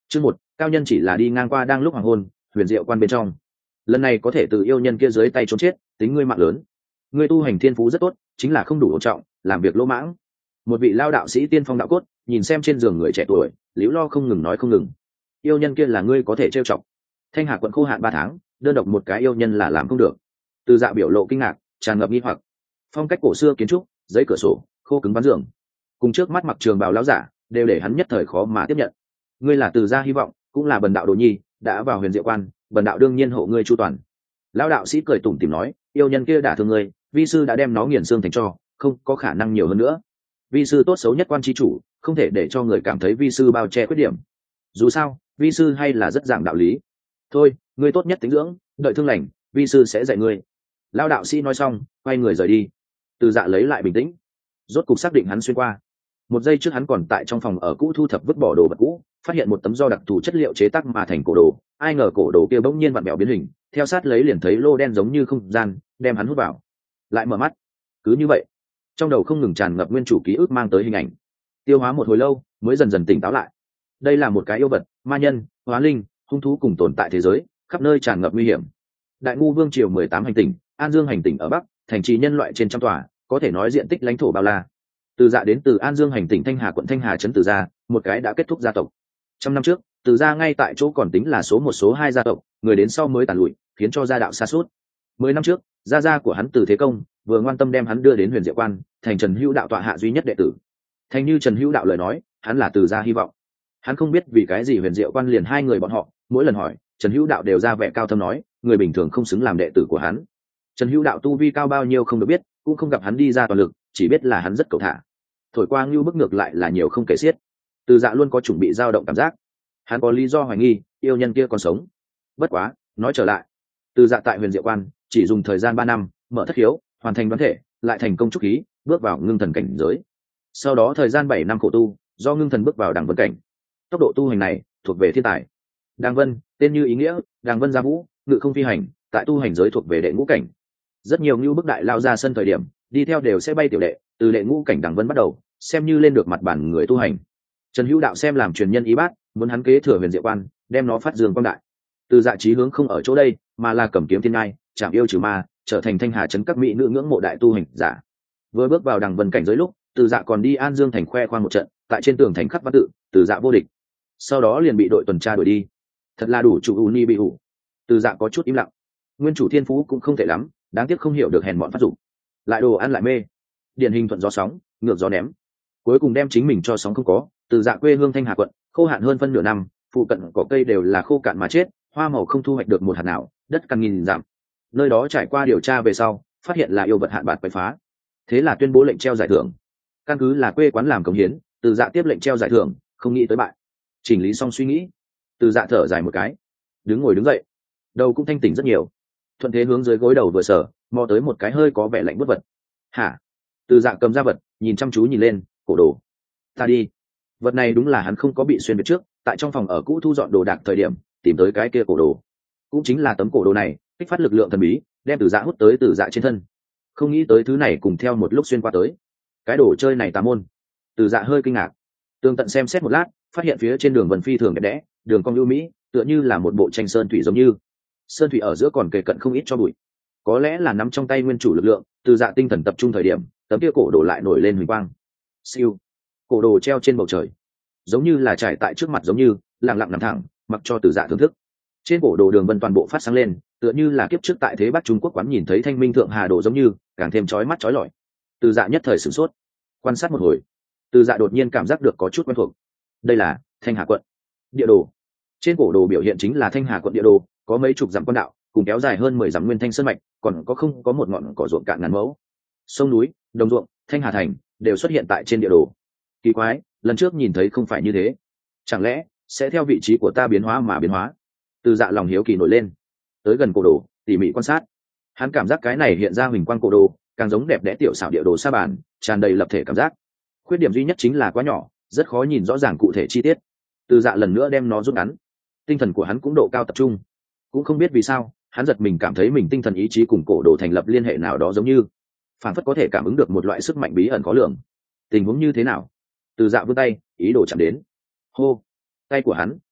Chương 1, cao nhân chỉ là đi ngang qua đang lúc hoàng hôn, huyền diệu quan bên trong. Lần này có thể từ yêu nhân kia dưới tay trốn chết, tính ngươi mạng lớn. Ngươi tu hành thiên phú rất tốt, chính là không đủ ổn trọng, làm việc lỗ mãng. Một vị lao đạo sĩ tiên phong đạo cốt, nhìn xem trên giường người trẻ tuổi, liễu lo không ngừng nói không ngừng. Yêu nhân kia là ngươi có thể trêu chọc. Thanh Hà quận khô hạn 3 tháng, đơn độc một cái yêu nhân là làm không được. Từ Dạ biểu lộ kinh ngạc, tràn ngập nghi hoặc. Phong cách cổ xưa kiến trúc, giấy cửa sổ, khô cứng ván giường, cùng trước mắt mặc trường bào lão giả, đều để hắn nhất thời khó mà tiếp nhận. Ngươi là Từ Gia hy vọng, cũng là bần đạo đồ nhi, đã vào huyền diệu quan, bần đạo đương nhiên hộ ngươi chu toàn. Lão đạo sĩ cười tủm tỉm nói, yêu nhân kia đả thương ngươi, vi sư đã đem nó nghiền xương thành tro, không có khả năng nhiều hơn nữa. Vi sư tốt xấu nhất quan chi chủ, không thể để cho người cảm thấy vi sư bao che khuyết điểm. Dù sao, vi sư hay là rất giảng đạo lý. Thôi, ngươi tốt nhất tính dưỡng, đợi thương lành, vi sư sẽ dạy ngươi. Lão đạo sĩ nói xong, quay người rời đi. Từ Dạ lấy lại bình tĩnh, rốt cục xác định hắn xuyên qua. Một giây trước hắn còn tại trong phòng ở cũ thu thập vứt bỏ đồ vật cũ, phát hiện một tấm do đặc thù chất liệu chế tác mà thành cổ đồ. Ai ngờ cổ đồ kia bỗng nhiên vặn vẹo biến hình, theo sát lấy liền thấy lô đen giống như không gian, đem hắn hút vào. Lại mở mắt, cứ như vậy, trong đầu không ngừng tràn ngập nguyên chủ ký ức mang tới hình ảnh. Tiêu hóa một hồi lâu, mới dần dần tỉnh táo lại. Đây là một cái yêu vật, ma nhân, hóa linh, hung thú cùng tồn tại thế giới, khắp nơi tràn ngập nguy hiểm. Đại ngu vương triều 18 hành tinh, An Dương hành tinh ở bắc, thành trì nhân loại trên trăm tòa, có thể nói diện tích lãnh thổ bao la. Từ Dạ đến từ An Dương hành tinh Thanh Hà quận Thanh Hà trấn Từ Gia, một cái đã kết thúc gia tộc. Trăm năm trước, Từ Gia ngay tại chỗ còn tính là số 1 số 2 gia tộc, người đến sau mới tàn lụi, khiến cho gia đạo sa sút. 10 năm trước, gia của hắn Từ Thế Công vừa ngoan tâm đem hắn đưa đến Huyền Diệu Quan, thành Trần Hữu Đạo tọa hạ duy nhất đệ tử. Thành như Trần Hữu Đạo lời nói, hắn là Từ Gia hy vọng. Hắn không biết vì cái gì Huyền Diệu Quan liền hai người bọn họ, mỗi lần hỏi, Trần Hữu Đạo đều ra vẻ cao thâm nói, người bình thường không xứng làm đệ tử của hắn. Trần Hữu Đạo tu vi cao bao nhiêu không được biết, cũng không gặp hắn đi ra toàn lực, chỉ biết là hắn rất cầu thả. Thổi qua ngưu bức ngược lại là nhiều không kể xiết. Từ Dạ luôn có chuẩn bị dao động cảm giác, hắn có lý do hoài nghi yêu nhân kia còn sống. Bất quá, nói trở lại, Từ Dạ tại Huyền Diệu Quan chỉ dùng thời gian 3 năm, mở thất khiếu, hoàn thành đoán thể, lại thành công trúc khí, bước vào ngưng thần cảnh giới. Sau đó thời gian 7 năm khổ tu, do ngưng thần bước vào đằng vân cảnh. Tốc độ tu hành này thuộc về thiên tài. Đằng vân, tên như ý nghĩa, đằng vân gia vũ, ngự không phi hành, tại tu hành giới thuộc về đệ ngũ cảnh. Rất nhiều ngưu bức đại lao ra sân thời điểm, đi theo đều sẽ bay tiểu đệ, từ đệ ngũ cảnh đằng vân bắt đầu, xem như lên được mặt bản người tu hành. Trần Hữu Đạo xem làm truyền nhân ý bát, muốn hắn kế thừa Huyền Diệu Quan, đem nó phát dương quang đại. Từ Dạ chí hướng không ở chỗ đây, mà là cầm kiếm thiên ngai, chạm yêu trừ ma, trở thành Thanh Hà trấn các mỹ nữ ngưỡng mộ đại tu hành giả. Vừa bước vào đằng vân cảnh giới lúc, Từ Dạ còn đi An Dương thành khoe khoang một trận, tại trên tường thành khắc văn tự, Từ Dạ vô địch. Sau đó liền bị đội tuần tra đuổi đi. Thật là đủ chủ uni bị hủ. Từ Dạ có chút im lặng. Nguyên chủ thiên phú cũng không tệ lắm, đáng tiếc không hiểu được hèn mọn phát dụng. Lại đồ ăn lại mê, điển hình thuận gió sóng, ngược gió ném. Cuối cùng đem chính mình cho sóng không có. Từ Dạ quê hương Thanh Hà quận, khô hạn hơn phân nửa năm, phụ cận cỏ cây đều là khô cạn mà chết, hoa màu không thu hoạch được một hạt nào, đất cằn nghìn dặm. Nơi đó trải qua điều tra về sau, phát hiện là yêu vật hạn bạt quậy phá, thế là tuyên bố lệnh treo giải thưởng. Căn cứ là quê quán làm cống hiến, Từ Dạ tiếp lệnh treo giải thưởng, không nghĩ tới bại. Chỉnh lý xong suy nghĩ, Từ Dạ thở dài một cái, đứng dậy, đầu cũng thanh tỉnh rất nhiều. Thuận thế hướng dưới gối đầu vừa sở, mò tới một cái hơi có vẻ lạnh bất vật. Hả? Từ Dạ cầm ra vật, nhìn chăm chú nhìn lên, cổ đồ. Ta đi. Vật này đúng là hắn không có bị xuyên biệt trước, tại trong phòng ở cũ thu dọn đồ đạc thời điểm, tìm tới cái kia cổ đồ. Cũng chính là tấm cổ đồ này, kích phát lực lượng thần bí, đem Từ Dạ hút tới Từ Dạ trên thân. Không nghĩ tới thứ này cùng theo một lúc xuyên qua tới. Cái đồ chơi này tà môn. Từ Dạ hơi kinh ngạc, tường tận xem xét một lát, phát hiện phía trên đường vân phi thường đẹp đẽ, đường cong ưu mỹ, tựa như là một bộ tranh sơn thủy giống như. Sơn thủy ở giữa còn kề cận không ít cho bụi. Có lẽ là nắm trong tay nguyên chủ lực lượng, Từ Dạ tinh thần tập trung thời điểm, tấm kia cổ đồ lại nổi lên huỳnh quang. Siêu. Cổ đồ treo trên bầu trời, giống như là trải tại trước mặt giống như, lặng lặng nằm thẳng, mặc cho Từ Dạ thưởng thức. Trên cổ đồ đường vân toàn bộ phát sáng lên, tựa như là kiếp trước tại thế Bắc Trung Quốc quán nhìn thấy Thanh Minh Thượng Hà đồ giống như, càng thêm chói mắt chói lọi. Từ Dạ nhất thời sửng sốt, quan sát một hồi, Từ Dạ đột nhiên cảm giác được có chút quen thuộc. Đây là Thanh Hà quận địa đồ. Trên cổ đồ biểu hiện chính là Thanh Hà quận địa đồ, có mấy chục dặm quan đạo, cùng kéo dài hơn 10 dặm nguyên thanh sơn mạch, còn có một ngọn cỏ ruộng cạn ngàn mẫu. Sông núi, đồng ruộng, Thanh Hà thành đều xuất hiện tại trên địa đồ. Kỳ quái, lần trước nhìn thấy không phải như thế, chẳng lẽ sẽ theo vị trí của ta biến hóa mà biến hóa? Từ Dạ lòng hiếu kỳ nổi lên, tới gần cổ đồ, tỉ mỉ quan sát. Hắn cảm giác cái này hiện ra huỳnh quang cổ đồ, càng giống đẹp đẽ tiểu xảo địa đồ sa bàn, tràn đầy lập thể cảm giác. Khuyết điểm duy nhất chính là quá nhỏ, rất khó nhìn rõ ràng cụ thể chi tiết. Từ Dạ lần nữa đem nó rút ngắn, tinh thần của hắn cũng độ cao tập trung. Cũng không biết vì sao, hắn giật mình cảm thấy mình tinh thần ý chí cùng cổ đồ thành lập liên hệ nào đó giống như, phản phất có thể cảm ứng được một loại sức mạnh bí ẩn khó lường. Tình huống như thế nào? Từ Dạ vươn tay, ý đồ chạm đến. Hô, tay của hắn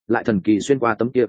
lại thần kỳ xuyên qua tấm kia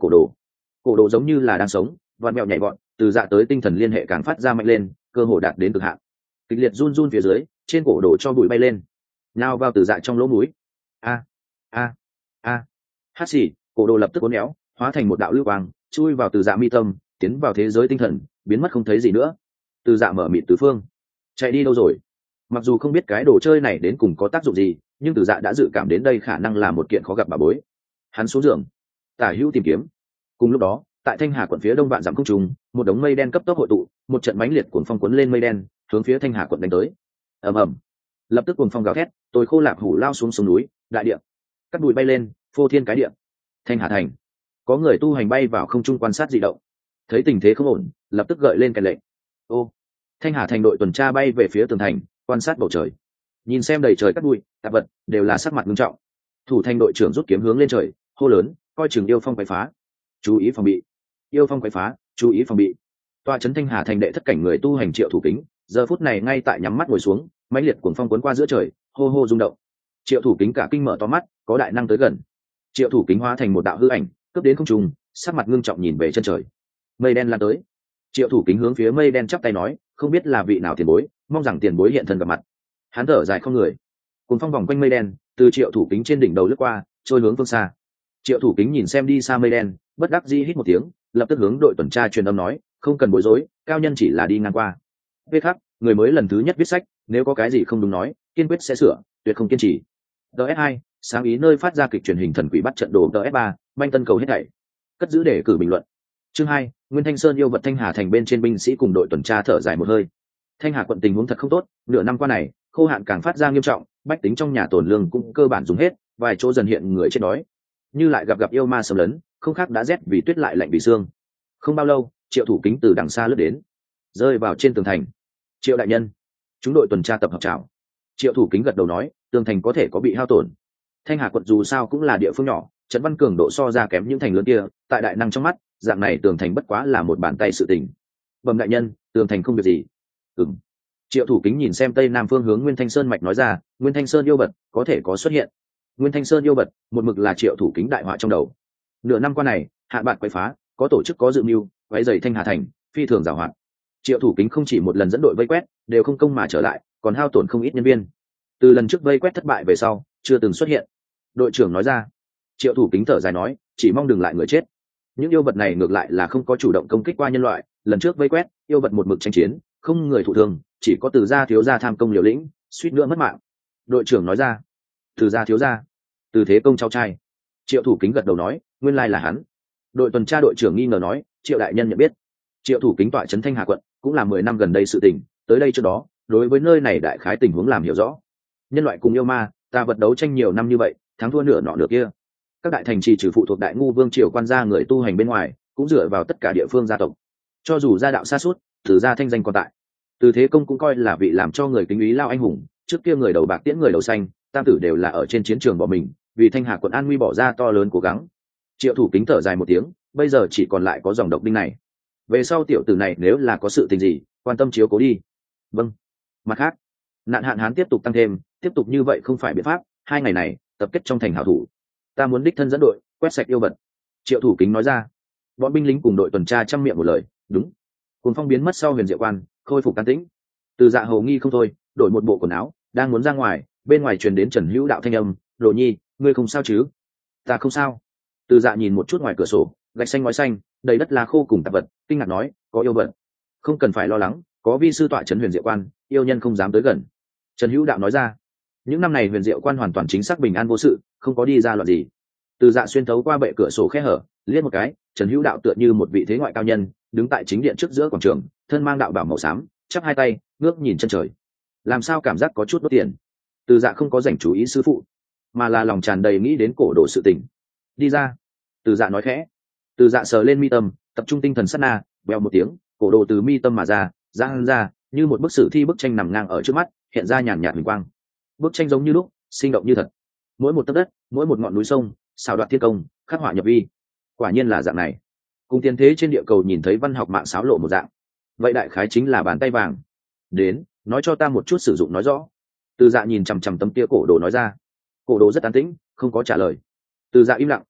cổ đồ giống như là đang sống vặn mẹo nhảy vọt, từ dạ tới tinh thần liên hệ càng phát ra mạnh lên, cơ hồ đạt đến cực hạn. Kịch liệt run run phía dưới, trên cổ đồ cho bụi bay lên, nào vào từ dạ trong lỗ mũi. A a a, hát xì, cổ đồ lập tức uốn éo, hóa thành một đạo lưu quang, chui vào từ dạ mi tâm, tiến vào thế giới tinh thần, biến mất không thấy gì nữa. Từ dạ mở mịt tứ phương, chạy đi đâu rồi? Mặc dù không biết cái đồ chơi này đến cùng có tác dụng gì, nhưng từ dạ đã dự cảm đến đây khả năng là một kiện khó gặp bà bối. Hắn xuống giường, tả hữu tìm kiếm. Cùng lúc đó, tại Thanh Hà quận phía đông vạn dặm không trung, một đống mây đen cấp tốc hội tụ, một trận mãnh liệt cuồng phong cuốn lên mây đen, hướng phía Thanh Hà quận đánh tới. Ầm ầm, lập tức cuồng phong gào thét, tôi khô lạc hủ lao xuống sông núi, đại địa, cắt bụi bay lên, phô thiên cái địa. Thanh Hà thành, có người tu hành bay vào không trung quan sát dị động, thấy tình thế không ổn, lập tức gợi lên kèn lệnh. Ô, Thanh Hà thành đội tuần tra bay về phía tường thành, quan sát bầu trời, nhìn xem đầy trời cắt bụi, tạp vật đều là sắc mặt nghiêm trọng. Thủ thành đội trưởng rút kiếm hướng lên trời, hô lớn, coi chừng yêu phong quấy phá, chú ý phòng bị. Yêu phong quấy phá, chú ý phòng bị. Tòa trấn Thanh Hà thành đệ thất cảnh người tu hành Triệu Thủ Kính giờ phút này ngay tại nhắm mắt ngồi xuống, mãnh liệt cuồng phong cuốn qua giữa trời, hô hô rung động. Triệu Thủ Kính cả kinh mở to mắt, có đại năng tới gần. Triệu Thủ Kính hóa thành một đạo hư ảnh, cướp đến không trung, sắc mặt ngưng trọng nhìn về chân trời. Mây đen lan tới. Triệu Thủ Kính hướng phía mây đen chắp tay nói, không biết là vị nào tiền bối, mong rằng tiền bối hiện thân gặp mặt. Hắn thở dài không người. Cuồng phong vòng quanh mây đen, từ Triệu Thủ Kính trên đỉnh đầu lướt qua, trôi hướng phương xa. Triệu Thủ Kính nhìn xem đi xa mây đen, bất đắc dĩ hít một tiếng, lập tức hướng đội tuần tra truyền âm nói, không cần bối rối, cao nhân chỉ là đi ngang qua. Viết khắc, người mới lần thứ nhất viết sách, nếu có cái gì không đúng nói, kiên quyết sẽ sửa, tuyệt không kiên trì. DS2, sáng ý nơi phát ra kịch truyền hình thần quỷ bắt trận đồ. DS3, manh tân cầu hết thảy. Cất giữ để cử bình luận. Chương 2, Nguyên Thanh Sơn yêu vật Thanh Hà thành bên trên binh sĩ cùng đội tuần tra thở dài một hơi. Thanh Hà quận tình huống thật không tốt, nửa năm qua này, khô hạn càng phát ra nghiêm trọng, bách tính trong nhà tồn lương cũng cơ bản dùng hết, vài chỗ dần hiện người chết đói. Như lại gặp yêu ma xâm lấn, không khác đã rét vì tuyết lại lạnh vì xương. Không bao lâu, Triệu Thủ Kính từ đằng xa lướt đến, rơi vào trên tường thành. Triệu đại nhân, chúng đội tuần tra tập hợp chào. Triệu Thủ Kính gật đầu nói, tường thành có thể có bị hao tổn. Thanh Hà quận dù sao cũng là địa phương nhỏ, trận văn cường độ so ra kém những thành lớn kia, tại đại năng trong mắt, dạng này tường thành bất quá là một bàn tay sự tình. Bẩm đại nhân, tường thành không việc gì. Ừm. Triệu Thủ Kính nhìn xem tây nam phương hướng Nguyên Thanh Sơn mạch nói ra, Nguyên Thanh Sơn yêu vật có thể có xuất hiện. Nguyên Thanh Sơn yêu vật, một mực là Triệu Thủ Kính đại họa trong đầu. Nửa năm qua này, hạ bạn quấy phá, có tổ chức có dự mưu, quấy rầy Thanh Hà thành, phi thường giàu hoạt. Triệu Thủ Kính không chỉ một lần dẫn đội vây quét, đều không công mà trở lại, còn hao tổn không ít nhân viên. Từ lần trước vây quét thất bại về sau, chưa từng xuất hiện. Đội trưởng nói ra. Triệu Thủ Kính thở dài nói, chỉ mong đừng lại người chết. Những yêu vật này ngược lại là không có chủ động công kích qua nhân loại, lần trước vây quét, yêu vật một mực tranh chiến, không người thụ thương, chỉ có Từ gia thiếu gia tham công liều lĩnh, suýt nữa mất mạng. Đội trưởng nói ra. Từ gia thiếu gia, Từ Thế Công cháu trai. Triệu Thủ Kính gật đầu nói, nguyên lai là hắn. Đội tuần tra đội trưởng nghi ngờ nói, Triệu đại nhân nhận biết. Triệu Thủ Kính tọa trấn Thanh Hà quận, cũng là 10 năm gần đây sự tình, tới đây trước đó, đối với nơi này đại khái tình huống làm hiểu rõ. Nhân loại cùng yêu ma, ta vật đấu tranh nhiều năm như vậy, thắng thua nửa nọ nửa kia. Các đại thành trì trừ phụ thuộc Đại Ngu Vương triều quan gia người tu hành bên ngoài, cũng dựa vào tất cả địa phương gia tộc. Cho dù gia đạo xa suốt, Từ gia thanh danh còn tại. Từ Thế Công cũng coi là vị làm cho người kính ý lao anh hùng, trước kia người đầu bạc tiễn người đầu xanh, tam tử đều là ở trên chiến trường bỏ mình, vì Thanh Hà quận an nguy bỏ ra to lớn cố gắng. Triệu Thủ Kính thở dài một tiếng, bây giờ chỉ còn lại có dòng độc đinh này. Về sau tiểu tử này nếu là có sự tình gì, quan tâm chiếu cố đi. Vâng. Mặt khác, nạn hạn hán tiếp tục tăng thêm, tiếp tục như vậy không phải biện pháp, 2 ngày này tập kết trong thành hảo thủ, ta muốn đích thân dẫn đội quét sạch yêu vật. Triệu Thủ Kính nói ra. Bọn binh lính cùng đội tuần tra chăm miệng một lời, đúng. Cùng phong biến mất sau Huyền Diệu quan, khôi phục can tĩnh. Từ Dạ hầu nghi không thôi, đổi một bộ quần áo, đang muốn ra ngoài, bên ngoài truyền đến Trần Hữu đạo thanh âm, Đồ Nhi, ngươi không sao chứ? Ta không sao. Từ Dạ nhìn một chút ngoài cửa sổ, gạch xanh ngói xanh, đầy đất lá khô cùng tạp vật, kinh ngạc nói, có yêu vật. Không cần phải lo lắng, có vi sư tọa trấn Huyền Diệu quan, yêu nhân không dám tới gần. Trần Hữu đạo nói ra. Những năm này Huyền Diệu quan hoàn toàn chính xác bình an vô sự, không có đi ra loạn gì. Từ Dạ xuyên thấu qua bệ cửa sổ khe hở, liếc một cái, Trần Hữu đạo tựa như một vị thế ngoại cao nhân, đứng tại chính điện trước giữa quảng trường, thân mang đạo bào màu xám, chắp hai tay, ngước nhìn chân trời. Làm sao cảm giác có chút đốt tiền? Từ Dạ không có dành chú ý sư phụ, mà là lòng tràn đầy nghĩ đến cổ đồ sự tình. Đi ra. Từ Dạ nói khẽ. Từ Dạ sờ lên mi tâm, tập trung tinh thần sát na, vèo một tiếng, cổ đồ từ mi tâm mà ra, giang ra, như một bức sử thi bức tranh nằm ngang ở trước mắt, hiện ra nhàn nhạt huỳnh quang. Bức tranh giống như lúc, sinh động như thật. Mỗi một tấc đất, mỗi một ngọn núi sông, xào đoạt thiên công, khắc họa nhập vi. Quả nhiên là dạng này. Cùng tiền thế trên địa cầu nhìn thấy văn học mạng xáo lộ một dạng. Vậy đại khái chính là bàn tay vàng. Đến, nói cho ta một chút sử dụng nói rõ. Từ Dạ nhìn chằm chằm tấm kia cổ đồ nói ra. Cổ đồ rất an tĩnh, không có trả lời. Từ Dạ im lặng,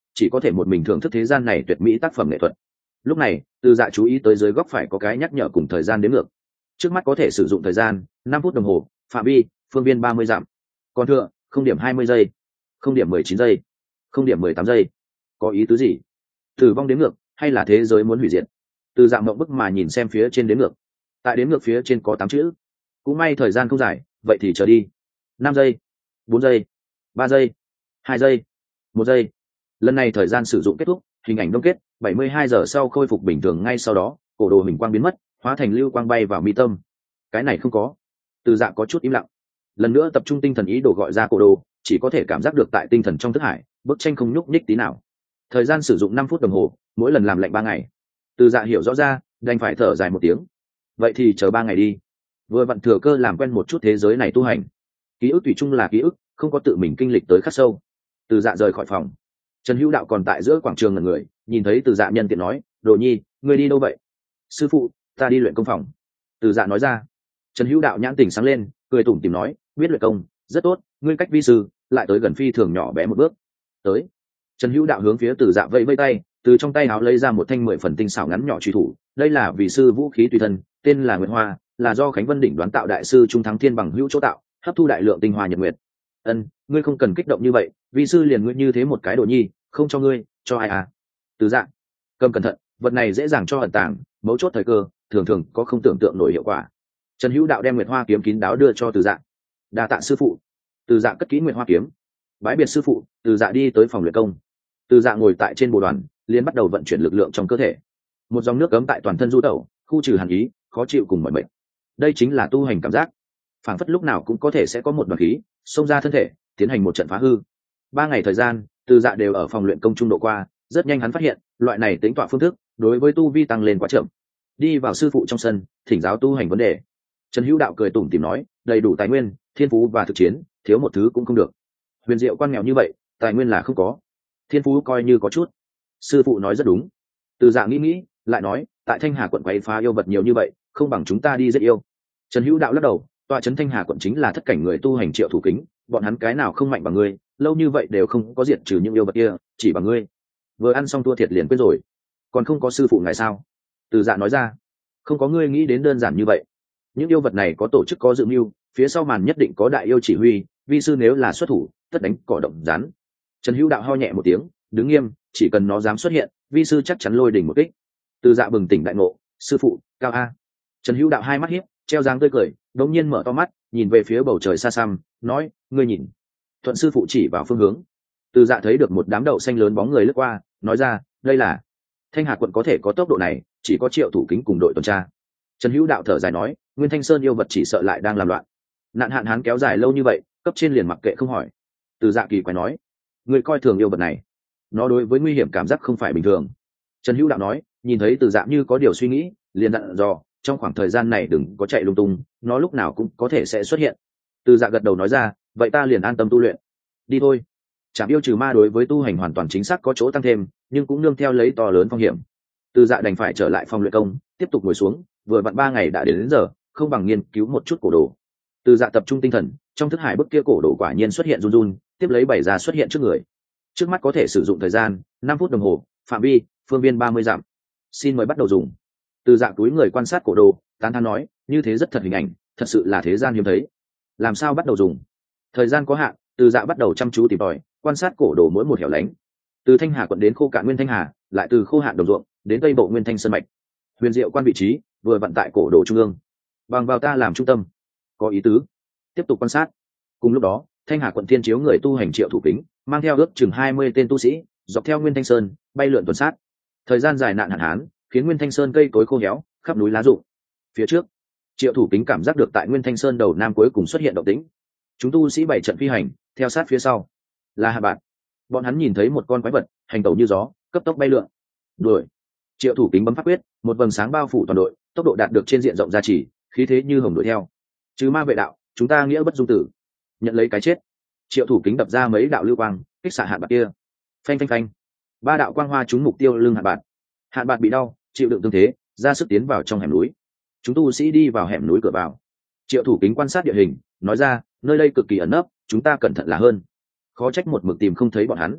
chỉ có thể một mình thưởng thức thế gian này tuyệt mỹ tác phẩm nghệ thuật. Lúc này Từ Dạ chú ý tới dưới góc phải có cái nhắc nhở cùng thời gian đếm ngược. Trước mắt có thể sử dụng thời gian 5 phút đồng hồ, phạm vi phương viên 30 dặm. Còn thừa 0.20 giây, 0.19 giây, 0.18 giây. Có ý tứ gì? Tử vong đếm ngược hay là thế giới muốn hủy diệt? Từ Dạ mộng bức mà nhìn xem phía trên đếm ngược. Tại đếm ngược phía trên có 8 chữ. Cũng may thời gian không dài, vậy thì chờ đi. 5 giây, 4 giây, 3 giây, 2 giây, 1 giây. Lần này thời gian sử dụng kết thúc, hình ảnh đông kết, 72 giờ sau khôi phục bình thường, ngay sau đó cổ đồ hình quang biến mất, hóa thành lưu quang bay vào mi tâm. Cái này không có. Từ Dạ có chút im lặng. Lần nữa tập trung tinh thần ý đồ gọi ra cổ đồ, chỉ có thể cảm giác được tại tinh thần trong thức hải, bức tranh không nhúc nhích tí nào. Thời gian sử dụng 5 phút đồng hồ, mỗi lần làm lệnh 3 ngày. Từ Dạ hiểu rõ ra, đành phải thở dài một tiếng. Vậy thì chờ 3 ngày đi. Vừa vặn thừa cơ làm quen một chút thế giới này tu hành. Ký ức thủy chung là ký ức, không có tự mình kinh lịch tới khắc sâu. Từ Dạ rời khỏi phòng. Trần Hữu Đạo còn tại giữa quảng trường ngẩn người, nhìn thấy Từ Dạ nhân tiện nói, Đồ Nhi, ngươi đi đâu vậy? Sư phụ, ta đi luyện công phòng. Từ Dạ nói ra. Trần Hữu Đạo nhãn tình sáng lên, cười tủm tỉm nói, biết luyện công rất tốt, ngươi cách vi sư lại tới gần phi thường nhỏ bé một bước. Tới. Trần Hữu Đạo hướng phía Từ Dạ vẫy vẫy tay, từ trong tay áo lấy ra một thanh 10 phần tinh xảo ngắn nhỏ truy thủ, đây là vì sư vũ khí tùy thân, tên là Nguyệt Hoa, là do Khánh Vân đỉnh đoán tạo đại sư Trung Thắng Thiên bằng hữu chỗ tạo, hấp thu đại lượng tinh hoa nhật nguyệt. Ân, ngươi không cần kích động như vậy, vi sư liền ngươi như thế một cái Đồ Nhi, không cho ngươi, cho ai à? Từ Dạ, cầm cẩn thận, vật này dễ dàng cho ẩn tàng, mấu chốt thời cơ, thường thường có không tưởng tượng nổi hiệu quả. Trần Hữu Đạo đem Nguyệt Hoa kiếm kín đáo đưa cho Từ Dạ. Đa tạ sư phụ. Từ Dạ cất kỹ Nguyệt Hoa kiếm. Bái biệt sư phụ, Từ Dạ đi tới phòng luyện công. Từ Dạ ngồi tại trên bồ đoàn, liền bắt đầu vận chuyển lực lượng trong cơ thể. Một dòng nước cấm tại toàn thân du tẩu, khu trừ hàn ý, khó chịu cùng mọi bệnh. Đây chính là tu hành cảm giác. Phảng phất lúc nào cũng có thể sẽ có một đoàn khí xông ra thân thể, tiến hành một trận phá hư. 3 ngày thời gian, Từ Dạ đều ở phòng luyện công trung độ qua, rất nhanh hắn phát hiện, loại này tính tọa phương thức, đối với tu vi tăng lên quá chậm. Đi vào sư phụ trong sân, thỉnh giáo tu hành vấn đề. Trần Hữu Đạo cười tủm tỉm nói, đầy đủ tài nguyên, thiên phú và thực chiến, thiếu một thứ cũng không được. Huyền Diệu quan nghèo như vậy, tài nguyên là không có, thiên phú coi như có chút. Sư phụ nói rất đúng. Từ Dạ nghĩ, lại nói, tại Thanh Hà quận quấy phá yêu vật nhiều như vậy, không bằng chúng ta đi giết yêu. Trần Hữu Đạo lắc đầu, tọa trấn Thanh Hà quận chính là thất cảnh người tu hành Triệu Thủ Kính, bọn hắn cái nào không mạnh bằng ngươi, lâu như vậy đều không có diệt trừ những yêu vật kia, chỉ bằng ngươi. Vừa ăn xong thua thiệt liền quên rồi, còn không có sư phụ ngài sao? Từ Dạ nói ra, không có ngươi nghĩ đến đơn giản như vậy. Những yêu vật này có tổ chức, có dự mưu, phía sau màn nhất định có đại yêu chỉ huy, vi sư nếu là xuất thủ, tất đánh cỏ động rắn. Trần Hữu Đạo ho nhẹ một tiếng, đứng nghiêm, chỉ cần nó dám xuất hiện, vi sư chắc chắn lôi đỉnh một kích. Từ Dạ bừng tỉnh đại ngộ, sư phụ, cao a. Trần Hữu Đạo hai mắt hiếp, treo dáng tươi cười, đống nhiên mở to mắt, nhìn về phía bầu trời xa xăm, nói, ngươi nhìn. Thuận sư phụ chỉ vào phương hướng. Từ Dạ thấy được một đám đậu xanh lớn bóng người lướt qua, nói ra, đây là Thanh Hà quận có thể có tốc độ này, chỉ có Triệu Thủ Kính cùng đội tuần tra. Trần Hữu Đạo thở dài nói, Nguyên Thanh Sơn yêu vật chỉ sợ lại đang làm loạn. Nạn hạn hán kéo dài lâu như vậy, cấp trên liền mặc kệ không hỏi. Từ Dạ kỳ quái nói, người coi thường yêu vật này, nó đối với nguy hiểm cảm giác không phải bình thường. Trần Hữu Đạo nói, nhìn thấy Từ Dạ như có điều suy nghĩ, liền dặn dò, trong khoảng thời gian này đừng có chạy lung tung, nó lúc nào cũng có thể sẽ xuất hiện. Từ Dạ gật đầu nói ra, vậy ta liền an tâm tu luyện. Đi thôi. Trảm yêu trừ ma đối với tu hành hoàn toàn chính xác có chỗ tăng thêm, nhưng cũng nương theo lấy to lớn phong hiểm. Từ Dạ đành phải trở lại phòng luyện công, tiếp tục ngồi xuống, vừa vặn 3 ngày đã đến giờ, không bằng nghiên cứu một chút cổ đồ. Từ Dạ tập trung tinh thần, trong thức hải bức kia cổ đồ quả nhiên xuất hiện run run, tiếp lấy bày ra xuất hiện trước người. Trước mắt có thể sử dụng thời gian 5 phút đồng hồ, phạm vi phương viên 30 dặm. Xin mời bắt đầu dùng. Từ Dạ túi người quan sát cổ đồ, tán thán nói, như thế rất thật hình ảnh, thật sự là thế gian hiếm thấy. Làm sao bắt đầu dùng? Thời gian có hạn, Từ Dạ bắt đầu chăm chú tìm tòi, quan sát cổ đồ mỗi một hẻo lánh. Từ Thanh Hà quận đến khô cạn Nguyên Thanh Hà, lại từ khô hạn đồng ruộng đến tây bộ Nguyên Thanh sơn mạch. Huyền Diệu quan vị trí vừa vận tại cổ đồ trung ương, bằng vào ta làm trung tâm. Có ý tứ. Tiếp tục quan sát. Cùng lúc đó, Thanh Hà quận thiên chiếu người tu hành Triệu Thủ Kính mang theo ước chừng 20 tên tu sĩ dọc theo Nguyên Thanh sơn bay lượn tuần sát. Thời gian dài nạn hạn hán khiến Nguyên Thanh sơn cây cối khô héo, khắp núi lá rụng. Phía trước, Triệu Thủ Kính cảm giác được tại Nguyên Thanh sơn đầu nam cuối cùng xuất hiện động tĩnh. Chúng tu sĩ bảy trận phi hành, theo sát phía sau là Hạ Bạt. Bọn hắn nhìn thấy một con quái vật hành tẩu như gió, cấp tốc bay lượn. Đuổi. Triệu Thủ Kính bấm pháp quyết, một vầng sáng bao phủ toàn đội, tốc độ đạt được trên diện rộng gia trì, khí thế như hồng đuổi theo. Chứ ma vệ đạo, chúng ta nghĩa bất dung tử. Nhận lấy cái chết. Triệu Thủ Kính đập ra mấy đạo lưu quang, kích xạ Hạn Bạt kia. Phanh phanh phanh. 3 đạo quang hoa trúng mục tiêu lưng Hạn Bạt. Hạn Bạt bị đau, chịu đựng thương thế, ra sức tiến vào trong hẻm núi. Chúng tu sĩ đi vào hẻm núi cửa vào. Triệu Thủ Kính quan sát địa hình, nói ra, nơi đây cực kỳ ẩn nấp, chúng ta cẩn thận là hơn. Khó trách một mực tìm không thấy bọn hắn.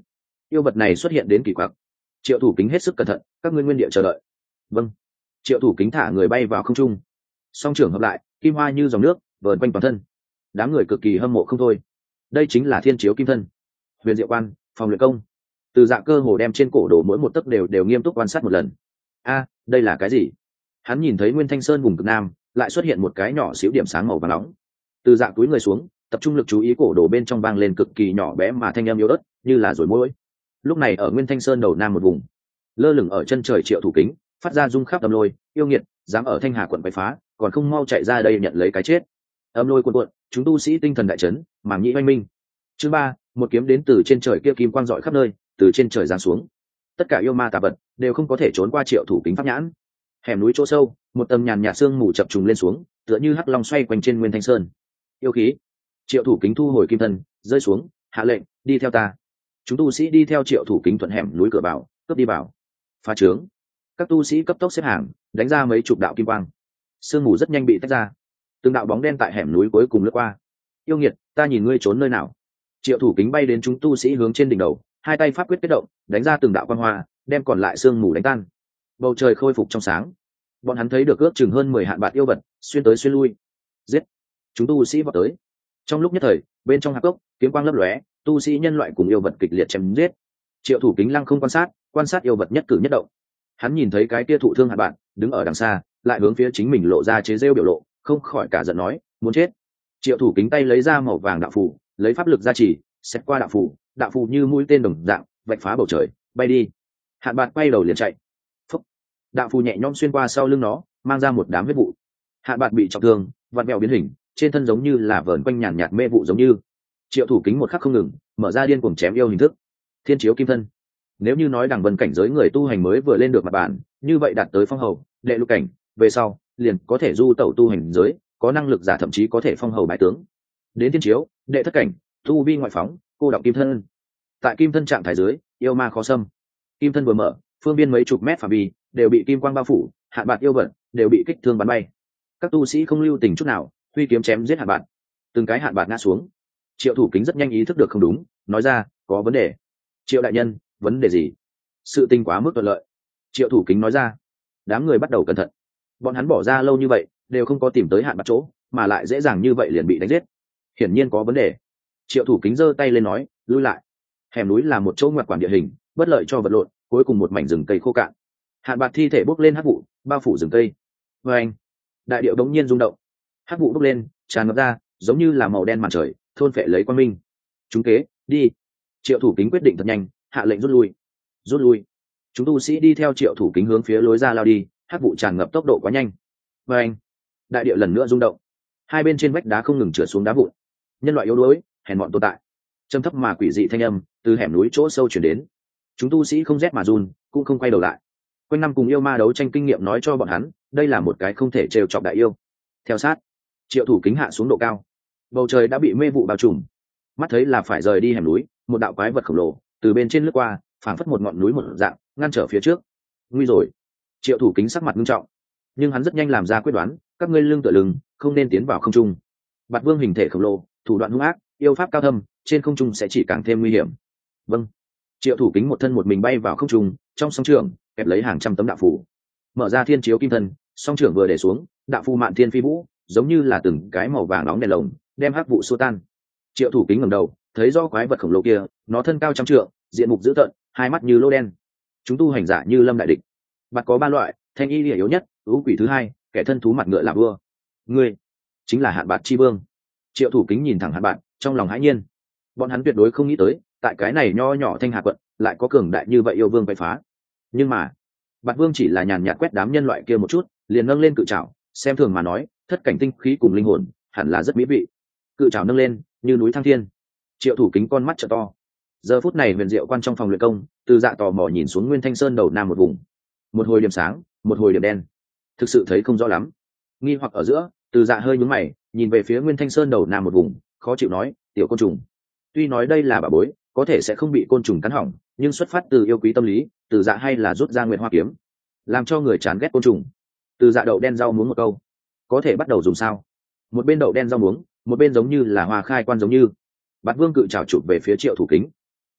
yêu vật này xuất hiện đến kỳ quặc. Triệu Thủ Kính hết sức cẩn thận, các ngươi nguyên địa chờ đợi. Vâng. Triệu Thủ Kính thả người bay vào không trung, song trưởng hợp lại, kim hoa như dòng nước vờn quanh toàn thân. Đám người cực kỳ hâm mộ không thôi. Đây chính là thiên chiếu kim thân. Huyền Diệu Quan, phòng luyện công. Từ Dạ cơ hồ đem trên cổ đồ mỗi một tấc đều nghiêm túc quan sát một lần. Đây là cái gì? Hắn nhìn thấy Nguyên Thanh Sơn vùng cực nam lại xuất hiện một cái nhỏ xíu điểm sáng màu vàng nóng. Từ Dạ cúi người xuống, tập trung lực chú ý cổ đồ bên trong vang lên cực kỳ nhỏ bé mà thanh âm yếu ớt, như là rồi mũi. Lúc này ở Nguyên Thanh Sơn đầu nam một vùng, lơ lửng ở chân trời Triệu Thủ Kính, phát ra rung khắp âm lôi, yêu nghiệt, dám ở Thanh Hà quận quấy phá, còn không mau chạy ra đây nhận lấy cái chết. Âm lôi cuồn cuộn, chúng tu sĩ tinh thần đại chấn, màng nhĩ oanh minh. Chương 3, một kiếm đến từ trên trời kia kim quang rọi khắp nơi, từ trên trời giáng xuống. Tất cả yêu ma tà vật đều không có thể trốn qua Triệu Thủ Kính pháp nhãn. Hẻm núi chỗ sâu, một tầng nhàn nhạt sương mù chập trùng lên xuống, tựa như hắc long xoay quanh trên Nguyên Thanh Sơn. Yêu khí. Triệu Thủ Kính thu hồi kim thân, rơi xuống, hạ lệnh, đi theo ta. Chúng tu sĩ đi theo Triệu Thủ Kính thuận hẻm núi cửa vào, cướp đi vào. Phá trướng. Các tu sĩ cấp tốc xếp hàng, đánh ra mấy chục đạo kim quang. Sương mù rất nhanh bị tách ra, từng đạo bóng đen tại hẻm núi cuối cùng lướt qua. Yêu nghiệt, ta nhìn ngươi trốn nơi nào? Triệu Thủ Kính bay đến chúng tu sĩ hướng trên đỉnh đầu, hai tay pháp quyết kết động, đánh ra từng đạo quang hoa, đem còn lại sương mù đánh tan. Bầu trời khôi phục trong sáng. Bọn hắn thấy được ước chừng hơn 10 hạn bạt yêu vật xuyên tới xuyên lui. Giết! Chúng tu sĩ vọt tới. Trong lúc nhất thời, bên trong hạp cốc, kiếm quang lấp lóe, tu sĩ nhân loại cùng yêu vật kịch liệt chém giết. Triệu Thủ Kính lăng không quan sát yêu vật nhất cử nhất động. Hắn nhìn thấy cái kia thụ thương hạn bạn đứng ở đằng xa, lại hướng phía chính mình lộ ra chế rêu biểu lộ, không khỏi cả giận nói, muốn chết. Triệu Thủ Kính tay lấy ra màu vàng đạo phù, lấy pháp lực gia trì, xét qua đạo phù như mũi tên đồng dạng, vạch phá bầu trời, bay đi. Hạn bạn quay đầu liền chạy. Phúc. Đạo phù nhẹ nhõm xuyên qua sau lưng nó, mang ra một đám huyết vụ. Hạn bạn bị trọng thương, vặn vẹo biến hình, trên thân giống như là vờn quanh nhàn nhạt mê vụ giống như. Triệu Thủ Kính một khắc không ngừng, mở ra điên cuồng chém yêu hình thức. Thiên chiếu kim thân. Nếu như nói đằng vân cảnh giới người tu hành mới vừa lên được mặt bản, như vậy đạt tới phong hầu, đệ lục cảnh, về sau liền có thể du tẩu tu hành giới, có năng lực giả thậm chí có thể phong hầu bái tướng. Đến thiên chiếu, đệ thất cảnh, tu vi ngoại phóng, cô đọng kim thân. Tại kim thân trạng thái dưới, yêu ma khó xâm. Kim thân vừa mở, phương biên mấy chục mét phạm vi đều bị kim quang bao phủ, hạn bạt yêu vật đều bị kích thương bắn bay. Các tu sĩ không lưu tình chút nào, huy kiếm chém giết hạn bạt. Từng cái hạn bạt ngã xuống. Triệu Thủ Kính rất nhanh ý thức được không đúng, nói ra, có vấn đề. Triệu đại nhân, vấn đề gì? Sự tình quá mức thuận lợi. Triệu Thủ Kính nói ra. Đám người bắt đầu cẩn thận. Bọn hắn bỏ ra lâu như vậy đều không có tìm tới hạn bạt chỗ, mà lại dễ dàng như vậy liền bị đánh giết. Hiển nhiên có vấn đề. Triệu Thủ Kính giơ tay lên nói, lui lại. Hẻm núi là một chỗ ngoặt quản địa hình, bất lợi cho vật lộn, cuối cùng một mảnh rừng cây khô cạn. Hạn bạt thi thể bốc lên hắc vụ, bao phủ rừng cây. Và anh, đại điệu đống nhiên rung động, hắc vụ bốc lên, tràn ngập ra, giống như là màu đen màn trời, thôn phệ lấy quang minh. Chúng kế, đi. Triệu Thủ Kính quyết định thật nhanh, hạ lệnh rút lui. Rút lui. Chúng tu sĩ đi theo Triệu Thủ Kính hướng phía lối ra lao đi, hắc vụ tràn ngập tốc độ quá nhanh. Và anh, đại địa lần nữa rung động, hai bên trên vách đá không ngừng trượt xuống đá vụn. Nhân loại yếu đuối, hèn mọn tồn tại. Trầm thấp mà quỷ dị thanh âm từ hẻm núi chỗ sâu chuyển đến. Chúng tu sĩ không rét mà run, cũng không quay đầu lại. Quanh năm cùng yêu ma đấu tranh kinh nghiệm nói cho bọn hắn, đây là một cái không thể trêu chọc đại yêu. Theo sát, Triệu Thủ Kính hạ xuống độ cao, bầu trời đã bị mê vụ bao trùm. Mắt thấy là phải rời đi hẻm núi, một đạo quái vật khổng lồ từ bên trên lướt qua, phảng phất một ngọn núi một dạng, ngăn trở phía trước. Nguy rồi. Triệu Thủ Kính sắc mặt nghiêm trọng, nhưng hắn rất nhanh làm ra quyết đoán, các ngươi lưng tựa lưng, không nên tiến vào không trung. Bạt Vương hình thể khổng lồ, thủ đoạn hung ác, yêu pháp cao thâm, trên không trung sẽ chỉ càng thêm nguy hiểm. Vâng. Triệu Thủ Kính một thân một mình bay vào không trung, trong song trường kẹp lấy hàng trăm tấm đạo phù, mở ra thiên chiếu kim thân, song trường vừa để xuống, đạo phù mạn thiên phi vũ, giống như là từng cái màu vàng nóng đèn lồng, đem hắc vụ xua tan. Triệu Thủ Kính ngẩng đầu, thấy do quái vật khổng lồ kia, nó thân cao trăm trượng, diện mục dữ tợn, hai mắt như lô đen. Chúng tu hành giả như lâm đại địch. Bạt có ba loại, thanh y lìa yếu nhất, ưu quỷ thứ hai, kẻ thân thú mặt ngựa là vua. Ngươi chính là Hạn Bạt chi vương. Triệu Thủ Kính nhìn thẳng Hạn Bạt, trong lòng hãi nhiên. Bọn hắn tuyệt đối không nghĩ tới, tại cái này nho nhỏ Thanh Hà quận lại có cường đại như vậy yêu vương quậy phá. Nhưng mà Bạt Vương chỉ là nhàn nhạt quét đám nhân loại kia một chút, liền nâng lên cự trảo, xem thường mà nói, thất cảnh tinh khí cùng linh hồn, hẳn là rất mỹ vị. Cự trảo nâng lên, như núi thăng thiên. Triệu Thủ Kính con mắt trợ to. Giờ phút này Huyền Diệu Quan trong phòng luyện công, Từ Dạ tò mò nhìn xuống Nguyên Thanh Sơn đầu nam một vùng. Một hồi điểm sáng, một hồi điểm đen, thực sự thấy không rõ lắm. Nghi hoặc ở giữa, Từ Dạ hơi nhướng mày, nhìn về phía Nguyên Thanh Sơn đầu nam một vùng, khó chịu nói, tiểu côn trùng. Tuy nói đây là bảo bối, có thể sẽ không bị côn trùng cắn hỏng, nhưng xuất phát từ yêu quý tâm lý, Từ Dạ hay là rút ra Nguyệt Hoa kiếm, làm cho người chán ghét côn trùng. Từ Dạ đậu đen rau muống một câu, có thể bắt đầu dùng sao? Một bên đậu đen rau muống, một bên giống như là hoa khai quan giống như. Bạt Vương cự trảo chụp về phía Triệu Thủ Kính.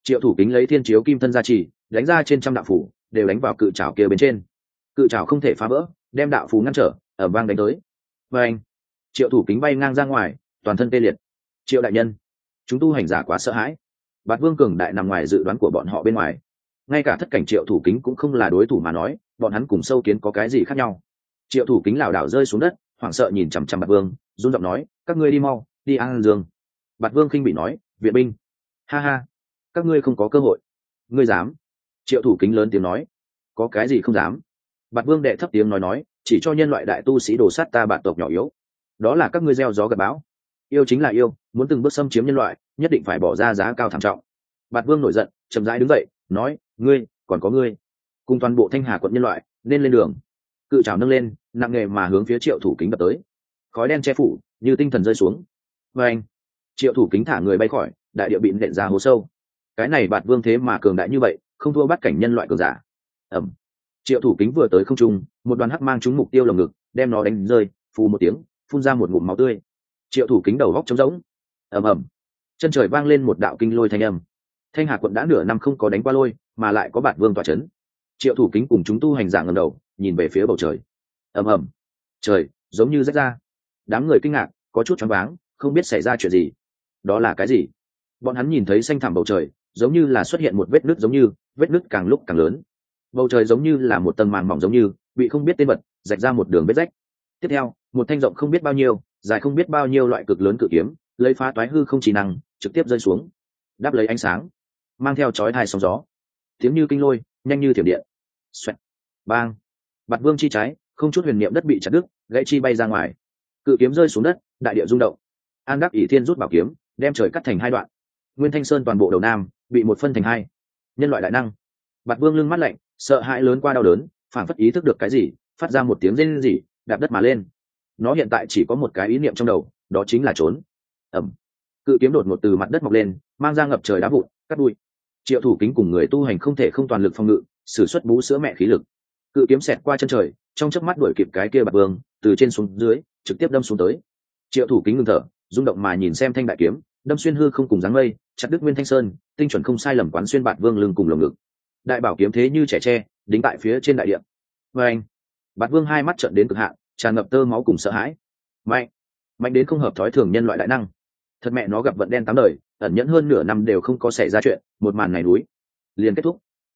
Triệu Thủ Kính lấy thiên chiếu kim thân gia trì, đánh ra trên trăm đạo phủ đều đánh vào cự trảo kia bên trên. Cự trảo không thể phá vỡ, đem đạo phù ngăn trở, ở vang đánh tới. Và anh, Triệu Thủ Kính bay ngang ra ngoài, toàn thân tê liệt. Triệu đại nhân, chúng tu hành giả quá sợ hãi. Bạt Vương cường đại nằm ngoài dự đoán của bọn họ bên ngoài. Ngay cả thất cảnh Triệu Thủ Kính cũng không là đối thủ mà nói, bọn hắn cùng sâu kiến có cái gì khác nhau. Triệu Thủ Kính lảo đảo rơi xuống đất, hoảng sợ nhìn chằm chằm Bạt Vương, run giọng nói, các ngươi đi mau, đi An Dương. Bạt Vương khinh bị nói, viện binh. Ha ha, các ngươi không có cơ hội. Ngươi dám? Triệu Thủ Kính lớn tiếng nói, có cái gì không dám. Bạt Vương đệ thấp tiếng nói, chỉ cho nhân loại đại tu sĩ đồ sát ta Bạt tộc nhỏ yếu, đó là các ngươi gieo gió gặt bão. Yêu chính là yêu, muốn từng bước xâm chiếm nhân loại, nhất định phải bỏ ra giá cao thảm trọng. Bạt Vương nổi giận, chậm rãi đứng dậy, nói, ngươi, còn có ngươi, cùng toàn bộ Thanh Hà quận nhân loại, nên lên đường. Cự trảo nâng lên, nặng nề mà hướng phía Triệu Thủ Kính đập tới. Khói đen che phủ, như tinh thần rơi xuống. Và anh, Triệu Thủ Kính thả người bay khỏi, đại địa bị nện ra hố sâu. Cái này Bạt Vương thế mà cường đại như vậy, không thua bắt cảnh nhân loại cường giả. Ẩm. Triệu Thủ Kính vừa tới không trung, một đoàn hắc mang trúng mục tiêu lồng ngực, đem nó đánh rơi, phù một tiếng, phun ra một ngụm máu tươi. Triệu Thủ Kính đầu góc trống rỗng. Ầm ầm, chân trời vang lên một đạo kinh lôi thanh âm. Thanh Hà quận đã nửa năm không có đánh qua lôi, mà lại có Bạt Vương tọa chấn. Triệu Thủ Kính cùng chúng tu hành giả ngẩng đầu, nhìn về phía bầu trời. Ầm ầm, trời giống như rách ra. Đám người kinh ngạc, có chút choáng váng, không biết xảy ra chuyện gì. Đó là cái gì? Bọn hắn nhìn thấy xanh thẳm bầu trời, giống như là xuất hiện một vết nứt, giống như vết nứt càng lúc càng lớn. Bầu trời giống như là một tầng màng mỏng, giống như bị không biết tên vật rạch ra một đường vết rách. Tiếp theo, một thanh rộng không biết bao nhiêu, dài không biết bao nhiêu loại cực lớn cự kiếm, lấy phá toái hư không chỉ năng, trực tiếp rơi xuống, đáp lấy ánh sáng, mang theo chói tai sóng gió, tiếng như kinh lôi, nhanh như thiểm điện. Xoẹt, bang, Bạt Vương chi trái, không chút huyền niệm đất bị chặt đứt, gãy chi bay ra ngoài. Cự kiếm rơi xuống đất, đại địa rung động. An Đắc ỷ thiên rút bảo kiếm, đem trời cắt thành hai đoạn. Nguyên Thanh Sơn toàn bộ đầu nam bị một phân thành hai. Nhân loại đại năng. Bạt Vương lưng mắt lạnh, sợ hãi lớn qua đau đớn, phảng phất ý thức được cái gì, phát ra một tiếng rên rỉ, đạp đất mà lên. Nó hiện tại chỉ có một cái ý niệm trong đầu, đó chính là trốn. Ẩm. Cự kiếm đột ngột từ mặt đất mọc lên, mang ra ngập trời đá vụn, cắt đuôi. Triệu Thủ Kính cùng người tu hành không thể không toàn lực phòng ngự, sử xuất bú sữa mẹ khí lực. Cự kiếm xẹt qua chân trời, trong chớp mắt đuổi kịp cái kia Bạt Vương, từ trên xuống dưới, trực tiếp đâm xuống tới. Triệu Thủ Kính ngừng thở, rung động mà nhìn xem thanh đại kiếm, đâm xuyên hư không cùng dáng mây, chặt đứt Nguyên Thanh Sơn, tinh chuẩn không sai lầm quán xuyên Bạt Vương lưng cùng lồng ngực. Đại bảo kiếm thế như trẻ tre, đính tại phía trên đại địa. Và anh, Bạt Vương hai mắt trợn đến cực hạn, tràn ngập tơ máu cùng sợ hãi. Mạnh, mạnh đến không hợp thói thường nhân loại đại năng. Thật mẹ nó gặp vận đen tám đời, ẩn nhẫn hơn nửa năm đều không có xảy ra chuyện, một màn này núi liền kết thúc.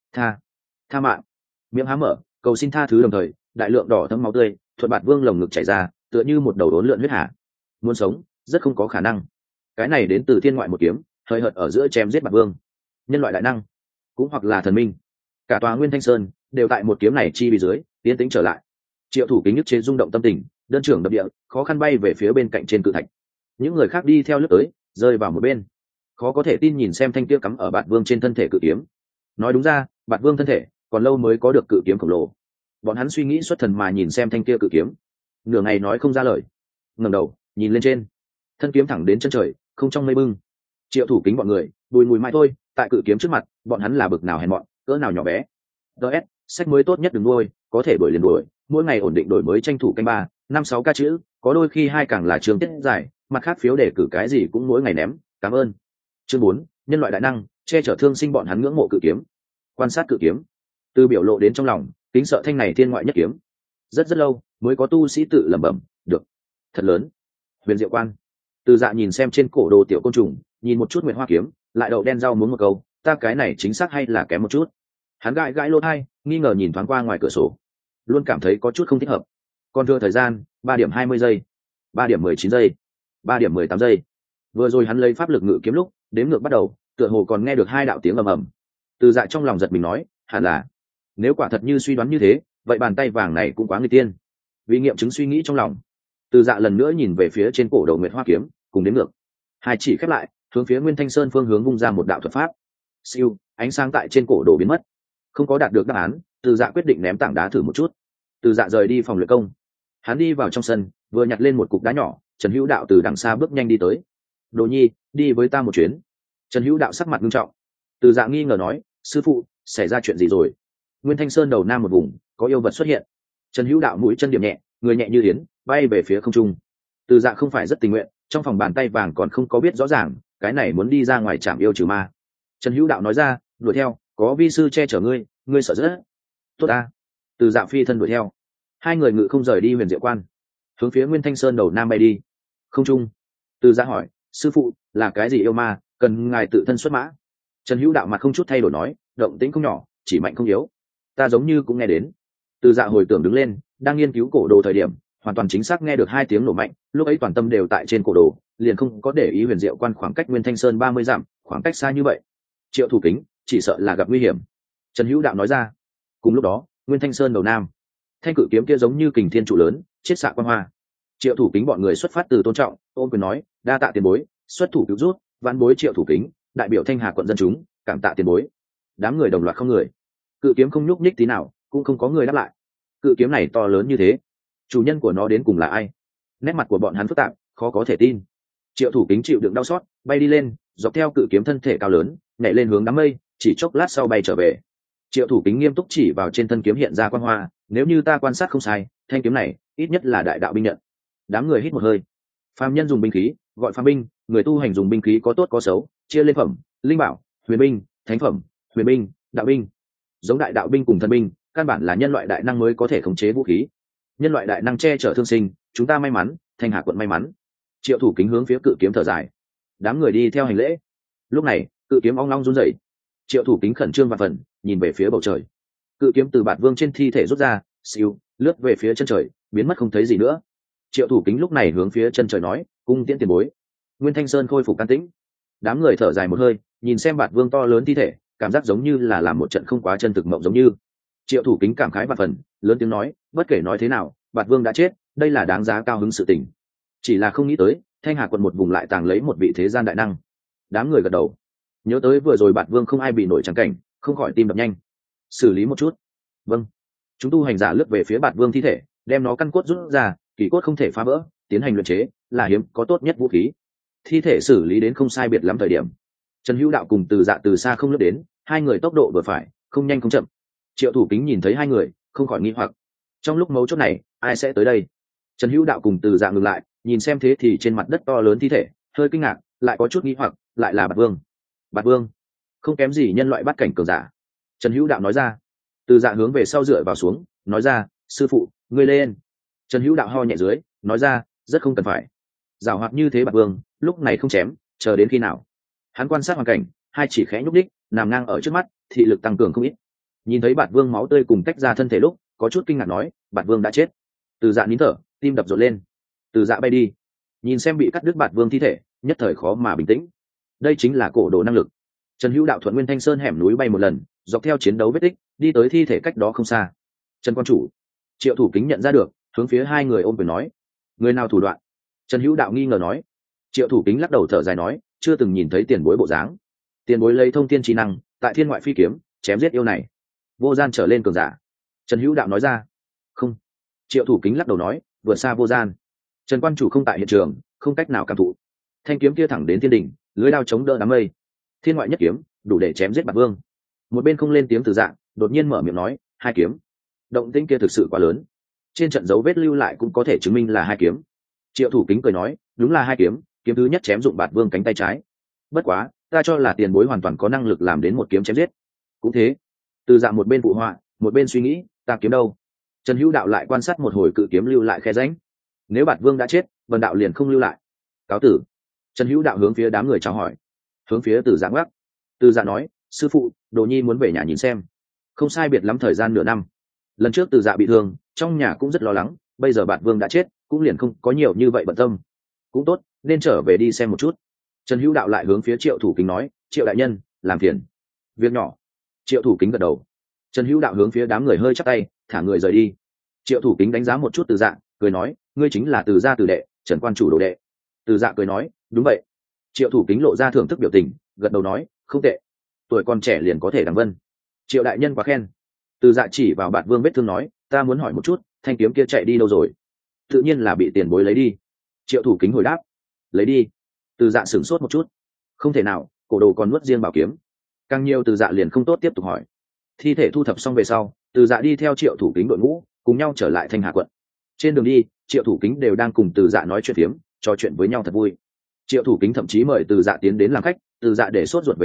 Tha mạng. Miệng há mở, cầu xin tha thứ, đồng thời đại lượng đỏ thấm máu tươi thuận Bạt Vương lồng ngực chảy ra, tựa như một đầu đốn lượn huyết hà. Muốn sống rất không có khả năng. Cái này đến từ thiên ngoại một kiếm, hơi hợt ở giữa chém giết Bạt Vương. Nhân loại đại năng, cũng hoặc là thần minh, cả tòa Nguyên Thanh Sơn đều tại một kiếm này chi vì dưới tiến tĩnh trở lại. Triệu Thủ Kính nhức chế rung động tâm tình, đơn trưởng đập địa, khó khăn bay về phía bên cạnh trên cự thạch. Những người khác đi theo lướt tới, rơi vào một bên, khó có thể tin nhìn xem thanh kia cắm ở Bạt Vương trên thân thể cự kiếm. Nói đúng ra, Bạt Vương thân thể còn lâu mới có được cự kiếm khổng lồ. Bọn hắn suy nghĩ xuất thần mà nhìn xem thanh kia cự kiếm, nửa ngày nói không ra lời. Ngẩng đầu nhìn lên trên, thân kiếm thẳng đến chân trời, không trong mây bưng. Triệu Thủ Kính bọn người bùi mùi mãi thôi, tại cự kiếm trước mặt, bọn hắn là bực nào hèn mọn, cỡ nào nhỏ bé. DS, sách mới tốt nhất đừng nuôi, có thể đuổi liền đuổi, mỗi ngày ổn định đổi mới, tranh thủ canh 3, 5, 6 ca chữ, có đôi khi hai càng là chương tiết dài, mặt khác phiếu đề cử cái gì cũng mỗi ngày ném, cảm ơn. Chương 4, nhân loại đại năng, che chở thương sinh. Bọn hắn ngưỡng mộ cự kiếm, quan sát cự kiếm, từ biểu lộ đến trong lòng, kính sợ thanh này thiên ngoại nhất kiếm. Rất lâu mới có tu sĩ tự lẩm bẩm, được, thật lớn. Huyền Diệu Quan, Từ Dạ nhìn xem trên cổ đồ tiểu côn trùng, nhìn một chút Nguyệt Hoa kiếm, lại đậu đen rau muốn một câu, ta cái này chính xác hay là kém một chút. Hắn gãi gãi lỗ tai, nghi ngờ nhìn thoáng qua ngoài cửa sổ, luôn cảm thấy có chút không thích hợp. Còn thừa thời gian 3 điểm 20 giây, 3 điểm 19 giây, 3 điểm 18 giây. Vừa rồi hắn lấy pháp lực ngự kiếm lúc đếm ngược bắt đầu, tựa hồ còn nghe được hai đạo tiếng ầm ầm. Từ Dạ trong lòng giật mình nói, hẳn là, nếu quả thật như suy đoán như thế, vậy bàn tay vàng này cũng quá nguy tiên. Vì nghiệm chứng suy nghĩ trong lòng, Từ Dạ lần nữa nhìn về phía trên cổ đầu Nguyệt Hoa kiếm, cùng đếm ngược. Hai chỉ khép lại, hướng phía Nguyên Thanh Sơn phương hướng vung ra một đạo thuật pháp. Siêu, ánh sáng tại trên cổ đồ biến mất. Không có đạt được đáp án, Từ Dạ quyết định ném tảng đá thử một chút. Từ Dạ rời đi phòng luyện công, hắn đi vào trong sân, vừa nhặt lên một cục đá nhỏ. Trần Hữu Đạo từ đằng xa bước nhanh đi tới. Đồ Nhi, đi với ta một chuyến. Trần Hữu Đạo sắc mặt nghiêm trọng. Từ Dạ nghi ngờ nói, sư phụ, xảy ra chuyện gì rồi? Nguyên Thanh Sơn đầu nam một vùng, có yêu vật xuất hiện. Trần Hữu Đạo mũi chân điểm nhẹ, người nhẹ như yến, bay về phía không trung. Từ Dạ không phải rất tình nguyện, trong phòng bàn tay vàng còn không có biết rõ ràng, cái này muốn đi ra ngoài chạm yêu trừ ma. Trần Hữu Đạo nói ra, đuổi theo, có vi sư che chở ngươi, ngươi sợ rất tốt ta. Từ Dạ phi thân đuổi theo, hai người ngự không rời đi Huyền Diệu Quan, hướng phía Nguyên Thanh Sơn đầu nam bay đi. Không trung, Từ Dạ hỏi, sư phụ, là cái gì yêu ma, cần ngài tự thân xuất mã? Trần Hữu Đạo mặt không chút thay đổi nói, động tĩnh không nhỏ, chỉ mạnh không yếu, ta giống như cũng nghe đến. Từ Dạ hồi tưởng đứng lên, đang nghiên cứu cổ đồ thời điểm, hoàn toàn chính xác nghe được hai tiếng nổ mạnh, lúc ấy toàn tâm đều tại trên cổ đồ, liền không có để ý Huyền Diệu Quan khoảng cách Nguyên Thanh Sơn 30 dặm, khoảng cách xa như vậy, Triệu Thủ Kính chỉ sợ là gặp nguy hiểm. Trần Hữu Đạo nói ra. Cùng lúc đó, Nguyên Thanh Sơn đầu nam, thanh cự kiếm kia giống như kình thiên trụ lớn, chiết xạ quang hoa. Triệu Thủ Kính bọn người xuất phát từ tôn trọng, ôm quyền nói, đa tạ tiền bối, xuất thủ cứu rút, vãn bối Triệu Thủ Kính, đại biểu Thanh Hà quận dân chúng, cảm tạ tiền bối. Đám người đồng loạt không người. Cự kiếm không nhúc nhích tí nào, cũng không có người đáp lại. Cự kiếm này to lớn như thế, chủ nhân của nó đến cùng là ai? Nét mặt của bọn hắn phức tạp, khó có thể tin. Triệu Thủ Kính chịu đựng đau xót, bay đi lên, dọc theo cự kiếm thân thể cao lớn, nhảy lên hướng đám mây, chỉ chốc lát sau bay trở về. Triệu Thủ Kính nghiêm túc chỉ vào trên thân kiếm hiện ra quang hoa, nếu như ta quan sát không sai, thanh kiếm này ít nhất là đại đạo binh nhận. Đám người hít một hơi. Phàm nhân dùng binh khí, gọi phàm binh, người tu hành dùng binh khí có tốt có xấu, chia lên phẩm, linh bảo, huyền binh, thánh phẩm, huyền binh, đạo binh. Giống đại đạo binh cùng thần binh, căn bản là nhân loại đại năng mới có thể khống chế vũ khí. Nhân loại đại năng che chở thương sinh, chúng ta may mắn, Thanh Hà quận may mắn. Triệu Thủ Kính hướng phía cự kiếm thở dài. Đám người đi theo hành lễ. Lúc này, cự kiếm ong long run rẩy. Triệu Thủ Kính khẩn trương và phần, nhìn về phía bầu trời. Cự kiếm từ Bạt Vương trên thi thể rút ra, siêu, lướt về phía chân trời, biến mất không thấy gì nữa. Triệu Thủ Kính lúc này hướng phía chân trời nói, cung tiễn tiền bối. Nguyên Thanh Sơn khôi phục can tĩnh. Đám người thở dài một hơi, nhìn xem Bạt Vương to lớn thi thể, cảm giác giống như là làm một trận không quá chân thực mộng giống như. Triệu Thủ Kính cảm khái và phần, lớn tiếng nói, bất kể nói thế nào, Bạt Vương đã chết, đây là đáng giá cao hứng sự tình. Chỉ là không nghĩ tới, Thanh Hà quận một vùng lại tàng lấy một vị thế gian đại năng. Đám người gật đầu. Nhớ tới vừa rồi Bạt Vương không ai bị nổi trắng cảnh, không khỏi tim đập nhanh. Xử lý một chút. Vâng. Chúng tu hành giả lướt về phía Bạt Vương thi thể, đem nó căn cốt rút ra, kỳ cốt không thể phá vỡ, tiến hành luyện chế, là hiếm có tốt nhất vũ khí. Thi thể xử lý đến không sai biệt lắm thời điểm, Trần Hữu Đạo cùng Từ Dạ từ xa không lướt đến, hai người tốc độ vừa phải, không nhanh không chậm. Triệu Thủ Kính nhìn thấy hai người, không khỏi nghi hoặc. Trong lúc mấu chốt này, ai sẽ tới đây? Trần Hữu Đạo cùng Từ Dạ ngừng lại, nhìn xem thế thì trên mặt đất to lớn thi thể, hơi kinh ngạc, lại có chút nghi hoặc, lại là Bạt Vương. Bạt Vương, không kém gì nhân loại bắt cảnh cường giả. Trần Hữu Đạo nói ra. Từ Dạ hướng về sau dựa vào xuống, nói ra, sư phụ, ngươi lên. Trần Hữu Đạo ho nhẹ dưới, nói ra, rất không cần phải. Giảo hoạt như thế Bạt Vương, lúc này không chém, chờ đến khi nào? Hắn quan sát hoàn cảnh, hai chỉ khẽ nhúc đích, nằm ngang ở trước mắt, thị lực tăng cường không ít. Nhìn thấy Bạt Vương máu tươi cùng tách ra thân thể lúc, có chút kinh ngạc nói, Bạt Vương đã chết. Từ Dạ nín thở, tim đập rộn lên. Từ Dạ bay đi, nhìn xem bị cắt đứt Bạt Vương thi thể, nhất thời khó mà bình tĩnh. Đây chính là cổ đồ năng lực. Trần Hữu Đạo thuận Nguyên Thanh Sơn hẻm núi bay một lần, dọc theo chiến đấu vết tích, đi tới thi thể cách đó không xa. Trần quan chủ. Triệu Thủ Kính nhận ra được, hướng phía hai người ôm quyền nói, người nào thủ đoạn? Trần Hữu Đạo nghi ngờ nói. Triệu Thủ Kính lắc đầu thở dài nói, chưa từng nhìn thấy tiền bối bộ dáng. Tiền bối lấy thông tiên trí năng, tại thiên ngoại phi kiếm, chém giết yêu này, vô gian trở lên cường giả. Trần Hữu Đạo nói ra. Không. Triệu Thủ Kính lắc đầu nói, vượt xa vô gian. Trần quan chủ không tại hiện trường, không cách nào cảm thụ. Thanh kiếm kia thẳng đến thiên đỉnh, lưới đao chống đỡ đám mây. Thiên ngoại nhất kiếm, đủ để chém giết Bạt Vương. Một bên không lên tiếng Từ Dạ, đột nhiên mở miệng nói, hai kiếm. Động tĩnh kia thực sự quá lớn, trên trận dấu vết lưu lại cũng có thể chứng minh là hai kiếm. Triệu Thủ Kính cười nói, đúng là hai kiếm, kiếm thứ nhất chém dụng Bạt Vương cánh tay trái. Bất quá, ta cho là tiền bối hoàn toàn có năng lực làm đến một kiếm chém giết. Cũng thế. Từ Dạ một bên phụ họa, một bên suy nghĩ, ta kiếm đâu? Trần Hữu Đạo lại quan sát một hồi cự kiếm lưu lại khe rãnh. Nếu Bạt Vương đã chết, Vân đạo liền không lưu lại. Cáo tử. Trần Hữu Đạo hướng phía đám người chào hỏi, hướng phía Từ Dạ ngoắc. Từ Dạ nói, sư phụ, Đồ Nhi muốn về nhà nhìn xem. Không sai biệt lắm thời gian nửa năm. Lần trước Từ Dạ bị thương, trong nhà cũng rất lo lắng, bây giờ Bạt Vương đã chết, cũng liền không có nhiều như vậy bận tâm. Cũng tốt, nên trở về đi xem một chút. Trần Hữu Đạo lại hướng phía Triệu Thủ Kính nói, Triệu đại nhân, làm phiền. Việc nhỏ. Triệu Thủ Kính gật đầu. Trần Hữu Đạo hướng phía đám người hơi chắp tay, thả người rời đi. Triệu Thủ Kính đánh giá một chút Từ Dạ, cười nói, ngươi chính là Từ gia Từ đệ, Trần quan chủ đồ đệ. Từ Dạ cười nói, đúng vậy. Triệu Thủ Kính lộ ra thưởng thức biểu tình, gật đầu nói, không tệ, tuổi còn trẻ liền có thể đằng vân. Triệu đại nhân quá khen. Từ Dạ chỉ vào Bạt Vương vết thương nói, ta muốn hỏi một chút, thanh kiếm kia chạy đi đâu rồi? Tự nhiên là bị tiền bối lấy đi. Triệu Thủ Kính hồi đáp, lấy đi. Từ Dạ sửng sốt một chút, không thể nào, cổ đồ còn nuốt riêng bảo kiếm. Càng nhiều Từ Dạ liền không tốt tiếp tục hỏi. Thi thể thu thập xong về sau, Từ Dạ đi theo Triệu Thủ Kính đội ngũ, cùng nhau trở lại Thanh Hà quận. Trên đường đi, Triệu Thủ Kính đều đang cùng Từ Dạ nói chuyện phiếm, trò chuyện với nhau thật vui. Triệu Thủ Kính thậm chí mời Từ Dạ tiến đến làm khách, Từ Dạ để sốt ruột về nhà,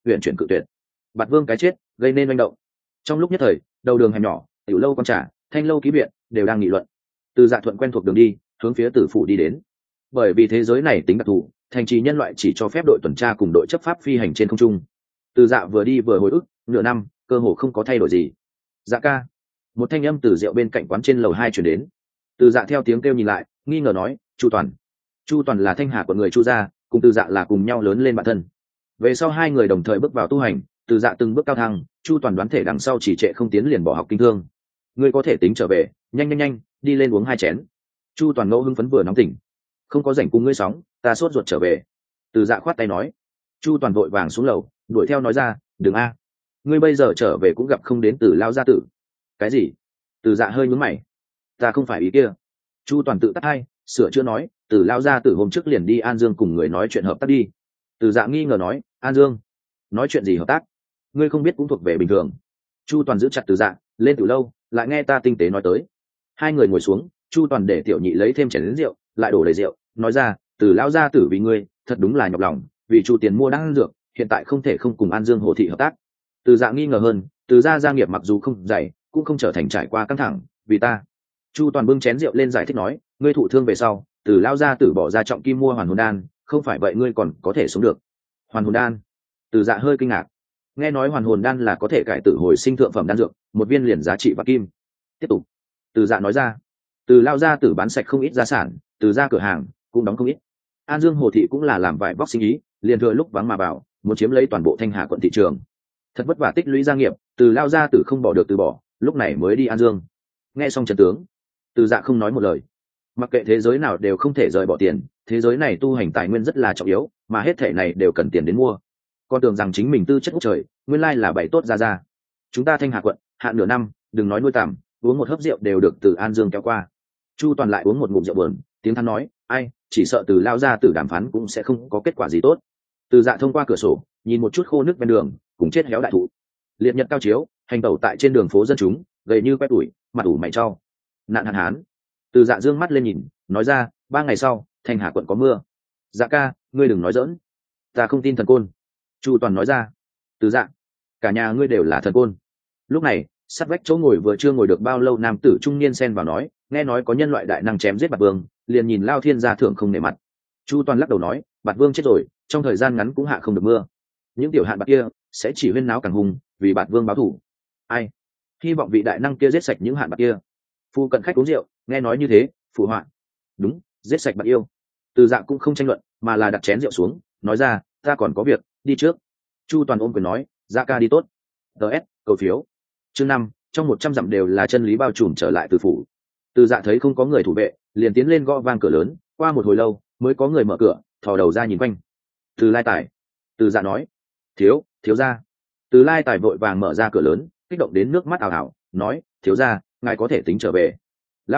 huyện chuyển cự tuyệt. Bạt Vương cái chết gây nên manh động. Trong lúc nhất thời, đầu đường hẻm nhỏ, tiểu lâu con trà, thanh lâu ký viện đều đang nghị luận. Từ Dạ thuận quen thuộc đường đi, hướng phía Tử phủ đi đến. Bởi vì thế giới này tính đặc thù, thành trì nhân loại chỉ cho phép đội tuần tra cùng đội chấp pháp phi hành trên không trung. Từ Dạ vừa đi vừa hồi ức, nửa năm, cơ hồ không có thay đổi gì. Dạ ca. Một thanh âm từ rượu bên cạnh quán trên lầu 2 truyền đến. Từ Dạ theo tiếng kêu nhìn lại, nghi ngờ nói, Chu Toàn. Chu Toàn là Thanh Hà của người Chu gia, cùng Từ Dạ là cùng nhau lớn lên bạn thân. Về sau hai người đồng thời bước vào tu hành, Từ Dạ từng bước cao thăng, Chu Toàn đoán thể đằng sau chỉ trệ không tiến liền bỏ học kinh thương. Ngươi có thể tính trở về, nhanh, đi lên uống 2 chén. Chu Toàn ngẫu hưng phấn vừa nóng tỉnh. Không có rảnh cùng ngươi sóng, ta sốt ruột trở về. Từ Dạ khoát tay nói. Chu Toàn vội vàng xuống lầu, đuổi theo nói ra, đừng a, ngươi bây giờ trở về cũng gặp không đến Từ lao gia tử. Cái gì? Từ Dạ hơi nhướng mày. Ta không phải ý kia. Chu Toàn tự tắt hai, sửa chữa nói, Từ lao gia tử hôm trước liền đi An Dương cùng người nói chuyện hợp tác đi. Từ Dạ nghi ngờ nói, An Dương nói chuyện gì hợp tác? Ngươi không biết cũng thuộc về bình thường. Chu Toàn giữ chặt Từ Dạ, lên từ lâu, lại nghe ta tinh tế nói tới. Hai người ngồi xuống, Chu Toàn để tiểu nhị lấy thêm chén đến rượu, lại đổ đầy rượu, nói ra, Từ lao gia tử vì ngươi, thật đúng là nhọc lòng, vì Chu tiền mua đan dược, hiện tại không thể không cùng An Dương Hồ thị hợp tác. Từ Dạ nghi ngờ hơn, Từ gia nghiệp mặc dù không dày, cũng không trở thành trải qua căng thẳng, vì ta. Chu Toàn bưng chén rượu lên giải thích nói, ngươi thụ thương về sau, Từ lao gia tử bỏ ra trọng kim mua hoàn hồn đan, không phải vậy ngươi còn có thể sống được. Hoàn hồn đan? Từ Dạ hơi kinh ngạc. Nghe nói hoàn hồn đan là có thể cải tử hồi sinh thượng phẩm đan dược, một viên liền giá trị vạn kim. Tiếp tục. Từ Dạ nói ra, Từ lao gia tử bán sạch không ít gia sản, Từ gia cửa hàng cũng đóng không ít. An Dương Hồ thị cũng là làm vải vóc sinh ý, liền thừa lúc vắng mà vào, muốn chiếm lấy toàn bộ Thanh Hà quận thị trường. Thật vất vả tích lũy gia nghiệp, Từ lao gia tử không bỏ được từ bỏ, lúc này mới đi An Dương. Nghe xong trận tướng, Từ Dạ không nói một lời. Mặc kệ thế giới nào đều không thể rời bỏ tiền, thế giới này tu hành tài nguyên rất là trọng yếu, mà hết thể này đều cần tiền đến mua. Con tưởng rằng chính mình tư chất ngút trời, nguyên lai là bày tốt ra. Chúng ta Thanh Hà quận, hạn nửa năm, đừng nói nuôi tằm, uống một hớp rượu đều được từ An Dương kéo qua. Chu Toàn lại uống một ngụm rượu buồn, tiếng than nói, ai, chỉ sợ Từ lao ra từ đàm phán cũng sẽ không có kết quả gì tốt. Từ Dạ thông qua cửa sổ, nhìn một chút khô nước ven đường, cùng chết héo đại thụ. Liệt nhật cao chiếu, hành tẩu tại trên đường phố dân chúng, gầy như que tuổi, mặt ủ mày trao. Nạn hạn hán. Từ Dạ dương mắt lên nhìn, nói ra, 3 ngày sau, Thanh Hà quận có mưa. Dạ ca, ngươi đừng nói giỡn. Ta không tin thần côn. Chu Toàn nói ra. Từ Dạ, cả nhà ngươi đều là thần côn. Lúc này, sát vách chỗ ngồi vừa chưa ngồi được bao lâu nam tử trung niên xen vào nói, nghe nói có nhân loại đại năng chém giết Bạt Vương, liền nhìn Lao Thiên gia thưởng không nể mặt. Chu Toàn lắc đầu nói, Bạt Vương chết rồi, trong thời gian ngắn cũng hạ không được mưa. Những tiểu hạn bạc kia sẽ chỉ huyên náo càng hùng, vì Bạt Vương báo thù. Ai? Hy vọng vị đại năng kia giết sạch những hạn bạc kia. Phu cận khách uống rượu, nghe nói như thế, phụ họa. Đúng, giết sạch bạc yêu. Từ Dạ cũng không tranh luận, mà là đặt chén rượu xuống, nói ra, ta còn có việc, đi trước. Chu Toàn ôm quyền nói, Dạ ca đi tốt. DS, cầu phiếu. Chương 5, trong 100 dặm đều là chân lý bao trùm trở lại từ phủ. Từ Dạ thấy không có người thủ vệ, liền tiến lên gõ vang cửa lớn, qua một hồi lâu, mới có người mở cửa, thò đầu ra nhìn quanh. Từ Lai Tài. Từ Dạ nói, thiếu gia. Từ Lai Tài vội vàng mở ra cửa lớn, kích động đến nước mắt ảo ảo, nói, thiếu gia, ngài có thể tính trở về. Lao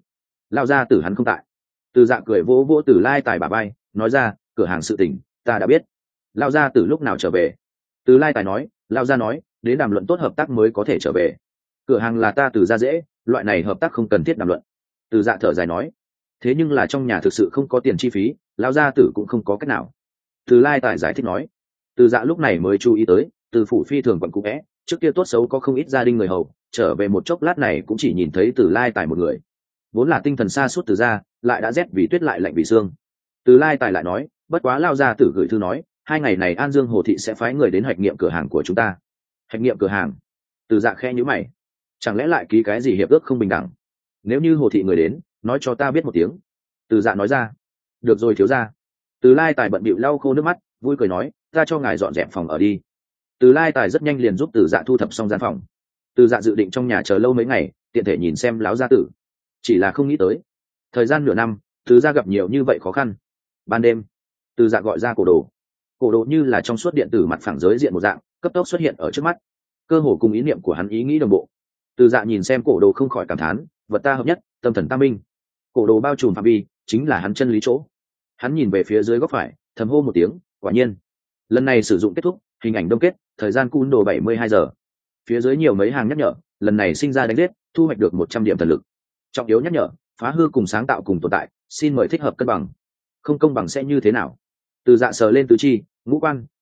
gia tử hắn không tại. Từ Dạ cười vỗ vỗ Từ Lai Tài bả vai, nói ra, cửa hàng sự tình ta đã biết. Lao gia tử lúc nào trở về? Từ Lai Tài nói, Lao gia nói, đến đàm luận tốt hợp tác mới có thể trở về. Cửa hàng là ta Từ gia dễ, loại này hợp tác không cần thiết đàm luận. Từ Dạ thở dài nói, thế nhưng là trong nhà thực sự không có tiền chi phí, Lao gia tử cũng không có cách nào. Từ Lai Tài giải thích nói. Từ Dạ lúc này mới chú ý tới, Từ phủ phi thường quận cũ vẽ, trước kia tốt xấu có không ít gia đình người hầu, trở về một chốc lát này cũng chỉ nhìn thấy Từ Lai Tài một người. Vốn là tinh thần xa suốt Từ gia, lại đã rét vì tuyết lại lạnh vì xương. Từ Lai Tài lại nói, bất quá Lao gia tử gửi thư nói, 2 ngày này An Dương Hồ thị sẽ phái người đến hạch nghiệm cửa hàng của chúng ta. Hạch nghiệm cửa hàng? Từ Dạ khe nhíu mày, chẳng lẽ lại ký cái gì hiệp ước không bình đẳng? Nếu như Hồ thị người đến, nói cho ta biết một tiếng. Từ Dạ nói ra. Được rồi thiếu gia. Từ Lai Tài bận bịu lau khô nước mắt, vui cười nói, ta cho ngài dọn dẹp phòng ở đi. Từ Lai Tài rất nhanh liền giúp Từ Dạ thu thập xong gian phòng. Từ Dạ dự định trong nhà chờ lâu mấy ngày, tiện thể nhìn xem láo gia tử. Chỉ là không nghĩ tới, thời gian nửa năm, Từ Gia gặp nhiều như vậy khó khăn. Ban đêm, Từ Dạ gọi ra cổ đồ. Cổ đồ như là trong suốt điện tử mặt phẳng giới diện một dạng, cấp tốc xuất hiện ở trước mắt. Cơ hồ cùng ý niệm của hắn ý nghĩ đồng bộ. Từ Dạ nhìn xem cổ đồ không khỏi cảm thán, vật ta hợp nhất, tâm thần tam minh. Cổ đồ bao trùm phạm vi, chính là hắn chân lý chỗ. Hắn nhìn về phía dưới góc phải, thầm hô một tiếng, quả nhiên. Lần này sử dụng kết thúc, hình ảnh đông kết, thời gian cún đồ 72 giờ. Phía dưới nhiều mấy hàng nhắc nhở, lần này sinh ra đánh giết, thu hoạch được 100 điểm thần lực. Trọng yếu nhắc nhở, phá hư cùng sáng tạo cùng tồn tại, xin mời thích hợp cân bằng. Không công bằng sẽ như thế nào? Từ Dạ sờ lên tứ chi, ngũ quan,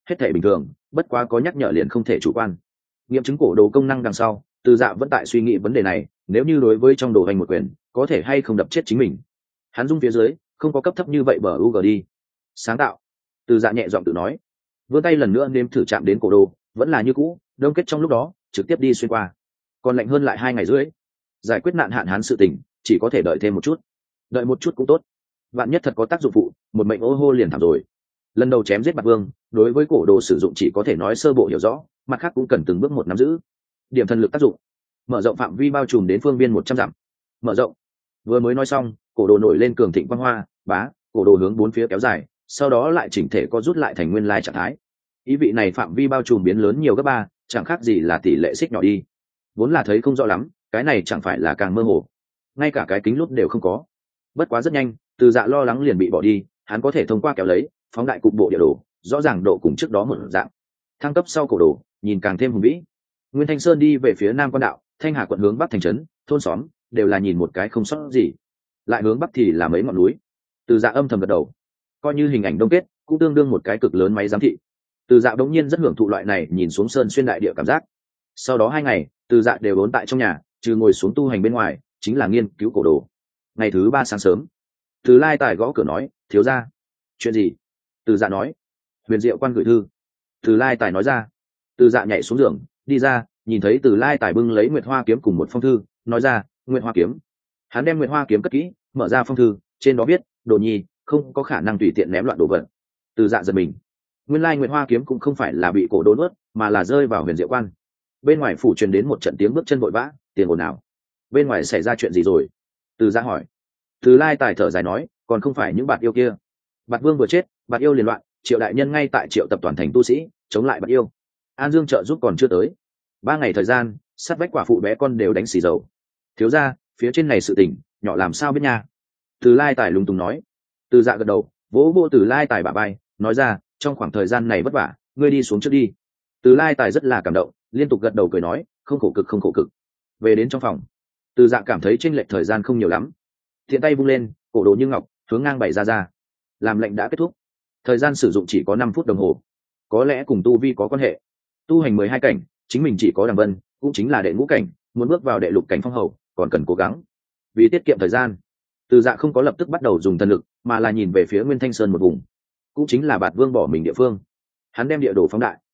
hết thể bình thường, bất quá có nhắc nhở liền không thể chủ quan. Nghiệm chứng cổ đồ công năng đằng sau, Từ Dạ vẫn tại suy nghĩ vấn đề này, nếu như đối với trong đồ hành một quyền, có thể hay không đập chết chính mình. Hắn rung phía dưới, không có cấp thấp như vậy bờ UG đi. Sáng tạo. Từ Dạ nhẹ giọng tự nói. Vươn tay lần nữa nếm thử chạm đến cổ đồ, vẫn là như cũ, đông kết trong lúc đó, trực tiếp đi xuyên qua. Còn lạnh hơn lại 2 ngày rưỡi. Giải quyết nạn hạn hán sự tình, chỉ có thể đợi thêm một chút. Đợi một chút cũng tốt. Vạn nhất thật có tác dụng phụ, một mệnh ô hô liền thảm rồi. Lần đầu chém giết Bạt Vương, đối với cổ đồ sử dụng chỉ có thể nói sơ bộ hiểu rõ, mặt khác cũng cần từng bước một nắm giữ. Điểm thần lực tác dụng, mở rộng phạm vi bao trùm đến phương viên 100 dặm. Mở rộng. Vừa mới nói xong, cổ đồ nổi lên cường thịnh quang hoa, bá, cổ đồ hướng bốn phía kéo dài, sau đó lại chỉnh thể co rút lại thành nguyên lai trạng thái. Ý vị này phạm vi bao trùm biến lớn nhiều gấp 3, chẳng khác gì là tỷ lệ xích nhỏ đi. Vốn là thấy không rõ lắm, cái này chẳng phải là càng mơ hồ. Ngay cả cái kính lúp đều không có. Bất quá rất nhanh, Từ Dạ lo lắng liền bị bỏ đi, hắn có thể thông qua kéo lấy, phóng đại cục bộ địa đồ, rõ ràng độ cùng trước đó một dạng. Thăng cấp sau cổ đồ, nhìn càng thêm hùng vĩ. Nguyên Thanh Sơn đi về phía Nam Quan đạo, Thanh Hà quận hướng bắc thành trấn, thôn xóm đều là nhìn một cái không sót gì. Lại hướng bắc thì là mấy ngọn núi. Từ Dạ âm thầm gật đầu, coi như hình ảnh đông kết, cũng tương đương một cái cực lớn máy giám thị. Từ Dạ đống nhiên rất hưởng thụ loại này nhìn xuống sơn xuyên đại địa cảm giác. Sau đó 2 ngày, Từ Dạ đều ốn tại trong nhà, trừ ngồi xuống tu hành bên ngoài, chính là nghiên cứu cổ đồ. Ngày thứ 3 sáng sớm, Từ Lai Tài gõ cửa nói, thiếu gia. Chuyện gì? Từ Dạ nói, Huyền Diệu quan gửi thư. Từ Lai Tài nói ra. Từ Dạ nhảy xuống giường, đi ra, nhìn thấy Từ Lai Tài bưng lấy Nguyệt Hoa kiếm cùng một phong thư, nói ra, Nguyệt Hoa kiếm. Hắn đem Nguyệt Hoa kiếm cất kỹ, mở ra phong thư, trên đó viết, Đồ Nhi, không có khả năng tùy tiện ném loạn đồ vật. Từ Dạ giật mình. Nguyên lai Nguyệt Hoa kiếm cũng không phải là bị cổ đốn ướt, mà là rơi vào Huyền Diệu quan. Bên ngoài phủ truyền đến một trận tiếng bước chân vội vã, tiền ồn nào? Bên ngoài xảy ra chuyện gì rồi? Từ Dạ hỏi. Từ Lai Tài thở dài nói, còn không phải những bạt yêu kia. Bạt Vương vừa chết, bạt yêu liền loạn, Triệu đại nhân ngay tại Triệu tập toàn thành tu sĩ chống lại bạt yêu. An Dương trợ giúp còn chưa tới. 3 ngày thời gian, sát vách quả phụ bé con đều đánh xì dầu. Thiếu gia, phía trên này sự tình nhỏ làm sao biết nha? Từ Lai Tài lúng túng nói. Từ Dạ gật đầu, vỗ vỗ Từ Lai Tài bả vai, nói ra, trong khoảng thời gian này vất vả, ngươi đi xuống trước đi. Từ Lai Tài rất là cảm động, liên tục gật đầu cười nói, không khổ cực không khổ cực. Về đến trong phòng, Từ Dạ cảm thấy chênh lệch thời gian không nhiều lắm. Thiện tay vung lên, cổ đồ như ngọc hướng ngang bày ra. Làm lệnh đã kết thúc, thời gian sử dụng chỉ có 5 phút đồng hồ. Có lẽ cùng tu vi có quan hệ. Tu hành 12 cảnh, chính mình chỉ có Đằng Vân, cũng chính là đệ ngũ cảnh, muốn bước vào đệ lục cảnh phong hầu, còn cần cố gắng. Vì tiết kiệm thời gian, Từ Dạ không có lập tức bắt đầu dùng thần lực, mà là nhìn về phía Nguyên Thanh Sơn một vùng, cũng chính là Bạt Vương bỏ mình địa phương. Hắn đem địa đồ phóng đại.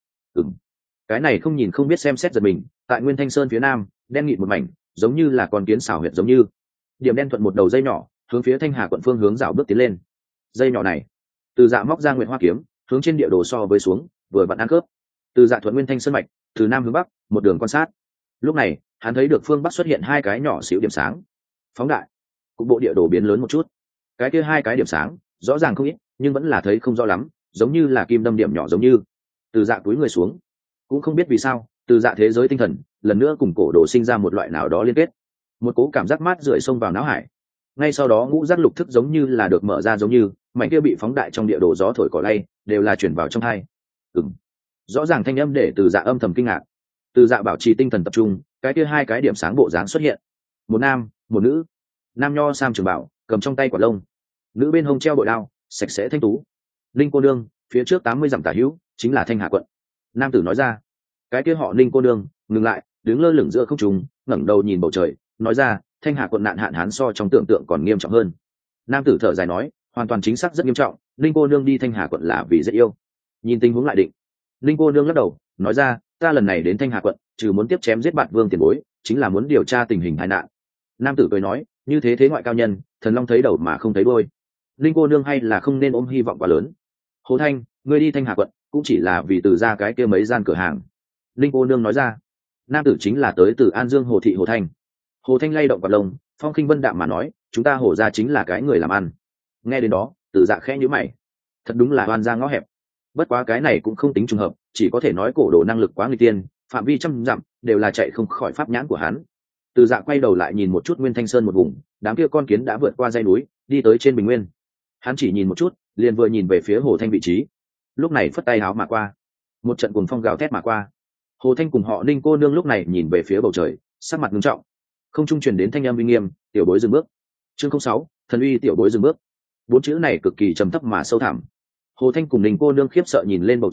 Cái này không nhìn không biết xem xét giật mình, tại Nguyên Thanh Sơn phía nam, đen nghịt một mảnh, giống như là con kiến xảo huyệt giống như. Điểm đen thuận một đầu dây nhỏ, hướng phía Thanh Hà quận phương hướng dạo bước tiến lên. Dây nhỏ này, Từ Dạ móc ra Nguyệt Hoa kiếm, hướng trên địa đồ so với xuống, vừa vặn ăn khớp. Từ Dạ thuận Nguyên Thanh Sơn mạch, từ nam hướng bắc, một đường quan sát. Lúc này, hắn thấy được phương bắc xuất hiện 2 cái nhỏ xíu điểm sáng. Phóng đại, cục bộ địa đồ biến lớn một chút. Cái kia 2 cái điểm sáng, rõ ràng không ít, nhưng vẫn là thấy không rõ lắm, giống như là kim đâm điểm nhỏ giống như. Từ Dạ túi người xuống, cũng không biết vì sao, Từ Dạ thế giới tinh thần lần nữa cùng cổ đồ sinh ra một loại nào đó liên kết. Một cố cảm giác mát rượi xông vào não hải. Ngay sau đó ngũ giác lục thức giống như là được mở ra giống như, mảnh kia bị phóng đại trong địa đồ gió thổi cỏ lay, đều là chuyển vào trong tai. Rõ ràng thanh âm để Từ Dạ âm thầm kinh ngạc. Từ Dạ bảo trì tinh thần tập trung, cái kia 2 cái điểm sáng bộ dáng xuất hiện. Một nam, một nữ. Nam nho sam trường bảo, cầm trong tay quả lông. Nữ bên hông treo bội đao, sạch sẽ thanh tú. Linh cô nương, phía trước 80 dặm tả hữu, chính là Thanh Hà quận. Nam tử nói ra. Cái kia họ Linh cô nương ngừng lại, đứng lơ lửng giữa không trung, ngẩng đầu nhìn bầu trời, nói ra, Thanh Hà quận nạn hạn hán so trong tưởng tượng còn nghiêm trọng hơn. Nam tử thở dài nói, hoàn toàn chính xác rất nghiêm trọng, Linh cô nương đi Thanh Hà quận là vì dễ yêu. Nhìn tình huống lại định. Linh cô nương lắc đầu, nói ra, ta lần này đến Thanh Hà quận, trừ muốn tiếp chém giết Bạt Vương tiền bối, chính là muốn điều tra tình hình tai nạn. Nam tử cười nói, như thế thế ngoại cao nhân, thần long thấy đầu mà không thấy đuôi. Linh cô nương hay là không nên ôm hy vọng quá lớn. Hồ Thanh, ngươi đi Thanh Hà quận, cũng chỉ là vì Từ ra cái kia mấy gian cửa hàng. Linh cô nương nói ra. Nam tử chính là tới từ An Dương Hồ thị Hồ Thanh. Hồ Thanh lay động quả lông, phong khinh vân đạm mà nói, chúng ta Hồ gia chính là cái người làm ăn. Nghe đến đó, Từ Dạ khẽ nhíu mày. Thật đúng là oan gia ngõ hẹp. Bất quá cái này cũng không tính trùng hợp, chỉ có thể nói cổ đồ năng lực quá nguy tiên, phạm vi trăm dặm đều là chạy không khỏi pháp nhãn của hắn. Từ Dạ quay đầu lại nhìn một chút Nguyên Thanh Sơn một vùng, đám kia con kiến đã vượt qua dãy núi, đi tới trên bình nguyên. Hắn chỉ nhìn một chút, liền vừa nhìn về phía Hồ Thanh vị trí. Lúc này phất tay háo mà qua, một trận cuồng phong gào thét mà qua. Hồ Thanh cùng họ Ninh cô nương lúc này nhìn về phía bầu trời, sắc mặt nghiêm trọng. Không trung truyền đến thanh âm uy nghiêm, tiểu bối dừng bước. Chương 06, thần uy tiểu bối dừng bước. 4 chữ này cực kỳ trầm thấp mà sâu thẳm. Hồ Thanh cùng Ninh cô nương khiếp sợ nhìn lên bầu trời,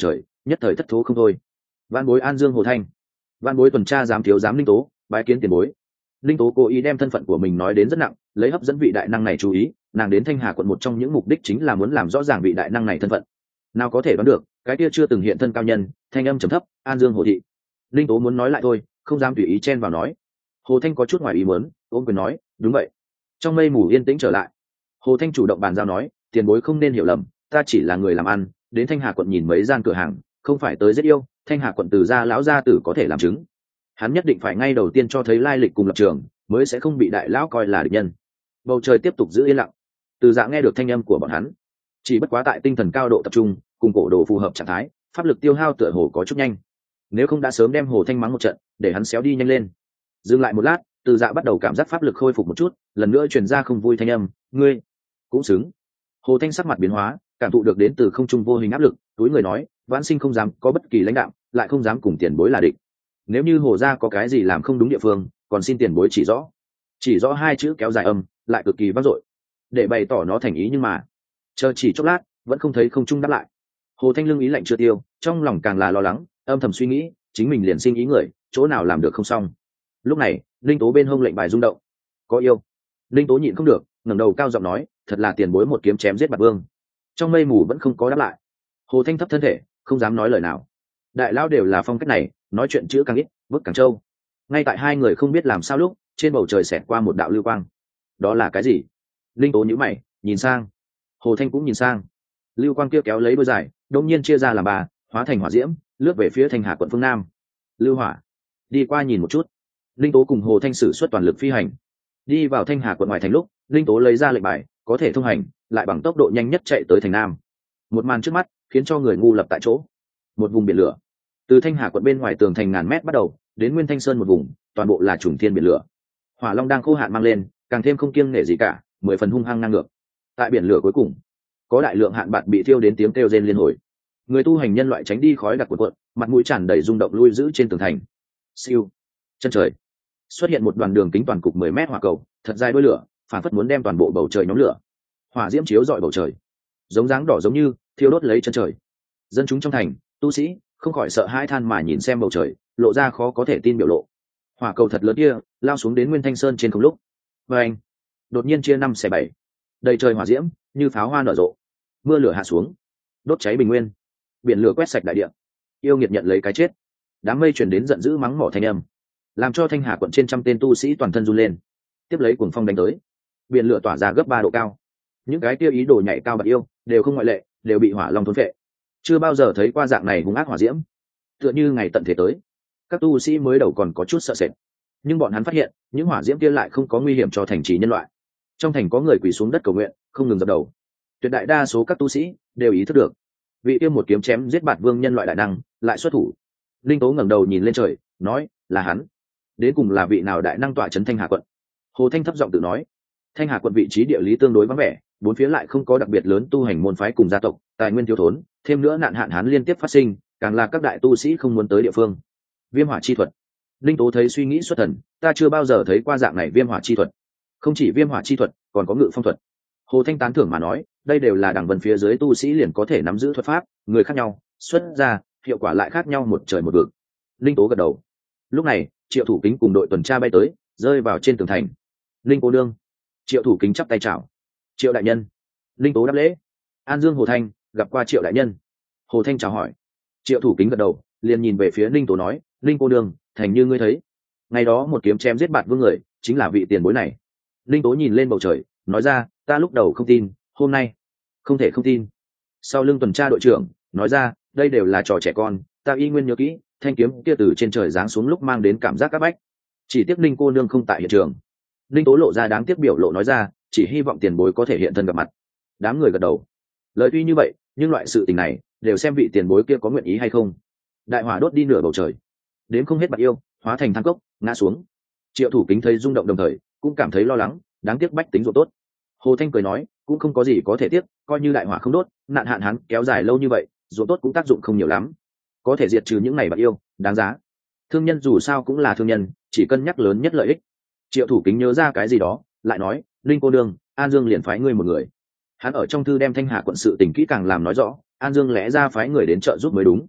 nhất thời thất thố không thôi. Văn bối An Dương Hồ Thanh, văn bối tuần tra giám thiếu giám Linh Tố bái kiến tiền bối. Linh Tố cố ý đem thân phận của mình nói đến rất nặng, lấy hấp dẫn vị đại năng này chú ý. Nàng đến Thanh Hà quận một trong những mục đích chính là muốn làm rõ ràng vị đại năng này thân phận. Nào có thể đoán được cái kia chưa từng hiện thân cao nhân, thanh âm trầm thấp, An Dương Hồ thị. Linh Tố muốn nói lại thôi, không dám tùy ý chen vào nói. Hồ Thanh có chút ngoài ý muốn, ôm quyền nói, đúng vậy. Trong mây mù yên tĩnh trở lại, Hồ Thanh chủ động bàn giao nói, tiền bối không nên hiểu lầm, ta chỉ là người làm ăn, đến Thanh Hà quận nhìn mấy gian cửa hàng, không phải tới giết yêu. Thanh Hà quận từ gia lão gia tử có thể làm chứng, hắn nhất định phải ngay đầu tiên cho thấy lai lịch cùng lập trường, mới sẽ không bị đại lão coi là địch nhân. Bầu trời tiếp tục giữ yên lặng. Từ Dạ nghe được thanh âm của bọn hắn, chỉ bất quá tại tinh thần cao độ tập trung cùng cổ đồ phù hợp trạng thái, pháp lực tiêu hao tựa hồ có chút nhanh, nếu không đã sớm đem Hồ Thanh mắng một trận để hắn xéo đi nhanh lên. Dừng lại một lát, Từ Dạ bắt đầu cảm giác pháp lực khôi phục một chút, lần nữa truyền ra không vui thanh âm, ngươi cũng xứng. Hồ Thanh sắc mặt biến hóa, cảm thụ được đến từ không trung vô hình áp lực, túi người nói, vãn sinh không dám có bất kỳ lãnh đạo, lại không dám cùng tiền bối là địch. Nếu như Hồ gia có cái gì làm không đúng địa phương, còn xin tiền bối chỉ rõ. Chỉ rõ hai chữ kéo dài âm, lại cực kỳ vang dội, để bày tỏ nó thành ý, nhưng mà chờ chỉ chốc lát vẫn không thấy không trung đáp lại. Hồ Thanh lương ý lạnh chưa tiêu, trong lòng càng là lo lắng, âm thầm suy nghĩ, chính mình liền sinh ý người, chỗ nào làm được không xong. Lúc này Linh Tố bên hông lệnh bài rung động, có yêu. Linh Tố nhịn không được, ngẩng đầu cao giọng nói, thật là tiền bối một kiếm chém giết Bạt Vương. Trong mây mù vẫn không có đáp lại. Hồ Thanh thấp thân thể, không dám nói lời nào. Đại lão đều là phong cách này, nói chuyện chữ càng ít vứt càng trâu. Ngay tại hai người không biết làm sao lúc, trên bầu trời xẹt qua một đạo lưu quang. Đó là cái gì? Linh Tố nhíu mày nhìn sang, Hồ Thanh cũng nhìn sang. Lưu quang kia kéo lấy đôi dài, đông nhiên chia ra làm ba, hóa thành hỏa diễm, lướt về phía Thanh Hà quận phương nam. Lưu hỏa, đi qua nhìn một chút. Linh Tố cùng Hồ Thanh sử xuất toàn lực phi hành, đi vào Thanh Hà quận ngoài thành lúc, Linh Tố lấy ra lệnh bài, có thể thông hành, lại bằng tốc độ nhanh nhất chạy tới thành nam. Một màn trước mắt khiến cho người ngu lập tại chỗ. Một vùng biển lửa, từ Thanh Hà quận bên ngoài tường thành ngàn mét bắt đầu, đến Nguyên Thanh Sơn một vùng, toàn bộ là trùng thiên biển lửa. Hỏa long đang khô hạn mang lên, càng thêm không kiêng nể gì cả, 10 phần hung hăng ngang ngược. Tại biển lửa cuối cùng, có đại lượng hạn bạt bị thiêu đến tiếng kêu rên liên hồi. Người tu hành nhân loại tránh đi khói đặc cuộn, mặt mũi tràn đầy rung động lui giữ trên tường thành. Siêu, chân trời xuất hiện một đoàn đường kính toàn cục 10 mét hỏa cầu, thật dài đuôi lửa, phản phất muốn đem toàn bộ bầu trời nhóm lửa. Hỏa diễm chiếu rọi bầu trời, giống dáng đỏ giống như thiêu đốt lấy chân trời. Dân chúng trong thành, tu sĩ không khỏi sợ hãi than mà nhìn xem bầu trời, lộ ra khó có thể tin biểu lộ. Hỏa cầu thật lớn kia lao xuống đến Nguyên Thanh Sơn trên không lúc, và anh đột nhiên chia 5/7, đầy trời hỏa diễm như pháo hoa nở rộ, mưa lửa hạ xuống, đốt cháy bình nguyên, biển lửa quét sạch đại địa. Yêu nghiệt nhận lấy cái chết. Đám mây truyền đến giận dữ mắng mỏ thanh âm, làm cho Thanh Hà quận trên trăm tên tu sĩ toàn thân run lên. Tiếp lấy cuồng phong đánh tới, biển lửa tỏa ra gấp 3 độ cao. Những cái tiêu ý đồ nhảy cao bạc yêu đều không ngoại lệ, đều bị hỏa long thôn phệ. Chưa bao giờ thấy qua dạng này hung ác hỏa diễm, tựa như ngày tận thế tới. Các tu sĩ mới đầu còn có chút sợ sệt, nhưng bọn hắn phát hiện những hỏa diễm kia lại không có nguy hiểm cho thành trì nhân loại. Trong thành có người quỳ xuống đất cầu nguyện, không ngừng dập đầu. Tuyệt đại đa số các tu sĩ đều ý thức được, vị yêu một kiếm chém giết Bạt Vương nhân loại đại năng lại xuất thủ. Linh Tố ngẩng đầu nhìn lên trời, nói, là hắn. Đến cùng là vị nào đại năng tọa trấn Thanh Hà quận? Hồ Thanh thấp giọng tự nói. Thanh Hà quận vị trí địa lý tương đối vắng vẻ, bốn phía lại không có đặc biệt lớn tu hành môn phái cùng gia tộc, tài nguyên thiếu thốn, thêm nữa nạn hạn hán liên tiếp phát sinh, càng là các đại tu sĩ không muốn tới địa phương. Viêm hỏa chi thuật. Linh Tố thấy suy nghĩ xuất thần, ta chưa bao giờ thấy qua dạng này viêm hỏa chi thuật. Không chỉ viêm hỏa chi thuật, còn có ngự phong thuật. Hồ Thanh tán thưởng mà nói, đây đều là đẳng vân phía dưới tu sĩ liền có thể nắm giữ thuật pháp, người khác nhau, xuất ra, hiệu quả lại khác nhau một trời một vực. Linh Tố gật đầu. Lúc này, Triệu Thủ Kính cùng đội tuần tra bay tới, rơi vào trên tường thành. Linh cô đương. Triệu Thủ Kính chắp tay chào. Triệu đại nhân. Linh Tố đáp lễ. An Dương Hồ Thanh, gặp qua Triệu đại nhân. Hồ Thanh chào hỏi. Triệu Thủ Kính gật đầu, liền nhìn về phía Linh Tố nói, Linh cô đương, thành như ngươi thấy, ngày đó một kiếm chém giết Bạt Vương người, chính là vị tiền bối này. Linh Tố nhìn lên bầu trời, nói ra, ta lúc đầu không tin, hôm nay không thể không tin. Sau lưng tuần tra đội trưởng nói ra, đây đều là trò trẻ con, ta y nguyên nhớ kỹ thanh kiếm kia từ trên trời giáng xuống lúc mang đến cảm giác áp bách. Chỉ tiếc Linh cô nương không tại hiện trường. Linh Tố lộ ra đáng tiếc biểu lộ, nói ra, chỉ hy vọng tiền bối có thể hiện thân gặp mặt. Đám người gật đầu. Lời tuy như vậy, nhưng loại sự tình này đều xem vị tiền bối kia có nguyện ý hay không. Đại hỏa đốt đi nửa bầu trời, đến không hết bạc yêu hóa thành than cốc ngã xuống. Triệu Thủ Kính thấy rung động đồng thời cũng cảm thấy lo lắng, đáng tiếc bách tính ruộng tốt. Hồ Thanh cười nói, cũng không có gì có thể tiếc, coi như đại hỏa không đốt, nạn hạn hán kéo dài lâu như vậy, ruộng tốt cũng tác dụng không nhiều lắm, có thể diệt trừ những này bạc yêu, đáng giá. Thương nhân dù sao cũng là thương nhân, chỉ cân nhắc lớn nhất lợi ích. Triệu Thủ Kính nhớ ra cái gì đó, lại nói, Linh cô đương, An Dương liền phái ngươi một người. Hắn ở trong thư đem Thanh Hà quận sự tình kỹ càng làm nói rõ, An Dương lẽ ra phái người đến trợ giúp mới đúng.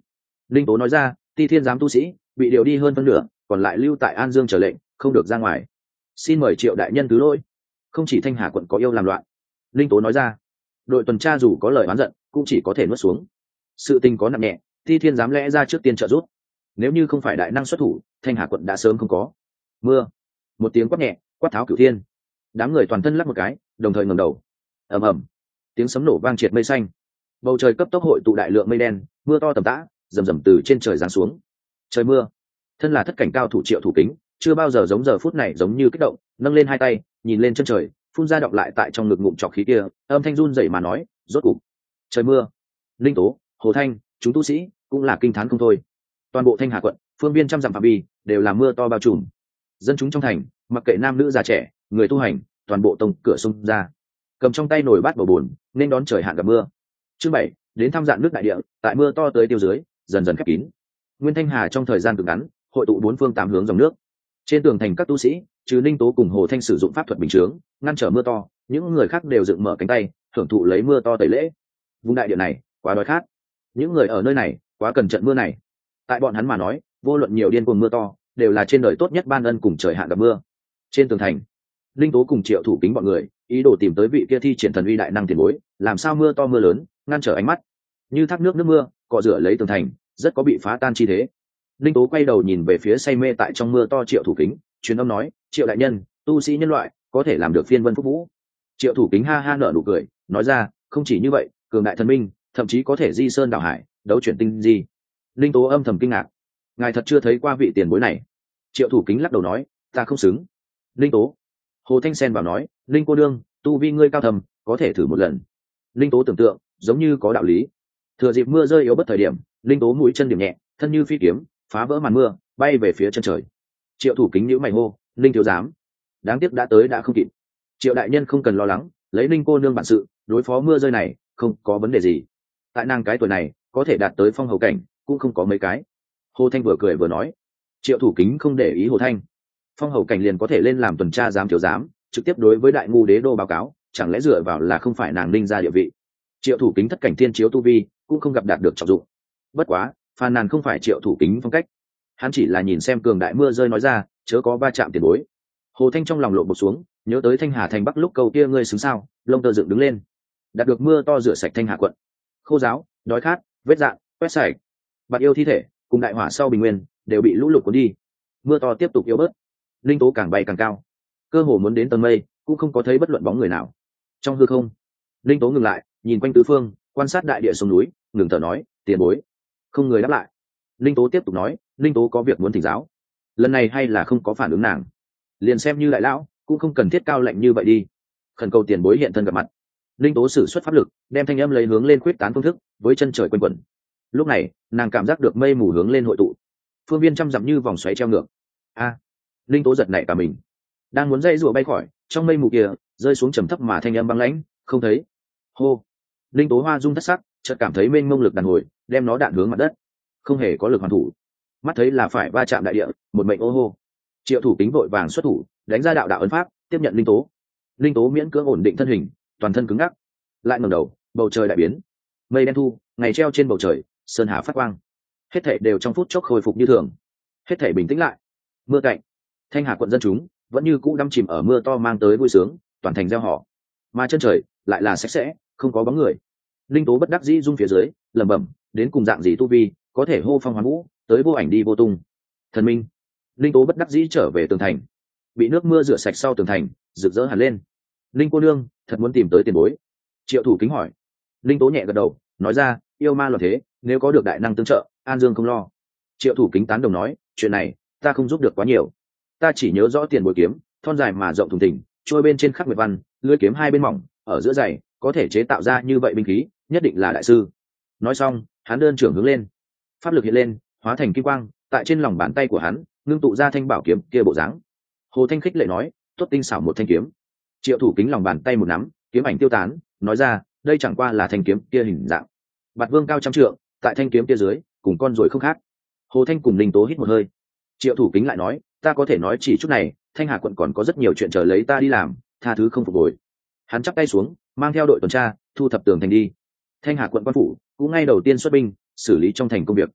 linh tố nói ra, ti thiên giám tu sĩ bị điều đi hơn phân nửa, còn lại lưu tại An Dương chờ lệnh, không được ra ngoài. Xin mời Triệu đại nhân thứ lỗi. Không chỉ Thanh Hà quận có yêu làm loạn, linh tố nói ra, đội tuần tra dù có lời oán giận cũng chỉ có thể nuốt xuống. Sự tình có nặng nhẹ, ti thiên giám lẽ ra trước tiên trợ giúp. Nếu như không phải đại năng xuất thủ, Thanh Hà quận đã sớm không có. Mưa. Một tiếng quát nhẹ, quát tháo cửu thiên. Đám người toàn thân lắc một cái, đồng thời ngẩng đầu. Ầm ầm. Tiếng sấm nổ vang triệt mây xanh. Bầu trời cấp tốc hội tụ đại lượng mây đen, mưa to tầm tã, rầm rầm từ trên trời giáng xuống. Trời mưa. Thân là thất cảnh cao thủ Triệu Thủ Kính, chưa bao giờ giống giờ phút này giống như kích động, nâng lên hai tay, nhìn lên chân trời, phun ra đọng lại tại trong ngực ngụm trọc khí kia, âm thanh run rẩy mà nói, rốt cục. Trời mưa. Linh tố, Hồ Thanh, chúng tu sĩ cũng là kinh thán không thôi. Toàn bộ Thanh Hà quận, phương viên trăm dặm phạm vi đều là mưa to bao trùm. Dân chúng trong thành, mặc kệ nam nữ già trẻ, người tu hành, toàn bộ tông cửa xông ra, cầm trong tay nồi bát bầu bùn, nên đón trời hạn gặp mưa. Chương 7, đến thăm dạn nước đại địa, tại mưa to tới tiêu dưới, dần dần khép kín. Nguyên Thanh Hà trong thời gian cực ngắn, hội tụ bốn phương tám hướng dòng nước. Trên tường thành các tu sĩ, trừ Ninh Tố cùng Hồ Thanh sử dụng pháp thuật bình chướng, ngăn trở mưa to, những người khác đều dựng mở cánh tay, thưởng thụ lấy mưa to tẩy lễ. Vùng đại địa này, quá đói khát. Những người ở nơi này, quá cần trận mưa này. Tại bọn hắn mà nói, vô luận nhiều điên cuồng mưa to, đều là trên đời tốt nhất ban ân cùng trời hạn gặp mưa. Trên tường thành, Linh Tố cùng Triệu Thủ Kính bọn người, ý đồ tìm tới vị kia thi triển thần uy đại năng tiền bối, làm sao mưa to mưa lớn, ngăn trở ánh mắt. Như thác nước nước mưa, cọ rửa lấy tường thành, rất có bị phá tan chi thế. Linh Tố quay đầu nhìn về phía say mê tại trong mưa to Triệu Thủ Kính, truyền âm nói, Triệu đại nhân, tu sĩ nhân loại, có thể làm được phiên vân phúc vũ. Triệu Thủ Kính ha ha nở nụ cười, nói ra, không chỉ như vậy, cường đại thần minh, thậm chí có thể di sơn đảo hải, đấu chuyển tinh di. Linh Tố âm thầm kinh ngạc, ngài thật chưa thấy qua vị tiền bối này. Triệu Thủ Kính lắc đầu nói, ta không xứng. Linh Tố. Hồ Thanh Sen bảo nói, Linh cô đương, tu vi ngươi cao thầm, có thể thử một lần. Linh Tố tưởng tượng, giống như có đạo lý. Thừa dịp mưa rơi yếu bất thời điểm, Linh Tố mũi chân điểm nhẹ, thân như phi kiếm, phá vỡ màn mưa, bay về phía chân trời. Triệu Thủ Kính nhíu mày hô, Linh thiếu giám. Đáng tiếc đã tới đã không kịp. Triệu đại nhân không cần lo lắng, lấy Linh cô nương bản sự, đối phó mưa rơi này, không có vấn đề gì. Tại nàng cái tuổi này, có thể đạt tới phong hầu cảnh, cũng không có mấy cái. Hồ Thanh vừa cười vừa nói. Triệu Thủ Kính không để ý Hồ Thanh. Phong hầu cảnh liền có thể lên làm tuần tra giám thiếu giám, trực tiếp đối với đại ngu đế đô báo cáo, chẳng lẽ dựa vào là không phải nàng Linh ra địa vị. Triệu Thủ Kính thất cảnh thiên chiếu tu vi, cũng không gặp đạt được trọng dụng. Bất quá, phàn nàn không phải Triệu Thủ Kính phong cách. Hắn chỉ là nhìn xem cường đại mưa rơi nói ra, chớ có va chạm tiền bối. Hồ Thanh trong lòng lộ bột xuống, nhớ tới Thanh Hà thành Bắc lúc câu kia ngươi xứng sao, lông tơ dựng đứng lên. Đạt được mưa to rửa sạch Thanh Hà quận. Khô giáo, đói khát, vết dạn, quét sạch. Bạn yêu thi thể, cùng đại hỏa sau bình nguyên, đều bị lũ lụt cuốn đi. Mưa to tiếp tục yếu bớt. Linh Tố càng bay càng cao, cơ hồ muốn đến tầng mây, cũng không có thấy bất luận bóng người nào. Trong hư không, Linh Tố ngừng lại, nhìn quanh tứ phương, quan sát đại địa sông núi, ngừng thở nói, tiền bối. Không người đáp lại. Linh Tố tiếp tục nói, Linh Tố có việc muốn thỉnh giáo. Lần này hay là không có phản ứng nàng, liền xem như đại lão, cũng không cần thiết cao lạnh như vậy đi. Khẩn cầu tiền bối hiện thân gặp mặt. Linh Tố sử xuất pháp lực, đem thanh âm lấy hướng lên khuyết tán phương thức, với chân trời quanh quẩn. Lúc này, nàng cảm giác được mây mù hướng lên hội tụ, phương viên trăm dặm như vòng xoáy treo ngược. A! Linh Tố giật nảy cả mình, đang muốn dây rùa bay khỏi, trong mây mù kia rơi xuống trầm thấp mà thanh âm băng lãnh, không thấy. Hô! Linh Tố hoa dung thất sắc, chợt cảm thấy mênh mông lực đàn hồi, đem nó đạn hướng mặt đất, không hề có lực hoàn thủ. Mắt thấy là phải va chạm đại địa, một mệnh ô hô. Triệu Thủ Kính vội vàng xuất thủ, đánh ra đạo đạo ấn pháp, tiếp nhận Linh Tố. Linh Tố miễn cưỡng ổn định thân hình, toàn thân cứng ngắc, lại ngẩng đầu, bầu trời đại biến, mây đen thu, ngày treo trên bầu trời, sơn hà phát quang, hết thảy đều trong phút chốc khôi phục như thường, hết thảy bình tĩnh lại. Mưa cạnh, Thanh Hà quận dân chúng vẫn như cũ đắm chìm ở mưa to mang tới vui sướng, toàn thành reo hò, mà chân trời lại là sạch sẽ, không có bóng người. Linh Tố bất đắc dĩ rung phía dưới, lẩm bẩm, đến cùng dạng gì tu vi, có thể hô phong hoán vũ, tới vô ảnh đi vô tung. Thần minh. Linh Tố bất đắc dĩ trở về tường thành, bị nước mưa rửa sạch sau tường thành, rực rỡ hẳn lên. Linh cô nương, thật muốn tìm tới tiền bối. Triệu Thủ Kính hỏi. Linh Tố nhẹ gật đầu, nói ra, yêu ma loạn thế, nếu có được đại năng tương trợ, An Dương không lo. Triệu Thủ Kính tán đồng nói, chuyện này ta không giúp được quá nhiều, ta chỉ nhớ rõ tiền bối kiếm, thon dài mà rộng thùng thình, trôi bên trên khắc nguyệt văn, lưỡi kiếm hai bên mỏng, ở giữa dày, có thể chế tạo ra như vậy binh khí, nhất định là đại sư. Nói xong, hắn đơn trưởng hướng lên, pháp lực hiện lên, hóa thành kim quang, tại trên lòng bàn tay của hắn, ngưng tụ ra thanh bảo kiếm kia bộ dáng. Hồ Thanh khích lệ nói, tốt tinh xảo một thanh kiếm. Triệu Thủ Kính lòng bàn tay một nắm, kiếm ảnh tiêu tán, nói ra, đây chẳng qua là thanh kiếm kia hình dạng. Bạt Vương cao trăm trượng, tại thanh kiếm kia dưới, cùng con rồi không khác. Hồ Thanh cùng Linh Tố hít một hơi. Triệu Thủ Kính lại nói, ta có thể nói chỉ chút này, Thanh Hà quận còn có rất nhiều chuyện chờ lấy ta đi làm, tha thứ không phục hồi. Hắn chắp tay xuống, mang theo đội tuần tra, thu thập tường thành đi. Thanh Hà quận quan phủ cũng ngay đầu tiên xuất binh, xử lý trong thành công việc.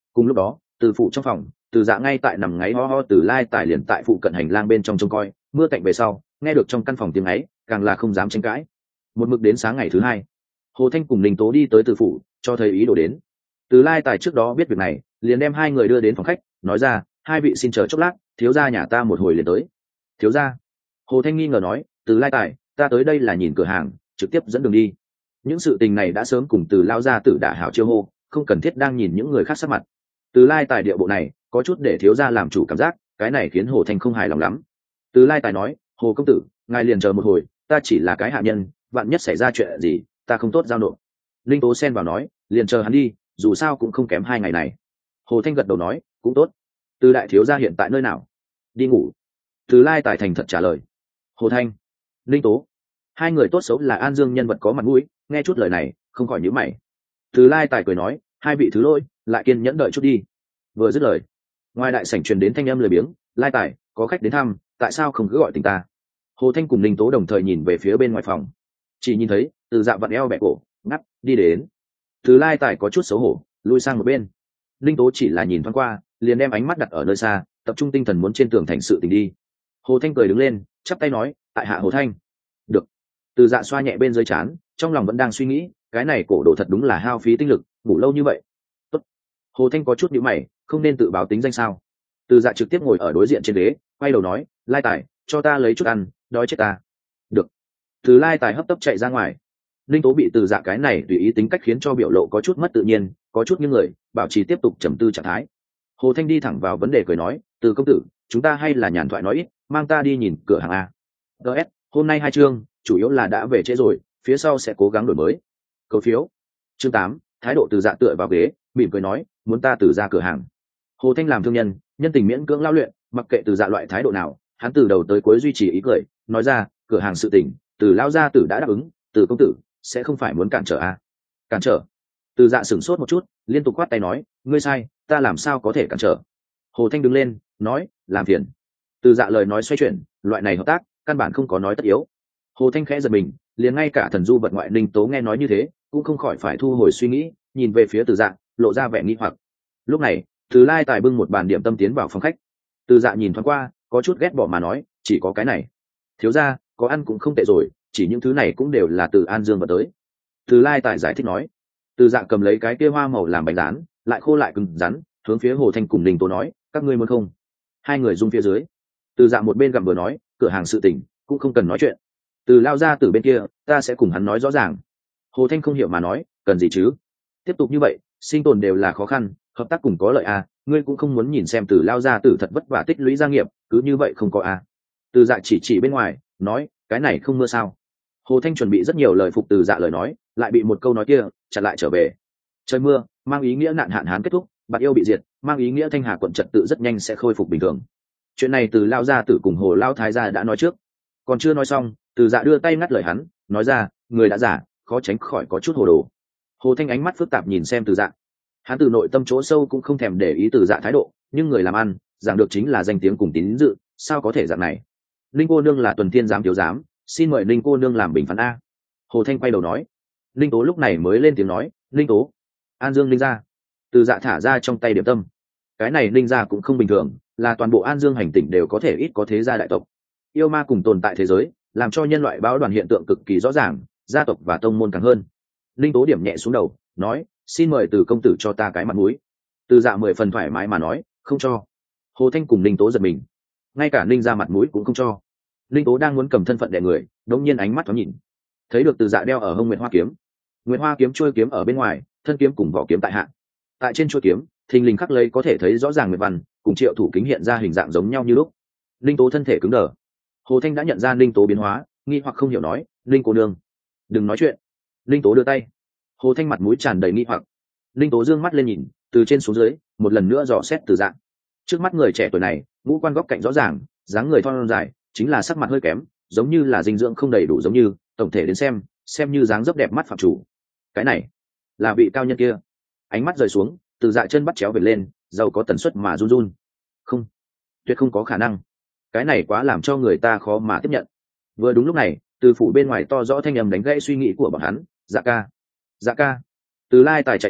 Cùng lúc đó từ phụ trong phòng, từ dạ ngay tại nằm ngáy ho ho, từ lai tài liền tại phụ cận hành lang bên trong trông coi. Mưa cạnh về sau nghe được trong căn phòng tiếng ấy càng là không dám tranh cãi. Một mực đến sáng ngày thứ hai, Hồ Thanh cùng Ninh Tố đi tới từ phủ cho thấy ý đồ đến. Từ lai tài trước đó biết việc này liền đem hai người đưa đến phòng khách, nói ra hai vị xin chờ chốc lát, thiếu gia nhà ta một hồi liền tới. Thiếu gia? Hồ Thanh nghi ngờ nói, từ lai tài, ta tới đây là nhìn cửa hàng, trực tiếp dẫn đường đi. Những sự tình này đã sớm cùng từ lao gia tử đả hảo chiêu hô, không cần thiết đang nhìn những người khác sắc mặt. Từ lai tài địa bộ này có chút để thiếu gia làm chủ cảm giác, cái này khiến Hồ Thanh không hài lòng lắm. Từ lai tài nói, Hồ công tử, ngài liền chờ một hồi, ta chỉ là cái hạ nhân, vạn nhất xảy ra chuyện gì ta không tốt giao nộp. Linh Tố xen vào nói, liền chờ hắn đi, dù sao cũng không kém 2 ngày này. Hồ Thanh gật đầu nói, cũng tốt. Từ đại thiếu gia hiện tại nơi nào? Đi ngủ. Từ lai tài thành thật trả lời. Hồ Thanh, Linh Tố, hai người tốt xấu là An Dương nhân vật có mặt mũi, nghe chút lời này không khỏi nhíu mày. Từ lai tài cười nói, hai vị thứ lỗi, lại kiên nhẫn đợi chút đi. Vừa dứt lời, ngoài đại sảnh truyền đến thanh âm lười biếng, lai tài, có khách đến thăm, tại sao không cứ gọi tình ta? Hồ Thanh cùng Linh Tố đồng thời nhìn về phía bên ngoài phòng, chỉ nhìn thấy từ dạ vặn eo bẹ cổ ngắt đi đến. Từ lai tài có chút xấu hổ lui sang một bên. Linh Tố chỉ là nhìn thoáng qua liền đem ánh mắt đặt ở nơi xa, tập trung tinh thần muốn trên tường thành sự tình đi. Hồ Thanh cười đứng lên chắp tay nói, tại hạ Hồ Thanh. Được. Từ dạ xoa nhẹ bên dưới trán, trong lòng vẫn đang suy nghĩ, cái này cổ đồ thật đúng là hao phí tinh lực, ngủ lâu như vậy. Tốt. Hồ Thanh có chút nhíu mày, không nên tự báo tính danh sao? Từ dạ trực tiếp ngồi ở đối diện trên ghế, quay đầu nói, lai tài, cho ta lấy chút ăn, đói chết ta. Được. Từ lai tài hấp tấp chạy ra ngoài. Linh Tố bị từ dạ cái này tùy ý tính cách khiến cho biểu lộ có chút mất tự nhiên, có chút những người bảo trì tiếp tục trầm tư trạng thái. Hồ Thanh đi thẳng vào vấn đề cười nói, từ công tử, chúng ta hay là nhàn thoại nói ít, mang ta đi nhìn cửa hàng a. ts hôm nay 2 chương chủ yếu là đã về trễ rồi, phía sau sẽ cố gắng đổi mới. Cầu phiếu. Chương 8, thái độ từ dạ tựa vào ghế mỉm cười nói, muốn ta từ ra cửa hàng. Hồ Thanh làm thương nhân, nhân tình miễn cưỡng lao luyện, mặc kệ từ dạ loại thái độ nào, hắn từ đầu tới cuối duy trì ý cười, nói ra, cửa hàng sự tình từ lao gia tử đã đáp ứng, từ công tử sẽ không phải muốn cản trở a? Cản trở? Từ dạ sửng sốt một chút, liên tục quát tay nói, ngươi sai, ta làm sao có thể cản trở? Hồ Thanh đứng lên nói, làm phiền. Từ dạ lời nói xoay chuyển, loại này hợp tác căn bản không có nói tất yếu. Hồ Thanh khẽ giật mình, liền ngay cả thần du vật ngoại Ninh Tố nghe nói như thế cũng không khỏi phải thu hồi suy nghĩ, nhìn về phía từ dạ lộ ra vẻ nghi hoặc. Lúc này từ lai tài bưng một bàn điểm tâm tiến vào phòng khách. Từ dạ nhìn thoáng qua có chút ghét bỏ mà nói, chỉ có cái này? Thiếu gia có ăn cũng không tệ rồi, chỉ những thứ này cũng đều là từ An Dương mà tới. Từ lai tài giải thích nói. Từ dạ cầm lấy cái kia hoa màu làm bánh rán, lại khô lại cứng rắn, hướng phía Hồ Thanh cùng Ninh Tố nói, các ngươi muốn không? Hai người rung phía dưới. Từ dạ một bên gặm vừa nói, cửa hàng sự tình cũng không cần nói chuyện, từ lao ra từ bên kia ta sẽ cùng hắn nói rõ ràng. Hồ Thanh không hiểu mà nói, cần gì chứ? Tiếp tục như vậy sinh tồn đều là khó khăn, hợp tác cùng có lợi à, ngươi cũng không muốn nhìn xem từ lao ra từ thật vất vả tích lũy gia nghiệp cứ như vậy không có à? Từ dạ chỉ bên ngoài nói, cái này không mưa sao? Hồ Thanh chuẩn bị rất nhiều lời phục từ dạ lời nói, lại bị một câu nói kia chặn lại trở về. Trời mưa mang ý nghĩa nạn hạn hán kết thúc, bạt yêu bị diệt, mang ý nghĩa Thanh Hà quận trật tự rất nhanh sẽ khôi phục bình thường. Chuyện này từ lao gia tử cùng Hồ lao thái gia đã nói trước. Còn chưa nói xong, từ dạ đưa tay ngắt lời hắn, nói ra, người đã giả, khó tránh khỏi có chút hồ đồ. Hồ Thanh ánh mắt phức tạp nhìn xem từ dạ, hắn từ nội tâm chỗ sâu cũng không thèm để ý từ dạ thái độ, nhưng người làm ăn giảng được chính là danh tiếng cùng tín dự, sao có thể dạng này? Linh cô nương là tuần thiên giám thiếu giám, xin mời Linh cô nương làm bình phán a. Hồ Thanh quay đầu nói. Linh Tố lúc này mới lên tiếng nói, Linh Tố, An Dương Linh gia. Từ dạ thả ra trong tay điểm tâm. Cái này Linh gia cũng không bình thường, là toàn bộ An Dương hành tỉnh đều có thể ít có thế gia đại tộc. Yêu ma cùng tồn tại thế giới, làm cho nhân loại báo đoàn hiện tượng cực kỳ rõ ràng, gia tộc và tông môn càng hơn. Linh Tố điểm nhẹ xuống đầu, nói, xin mời từ công tử cho ta cái mặt mũi. Từ dạ 10 phần thoải mái mà nói, không cho. Hồ Thanh cùng Linh Tố giật mình, ngay cả Linh ra mặt mũi cũng không cho. Linh Tố đang muốn cầm thân phận đè người, đống nhiên ánh mắt thoáng nhìn, thấy được từ dạ đeo ở hông Nguyệt Hoa kiếm. Nguyệt Hoa kiếm chuôi kiếm ở bên ngoài, thân kiếm cùng vỏ kiếm tại hạ. Tại trên chuôi kiếm, thình lình khắc lấy có thể thấy rõ ràng nguyệt văn, cùng Triệu Thủ Kính hiện ra hình dạng giống nhau như lúc. Linh Tố thân thể cứng đờ. Hồ Thanh đã nhận ra Linh Tố biến hóa, nghi hoặc không hiểu nói, Linh cô nương, đừng nói chuyện. Linh Tố đưa tay. Hồ Thanh mặt mũi tràn đầy nghi hoặc. Linh Tố dương mắt lên nhìn, từ trên xuống dưới, một lần nữa dò xét từ dạng. Trước mắt người trẻ tuổi này, ngũ quan góc cạnh rõ ràng, dáng người thon dài, chính là sắc mặt hơi kém, giống như là dinh dưỡng không đầy đủ, giống như tổng thể đến xem như dáng dấp đẹp mắt phạm chủ. Cái này là vị cao nhân kia. Ánh mắt rời xuống, từ dạ chân bắt chéo về lên, giàu có tần suất mà run run. Không, tuyệt không có khả năng. Cái này quá làm cho người ta khó mà tiếp nhận. Vừa đúng lúc này, từ phủ bên ngoài to rõ thanh âm đánh gãy suy nghĩ của bọn hắn, dạ ca. Dạ ca. Từ lai tài chạy tới,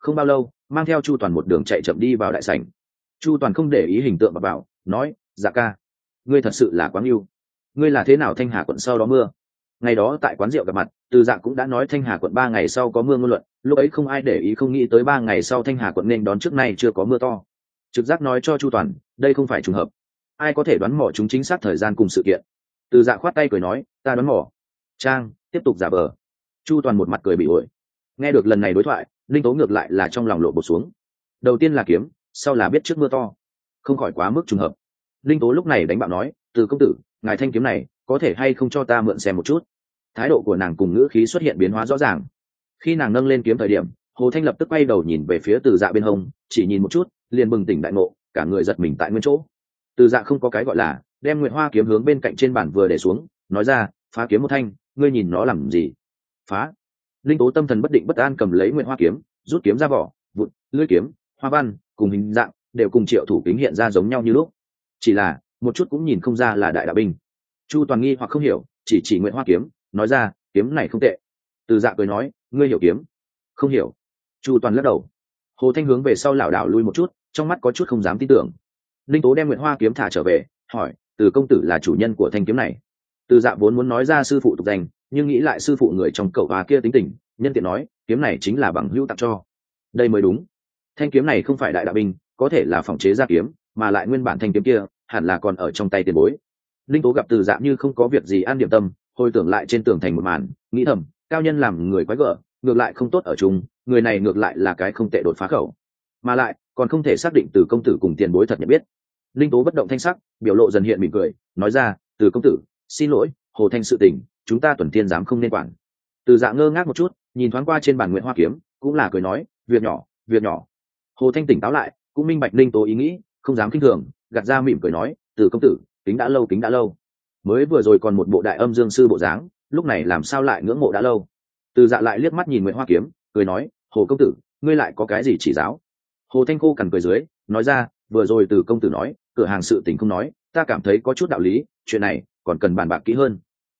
không bao lâu mang theo Chu Toàn một đường chạy chậm đi vào đại sảnh. Chu Toàn không để ý hình tượng bảo nói, dạ ca, ngươi thật sự là quá yêu. Ngươi là thế nào Thanh Hà quận sau đó mưa? Ngày đó tại quán rượu gặp mặt, Từ Dạ cũng đã nói Thanh Hà quận 3 ngày sau có mưa ngôn luận, lúc ấy không ai để ý, không nghĩ tới 3 ngày sau Thanh Hà quận nên đón trước nay chưa có mưa to. Trực giác nói cho Chu Toàn, đây không phải trùng hợp. Ai có thể đoán mò chúng chính xác thời gian cùng sự kiện? Từ Dạ khoát tay cười nói, ta đoán mò. Trang tiếp tục giả vờ. Chu Toàn một mặt cười bị ổi. Nghe được lần này đối thoại, Linh Tố ngược lại là trong lòng lộ bột xuống. Đầu tiên là kiếm, sau là biết trước mưa to, không khỏi quá mức trùng hợp. Linh Tố lúc này đánh bạo nói, Từ công tử, ngài thanh kiếm này có thể hay không cho ta mượn xem một chút? Thái độ của nàng cùng ngữ khí xuất hiện biến hóa rõ ràng. Khi nàng nâng lên kiếm thời điểm, Hồ Thanh lập tức quay đầu nhìn về phía Từ Dạ bên hông, chỉ nhìn một chút liền bừng tỉnh đại ngộ, cả người giật mình tại nguyên chỗ. Từ Dạ không có cái gọi là, đem Nguyệt Hoa kiếm hướng bên cạnh trên bàn vừa để xuống, nói ra, phá kiếm một thanh, ngươi nhìn nó làm gì? Phá. Linh Tố tâm thần bất định bất an cầm lấy Nguyệt Hoa kiếm, rút kiếm ra vỏ, vụn, lưỡi kiếm, hoa văn cùng hình dạng đều cùng Triệu Thủ Kính hiện ra giống nhau như lúc, chỉ là một chút cũng nhìn không ra là đại đạo binh. Chu Toàn nghi hoặc không hiểu, chỉ Nguyệt Hoa kiếm, nói ra, kiếm này không tệ. Từ Dạ cười nói, ngươi hiểu kiếm? Không hiểu. Chu Toàn lắc đầu. Hồ Thanh hướng về sau lảo đảo lui một chút, trong mắt có chút không dám tin tưởng. Linh Tố đem Nguyệt Hoa kiếm thả trở về, hỏi, Từ công tử là chủ nhân của thanh kiếm này? Từ Dạ vốn muốn nói ra sư phụ tục danh, nhưng nghĩ lại sư phụ người trong cậu và kia tính tình, nhân tiện nói, kiếm này chính là bằng hữu tặng cho. Đây mới đúng. Thanh kiếm này không phải đại đạo binh, có thể là phòng chế ra kiếm, mà lại nguyên bản thanh kiếm kia hẳn là còn ở trong tay tiền bối. Linh Tố gặp Từ Dạ như không có việc gì ăn điểm tâm, hồi tưởng lại trên tường thành một màn, nghĩ thầm, cao nhân làm người quái gở, ngược lại không tốt ở chung, người này ngược lại là cái không tệ đột phá khẩu, mà lại còn không thể xác định Từ công tử cùng tiền bối thật nhận biết. Linh Tố bất động thanh sắc, biểu lộ dần hiện mỉm cười, nói ra, Từ công tử, xin lỗi, Hồ Thanh sự tình, chúng ta Tuần Thiên giám không nên quản. Từ Dạ ngơ ngác một chút, nhìn thoáng qua trên bàn Nguyệt Hoa kiếm, cũng là cười nói, việc nhỏ, việc nhỏ. Hồ Thanh tỉnh táo lại, cũng minh bạch Linh Tố ý nghĩ, không dám khinh thường, gạt ra mỉm cười nói, Từ công tử, kính đã lâu, kính đã lâu. Mới vừa rồi còn một bộ đại âm dương sư bộ dáng, lúc này làm sao lại ngưỡng mộ đã lâu? Từ Dạ lại liếc mắt nhìn Nguyệt Hoa kiếm, cười nói, Hồ công tử, ngươi lại có cái gì chỉ giáo? Hồ Thanh khô cằn cười dưới, nói ra, vừa rồi Từ công tử nói, cửa hàng sự tình không nói, ta cảm thấy có chút đạo lý, chuyện này còn cần bàn bạc kỹ hơn.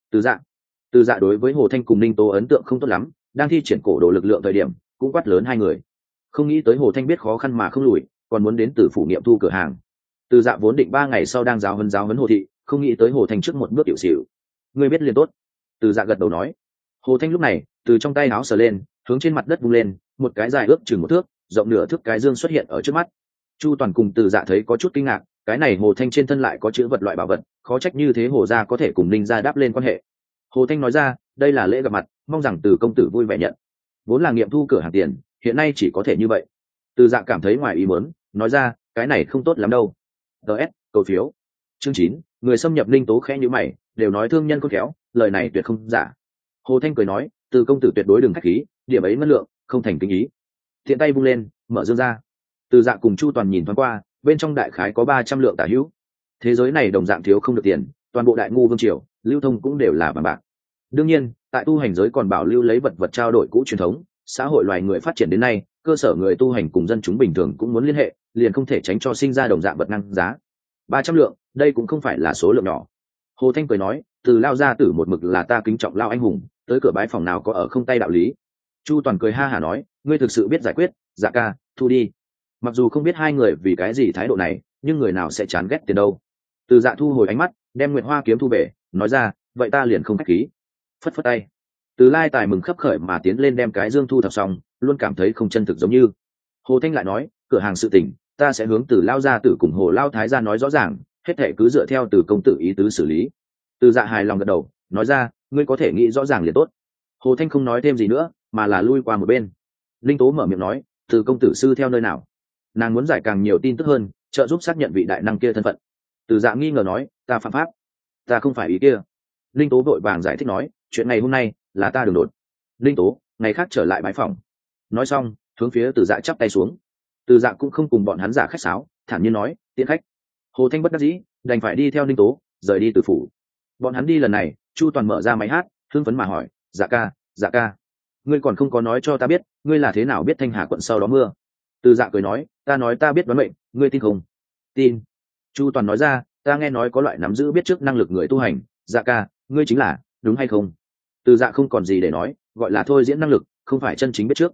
Từ Dạ đối với Hồ Thanh cùng Ninh Tố ấn tượng không tốt lắm, đang thi triển cổ đồ lực lượng thời điểm, cũng quát lớn hai người. Không nghĩ tới Hồ Thanh biết khó khăn mà không lùi, còn muốn đến từ phủ nghiệm thu cửa hàng. Từ Dạ vốn định 3 ngày sau đang giáo huấn Hồ thị, không nghĩ tới Hồ Thanh trước một bước tiểu xỉu. Ngươi biết liền tốt. Từ Dạ gật đầu nói. Hồ Thanh lúc này từ trong tay áo sờ lên, hướng trên mặt đất vung lên, một cái dài ước chừng 1 thước, rộng nửa thước cái dương xuất hiện ở trước mắt. Chu Toàn cùng Từ Dạ thấy có chút kinh ngạc, cái này Hồ Thanh trên thân lại có chữ vật loại bảo vật, khó trách như thế Hồ gia có thể cùng Ninh gia đáp lên quan hệ. Hồ Thanh nói ra, đây là lễ gặp mặt, mong rằng Từ công tử vui vẻ nhận. Vốn là nghiệm thu cửa hàng tiền, hiện nay chỉ có thể như vậy. Từ Dạ cảm thấy ngoài ý muốn, nói ra, cái này không tốt lắm đâu. DS, cầu phiếu. Chương 9, người xâm nhập Linh Tố khẽ như mày, đều nói thương nhân khôn khéo, lời này tuyệt không giả. Hồ Thanh cười nói, Từ công tử tuyệt đối đừng khách khí, điểm ấy ngân lượng, không thành kinh ý. Thiện tay vung lên, mở dương ra. Từ Dạ cùng Chu Toàn nhìn thoáng qua, bên trong đại khái có 300 lượng tả hữu. Thế giới này đồng dạng thiếu không được tiền, toàn bộ đại ngu vương triều, lưu thông cũng đều là bằng bạc. Đương nhiên, tại tu hành giới còn bảo lưu lấy vật vật trao đổi cũ truyền thống, xã hội loài người phát triển đến nay, cơ sở người tu hành cùng dân chúng bình thường cũng muốn liên hệ, liền không thể tránh cho sinh ra đồng dạng vật năng giá. 300 lượng, đây cũng không phải là số lượng nhỏ. Hồ Thanh cười nói, Từ lao gia tử một mực là ta kính trọng lao anh hùng, tới cửa bái phòng nào có ở không tay đạo lý. Chu Toàn cười ha hả nói, ngươi thực sự biết giải quyết, Dạ ca, thu đi. Mặc dù không biết hai người vì cái gì thái độ này, nhưng người nào sẽ chán ghét tiền đâu. Từ Dạ thu hồi ánh mắt, đem Nguyệt Hoa kiếm thu về, nói ra, vậy ta liền không khách khí. Phất phất tay. Từ Lai Tài mừng khấp khởi mà tiến lên đem cái dương thu thập xong, luôn cảm thấy không chân thực giống như. Hồ Thanh lại nói, cửa hàng sự tình, ta sẽ hướng Từ lao gia tử cùng Hồ lao thái gia nói rõ ràng, hết thảy cứ dựa theo Từ công tử ý tứ xử lý. Từ Dạ hài lòng gật đầu, nói ra, ngươi có thể nghĩ rõ ràng liền tốt. Hồ Thanh không nói thêm gì nữa, mà là lui qua một bên. Linh Tố mở miệng nói, Từ công tử sư theo nơi nào? Nàng muốn giải càng nhiều tin tức hơn, trợ giúp xác nhận vị đại năng kia thân phận. Từ Dạ nghi ngờ nói, ta phạm pháp, ta không phải ý kia. Linh Tố vội vàng giải thích nói, chuyện ngày hôm nay là ta đường đột. Linh Tố, ngày khác trở lại bái phòng. Nói xong, hướng phía Từ Dạ chắp tay xuống. Từ Dạ cũng không cùng bọn hắn giả khách sáo, thản nhiên nói, tiễn khách. Hồ Thanh bất đắc dĩ, đành phải đi theo Linh Tố, rời đi từ phủ. Bọn hắn đi lần này, Chu Toàn mở ra máy hát, hưng phấn mà hỏi, Dạ ca, ngươi còn không có nói cho ta biết, ngươi là thế nào biết Thanh Hà quận sau đó mưa? Từ Dạ cười nói, ta nói ta biết đoán mệnh, ngươi tin không? Tin. Chu Toàn nói ra, ta nghe nói có loại nắm giữ biết trước năng lực người tu hành, Dạ ca, ngươi chính là, đúng hay không? Từ Dạ không còn gì để nói, gọi là thôi diễn năng lực, không phải chân chính biết trước.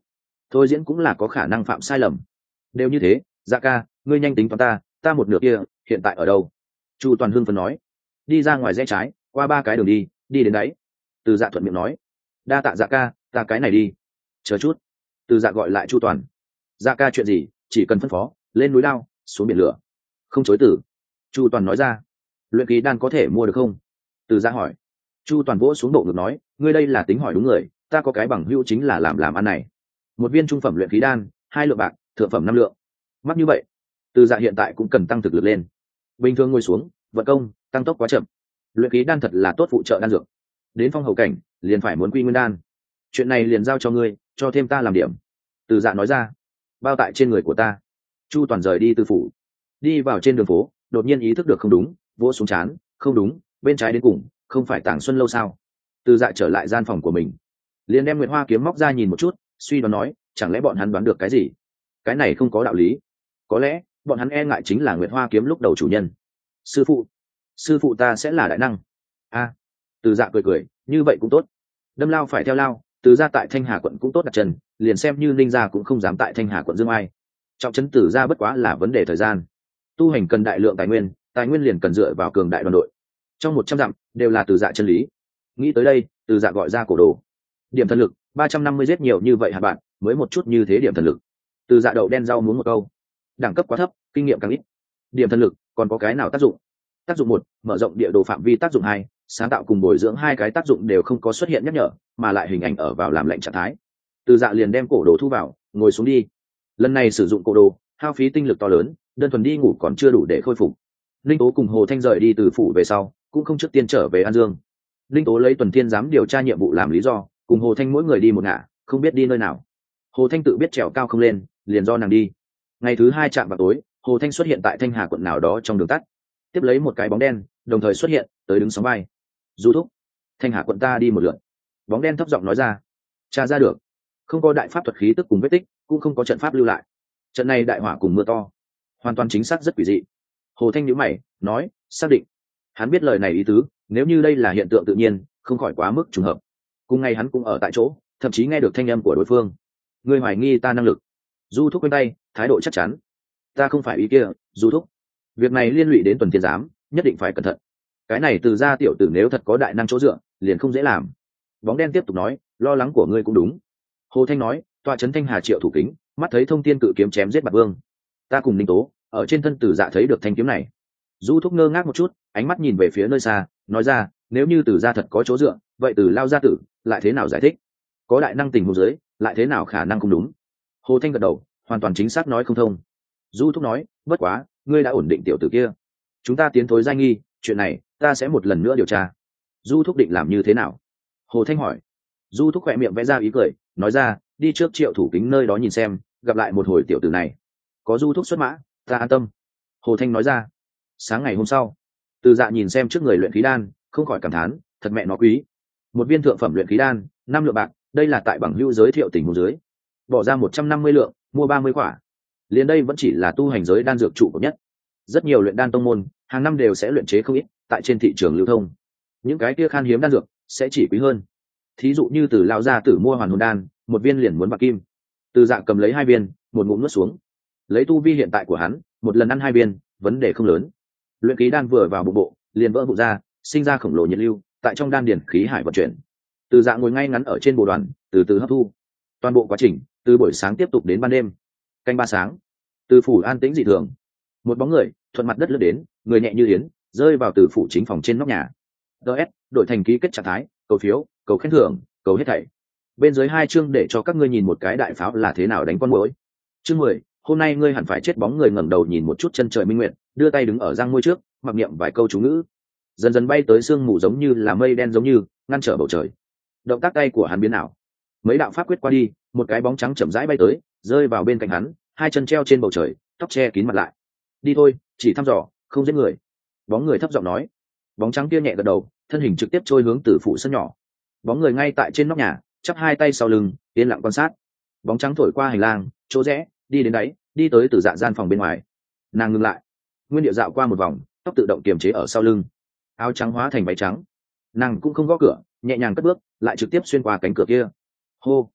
thôi diễn cũng là có khả năng phạm sai lầm. Đều như thế, Dạ ca, ngươi nhanh tính toán ta một nửa kia hiện tại ở đâu? Chu Toàn hưng phấn nói. Đi ra ngoài rẽ trái, qua 3 cái đường đi đến đấy. Từ Dạ thuận miệng nói. Đa tạ Dạ ca, ta cái này đi. Chờ chút. Từ Dạ gọi lại Chu Toàn. Dạ ca, chuyện gì? Chỉ cần phân phó, lên núi lao, xuống biển lửa. Không chối từ. Chu Toàn nói ra. Luyện khí đan có thể mua được không? Từ Dạ hỏi. Chu Toàn vỗ xuống bộ ngực nói, ngươi đây là tính hỏi đúng người, ta có cái bằng hữu chính là làm ăn này. Một viên trung phẩm luyện khí đan, 2 lượng bạc, thượng phẩm 5 lượng. Mắc như vậy. Từ Dạ hiện tại cũng cần tăng thực lực lên. Bình thường ngồi xuống, vận công, tăng tốc quá chậm. Luyện khí đan thật là tốt phụ trợ đan dược. Đến phong hầu cảnh, liền phải muốn quy nguyên đan. Chuyện này liền giao cho ngươi, cho thêm ta làm điểm. Từ Dạ nói ra. Bao tại trên người của ta. Chu Toàn rời đi từ phủ, đi vào trên đường phố, đột nhiên ý thức được không đúng, vỗ xuống chán, không đúng, bên trái đến cùng, không phải Tàng Xuân lâu sao? Từ Dạ trở lại gian phòng của mình, liền đem Nguyệt Hoa kiếm móc ra nhìn một chút, suy đoán nói, chẳng lẽ bọn hắn đoán được cái gì? Cái này không có đạo lý. Có lẽ bọn hắn e ngại chính là Nguyệt Hoa kiếm lúc đầu chủ nhân. Sư phụ ta sẽ là đại năng. Từ Dạ cười cười, như vậy cũng tốt. Đâm lao phải theo lao, Từ Gia tại Thanh Hà quận cũng tốt đặt chân, liền xem như Ninh gia cũng không dám tại Thanh Hà quận dương ai. Trọng trấn Từ Gia bất quá là vấn đề thời gian. Tu hành cần đại lượng tài nguyên liền cần dựa vào cường đại đoàn đội. Trong 100 dặm đều là Từ Dạ chân lý. Nghĩ tới đây, Từ Dạ gọi ra cổ đồ. Điểm thần lực 350 giết nhiều như vậy hả bạn, mới một chút như thế điểm thần lực. Từ Dạ đậu đen rau muốn một câu. Đẳng cấp quá thấp, kinh nghiệm càng ít. Điểm thần lực còn có cái nào tác dụng? Tác dụng 1, mở rộng địa đồ phạm vi. Tác dụng 2, sáng tạo cùng bồi dưỡng. 2 cái tác dụng đều không có xuất hiện nhắc nhở, mà lại hình ảnh ở vào làm lệnh trạng thái. Từ Dạ liền đem cổ đồ thu vào, ngồi xuống đi. Lần này sử dụng cổ đồ, hao phí tinh lực to lớn, đơn thuần đi ngủ còn chưa đủ để khôi phục. Linh Tố cùng Hồ Thanh rời đi từ phủ về sau, cũng không trước tiên trở về An Dương. Linh Tố lấy tuần thiên giám điều tra nhiệm vụ làm lý do, cùng Hồ Thanh mỗi người đi một ngả, không biết đi nơi nào. Hồ Thanh tự biết trèo cao không lên, liền do nàng đi. Ngày thứ 2 chạm vào tối, Hồ Thanh xuất hiện tại Thanh Hà quận nào đó trong đường tắt, tiếp lấy một cái bóng đen đồng thời xuất hiện, tới đứng sóng vai. Du thúc, Thanh Hà quận ta đi một lượt. Bóng đen thấp giọng nói ra. Tra ra được, không có đại pháp thuật khí tức cùng vết tích, cũng không có trận pháp lưu lại. Trận này đại hỏa cùng mưa to, hoàn toàn chính xác rất quỷ dị. Hồ Thanh nhíu mày, nói, xác định. Hắn biết lời này ý tứ, nếu như đây là hiện tượng tự nhiên, không khỏi quá mức trùng hợp. Cùng ngày hắn cũng ở tại chỗ, thậm chí nghe được thanh âm của đối phương. Ngươi hoài nghi ta năng lực? Du thúc quanh tay, thái độ chắc chắn. Ta không phải ý kia, Du thúc. Việc này liên lụy đến tuần thiên giám, nhất định phải cẩn thận. Cái này Từ Gia tiểu tử nếu thật có đại năng chỗ dựa, liền không dễ làm. Bóng đen tiếp tục nói, lo lắng của ngươi cũng đúng. Hồ Thanh nói, tọa trấn Thanh Hà Triệu thủ kính, mắt thấy thông tiên cự kiếm chém giết Bạt Vương. Ta cùng Ninh Tố ở trên thân Từ Dạ thấy được thanh kiếm này. Du thúc ngơ ngác một chút, ánh mắt nhìn về phía nơi xa, nói ra, nếu như Từ Gia thật có chỗ dựa, vậy Từ lao gia tử lại thế nào giải thích? Có đại năng tình huống dưới, lại thế nào khả năng không đúng? Hồ Thanh gật đầu, hoàn toàn chính xác nói không thông. Du thúc nói, bất quá, ngươi đã ổn định tiểu tử kia, chúng ta tiến thối giai nghi, chuyện này ta sẽ một lần nữa điều tra. Du thúc định làm như thế nào? Hồ Thanh hỏi. Du thúc khỏe miệng vẽ ra ý cười, nói ra, đi trước Triệu thủ kính nơi đó nhìn xem, gặp lại một hồi tiểu tử này. Có Du thúc xuất mã, ta an tâm. Hồ Thanh nói ra. Sáng ngày hôm sau, Từ Dạ nhìn xem trước người luyện khí đan, không khỏi cảm thán, thật mẹ nó quý. Một viên thượng phẩm luyện khí đan, 5 lượng bạc, đây là tại bằng hữu giới thiệu tình huống dưới, bỏ ra 150 lượng, mua 30 quả. Liền đây vẫn chỉ là tu hành giới đan dược trụ cột nhất. Rất nhiều luyện đan tông môn, hàng năm đều sẽ luyện chế không ít, tại trên thị trường lưu thông. Những cái kia khan hiếm đan dược sẽ chỉ quý hơn. Thí dụ như Từ lão gia tử mua hoàn hồn đan, một viên liền muốn bạc kim. Từ Dạ cầm lấy 2 viên, một ngụm nuốt xuống. Lấy tu vi hiện tại của hắn, một lần ăn 2 viên, vấn đề không lớn. Luyện khí đan vừa vào bụng bộ, liền vỡ vụn ra, sinh ra khổng lồ nhiệt lưu, tại trong đan điền khí hải vận chuyển. Từ Dạ ngồi ngay ngắn ở trên bồ đoàn, từ từ hấp thu. Toàn bộ quá trình, từ buổi sáng tiếp tục đến ban đêm. Canh 3 sáng, từ phủ an tĩnh dị thường. Một bóng người thuận mặt đất lướt đến, người nhẹ như yến, rơi vào từ phủ chính phòng trên nóc nhà. DS, đổi thành ký kết trạng thái, cầu phiếu, cầu khen thưởng, cầu hết thảy. Bên dưới 2 chương để cho các ngươi nhìn một cái đại pháo là thế nào đánh con muỗi. Chương 10, hôm nay ngươi hẳn phải chết. Bóng người ngẩng đầu nhìn một chút chân trời minh nguyệt, đưa tay đứng ở giang môi trước, mặc niệm vài câu chú ngữ. Dần dần bay tới sương mù giống như là mây đen giống như ngăn trở bầu trời. Động tác tay của hắn biến ảo, mấy đạo pháp quyết qua đi, một cái bóng trắng chậm rãi bay tới, rơi vào bên cạnh hắn, 2 chân treo trên bầu trời, tóc che kín mặt lại. Đi thôi, chỉ thăm dò, không giết người. Bóng người thấp giọng nói. Bóng trắng kia nhẹ gật đầu, thân hình trực tiếp trôi hướng từ phủ sân nhỏ. Bóng người ngay tại trên nóc nhà, chắp 2 tay sau lưng, yên lặng quan sát. Bóng trắng thổi qua hành lang, chỗ rẽ, đi đến đáy, đi tới Từ Dạ gian phòng bên ngoài. Nàng ngừng lại, nguyên điệu dạo qua một vòng, tóc tự động kiềm chế ở sau lưng, áo trắng hóa thành váy trắng. Nàng cũng không gõ cửa, nhẹ nhàng cất bước, lại trực tiếp xuyên qua cánh cửa kia. Hô.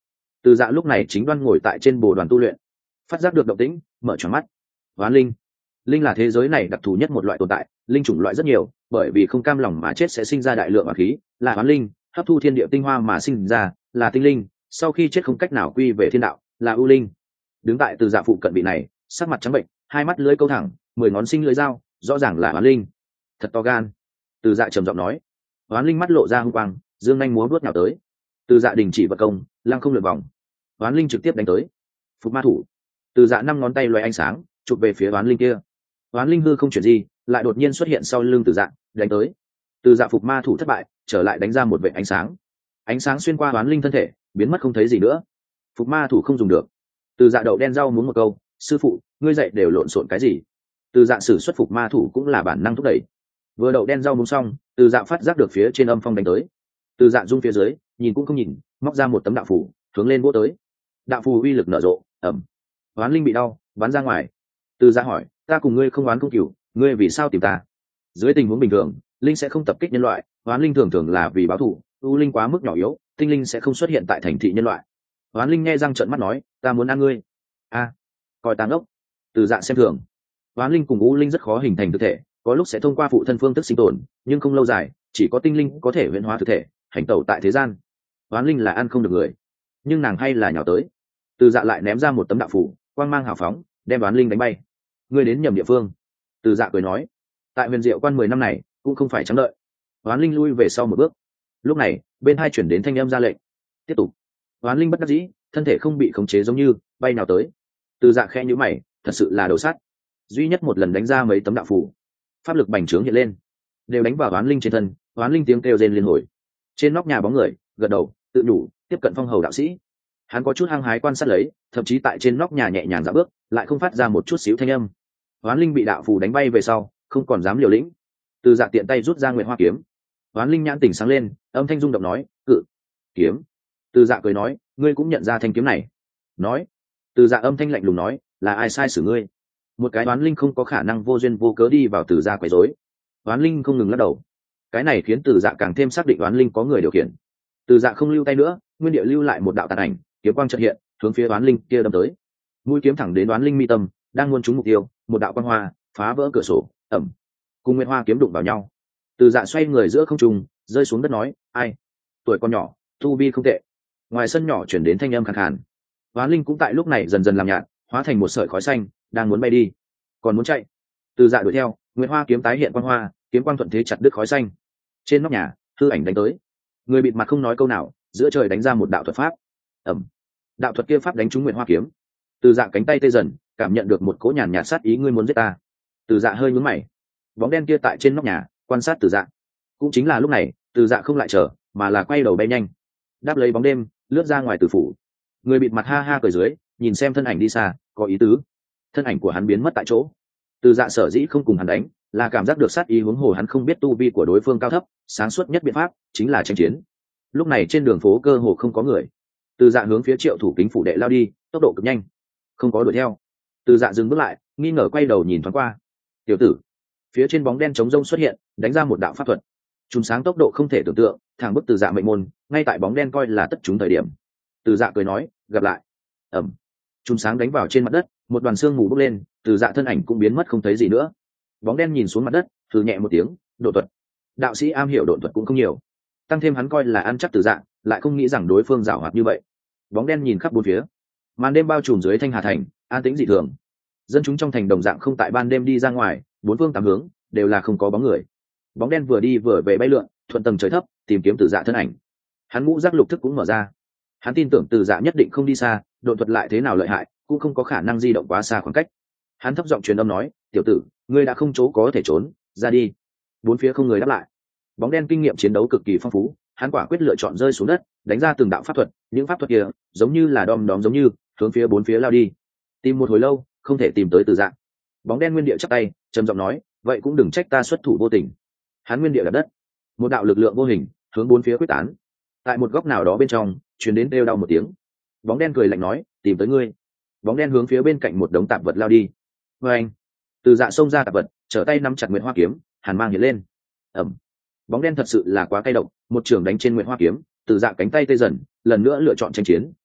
Từ Dạ lúc này chính đoan ngồi tại trên bồ đoàn tu luyện, phát giác được động tĩnh, mở tròn mắt. Oán linh. Linh là thế giới này đặc thù nhất một loại tồn tại, linh chủng loại rất nhiều, bởi vì không cam lòng mà chết sẽ sinh ra đại lượng oán khí, là oán linh, hấp thu thiên địa tinh hoa mà sinh ra, là tinh linh, sau khi chết không cách nào quy về thiên đạo, là ưu linh. Đứng tại Từ Dạ phụ cận vị này, sắc mặt trắng bệnh, hai mắt lưỡi câu thẳng, 10 ngón sinh lưỡi dao, rõ ràng là oán linh. Thật to gan. Từ Dạ trầm giọng nói. Oán linh mắt lộ ra hung quang, dương nhanh múa vuốt nhào tới. Từ Dạ đình chỉ vật công, lăng không lượn vòng. Oán linh trực tiếp đánh tới. Phục ma thủ. Từ Dạ 5 ngón tay loé ánh sáng, chụp về phía oán linh kia. Oán linh hư không chuyển gì, lại đột nhiên xuất hiện sau lưng Từ Dạ, đánh tới. Từ Dạ phục ma thủ thất bại, trở lại đánh ra một vệt ánh sáng. Ánh sáng xuyên qua oán linh thân thể, biến mất không thấy gì nữa. Phục ma thủ không dùng được. Từ Dạ đậu đen rau muốn một câu, sư phụ, ngươi dạy đều lộn xộn cái gì? Từ Dạ sử xuất phục ma thủ cũng là bản năng thúc đẩy. Vừa đậu đen rau muốn xong, Từ Dạ phát giác được phía trên âm phong đánh tới. Từ Dạ rung phía dưới, nhìn cũng không nhìn, móc ra một tấm đạo phù, hướng lên vỗ tới. Đạo phù uy lực nở rộ, ẩm. Oán linh bị đau, bắn ra ngoài. Từ Dạ hỏi, ta cùng ngươi không oán không cửu, ngươi vì sao tìm ta? Dưới tình huống bình thường, linh sẽ không tập kích nhân loại, oán linh thường thường là vì báo thù, u linh quá mức nhỏ yếu, tinh linh sẽ không xuất hiện tại thành thị nhân loại. Oán linh nghe răng trợn mắt nói, ta muốn ăn ngươi. A, coi tàng ốc. Từ Dạ xem thường. Oán linh cùng u linh rất khó hình thành thực thể, có lúc sẽ thông qua phụ thân phương thức sinh tồn, nhưng không lâu dài, chỉ có tinh linh có thể huyễn hóa thực thể, hành tẩu tại thế gian. Oán linh là ăn không được người, nhưng nàng hay là nhào tới. Từ Dạ lại ném ra một tấm đạo phủ, quang mang hào phóng, đem oán linh đánh bay. Ngươi đến nhầm địa phương. Từ Dạ cười nói, tại Huyền Diệu Quan 10 năm này cũng không phải trắng đợi. Oán linh lui về sau một bước. Lúc này bên hai chuyển đến thanh âm ra lệnh, tiếp tục. Oán linh bất đắc dĩ, thân thể không bị khống chế giống như bay nào tới. Từ Dạ khẽ nhíu mày, thật sự là đầu sát. Duy nhất một lần đánh ra mấy tấm đạo phủ, pháp lực bành trướng hiện lên, đều đánh vào oán linh trên thân. Oán linh tiếng kêu rên liên hồi. Trên nóc nhà bóng người gật đầu, tự đủ tiếp cận phong hầu đạo sĩ. Hắn có chút hăng hái quan sát lấy, thậm chí tại trên nóc nhà nhẹ nhàng dạo bước, lại không phát ra một chút xíu thanh âm. Oán linh bị đạo phù đánh bay về sau, không còn dám liều lĩnh. Từ Dạ tiện tay rút ra nguyệt hoa kiếm. Oán linh nhãn tỉnh sáng lên, âm thanh rung động nói, cự kiếm. Từ Dạ cười nói, ngươi cũng nhận ra thanh kiếm này. Nói. Từ Dạ âm thanh lạnh lùng nói, là ai sai xử ngươi? Một cái oán linh không có khả năng vô duyên vô cớ đi vào Từ Dạ quấy rối. Oán linh không ngừng lắc đầu. Cái này khiến Từ Dạ càng thêm xác định oán linh có người điều khiển. Từ Dạ không lưu tay nữa, nguyên địa lưu lại một đạo tàn ảnh, kiếm quang chợt hiện, hướng phía oán linh kia đâm tới. Mũi kiếm thẳng đến oán linh mi tâm, đang muốn trúng mục tiêu, một đạo quang hoa phá vỡ cửa sổ, ẩm, cùng nguyệt hoa kiếm đụng vào nhau. Từ Dạ xoay người giữa không trung, rơi xuống đất nói, ai? Tuổi con nhỏ, tu vi không tệ. Ngoài sân nhỏ chuyển đến thanh âm khàn khàn. Oán linh cũng tại lúc này dần dần làm nhạt, hóa thành một sợi khói xanh, đang muốn bay đi, còn muốn chạy. Từ Dạ đuổi theo, nguyệt hoa kiếm tái hiện quang hoa, kiếm quang thuận thế chặt đứt khói xanh. Trên nóc nhà, hư ảnh đánh tới. Người bịt mặt không nói câu nào, giữa trời đánh ra một đạo thuật pháp, ẩm. Đạo thuật kia pháp đánh trúng nguyệt hoa kiếm. Từ Dạ cánh tay tê dần, cảm nhận được một cỗ nhàn nhạt sát ý, ngươi muốn giết ta? Từ Dạ hơi nhướng mày. Bóng đen kia tại trên nóc nhà quan sát Từ Dạ. Cũng chính là lúc này, Từ Dạ không lại chờ, mà là quay đầu bay nhanh, đáp lấy bóng đêm, lướt ra ngoài từ phủ. Người bịt mặt ha ha cười dưới, nhìn xem thân ảnh đi xa, có ý tứ. Thân ảnh của hắn biến mất tại chỗ. Từ Dạ sở dĩ không cùng hắn đánh, là cảm giác được sát ý, huống hồ hắn không biết tu vi của đối phương cao thấp, sáng suốt nhất biện pháp chính là tranh chiến. Lúc này trên đường phố cơ hồ không có người. Từ Dạ hướng phía Triệu Thủ Kính phủ đệ lao đi, tốc độ cực nhanh, không có đuổi theo. Từ Dạ dừng bước lại, nghi ngờ quay đầu nhìn thoáng qua. Tiểu tử. Phía trên bóng đen trống rông xuất hiện, đánh ra một đạo pháp thuật. Trùng sáng tốc độ không thể tưởng tượng, thẳng bức Từ Dạ mệnh môn, ngay tại bóng đen coi là tất trúng thời điểm. Từ Dạ cười nói, gặp lại. Ẩm. Trùng sáng đánh vào trên mặt đất, một đoàn xương mù bốc lên, Từ Dạ thân ảnh cũng biến mất không thấy gì nữa. Bóng đen nhìn xuống mặt đất, thử nhẹ một tiếng, độ thuật. Đạo sĩ am hiểu độ thuật cũng không nhiều, tăng thêm hắn coi là ăn chắc Từ Dạ, lại không nghĩ rằng đối phương giảo hoạt như vậy. Bóng đen nhìn khắp bốn phía, màn đêm bao trùm dưới Thanh Hà thành, an tĩnh dị thường. Dân chúng trong thành đồng dạng không tại ban đêm đi ra ngoài, bốn phương tám hướng đều là không có bóng người. Bóng đen vừa đi vừa về bay lượn, thuận tầng trời thấp tìm kiếm Từ Dạ thân ảnh. Hắn ngũ giác lục thức cũng mở ra, hắn tin tưởng Từ Dạ nhất định không đi xa, độ thuật lại thế nào lợi hại cũng không có khả năng di động quá xa khoảng cách. Hắn thấp giọng truyền âm nói, tiểu tử, ngươi đã không chỗ có thể trốn, ra đi. Bốn phía không người đáp lại. Bóng đen kinh nghiệm chiến đấu cực kỳ phong phú, hắn quả quyết lựa chọn rơi xuống đất, đánh ra từng đạo pháp thuật. Những pháp thuật kia giống như là đom đóm giống như hướng phía bốn phía lao đi. Tìm một hồi lâu không thể tìm tới Từ Dạ. Bóng đen nguyên địa chắp tay, trầm giọng nói, vậy cũng đừng trách ta xuất thủ vô tình. Hắn nguyên địa đặt đất, một đạo lực lượng vô hình hướng bốn phía quyết tán. Tại một góc nào đó bên trong truyền đến kêu đau một tiếng. Bóng đen cười lạnh nói, tìm tới ngươi. Bóng đen hướng phía bên cạnh một đống tạp vật lao đi. Và anh, Từ Dạ xông ra tạp vật, trở tay nắm chặt nguyệt hoa kiếm, hàn mang hiện lên. Ẩm. Bóng đen thật sự là quá cay độc, một trường đánh trên nguyệt hoa kiếm, Từ Dạ cánh tay tê dần, lần nữa lựa chọn tranh chiến,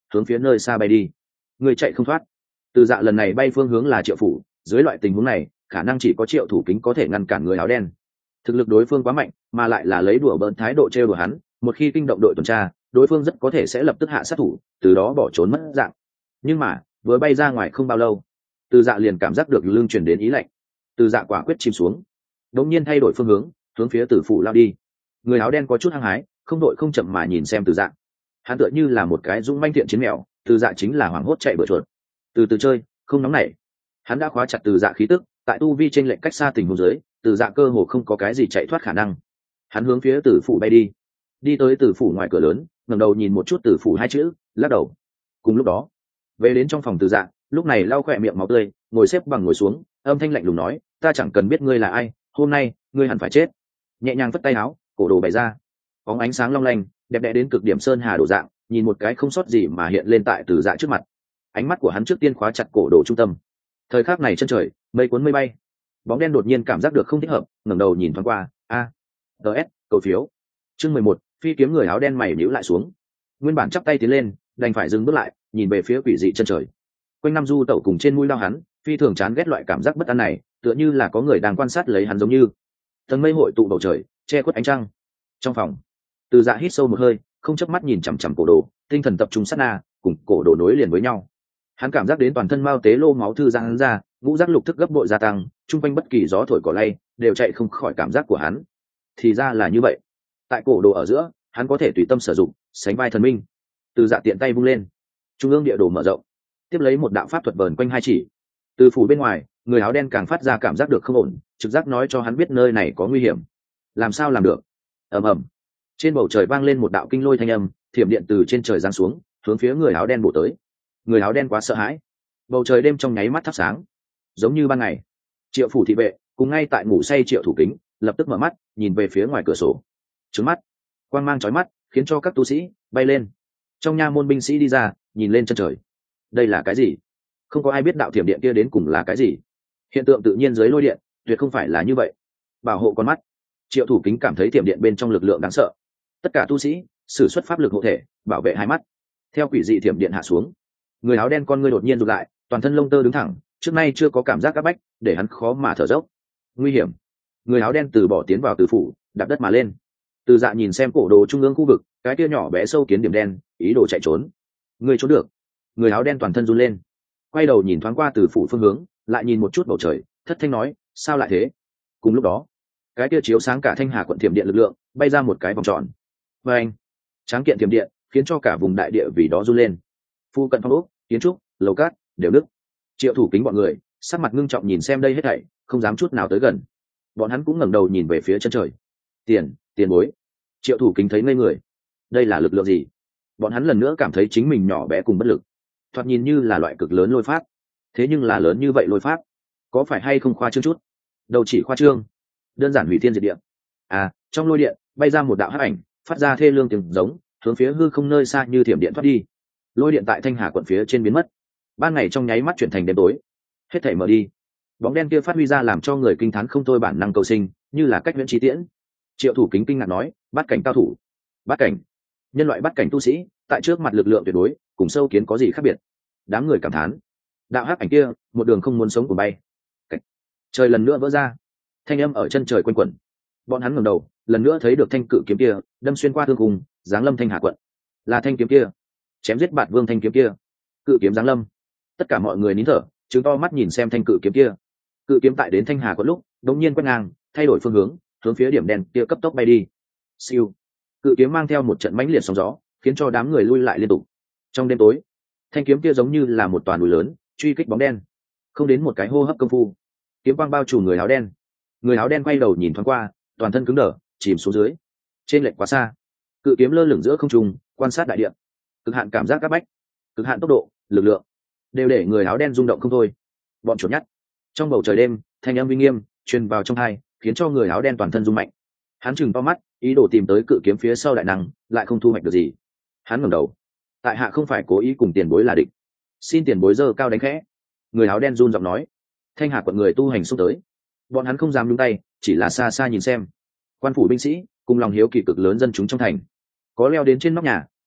hướng phía nơi xa bay đi. Người chạy không thoát. Từ Dạ lần này bay phương hướng là Triệu phủ, dưới loại tình huống này khả năng chỉ có Triệu Thủ Kính có thể ngăn cản người áo đen. Thực lực đối phương quá mạnh, mà lại là lấy đùa bỡn thái độ trêu đùa hắn, một khi kinh động đội tuần tra, đối phương rất có thể sẽ lập tức hạ sát thủ, từ đó bỏ trốn mất dạng. Nhưng mà vừa bay ra ngoài không bao lâu, Từ Dạ liền cảm giác được lưng chuyển đến ý lạnh. Từ Dạ quả quyết chìm xuống, đống nhiên thay đổi phương hướng, hướng phía Tử phủ lao đi. Người áo đen có chút hăng hái, không đội không chậm mà nhìn xem Từ Dạ. Hắn tựa như là một cái dũng manh thiện chiến mèo, Từ Dạ chính là hoảng hốt chạy bừa chuột. Từ từ chơi, không nóng nảy. Hắn đã khóa chặt Từ Dạ khí tức, tại tu vi trên lệnh cách xa tình huống dưới, Từ Dạ cơ hồ không có cái gì chạy thoát khả năng. Hắn hướng phía Tử phủ bay đi. Đi tới Tử phủ ngoài cửa lớn, ngẩng đầu nhìn một chút Tử phủ hai chữ, lắc đầu. Cùng lúc đó, về đến trong phòng Từ Dạ, lúc này lau khỏe miệng máu tươi, ngồi xếp bằng ngồi xuống, âm thanh lạnh lùng nói, ta chẳng cần biết ngươi là ai, hôm nay ngươi hẳn phải chết. Nhẹ nhàng vất tay áo, cổ đồ bày ra, bóng ánh sáng long lanh, đẹp đẽ đến cực điểm sơn hà đổ dạng, nhìn một cái không sót gì mà hiện lên tại Từ Dạ trước mặt. Ánh mắt của hắn trước tiên khóa chặt cổ đồ trung tâm. Thời khắc này chân trời mây cuốn mây bay, bóng đen đột nhiên cảm giác được không thích hợp, ngẩng đầu nhìn thoáng qua. ts cầu phiếu chương 11, phi kiếm người áo đen mày nhíu lại xuống, nguyên bản chắp tay tiến lên, đành phải dừng bước lại, nhìn về phía quỷ dị chân trời. Quanh năm du tẩu cùng trên mũi lao hắn, phi thường chán ghét loại cảm giác bất an này, tựa như là có người đang quan sát lấy hắn giống như. Tầng mây hội tụ bầu trời, che khuất ánh trăng. Trong phòng, Từ Dạ hít sâu một hơi, không chớp mắt nhìn chằm chằm cổ đồ, tinh thần tập trung sát na, cùng cổ đồ nối liền với nhau. Hắn cảm giác đến toàn thân mao tế lô máu thư giãn ra, ngũ giác lục thức gấp bội gia tăng, chung quanh bất kỳ gió thổi cỏ lay đều chạy không khỏi cảm giác của hắn. Thì ra là như vậy. Tại cổ đồ ở giữa, hắn có thể tùy tâm sử dụng, sánh vai thần minh. Từ Dạ tiện tay vung lên, trung ương địa đồ mở rộng, tiếp lấy một đạo pháp thuật vờn quanh hai chỉ. Từ phủ bên ngoài, người áo đen càng phát ra cảm giác được không ổn, trực giác nói cho hắn biết nơi này có nguy hiểm. Làm sao làm được? Ầm ầm. Trên bầu trời vang lên một đạo kinh lôi thanh âm, thiểm điện từ trên trời giáng xuống, hướng phía người áo đen bổ tới. Người áo đen quá sợ hãi, bầu trời đêm trong nháy mắt thắp sáng, giống như ban ngày. Triệu phủ thị vệ cùng ngay tại ngủ say Triệu Thủ Kính lập tức mở mắt, nhìn về phía ngoài cửa sổ. Trứng mắt, quang mang chói mắt, khiến cho các tu sĩ bay lên. Trong nha môn binh sĩ đi ra, nhìn lên chân trời. Đây là cái gì? Không có ai biết đạo thiểm điện kia đến cùng là cái gì. Hiện tượng tự nhiên dưới lôi điện, tuyệt không phải là như vậy. Bảo hộ con mắt. Triệu Thủ Kính cảm thấy thiểm điện bên trong lực lượng đáng sợ. Tất cả tu sĩ sử xuất pháp lực hộ thể, bảo vệ hai mắt. Theo quỷ dị thiểm điện hạ xuống, người áo đen con ngươi đột nhiên rụt lại, toàn thân lông tơ đứng thẳng, trước nay chưa có cảm giác áp bách, để hắn khó mà thở dốc. Nguy hiểm. Người áo đen từ bỏ tiến vào Từ phủ, đạp đất mà lên. Từ Dạ nhìn xem cổ đồ trung ương khu vực, cái kia nhỏ bé sâu kiến điểm đen, ý đồ chạy trốn. Người trốn được. Người áo đen toàn thân run lên, quay đầu nhìn thoáng qua Từ phủ phương hướng, lại nhìn một chút bầu trời, thất thanh nói, sao lại thế? Cùng lúc đó, cái kia chiếu sáng cả Thanh Hà quận thiểm điện lực lượng bay ra một cái vòng tròn. Và anh, tráng kiện thiểm điện khiến cho cả vùng đại địa vì đó run lên. Phu cận phong ốc, kiến trúc, lầu cát đều nứt. Triệu Thủ Kính bọn người sắc mặt ngưng trọng nhìn xem đây hết thảy, không dám chút nào tới gần. Bọn hắn cũng ngẩng đầu nhìn về phía chân trời. Tiền bối. Triệu Thủ Kính thấy ngây người. Đây là lực lượng gì? Bọn hắn lần nữa cảm thấy chính mình nhỏ bé cùng bất lực. Thoạt nhìn như là loại cực lớn lôi pháp, thế nhưng là lớn như vậy lôi pháp, có phải hay không khoa trương chút? Đâu chỉ khoa trương, đơn giản hủy thiên diệt địa. Trong lôi điện bay ra một đạo hắc ảnh, phát ra thê lương tiếng giống, hướng phía hư không nơi xa như thiểm điện thoát đi. Lôi điện tại Thanh Hà quận phía trên biến mất, ban ngày trong nháy mắt chuyển thành đêm tối, hết thảy mở đi. Bóng đen kia phát huy ra làm cho người kinh thán không thôi bản năng cầu sinh, như là cách viễn trí tiễn. Triệu Thủ Kính kinh ngạc nói, bát cảnh cao thủ. Bát cảnh? Nhân loại bát cảnh tu sĩ tại trước mặt lực lượng tuyệt đối cùng sâu kiến có gì khác biệt? Đám người cảm thán. Đạo hắc ảnh kia một đường không muốn sống của bay. Trời lần nữa vỡ ra, thanh âm ở chân trời quanh quẩn. Bọn hắn ngẩng đầu, lần nữa thấy được thanh cự kiếm kia đâm xuyên qua thương khung, giáng lâm Thanh Hà quận. Là thanh kiếm kia, chém giết Bạt Vương thanh kiếm kia. Cự kiếm giáng lâm. Tất cả mọi người nín thở, trừng to mắt nhìn xem thanh cự kiếm kia. Cự kiếm tại đến Thanh Hà quận lúc, đống nhiên quét ngang, thay đổi phương hướng, hướng phía điểm đen kia cấp tốc bay đi. Siêu. Cự kiếm mang theo một trận mãnh liệt sóng gió, khiến cho đám người lui lại liên tục. Trong đêm tối, thanh kiếm kia giống như là một toàn núi lớn, truy kích bóng đen. Không đến một cái hô hấp công phu, kiếm quang bao trùm người áo đen. Người áo đen quay đầu nhìn thoáng qua, toàn thân cứng đờ, chìm xuống dưới. Trên lệch quá xa, cự kiếm lơ lửng giữa không trung, quan sát đại địa. Cực hạn cảm giác áp bách, cực hạn tốc độ, lực lượng, đều để người áo đen rung động không thôi. Bọn chuột nhắt. Trong bầu trời đêm, thanh âm uy nghiêm truyền vào trong tai, khiến cho người áo đen toàn thân rung mạnh. Hắn chừng to mắt, ý đồ tìm tới cự kiếm phía sau đại năng, lại không thu hoạch được gì. Hắn ngẩng đầu, tại hạ không phải cố ý cùng tiền bối là địch, xin tiền bối giơ cao đánh khẽ. Người áo đen run giọng nói. Thanh Hà quận người tu hành xông tới, bọn hắn không dám nhúng tay, chỉ là xa xa nhìn xem. Quan phủ binh sĩ cùng lòng hiếu kỳ cực lớn dân chúng trong thành, có leo đến trên nóc nhà,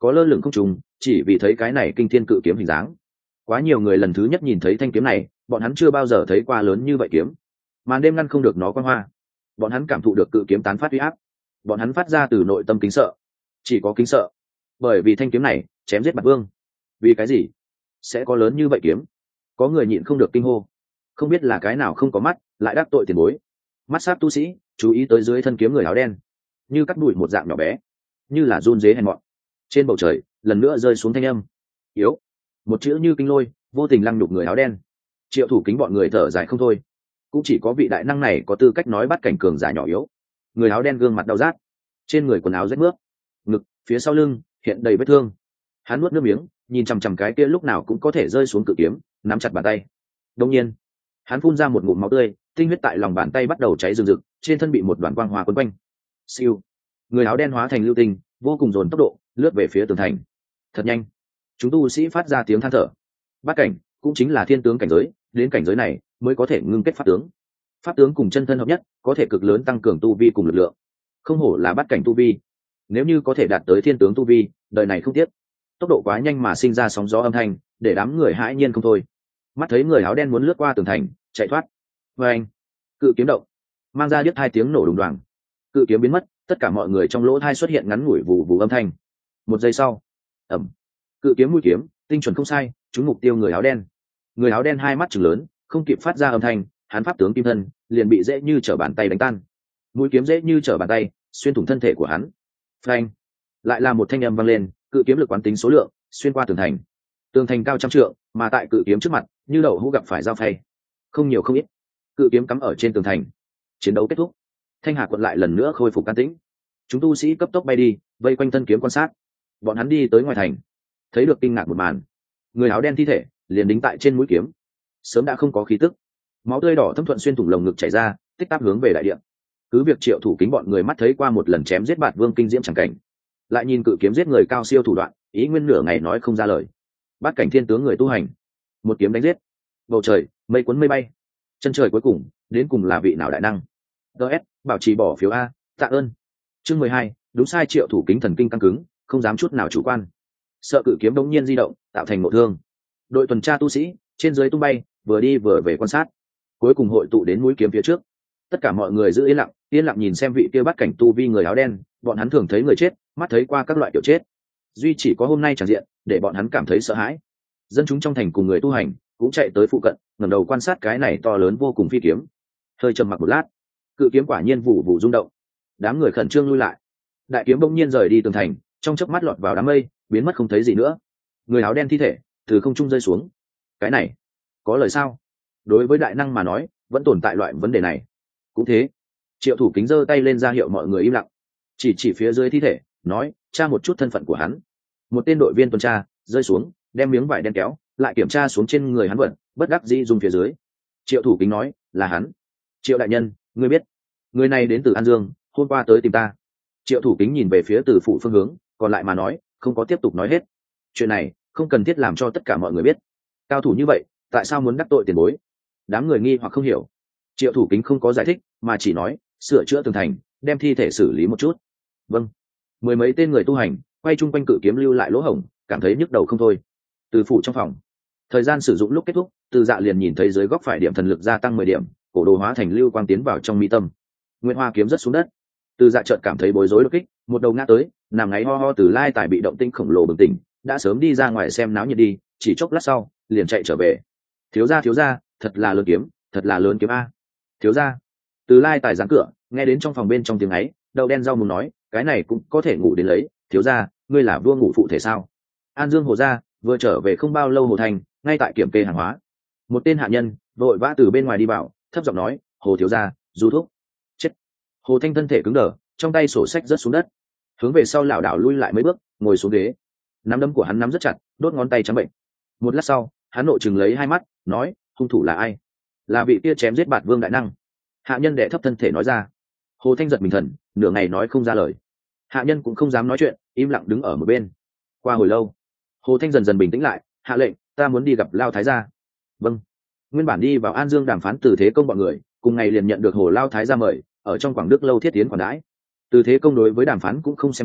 có lơ lửng không trùng, chỉ vì thấy cái này kinh thiên cự kiếm hình dáng. Quá nhiều người lần thứ nhất nhìn thấy thanh kiếm này, bọn hắn chưa bao giờ thấy qua lớn như vậy kiếm. Màn đêm ngăn không được nó quang hoa, bọn hắn cảm thụ được cự kiếm tán phát uy áp, bọn hắn phát ra từ nội tâm kính sợ. Chỉ có kính sợ, bởi vì thanh kiếm này chém giết Bạt Vương. Vì cái gì sẽ có lớn như vậy kiếm? Có người nhịn không được kinh hô, không biết là cái nào không có mắt lại đắc tội tiền bối. Mắt sát tu sĩ chú ý tới dưới thân kiếm người áo đen, như cắt đùi một dạng nhỏ bé, như là run dế hèn mọn. Trên bầu trời lần nữa rơi xuống thanh âm yếu, một chữ như kinh lôi, vô tình lăng đục người áo đen. Triệu Thủ Kính bọn người thở dài không thôi, cũng chỉ có vị đại năng này có tư cách nói bắt cảnh cường giả nhỏ yếu. Người áo đen gương mặt đau rát, trên người quần áo rách mướp, ngực phía sau lưng hiện đầy vết thương. Hắn nuốt nước miếng, nhìn chằm chằm cái kia lúc nào cũng có thể rơi xuống cự kiếm, nắm chặt bàn tay. Đột nhiên hắn phun ra một ngụm máu tươi, tinh huyết tại lòng bàn tay bắt đầu cháy rừng rực, trên thân bị một đoàn quang hoa quấn quanh. Siêu, người áo đen hóa thành lưu tinh, vô cùng dồn tốc độ lướt về phía tường thành. Thật nhanh, chúng tu sĩ phát ra tiếng than thở. Bát cảnh cũng chính là thiên tướng cảnh giới, đến cảnh giới này mới có thể ngưng kết pháp tướng. Pháp tướng cùng chân thân hợp nhất, có thể cực lớn tăng cường tu vi cùng lực lượng. Không hổ là bát cảnh tu vi, nếu như có thể đạt tới thiên tướng tu vi, đời này không tiếc. Tốc độ quá nhanh mà sinh ra sóng gió âm thanh, để đám người hãi nhiên không thôi. Mắt thấy người áo đen muốn lướt qua tường thành chạy thoát, và anh cự kiếm động, mang ra điếc hai tiếng nổ đùng đoàng. Cự kiếm biến mất, tất cả mọi người trong lỗ thai xuất hiện ngắn ngủi vù vù âm thanh. Một giây sau, ẩm, cự kiếm mũi kiếm tinh chuẩn không sai, trúng mục tiêu người áo đen. Người áo đen hai mắt chừng lớn, không kịp phát ra âm thanh, hắn pháp tướng kim thân liền bị dễ như trở bàn tay đánh tan. Mũi kiếm dễ như trở bàn tay xuyên thủng thân thể của hắn. Phanh, lại là một thanh âm vang lên, cự kiếm lực quán tính số lượng xuyên qua tường thành. Tường thành cao trăm trượng, mà tại cự kiếm trước mặt như đậu hũ gặp phải dao phay, không nhiều không ít. Cự kiếm cắm ở trên tường thành. Chiến đấu kết thúc, Thanh Hà quận lại lần nữa khôi phục can tĩnh. Chúng tu sĩ cấp tốc bay đi, vây quanh thân kiếm quan sát. Bọn hắn đi tới ngoài thành, thấy được kinh ngạc một màn. Người áo đen thi thể liền đính tại trên mũi kiếm, sớm đã không có khí tức, máu tươi đỏ thấm thuận xuyên thủng lồng ngực chảy ra, tích tắc hướng về đại địa. Cứ việc Triệu Thủ Kính bọn người mắt thấy qua một lần chém giết Bạt Vương kinh diễm chẳng cảnh, lại nhìn cự kiếm giết người cao siêu thủ đoạn, ý nguyên nửa ngày nói không ra lời. Bát cảnh thiên tướng người tu hành, một kiếm đánh giết. Bầu trời mây cuốn mây bay, chân trời cuối cùng đến cùng là vị nào đại năng? DS bảo trì bỏ phiếu A, tạ ơn. Chương 12, đúng sai. Triệu Thủ Kính thần kinh căng cứng, không dám chút nào chủ quan, sợ cự kiếm đống nhiên di động tạo thành nội thương. Đội tuần tra tu sĩ trên dưới tung bay, vừa đi vừa về quan sát, cuối cùng hội tụ đến mũi kiếm phía trước. Tất cả mọi người giữ yên lặng nhìn xem vị kia bắt cảnh tu vi người áo đen. Bọn hắn thường thấy người chết, mắt thấy qua các loại kiểu chết, duy chỉ có hôm nay tràn diện để bọn hắn cảm thấy sợ hãi. Dân chúng trong thành cùng người tu hành cũng chạy tới phụ cận, ngẩng đầu quan sát cái này to lớn vô cùng phi kiếm. Hơi trầm mặc một lát, cự kiếm quả nhiên vụ vụ rung động. Đám người khẩn trương lui lại. Đại kiếm bỗng nhiên rời đi tường thành, trong chớp mắt lọt vào đám mây, biến mất không thấy gì nữa. Người áo đen thi thể từ không trung rơi xuống. Cái này có lời sao? Đối với đại năng mà nói, vẫn tồn tại loại vấn đề này. Cũng thế. Triệu Thủ Kính giơ tay lên ra hiệu mọi người im lặng, chỉ phía dưới thi thể, nói tra một chút thân phận của hắn. Một tên đội viên tuần tra rơi xuống, đem miếng vải đen kéo lại kiểm tra xuống trên người hắn vật, bất đắc dĩ dùng phía dưới. Triệu Thủ Kính nói, là hắn. Triệu đại nhân, ngươi biết người này đến từ An Dương, hôm qua tới tìm ta. Triệu Thủ Kính nhìn về phía Từ phủ phương hướng, còn lại mà nói không có tiếp tục nói hết. Chuyện này không cần thiết làm cho tất cả mọi người biết. Cao thủ như vậy tại sao muốn đắc tội tiền bối? Đám người nghi hoặc không hiểu. Triệu Thủ Kính không có giải thích, mà chỉ nói sửa chữa tường thành, đem thi thể xử lý một chút. Vâng. Mười mấy tên người tu hành quay chung quanh cự kiếm lưu lại lỗ hổng, cảm thấy nhức đầu không thôi. Từ phủ trong phòng, thời gian sử dụng lúc kết thúc, Từ Dạ liền nhìn thấy dưới góc phải điểm thần lực gia tăng 10 điểm, cổ đồ hóa thành lưu quang tiến vào trong mi tâm. Nguyệt Hoa kiếm rất xuống đất. Từ Dạ chợt cảm thấy bối rối đột kích, một đầu ngã tới, nằm ngáy ho ho. Từ Lai Tài bị động tinh khổng lồ bừng tỉnh, đã sớm đi ra ngoài xem náo nhiệt đi, chỉ chốc lát sau liền chạy trở về. Thiếu gia, thật là lớn kiếm, thật là lớn kiếm a. Thiếu gia. Từ Lai Tài giáng cửa, nghe đến trong phòng bên trong tiếng ấy, đầu đen rau muốn nói, cái này cũng có thể ngủ đến lấy. Thiếu gia, ngươi là vua ngủ phụ thể sao? An Dương Hồ gia vừa trở về không bao lâu, Hồ Thành ngay tại kiểm kê hàng hóa. Một tên hạ nhân vội vã từ bên ngoài đi vào, thấp giọng nói, Hồ thiếu gia, du thuốc. Chết. Hồ Thanh thân thể cứng đờ, trong tay sổ sách rớt xuống đất, hướng về sau lảo đảo lui lại mấy bước, ngồi xuống ghế. Nắm đấm của hắn nắm rất chặt, đốt ngón tay trắng bệnh. Một lát sau, hắn nội chừng lấy hai mắt, nói, hung thủ là ai? Là vị kia chém giết Bạt Vương đại năng. Hạ nhân đệ thấp thân thể nói ra. Hồ Thanh giật mình thần, nửa ngày nói không ra lời. Hạ nhân cũng không dám nói chuyện, im lặng đứng ở một bên. Qua hồi lâu, Hồ Thanh dần dần bình tĩnh lại, hạ lệnh, ta muốn đi gặp Lao Thái gia. Vâng. Nguyên bản đi vào An Dương đàm phán Từ Thế Công bọn người, cùng ngày liền nhận được Hồ Lao Thái gia mời, ở trong Quảng Đức lâu thiết tiến quản đãi. Từ Thế Công đối với đàm phán cũng không xem trọng,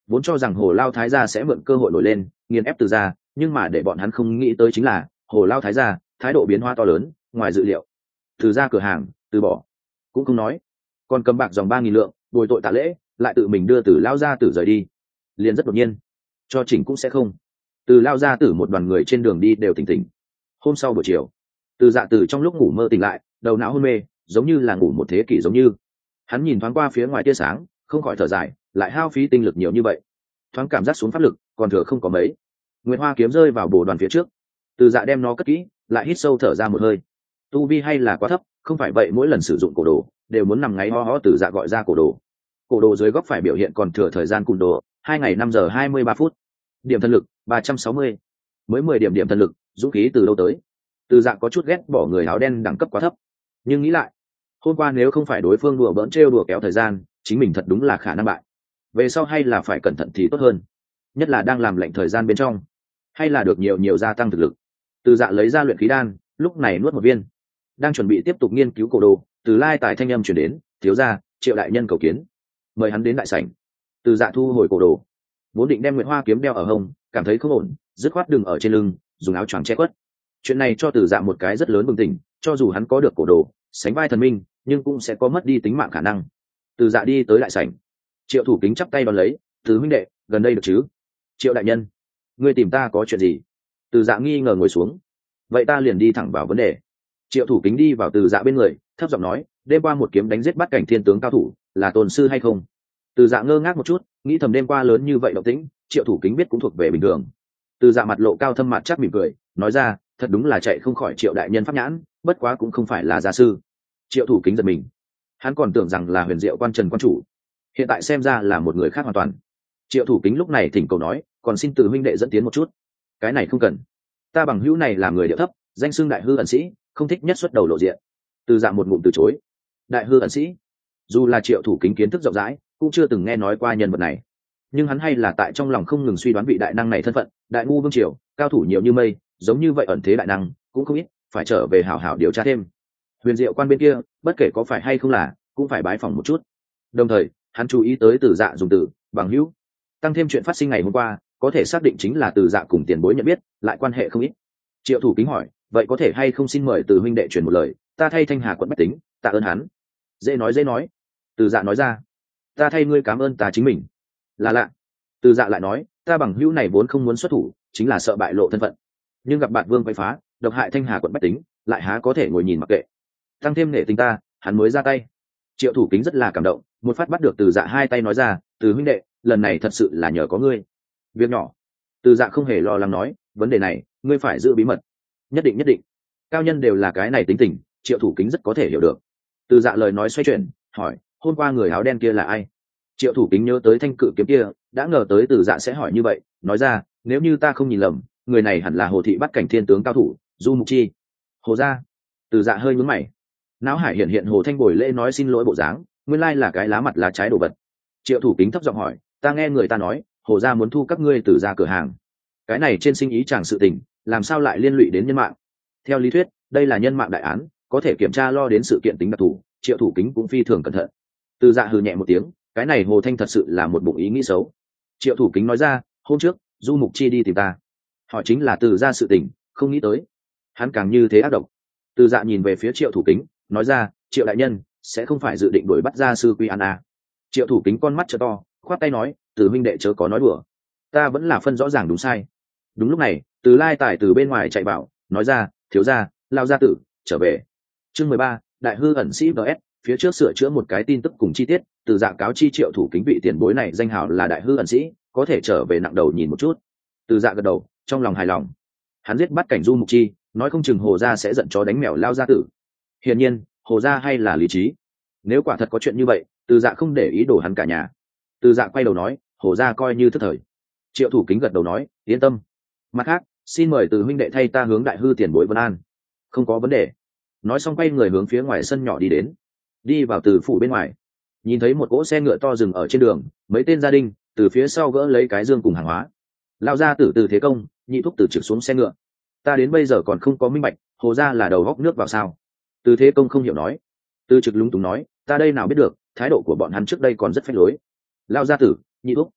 vốn cho rằng Hồ Lao Thái gia sẽ mượn cơ hội nổi lên nghiền ép Từ gia, nhưng mà để bọn hắn không nghĩ tới chính là Hồ Lao Thái gia thái độ biến hóa to lớn, ngoài dự liệu. Từ gia cửa hàng từ bỏ cũng không nói, còn cầm bạc dòng 3.000 lượng bồi tội tạ lễ, lại tự mình đưa Từ Lao gia tử rời đi, liền rất đột nhiên. Cho chỉnh cũng sẽ không. Từ Lao gia tử một đoàn người trên đường đi đều tỉnh tỉnh. Hôm sau buổi chiều, Từ Dạ từ trong lúc ngủ mơ tỉnh lại, đầu não hôn mê, giống như là ngủ một thế kỷ giống như. Hắn nhìn thoáng qua phía ngoài tia sáng, không khỏi thở dài, lại hao phí tinh lực nhiều như vậy, thoáng cảm giác xuống pháp lực còn thừa không có mấy. Nguyệt Hoa kiếm rơi vào bồ đoàn phía trước, Từ Dạ đem nó cất kỹ, lại hít sâu thở ra một hơi. Tu vi hay là quá thấp, không phải vậy mỗi lần sử dụng cổ đồ đều muốn nằm ngáy ho ho. Từ Dạ gọi ra cổ đồ. Cổ đồ dưới góc phải biểu hiện còn thừa thời gian cùn đồ 2 ngày 5 giờ 23 phút. Điểm thần lực 360. Mới 10 điểm thần lực, dũng khí từ đâu tới? Từ Dạ có chút ghét bỏ người áo đen đẳng cấp quá thấp, nhưng nghĩ lại, hôm qua nếu không phải đối phương đùa bỡn trêu đùa kéo thời gian, chính mình thật đúng là khả năng bại. Về sau hay là phải cẩn thận thì tốt hơn, nhất là đang làm lệnh thời gian bên trong, hay là được nhiều gia tăng thực lực. Từ Dạ lấy ra luyện khí đan, lúc này nuốt một viên, đang chuẩn bị tiếp tục nghiên cứu cổ đồ, Từ Lai Tài thanh âm chuyển đến, thiếu gia, Triệu đại nhân cầu kiến, mời hắn đến đại sảnh. Từ Dạ thu hồi cổ đồ, vốn định đem Nguyệt Hoa kiếm đeo ở hông, cảm thấy không ổn, dứt khoát đừng ở trên lưng, dùng áo choàng che khuất. Chuyện này cho Từ Dạ một cái rất lớn bừng tỉnh, cho dù hắn có được cổ đồ sánh vai thần minh, nhưng cũng sẽ có mất đi tính mạng khả năng. Từ Dạ đi tới đại sảnh, Triệu Thủ Kính chắp tay đón lấy, Từ huynh đệ, gần đây được chứ? Triệu đại nhân, ngươi tìm ta có chuyện gì? Từ Dạ nghi ngờ ngồi xuống. Vậy ta liền đi thẳng vào vấn đề. Triệu Thủ Kính đi vào Từ Dạ bên người, thấp giọng nói, đêm qua một kiếm đánh giết bắt cảnh thiên tướng cao thủ, là Tôn sư hay không? Từ Dạ ngơ ngác một chút, nghĩ thầm đêm qua lớn như vậy động tĩnh, Triệu Thủ Kính biết cũng thuộc về bình thường. Từ Dạ mặt lộ cao thâm mặt chắc mỉm cười, nói ra, thật đúng là chạy không khỏi Triệu đại nhân pháp nhãn, bất quá cũng không phải là gia sư. Triệu Thủ Kính giật mình, hắn còn tưởng rằng là Huyền Diệu quan Trần quan chủ, hiện tại xem ra là một người khác hoàn toàn. Triệu Thủ Kính lúc này thỉnh cầu nói, còn xin Từ huynh đệ dẫn tiến một chút. Cái này không cần, ta bằng hữu này là người điệu thấp, danh xưng đại hư ẩn sĩ, không thích nhất xuất đầu lộ diện. Từ Dạ một ngụm từ chối. Đại hư ẩn sĩ? Dù là Triệu Thủ Kính kiến thức rộng rãi, cũng chưa từng nghe nói qua nhân vật này, nhưng hắn hay là tại trong lòng không ngừng suy đoán vị đại năng này thân phận. Đại ngu vương triều cao thủ nhiều như mây, giống như vậy ẩn thế đại năng cũng không ít, phải trở về hảo hảo điều tra thêm. Huyền Diệu quan bên kia, bất kể có phải hay không là, cũng phải bái phỏng một chút. Đồng thời hắn chú ý tới Từ Dạ dùng từ bằng hữu, tăng thêm chuyện phát sinh ngày hôm qua, có thể xác định chính là Từ Dạ cùng tiền bối nhận biết, lại quan hệ không ít. Triệu Thủ Kính hỏi, vậy có thể hay không xin mời Từ huynh đệ truyền một lời, ta thay Thanh Hà quận bách tính tạ ơn hắn. Dễ nói. Từ Dạ nói ra, ta thay ngươi cảm ơn ta chính mình. Là lạ. Từ Dạ lại nói, ta bằng hữu này vốn không muốn xuất thủ, chính là sợ bại lộ thân phận, nhưng gặp bạn vương quay phá độc hại Thanh Hà quận bách tính, lại há có thể ngồi nhìn mặc kệ, tăng thêm nể tình ta, hắn mới ra tay. Triệu Thủ Kính rất là cảm động, một phát bắt được Từ Dạ hai tay nói ra, Từ huynh đệ, lần này thật sự là nhờ có ngươi. Việc nhỏ. Từ Dạ không hề lo lắng nói, vấn đề này ngươi phải giữ bí mật. Nhất định. Cao nhân đều là cái này tính tình, Triệu Thủ Kính rất có thể hiểu được. Từ Dạ lời nói xoay chuyển, hỏi, hôm qua người áo đen kia là ai? Triệu Thủ Kính nhớ tới thanh cự kiếm kia, đã ngờ tới Từ Dạ sẽ hỏi như vậy, nói ra, nếu như ta không nhìn lầm, người này hẳn là Hồ thị bắt cảnh thiên tướng cao thủ Du Mục Chi. Hồ gia. Từ Dạ hơi nhướng mày, não hải hiện Hồ Thanh bồi lễ nói xin lỗi bộ dáng, nguyên lai là cái lá mặt lá trái đồ vật. Triệu Thủ Kính thấp giọng hỏi, ta nghe người ta nói Hồ gia muốn thu các ngươi Từ gia cửa hàng, cái này trên sinh ý chẳng sự tình, làm sao lại liên lụy đến nhân mạng? Theo lý thuyết, đây là nhân mạng đại án, có thể kiểm tra lo đến sự kiện tính đặc thù, Triệu Thủ Kính cũng phi thường cẩn thận. Từ Dạ hừ nhẹ một tiếng, cái này Hồ Thanh thật sự là một bụng ý nghĩ xấu. Triệu Thủ Kính nói ra, hôm trước Du Mục Chi đi tìm ta, họ chính là Từ gia sự tình, không nghĩ tới hắn càng như thế ác độc. Từ Dạ nhìn về phía Triệu Thủ Kính, nói ra, Triệu đại nhân sẽ không phải dự định đuổi bắt gia sư Quy An à? Triệu Thủ Kính con mắt trợ to, khoát tay nói, Từ huynh đệ chớ có nói đùa, ta vẫn là phân rõ ràng đúng sai. Đúng lúc này, Từ Lai Tài từ bên ngoài chạy vào, nói ra, thiếu gia, Lao gia tử trở về. Chương 13, đại hư ẩn sĩ vs, phía trước sửa chữa một cái tin tức cùng chi tiết. Từ Dạ cáo chi Triệu Thủ Kính vị tiền bối này danh hào là đại hư ẩn sĩ, có thể trở về nặng đầu nhìn một chút. Từ Dạ gật đầu, trong lòng hài lòng. Hắn giết bắt cảnh Du Mục Chi, nói không chừng Hồ gia sẽ giận chó đánh mèo Lao gia tử. Hiển nhiên, Hồ gia hay là lý trí. Nếu quả thật có chuyện như vậy, Từ Dạ không để ý đổ hắn cả nhà. Từ Dạ quay đầu nói, Hồ gia coi như thất thời. Triệu Thủ Kính gật đầu nói, yên tâm. Mặt khác, xin mời Từ huynh đệ thay ta hướng đại hư tiền bối vân an. Không có vấn đề. Nói xong quay người hướng phía ngoài sân nhỏ đi đến. Đi vào Từ phủ bên ngoài, nhìn thấy một cỗ xe ngựa to dừng ở trên đường, mấy tên gia đình từ phía sau gỡ lấy cái dương cùng hàng hóa. Lao gia tử Từ Thế Công, nhị thúc Từ Trực xuống xe ngựa. Ta đến bây giờ còn không có minh bạch, Hồ gia là đầu góc nước vào sao? Từ Thế Công không hiểu nói. Từ Trực lúng túng nói, ta đây nào biết được, thái độ của bọn hắn trước đây còn rất phách lối. Lao gia tử, nhị thúc,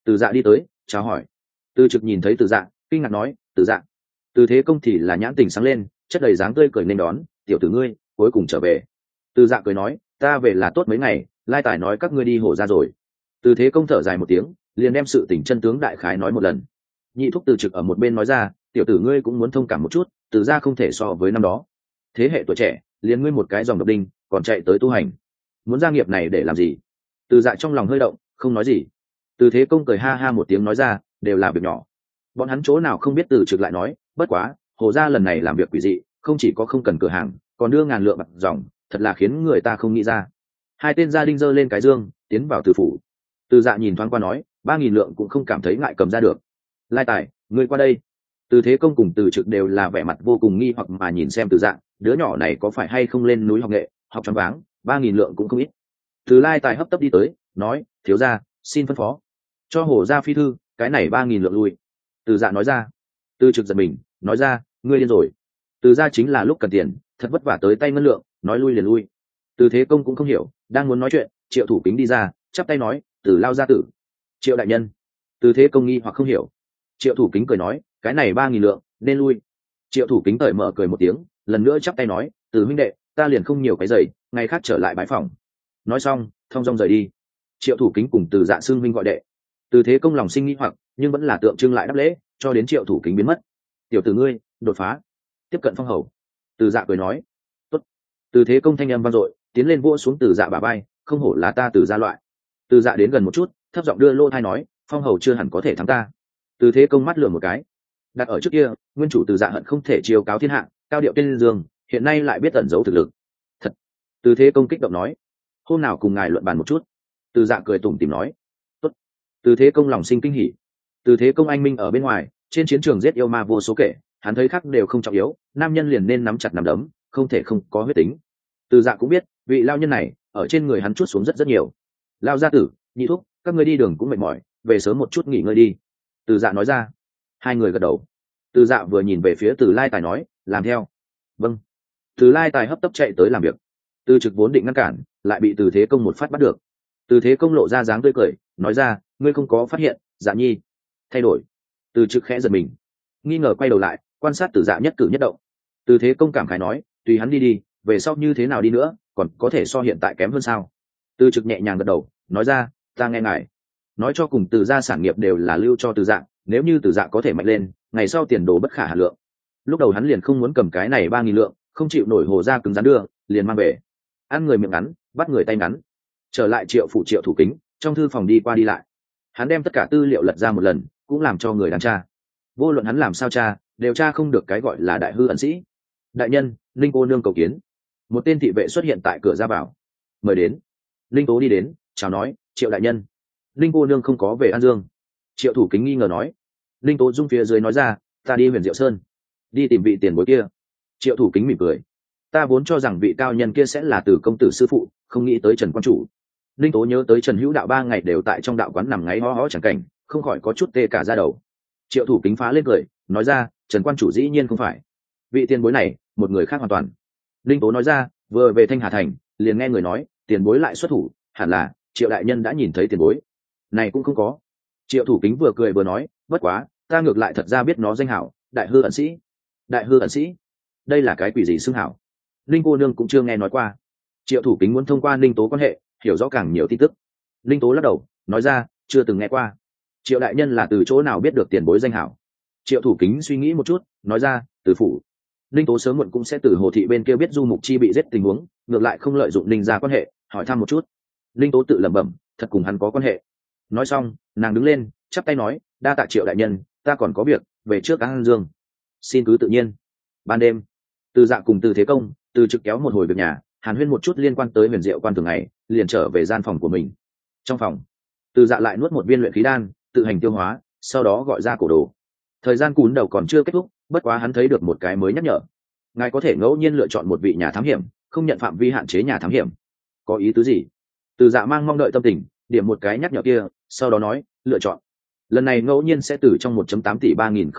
Từ Dạ đi tới chào hỏi. Từ Trực nhìn thấy Từ Dạ kinh ngạc nói, Từ Dạ. Từ Thế Công thì là nhãn tình sáng lên, chất đầy dáng tươi cười nên đón, tiểu tử ngươi cuối cùng trở về. Từ Dạ cười nói, ta về là tốt mấy ngày, lai tài nói các ngươi đi Hồ ra rồi. Từ Thế Công thở dài một tiếng, liền đem sự tình chân tướng đại khái nói một lần. Nhị thúc Từ Trực ở một bên nói ra, tiểu tử ngươi cũng muốn thông cảm một chút, Từ gia không thể so với năm đó. Thế hệ tuổi trẻ, liền ngươi một cái dòng độc đinh, còn chạy tới tu hành, muốn gia nghiệp này để làm gì? Từ Dạ trong lòng hơi động, không nói gì. Từ Thế Công cười ha ha một tiếng nói ra, đều là việc nhỏ. Bọn hắn chỗ nào không biết. Từ Trực lại nói, bất quá Hồ gia lần này làm việc quỷ dị, không chỉ có không cần cửa hàng, còn đưa ngàn lượng bạc dòng, thật là khiến người ta không nghĩ ra. Hai tên gia đình giơ lên cái dương, tiến vào Từ phủ. Từ Dạ nhìn thoáng qua nói, 3.000 lượng cũng không cảm thấy ngại cầm ra được. Lai tài, ngươi qua đây. Từ Thế Công cùng Từ Trực đều là vẻ mặt vô cùng nghi hoặc mà nhìn xem Từ Dạ, đứa nhỏ này có phải hay không lên núi học nghệ, học choáng váng, 3.000 lượng cũng không ít. Từ Lai tài hấp tấp đi tới, nói, thiếu gia, xin phân phó cho Hồ gia phi thư, cái này 3.000 lượng lui. Từ Dạ nói ra. Từ Trực giật mình, nói ra, ngươi điên rồi. Từ gia chính là lúc cần tiền, thật vất vả tới tay ngân lượng, nói lui liền lui. Từ Thế Công cũng không hiểu, đang muốn nói chuyện, Triệu Thủ Kính đi ra, chắp tay nói, Từ lao gia tử. Triệu đại nhân. Từ Thế Công nghi hoặc không hiểu. Triệu Thủ Kính cười nói, cái này 3.000 lượng nên lui. Triệu Thủ Kính cởi mở cười một tiếng, lần nữa chắp tay nói, Từ huynh đệ, ta liền không nhiều cái giày, ngày khác trở lại bãi phòng. Nói xong thong dong rời đi. Triệu Thủ Kính cùng Từ Dạ xưng huynh gọi đệ. Từ Thế Công lòng sinh nghi hoặc, nhưng vẫn là tượng trưng lại đáp lễ, cho đến Triệu Thủ Kính biến mất. Tiểu tử ngươi đột phá, tiếp cận phong hầu. Từ Dạ cười nói, tốt. Từ Thế Công thanh âm vang dội, tiến lên vỗ xuống Từ Dạ bả vai, không hổ là ta Từ gia loại. Từ Dạ đến gần một chút, thấp giọng đưa lô thai nói, phong hầu chưa hẳn có thể thắng ta. Từ Thế Công mắt lườm một cái. Đặt ở trước kia, nguyên chủ Từ Dạ hận không thể chiêu cáo thiên hạ, cao điệu tên dương, hiện nay lại biết tẩn giấu thực lực. Thật. Từ Thế Công kích động nói, hôm nào cùng ngài luận bàn một chút. Từ Dạ cười tủm tỉm nói, tốt. Từ Thế Công lòng sinh kinh hỉ. Từ Thế Công anh minh ở bên ngoài, trên chiến trường giết yêu ma vô số kể, hắn thấy khác đều không trọng yếu, nam nhân liền nên nắm chặt nắm đấm, không thể không có huyết tính. Từ Dạ cũng biết, vị lao nhân này ở trên người hắn chút xuống rất nhiều. Lao gia tử, nhị thúc, các ngươi đi đường cũng mệt mỏi, về sớm một chút nghỉ ngơi đi. Từ Dạ nói ra. Hai người gật đầu. Từ Dạ vừa nhìn về phía Từ Lai Tài nói, làm theo. Vâng. Từ Lai Tài hấp tấp chạy tới làm việc. Từ Trực vốn định ngăn cản, lại bị Từ Thế Công một phát bắt được. Từ Thế Công lộ ra dáng tươi cười, nói ra, ngươi không có phát hiện Dạ nhi thay đổi. Từ Trực khẽ giật mình, nghi ngờ quay đầu lại, quan sát Từ Dạ nhất cử nhất động. Từ Thế Công cảm khái nói, tùy hắn đi đi, về sau như thế nào đi nữa, còn có thể so hiện tại kém hơn sao? Từ Trực nhẹ nhàng gật đầu, nói ra, ta nghe ngài. Nói cho cùng Từ gia sản nghiệp đều là lưu cho Từ Dạ, nếu như Từ Dạ có thể mạnh lên, ngày sau tiền đồ bất khả hà lượng. Lúc đầu hắn liền không muốn cầm cái này 3.000 lượng, không chịu nổi Hồ gia cứng rắn đưa, liền mang về. Ăn người miệng ngắn, bắt người tay ngắn. Trở lại Triệu phủ Triệu Thủ Kính, trong thư phòng đi qua đi lại. Hắn đem tất cả tư liệu lật ra một lần, cũng làm cho người đáng tra. Vô luận hắn làm sao tra, đều tra không được cái gọi là đại hư ẩn sĩ. Đại nhân, Linh cô nương cầu kiến. Một tên thị vệ xuất hiện tại cửa ra vào. Mời đến. Linh Tố đi đến, chào nói, Triệu đại nhân. Linh cô nương không có về An Dương. Triệu Thủ Kính nghi ngờ nói. Linh Tố dung phía dưới nói ra, ta đi Huyền Diệu Sơn, đi tìm vị tiền bối kia. Triệu Thủ Kính mỉm cười. Ta vốn cho rằng vị cao nhân kia sẽ là Từ công tử sư phụ, không nghĩ tới Trần quan chủ. Linh Tố nhớ tới Trần Hữu Đạo 3 ngày đều tại trong đạo quán nằm ngáy ho ho chẳng cảnh, không khỏi có chút tê cả da đầu. Triệu Thủ Kính phá lên cười, nói ra, Trần quan chủ dĩ nhiên không phải vị tiền bối này, một người khác hoàn toàn. Linh Tố nói ra, vừa về Thanh Hà thành, liền nghe người nói, tiền bối lại xuất thủ, hẳn là Triệu đại nhân đã nhìn thấy tiền bối. Này cũng không có. Triệu Thủ Kính vừa cười vừa nói, bất quá, ta ngược lại thật ra biết nó danh hảo, đại hư ẩn sĩ. Đại hư ẩn sĩ, đây là cái quỷ gì xưng hảo? Linh cô nương cũng chưa nghe nói qua. Triệu Thủ Kính muốn thông qua Linh Tố quan hệ, hiểu rõ càng nhiều tin tức. Linh Tố lắc đầu, nói ra, chưa từng nghe qua. Triệu đại nhân là từ chỗ nào biết được tiền bối danh hảo? Triệu Thủ Kính suy nghĩ một chút, nói ra, từ phủ. Linh Tố sớm muộn cũng sẽ từ Hồ thị bên kia biết Du Mục Chi bị giết tình huống, ngược lại không lợi dụng Linh gia quan hệ, hỏi thăm một chút. Linh Tố tự lẩm bẩm, thật cùng hắn có quan hệ. Nói xong, nàng đứng lên, chắp tay nói, đa tạ Triệu đại nhân, ta còn có việc, về trước An Dương. Xin cứ tự nhiên. Ban đêm, Từ Dạ cùng Từ Thế Công, Từ Trực kéo một hồi việc nhà, hàn huyên một chút liên quan tới Huyền Diệu quan thường ngày, liền trở về gian phòng của mình. Trong phòng, Từ Dạ lại nuốt một viên luyện khí đan, tự hành tiêu hóa, sau đó gọi ra cổ đồ. Thời gian cún đầu còn chưa kết thúc, bất quá hắn thấy được một cái mới nhắc nhở. Ngài có thể ngẫu nhiên lựa chọn một vị nhà thám hiểm, không nhận phạm vi hạn chế nhà thám hiểm. Có ý tứ gì? Từ Dạ mang mong đợi tâm tình, điểm một cái nhắc nhở kia, sau đó nói, lựa chọn. Lần này ngẫu nhiên sẽ từ trong 1.8 tỷ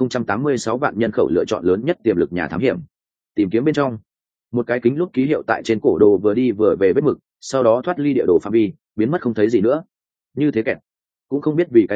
3086 vạn nhân khẩu lựa chọn lớn nhất tiềm lực nhà thám hiểm. Tìm kiếm bên trong, một cái kính lúp ký hiệu tại trên cổ đồ vừa đi vừa về vết mực, sau đó thoát ly địa đồ phạm vi, biến mất không thấy gì nữa. Như thế kẹt, cũng không biết vì cái gì,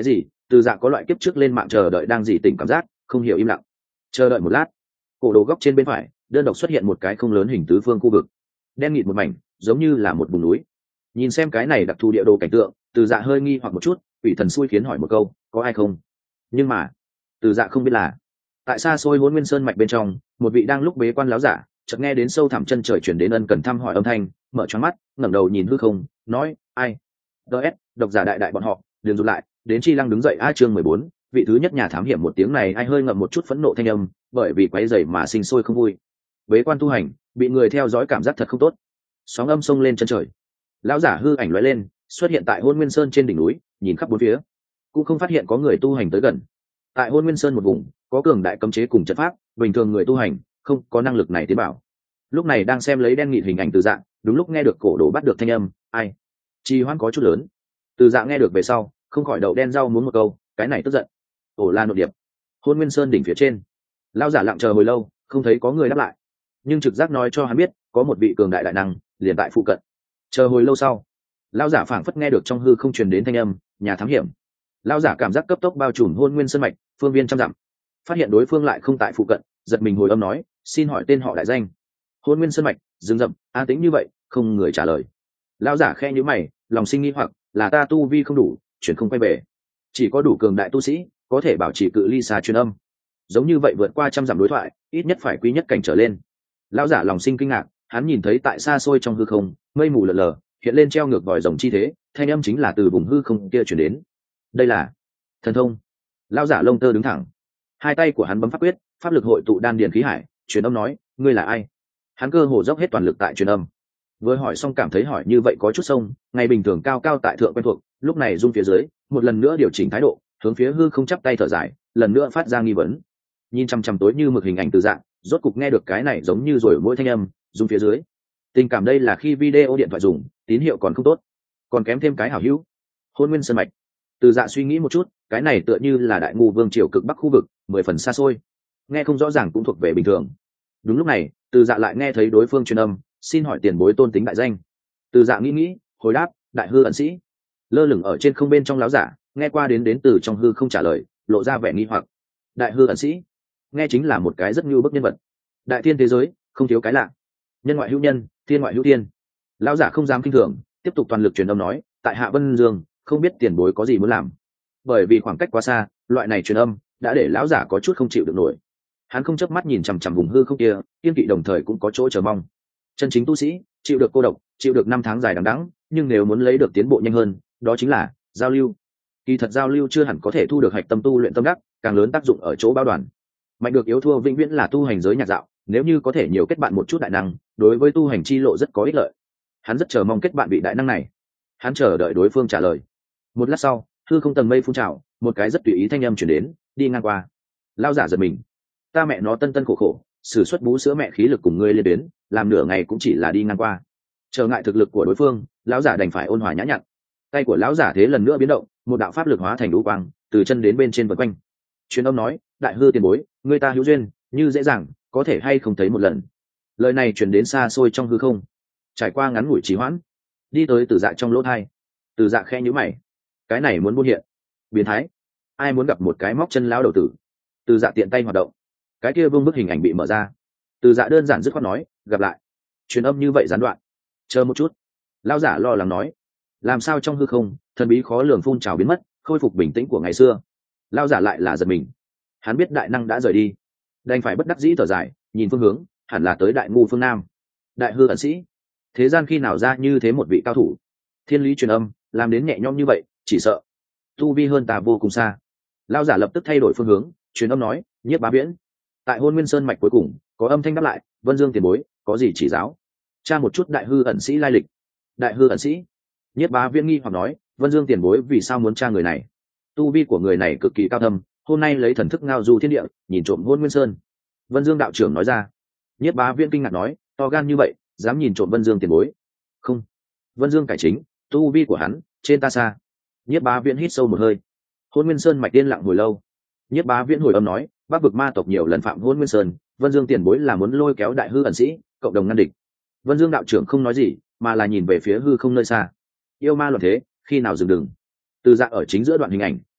Từ Dạ có loại kiếp trước lên mạng chờ đợi đang gì tỉnh cảm giác, không hiểu im lặng. Chờ đợi một lát, cổ đồ góc trên bên phải đơn độc xuất hiện một cái không lớn hình tứ phương khu vực, đen nghịt một mảnh, giống như là một vùng núi. Nhìn xem cái này đặc thù địa đồ cảnh tượng, Từ Dạ hơi nghi hoặc một chút, quỷ thần xui khiến hỏi một câu, có ai không? Nhưng mà Từ Dạ không biết là tại xa xôi Hỗn Nguyên Sơn mạch bên trong, một vị đang lúc bế quan láo giả chợt nghe đến sâu thẳm chân trời chuyển đến ân cần thăm hỏi âm thanh, mở choáng mắt, ngẩng đầu nhìn hư không, nói, ai? ds độc giả đại đại bọn họ đừng rụt lại, đến Chi Lăng đứng dậy. Chương 14, vị thứ nhất nhà thám hiểm. Một tiếng này ai hơi ngậm một chút phẫn nộ thanh âm, bởi vì quấy rầy mà sinh sôi không vui. Bế quan tu hành, bị người theo dõi cảm giác thật không tốt. Sóng âm xông lên chân trời, lão giả hư ảnh lóe lên, xuất hiện tại Hôn Nguyên Sơn trên đỉnh núi, nhìn khắp bốn phía, cũng không phát hiện có người tu hành tới gần. Tại Hôn Nguyên Sơn một vùng, có cường đại cấm chế cùng trận pháp, bình thường người tu hành không có năng lực này tiến bảo. Lúc này đang xem lấy đen nghịt hình ảnh Từ Dạ, đúng lúc nghe được cổ đồ bắt được thanh âm, ai? Trì hoãn có chút lớn. Từ Dạ nghe được về sau, không khỏi đậu đen rau muốn một câu, cái này tức giận. Ổ La nội điệp. Hôn Nguyên Sơn đỉnh phía trên, lão giả lặng chờ hồi lâu, không thấy có người đáp lại, nhưng trực giác nói cho hắn biết có một vị cường đại đại năng liền tại phụ cận. Chờ hồi lâu sau, lão giả phảng phất nghe được trong hư không truyền đến thanh âm, nhà thám hiểm. Lão giả cảm giác cấp tốc bao trùm Hôn Nguyên Sơn mạch, phương viên trăm dặm, phát hiện đối phương lại không tại phụ cận, giật mình hồi âm nói, xin hỏi tên họ đại danh. Hôn Nguyên Sơn mạch, rừng rậm, an tĩnh như vậy, không người trả lời. Lão giả khe nhíu mày, lòng sinh nghi hoặc, là ta tu vi không đủ, chuyển không quay về. Chỉ có đủ cường đại tu sĩ có thể bảo trì cự ly xa truyền âm. Giống như vậy vượt qua trăm dặm đối thoại, ít nhất phải quý nhất cảnh trở lên. Lão giả lòng sinh kinh ngạc, hắn nhìn thấy tại xa xôi trong hư không, mây mù lờ lờ, hiện lên treo ngược vòi rồng chi thế, thanh âm chính là từ vùng hư không kia truyền đến. Đây là thần thông. Lão giả lông tơ đứng thẳng, hai tay của hắn bấm pháp quyết, pháp lực hội tụ đan điền khí hải, truyền âm nói, ngươi là ai? Hắn cơ hồ dốc hết toàn lực tại truyền âm. Vừa hỏi xong cảm thấy hỏi như vậy có chút sông, ngày bình thường cao cao tại thượng quen thuộc, lúc này rung phía dưới, một lần nữa điều chỉnh thái độ, hướng phía hư không chắp tay thở dài, lần nữa phát ra nghi vấn. Nhìn chăm chăm tối như mực hình ảnh Từ Dạ, rốt cục nghe được cái này giống như rồi mỗi thanh âm, rung phía dưới. Tình cảm đây là khi video điện thoại dùng, tín hiệu còn không tốt, còn kém thêm cái hảo hữu. Hôn Nguyên Sơn mạch. Từ Dạ suy nghĩ một chút, cái này tựa như là Đại Ngu Vương triều cực bắc khu vực, 10 phần xa xôi, nghe không rõ ràng cũng thuộc về bình thường. Đúng lúc này, Từ Dạ lại nghe thấy đối phương truyền âm, xin hỏi tiền bối tôn tính đại danh. Từ Dạ nghĩ, hồi đáp, Đại Hư ẩn sĩ. Lơ lửng ở trên không bên trong láo giả, nghe qua đến từ trong hư không trả lời, lộ ra vẻ nghi hoặc. Đại Hư ẩn sĩ, nghe chính là một cái rất như bức nhân vật. Đại thiên thế giới không thiếu cái lạ, nhân ngoại hữu nhân, thiên ngoại hữu thiên. Lão giả không dám kinh thường, tiếp tục toàn lực truyền âm nói, tại Hạ Vân Dương, không biết tiền bối có gì muốn làm. Bởi vì khoảng cách quá xa, loại này truyền âm đã để lão giả có chút không chịu được nổi. Hắn không chớp mắt nhìn chằm chằm vùng hư không kia, kiên kỵ đồng thời cũng có chỗ chờ mong. Chân chính tu sĩ chịu được cô độc, chịu được năm tháng dài đằng đẵng, nhưng nếu muốn lấy được tiến bộ nhanh hơn, đó chính là giao lưu. Kỳ thật giao lưu chưa hẳn có thể thu được hạch tâm tu luyện tâm đắc, càng lớn tác dụng ở chỗ bao đoàn. Mạnh được yếu thua vĩnh viễn là tu hành giới nhạc dạo, nếu như có thể nhiều kết bạn một chút đại năng, đối với tu hành chi lộ rất có ích lợi. Hắn rất chờ mong kết bạn vị đại năng này. Hắn chờ đợi đối phương trả lời. Một lát sau, hư không tầng mây phun trào, một cái rất tùy ý thanh âm chuyển đến, đi ngang qua. Lao giả giật mình, ta mẹ nó tân tân khổ khổ sử xuất bú sữa mẹ khí lực cùng ngươi liên đến, làm nửa ngày cũng chỉ là đi ngang qua. Trở ngại thực lực của đối phương, lão giả đành phải ôn hòa nhã nhặn. Tay của lão giả thế lần nữa biến động, một đạo pháp lực hóa thành đũ quang, từ chân đến bên trên vần quanh. Truyền âm nói, Đại Hư tiền bối, người ta hữu duyên, như dễ dàng có thể hay không thấy một lần. Lời này truyền đến xa xôi trong hư không, trải qua ngắn ngủi trì hoãn, đi tới Từ Dạ trong lỗ thai. Từ Dạ khẽ nhíu mày, cái này muốn buôn hiện, biến thái, ai muốn gặp một cái móc chân lão đầu tử. Từ Dạ tiện tay hoạt động, cái kia vương bức hình ảnh bị mở ra. Từ Dạ đơn giản dứt khoát nói, gặp lại. Truyền âm như vậy gián đoạn. Chờ một chút, lão giả lo lắng nói, làm sao trong hư không thần bí khó lường phun trào biến mất, khôi phục bình tĩnh của ngày xưa. Lão giả lại là giật mình, hắn biết đại năng đã rời đi, đành phải bất đắc dĩ thở dài, nhìn phương hướng, hẳn là tới Đại Ngu phương nam. Đại Hư ẩn sĩ, thế gian khi nào ra như thế một vị cao thủ, thiên lý truyền âm làm đến nhẹ nhõm như vậy, chỉ sợ tu vi hơn ta vô cùng xa. Lão giả lập tức thay đổi phương hướng, truyền âm nói, Nhiếp Bá Viễn, tại Hôn Nguyên Sơn mạch cuối cùng có âm thanh đáp lại, Vân Dương tiền bối, có gì chỉ giáo. Tra một chút Đại Hư ẩn sĩ lai lịch. Đại Hư ẩn sĩ. Nhiếp Bá Viễn nghi hoặc nói, Vân Dương tiền bối vì sao muốn tra người này? Tu vi của người này cực kỳ cao thâm, hôm nay lấy thần thức ngao du thiên địa, nhìn trộm Hôn Nguyên Sơn. Vân Dương đạo trưởng nói ra. Nhiếp Bá Viễn kinh ngạc nói, to gan như vậy, dám nhìn trộm Vân Dương tiền bối? Không. Vân Dương cải chính, tu vi của hắn trên ta xa. Nhiếp Bá Viễn hít sâu một hơi. Hôn Nguyên Sơn mạch yên lặng hồi lâu. Nhiếp Bá Viễn hồi âm nói, Bắc vực ma tộc nhiều lần phạm Hôn Nguyên Sơn, Vân Dương tiền bối là muốn lôi kéo Đại Hư ẩn sĩ cộng đồng ngăn địch. Vân Dương đạo trưởng không nói gì, mà là nhìn về phía hư không nơi xa. Yêu ma loạn thế, khi nào dừng đừng. Từ Dạ ở chính giữa đoạn hình ảnh,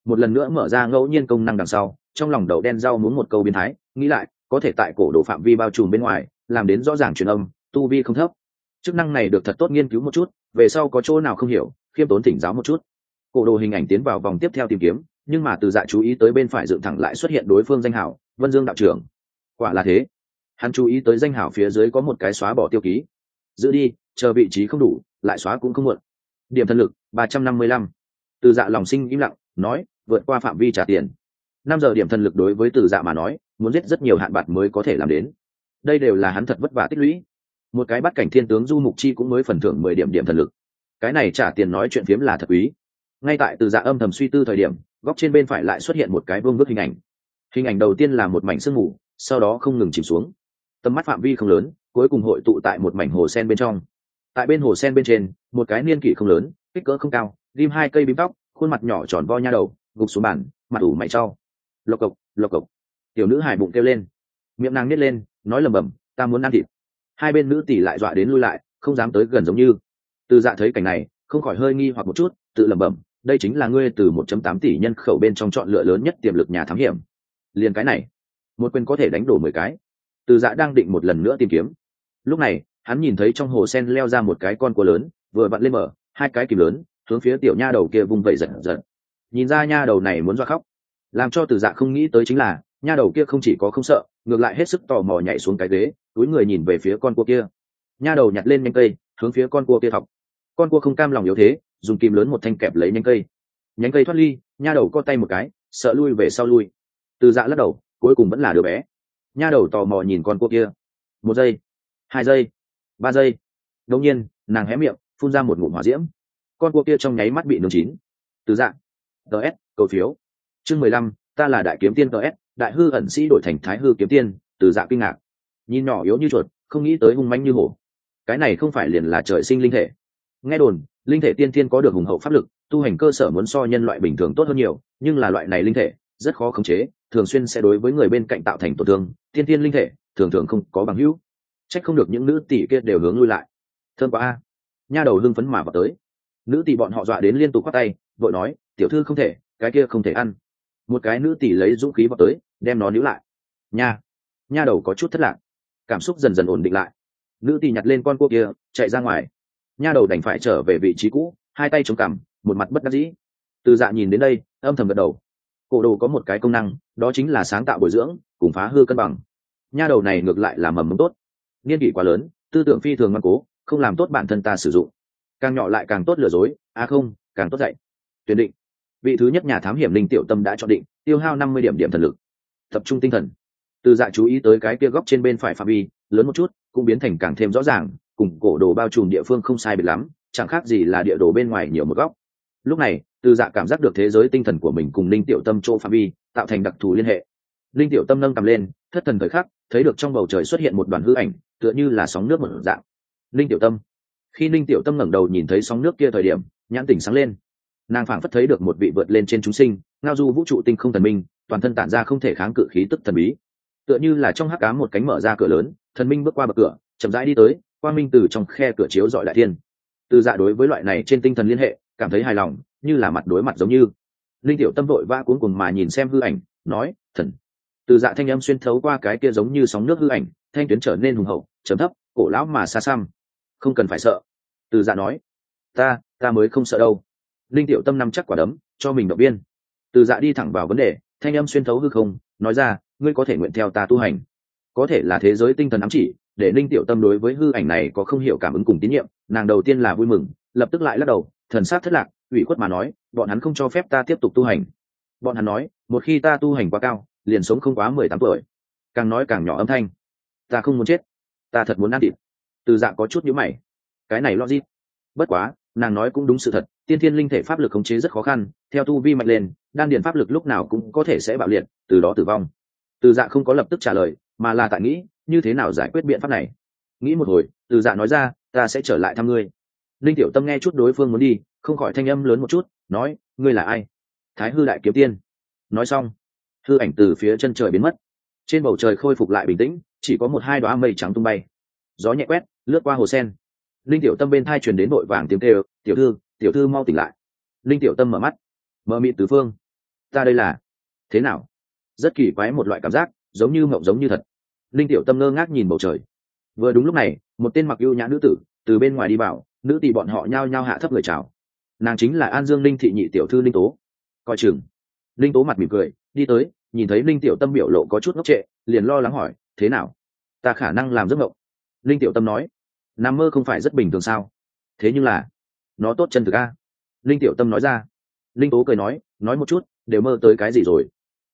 một lần nữa mở ra ngẫu nhiên công năng đằng sau, trong lòng đậu đen rau muốn một câu biến thái, nghĩ lại có thể tại cổ đồ phạm vi bao trùm bên ngoài làm đến rõ ràng truyền âm, tu vi không thấp. Chức năng này được thật tốt nghiên cứu một chút, về sau có chỗ nào không hiểu khiêm tốn thỉnh giáo một chút. Cổ đồ hình ảnh tiến vào vòng tiếp theo tìm kiếm, nhưng mà Từ Dạ chú ý tới bên phải dựng thẳng lại xuất hiện đối phương danh hảo Vân Dương đạo trưởng. Quả là thế, hắn chú ý tới danh hảo phía dưới có một cái xóa bỏ tiêu ký. Giữ đi, chờ vị trí không đủ lại xóa cũng không muộn. Điểm thần lực 355. Từ Dạ lòng sinh im lặng, nói vượt qua phạm vi trả tiền. 5 giờ điểm thần lực đối với Từ Dạ mà nói, muốn giết rất nhiều hạn bạc mới có thể làm đến. Đây đều là hắn thật vất vả tích lũy. Một cái bắt cảnh thiên tướng Du Mục Chi cũng mới phần thưởng 10 điểm điểm thần lực. Cái này trả tiền nói chuyện phiếm là thật quý. Ngay tại Từ Dạ âm thầm suy tư thời điểm, góc trên bên phải lại xuất hiện một cái vương vức hình ảnh. Hình ảnh đầu tiên là một mảnh sương mù, sau đó không ngừng chìm xuống. Tầm mắt phạm vi không lớn, cuối cùng hội tụ tại một mảnh hồ sen bên trong. Tại bên hồ sen bên trên, một cái niên kỷ không lớn, kích cỡ không cao, ghim 2 cây bím tóc, khuôn mặt nhỏ tròn vo nha đầu, gục xuống bàn, mặt ủ mày trao. Lộc cộc, lộc cộc. Tiểu nữ hài bụng kêu lên, miệng nàng nhếch lên, nói lẩm bẩm, ta muốn ăn thịt. Hai bên nữ tỷ lại dọa đến lui lại, không dám tới gần giống như. Từ Dạ thấy cảnh này, không khỏi hơi nghi hoặc một chút, tự lẩm bẩm, đây chính là ngươi từ 1.8 tỷ nhân khẩu bên trong chọn lựa lớn nhất tiềm lực nhà thám hiểm. Liền cái này, một quyền có thể đánh đổ 10 cái. Từ Dạ đang định một lần nữa tìm kiếm. Lúc này, hắn nhìn thấy trong hồ sen leo ra một cái con cua lớn, vừa vặn lên mở, 2 cái kìm lớn, hướng phía tiểu nha đầu kia vung vẩy giật giật. Nhìn ra nha đầu này muốn dọa khóc. Làm cho Từ Dạ không nghĩ tới chính là, nha đầu kia không chỉ có không sợ, ngược lại hết sức tò mò nhảy xuống cái ghế, túi người nhìn về phía con cua kia. Nha đầu nhặt lên nhánh cây, hướng phía con cua kia thọc. Con cua không cam lòng yếu thế, dùng kìm lớn một thanh kẹp lấy nhánh cây. Nhánh cây thoát ly, nha đầu co tay một cái, sợ lui về sau lui. Từ Dạ lắc đầu, cuối cùng vẫn là đứa bé. Nha đầu tò mò nhìn con cua kia. 1 giây, 2 giây, 3 giây. Đột nhiên, nàng hé miệng, phun ra một ngụm hỏa diễm. Con cua kia trong nháy mắt bị nướng chín. Từ Dạ. DS, cầu phiếu. Chương 15, ta là đại kiếm tiên DS, đại hư ẩn sĩ đổi thành thái hư kiếm tiên. Từ Dạ kinh ngạc. Nhìn nhỏ yếu như chuột, không nghĩ tới hung mãnh như hổ. Cái này không phải liền là trời sinh linh thể. Nghe đồn, linh thể tiên thiên có được hùng hậu pháp lực, tu hành cơ sở muốn so nhân loại bình thường tốt hơn nhiều, nhưng là loại này linh thể rất khó khống chế, thường xuyên sẽ đối với người bên cạnh tạo thành tổn thương. Tiên thiên linh thể thường thường không có bằng hữu. Trách không được những nữ tỷ kia đều hướng lui lại. Thơm quá a. Nha đầu hưng phấn mà vào tới. Nữ tỷ bọn họ dọa đến liên tục quát tay, vội nói, tiểu thư không thể, cái kia không thể ăn. Một cái nữ tỷ lấy dũng khí vào tới, đem nó níu lại. Nha đầu có chút thất lạc, cảm xúc dần dần ổn định lại. Nữ tỷ nhặt lên con cua kia, chạy ra ngoài. Nha đầu đành phải trở về vị trí cũ, 2 tay chống cằm, một mặt bất đắc dĩ. Từ Dạ nhìn đến đây, âm thầm gật đầu. Cổ đồ có một cái công năng, đó chính là sáng tạo bồi dưỡng, cùng phá hư cân bằng. Nha đầu này ngược lại là mầm mống tốt, niên kỷ quá lớn, tư tưởng phi thường ngoan cố, không làm tốt bản thân ta sử dụng, càng nhỏ lại càng tốt lừa dối, không, càng tốt dạy. Tuyển định, vị thứ nhất nhà thám hiểm Linh Tiểu Tâm đã chọn định, tiêu hao 50 điểm điểm thần lực, tập trung tinh thần. Từ Dạ chú ý tới cái kia góc trên bên phải phạm vi lớn một chút, cũng biến thành càng thêm rõ ràng, cùng cổ đồ bao trùm địa phương không sai biệt lắm, chẳng khác gì là địa đồ bên ngoài nhiều một góc. Lúc này, Từ Dạ cảm giác được thế giới tinh thần của mình cùng Linh Tiểu Tâm chỗ phạm vi tạo thành đặc thù liên hệ. Linh Tiểu Tâm nâng cầm lên, thất thần thời khắc, thấy được trong bầu trời xuất hiện một đoàn hư ảnh, tựa như là sóng nước một dạng. Linh Tiểu Tâm. Khi Linh Tiểu Tâm ngẩng đầu nhìn thấy sóng nước kia thời điểm, nhãn tỉnh sáng lên. Nàng phảng phất thấy được một vị vượt lên trên chúng sinh, ngao du vũ trụ tinh không thần minh, toàn thân tản ra không thể kháng cự khí tức thần bí. Tựa như là trong hắc ám một cánh mở ra cửa lớn, thần minh bước qua bậc cửa, chậm rãi đi tới, quang minh từ trong khe cửa chiếu rọi đại thiên. Từ Dạ đối với loại này trên tinh thần liên hệ, cảm thấy hài lòng, như là mặt đối mặt giống như. Linh Tiểu Tâm vội vã cuống cuồng mà nhìn xem hư ảnh, nói, thần. Từ Dạ thanh âm xuyên thấu qua cái kia giống như sóng nước hư ảnh, thanh tuyến trở nên hùng hậu, trầm thấp, cổ lão mà xa xăm. Không cần phải sợ. Từ Dạ nói, ta mới không sợ đâu. Linh Tiểu Tâm nắm chắc quả đấm, cho mình động viên. Từ Dạ đi thẳng vào vấn đề, thanh âm xuyên thấu hư không, nói ra, ngươi có thể nguyện theo ta tu hành. Có thể là thế giới tinh thần ám chỉ, để Linh Tiểu Tâm đối với hư ảnh này có không hiểu cảm ứng cùng tín nhiệm. Nàng đầu tiên là vui mừng, lập tức lại lắc đầu, thần sắc thất lạc, ủy khuất mà nói, bọn hắn không cho phép ta tiếp tục tu hành. Bọn hắn nói, một khi ta tu hành quá cao, liền sống không quá 18 tuổi. Càng nói càng nhỏ âm thanh, ta không muốn chết, ta thật muốn ăn thịt. Từ Dạ có chút nhíu mày, cái này logic. Bất quá, nàng nói cũng đúng sự thật, tiên thiên linh thể pháp lực khống chế rất khó khăn, theo tu vi mạnh lên, đan điền pháp lực lúc nào cũng có thể sẽ bạo liệt, từ đó tử vong. Từ Dạ không có lập tức trả lời, mà là tại nghĩ, như thế nào giải quyết biện pháp này. Nghĩ một hồi, Từ Dạ nói ra, ta sẽ trở lại thăm ngươi. Linh Tiểu Tâm nghe chút đối phương muốn đi, không khỏi thanh âm lớn một chút, nói, ngươi là ai? Thái hư đại kiếm tiên. Nói xong, hư ảnh từ phía chân trời biến mất, trên bầu trời khôi phục lại bình tĩnh, chỉ có 1-2 đóa mây trắng tung bay. Gió nhẹ quét, lướt qua hồ sen. Linh Tiểu Tâm bên thai truyền đến vội vàng tiếng kêu, tiểu thư mau tỉnh lại. Linh Tiểu Tâm mở mắt, mờ mịt tứ phương. ta đây là thế nào? Rất kỳ quái một loại cảm giác, giống như mộng giống như thật. Linh Tiểu Tâm ngơ ngác nhìn bầu trời. Vừa đúng lúc này, một tên mặc ưu nhã nữ tử từ bên ngoài đi vào, nữ tỷ bọn họ nhao nhao hạ thấp người chào. Nàng chính là An Dương Linh thị nhị tiểu thư Linh Tố. Coi chừng. Linh Tố mặt mỉm cười đi tới, nhìn thấy Linh Tiểu Tâm biểu lộ có chút ngốc trệ, liền lo lắng hỏi, thế nào? Ta khả năng làm giấc mộng. Linh Tiểu Tâm nói, nằm mơ không phải rất bình thường sao? Thế nhưng là nó tốt chân thực a. Linh Tiểu Tâm nói ra. Linh Tố cười nói một chút, đều mơ tới cái gì rồi?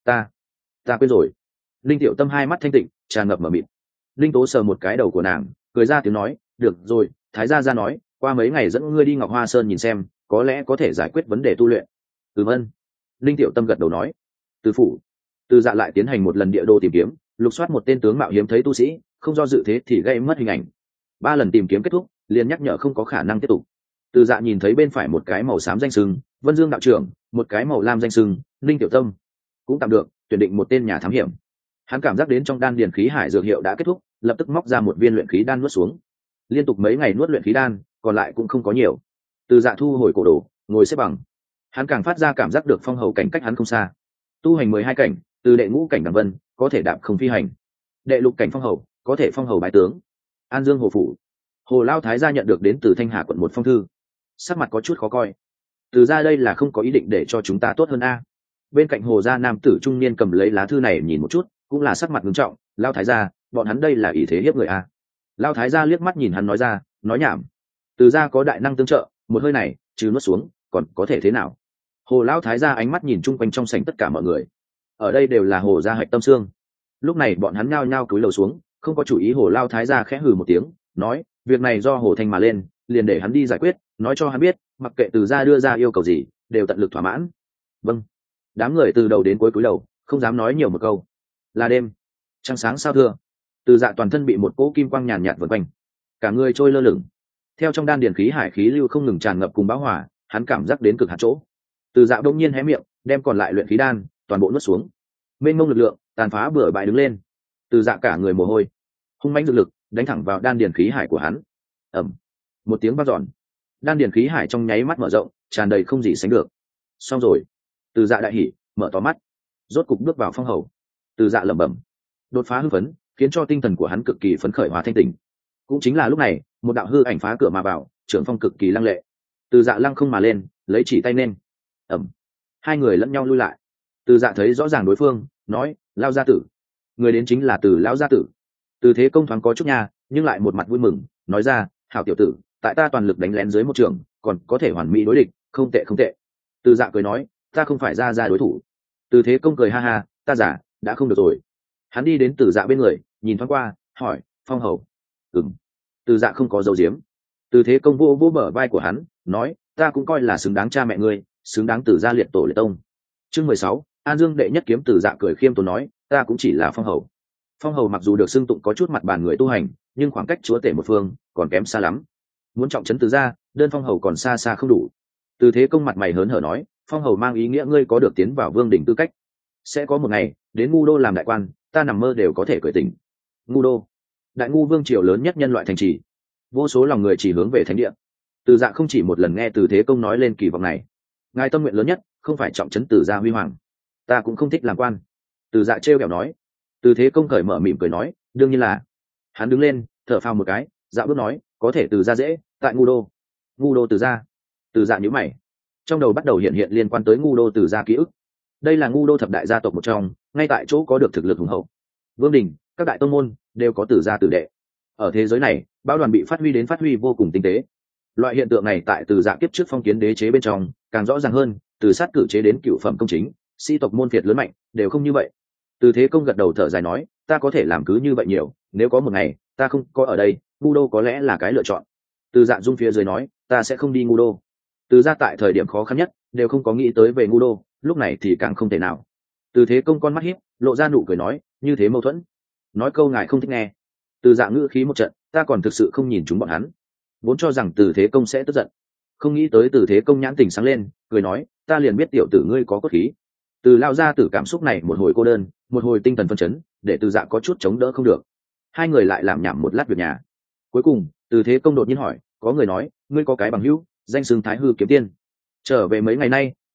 Ta quên rồi. Linh Tiểu Tâm hai mắt thanh tịnh tràn ngập mở mịt. Linh Tố sờ một cái đầu của nàng, cười ra tiếng nói, được rồi, thái gia nói qua mấy ngày dẫn ngươi đi Ngọc Hoa Sơn nhìn xem, có lẽ có thể giải quyết vấn đề tu luyện. Ân. Linh Tiểu Tâm gật đầu nói. Từ phủ. Từ Dạ lại tiến hành một lần địa đồ tìm kiếm, lục soát một tên tướng mạo hiếm thấy tu sĩ, không do dự thế thì gây mất hình ảnh. 3 lần tìm kiếm kết thúc, liền nhắc nhở không có khả năng tiếp tục. Từ Dạ nhìn thấy bên phải một cái màu xám danh sưng Vân Dương đạo trưởng, một cái màu lam danh sưng Linh Tiểu Tâm, cũng tạm được, tuyển định một tên nhà thám hiểm. Hắn cảm giác đến trong đan điền khí hải dược hiệu đã kết thúc, lập tức móc ra một viên luyện khí đan nuốt xuống. Liên tục mấy ngày nuốt luyện khí đan, còn lại cũng không có nhiều. Từ Dạ thu hồi cổ đồ, ngồi xếp bằng. Hắn càng phát ra cảm giác được phong hầu cảnh cách hắn không xa. Tu hành 12 cảnh, từ đệ ngũ cảnh đẳng vân, có thể đạp không phi hành. Đệ lục cảnh phong hầu, có thể phong hầu bái tướng. An Dương Hồ phủ. Hồ Lao Thái gia nhận được đến từ Thanh Hà quận một phong thư, sắc mặt có chút khó coi. Từ ra đây là không có ý định để cho chúng ta tốt hơn a. Bên cạnh Hồ gia nam tử trung niên cầm lấy lá thư này nhìn một chút, cũng là sắc mặt nghiêm trọng. Lao Thái gia, bọn hắn đây là ý thế hiếp người a. Lao Thái gia liếc mắt nhìn hắn nói ra, nói nhảm. Từ ra có đại năng tương trợ, một hơi này trừ nuốt xuống, còn có thể thế nào? Hồ Lao Thái gia ánh mắt nhìn chung quanh trong sảnh tất cả mọi người. Ở đây đều là Hồ gia hạch tâm xương. Lúc này bọn hắn nhao nhao cúi đầu xuống, không có chủ ý. Hồ Lao Thái gia khẽ hừ một tiếng, nói, việc này do Hồ Thanh mà lên, liền để hắn đi giải quyết, nói cho hắn biết, mặc kệ từ gia đưa ra yêu cầu gì, đều tận lực thỏa mãn. Vâng. Đám người từ đầu đến cuối cúi đầu, không dám nói nhiều một câu. Là đêm, trăng sáng sao thưa. Từ Dạ toàn thân bị một cỗ kim quang nhàn nhạt vần quanh, cả người trôi lơ lửng. Theo trong đan điền khí hải khí lưu không ngừng tràn ngập cùng bão hỏa, hắn cảm giác đến cực hạt chỗ. Từ Dạ đông nhiên hé miệng, đem còn lại luyện khí đan toàn bộ nuốt xuống. Mênh mông lực lượng tàn phá bừa bãi đứng lên. Từ Dạ cả người mồ hôi, hung mãnh dược lực đánh thẳng vào đan điền khí hải của hắn. Ầm, một tiếng vang dọn, đan điền khí hải trong nháy mắt mở rộng, tràn đầy không gì sánh được. Xong rồi. Từ Dạ đại hỉ, mở to mắt, rốt cục bước vào phong hầu. Từ Dạ lẩm bẩm, đột phá hưng phấn, khiến cho tinh thần của hắn cực kỳ phấn khởi hòa thanh tỉnh. Cũng chính là lúc này, một đạo hư ảnh phá cửa mà vào, trưởng phong cực kỳ lăng lệ. Từ Dạ lăng không mà lên, lấy chỉ tay nên. Ầm, hai người lẫn nhau lui lại. Từ Dạ thấy rõ ràng đối phương, nói, Lao gia tử. Người đến chính là Từ lão gia tử. Từ Thế Công thoáng có chút nha, nhưng lại một mặt vui mừng, nói ra, hảo tiểu tử, tại ta toàn lực đánh lén dưới một trường, còn có thể hoàn mỹ đối địch, không tệ không tệ. Từ Dạ cười nói, ta không phải ra đối thủ. Từ Thế Công cười ha ha, ta giả, đã không được rồi. Hắn đi đến Từ Dạ bên người, nhìn thoáng qua, hỏi, phong hầu. Ừm. Từ Dạ không có dấu diếm. Từ Thế Công vô vô bờ vai của hắn, nói, ta cũng coi là xứng đáng cha mẹ ngươi, xứng đáng Từ gia liệt tổ liệt tông. Chương 16, An Dương đệ nhất kiếm. Từ Dạ cười khiêm tốn nói, ta cũng chỉ là phong hầu. Phong hầu mặc dù được xưng tụng có chút mặt bàn người tu hành, nhưng khoảng cách chúa tể một phương còn kém xa lắm. Muốn trọng trấn Từ gia, đơn phong hầu còn xa xa không đủ. Từ Thế Công mặt mày hớn hở nói, phong hầu mang ý nghĩa ngươi có được tiến vào vương đỉnh tư cách. Sẽ có một ngày đến Ngu Đô làm đại quan, ta nằm mơ đều có thể cởi tỉnh. Ngu Đô, đại ngu vương triều lớn nhất nhân loại thành trì, vô số lòng người chỉ hướng về thánh địa. Từ Dạ không chỉ một lần nghe Từ Thế Công nói lên kỳ vọng này. Ngài tâm nguyện lớn nhất không phải trọng trấn Từ gia huy hoàng, ta cũng không thích làm quan. Từ Dạ trêu ghẹo nói. Từ Thế Công cởi mở mỉm cười nói, đương nhiên là. Hắn đứng lên, thở phào một cái, dạ bước nói, có thể Từ gia dễ, tại Ngu Đô. Ngu Đô Từ gia. Từ Dạ nhíu mày, trong đầu bắt đầu hiện hiện liên quan tới Ngu Đô Từ gia ký ức. Đây là Ngu Đô thập đại gia tộc một trong, ngay tại chỗ có được thực lực hùng hậu. Vương đình, các đại tông môn đều có Từ gia tử đệ. Ở thế giới này, bão đoàn bị phát huy vô cùng tinh tế. Loại hiện tượng này tại Từ Dạ kiếp trước phong kiến đế chế bên trong càng rõ ràng hơn, từ sát cử chế đến cựu phẩm công chính, sĩ tộc môn phiệt lớn mạnh đều không như vậy. Từ Thế Công gật đầu thở dài nói, ta có thể làm cứ như vậy nhiều, nếu có một ngày ta không có ở đây, Ngu Đô có lẽ là cái lựa chọn. Từ Dạ dung phía dưới nói, ta sẽ không đi Ngu Đô. Từ gia tại thời điểm khó khăn nhất đều không có nghĩ tới về Ngu Đô, lúc này thì càng không thể nào. Từ Thế Công con mắt híp, lộ ra nụ cười nói, như thế mâu thuẫn. Nói câu ngài không thích nghe. Từ Dạ ngữ khí một trận, ta còn thực sự không nhìn chúng bọn hắn. Vốn cho rằng Từ Thế Công sẽ tức giận, không nghĩ tới Từ Thế Công nhãn tình sáng lên, cười nói, ta liền biết tiểu tử ngươi có cốt khí. Từ lao ra từ cảm xúc này một hồi cô đơn, một hồi tinh thần phân chấn, để Từ Dạ có chút chống đỡ không được. Hai người lại làm nhảm một lát việc nhà. Cuối cùng Từ Thế Công đột nhiên hỏi, có người nói ngươi có cái bằng hữu danh xưng Thái Hư kiếm tiên, trở về mấy ngày nay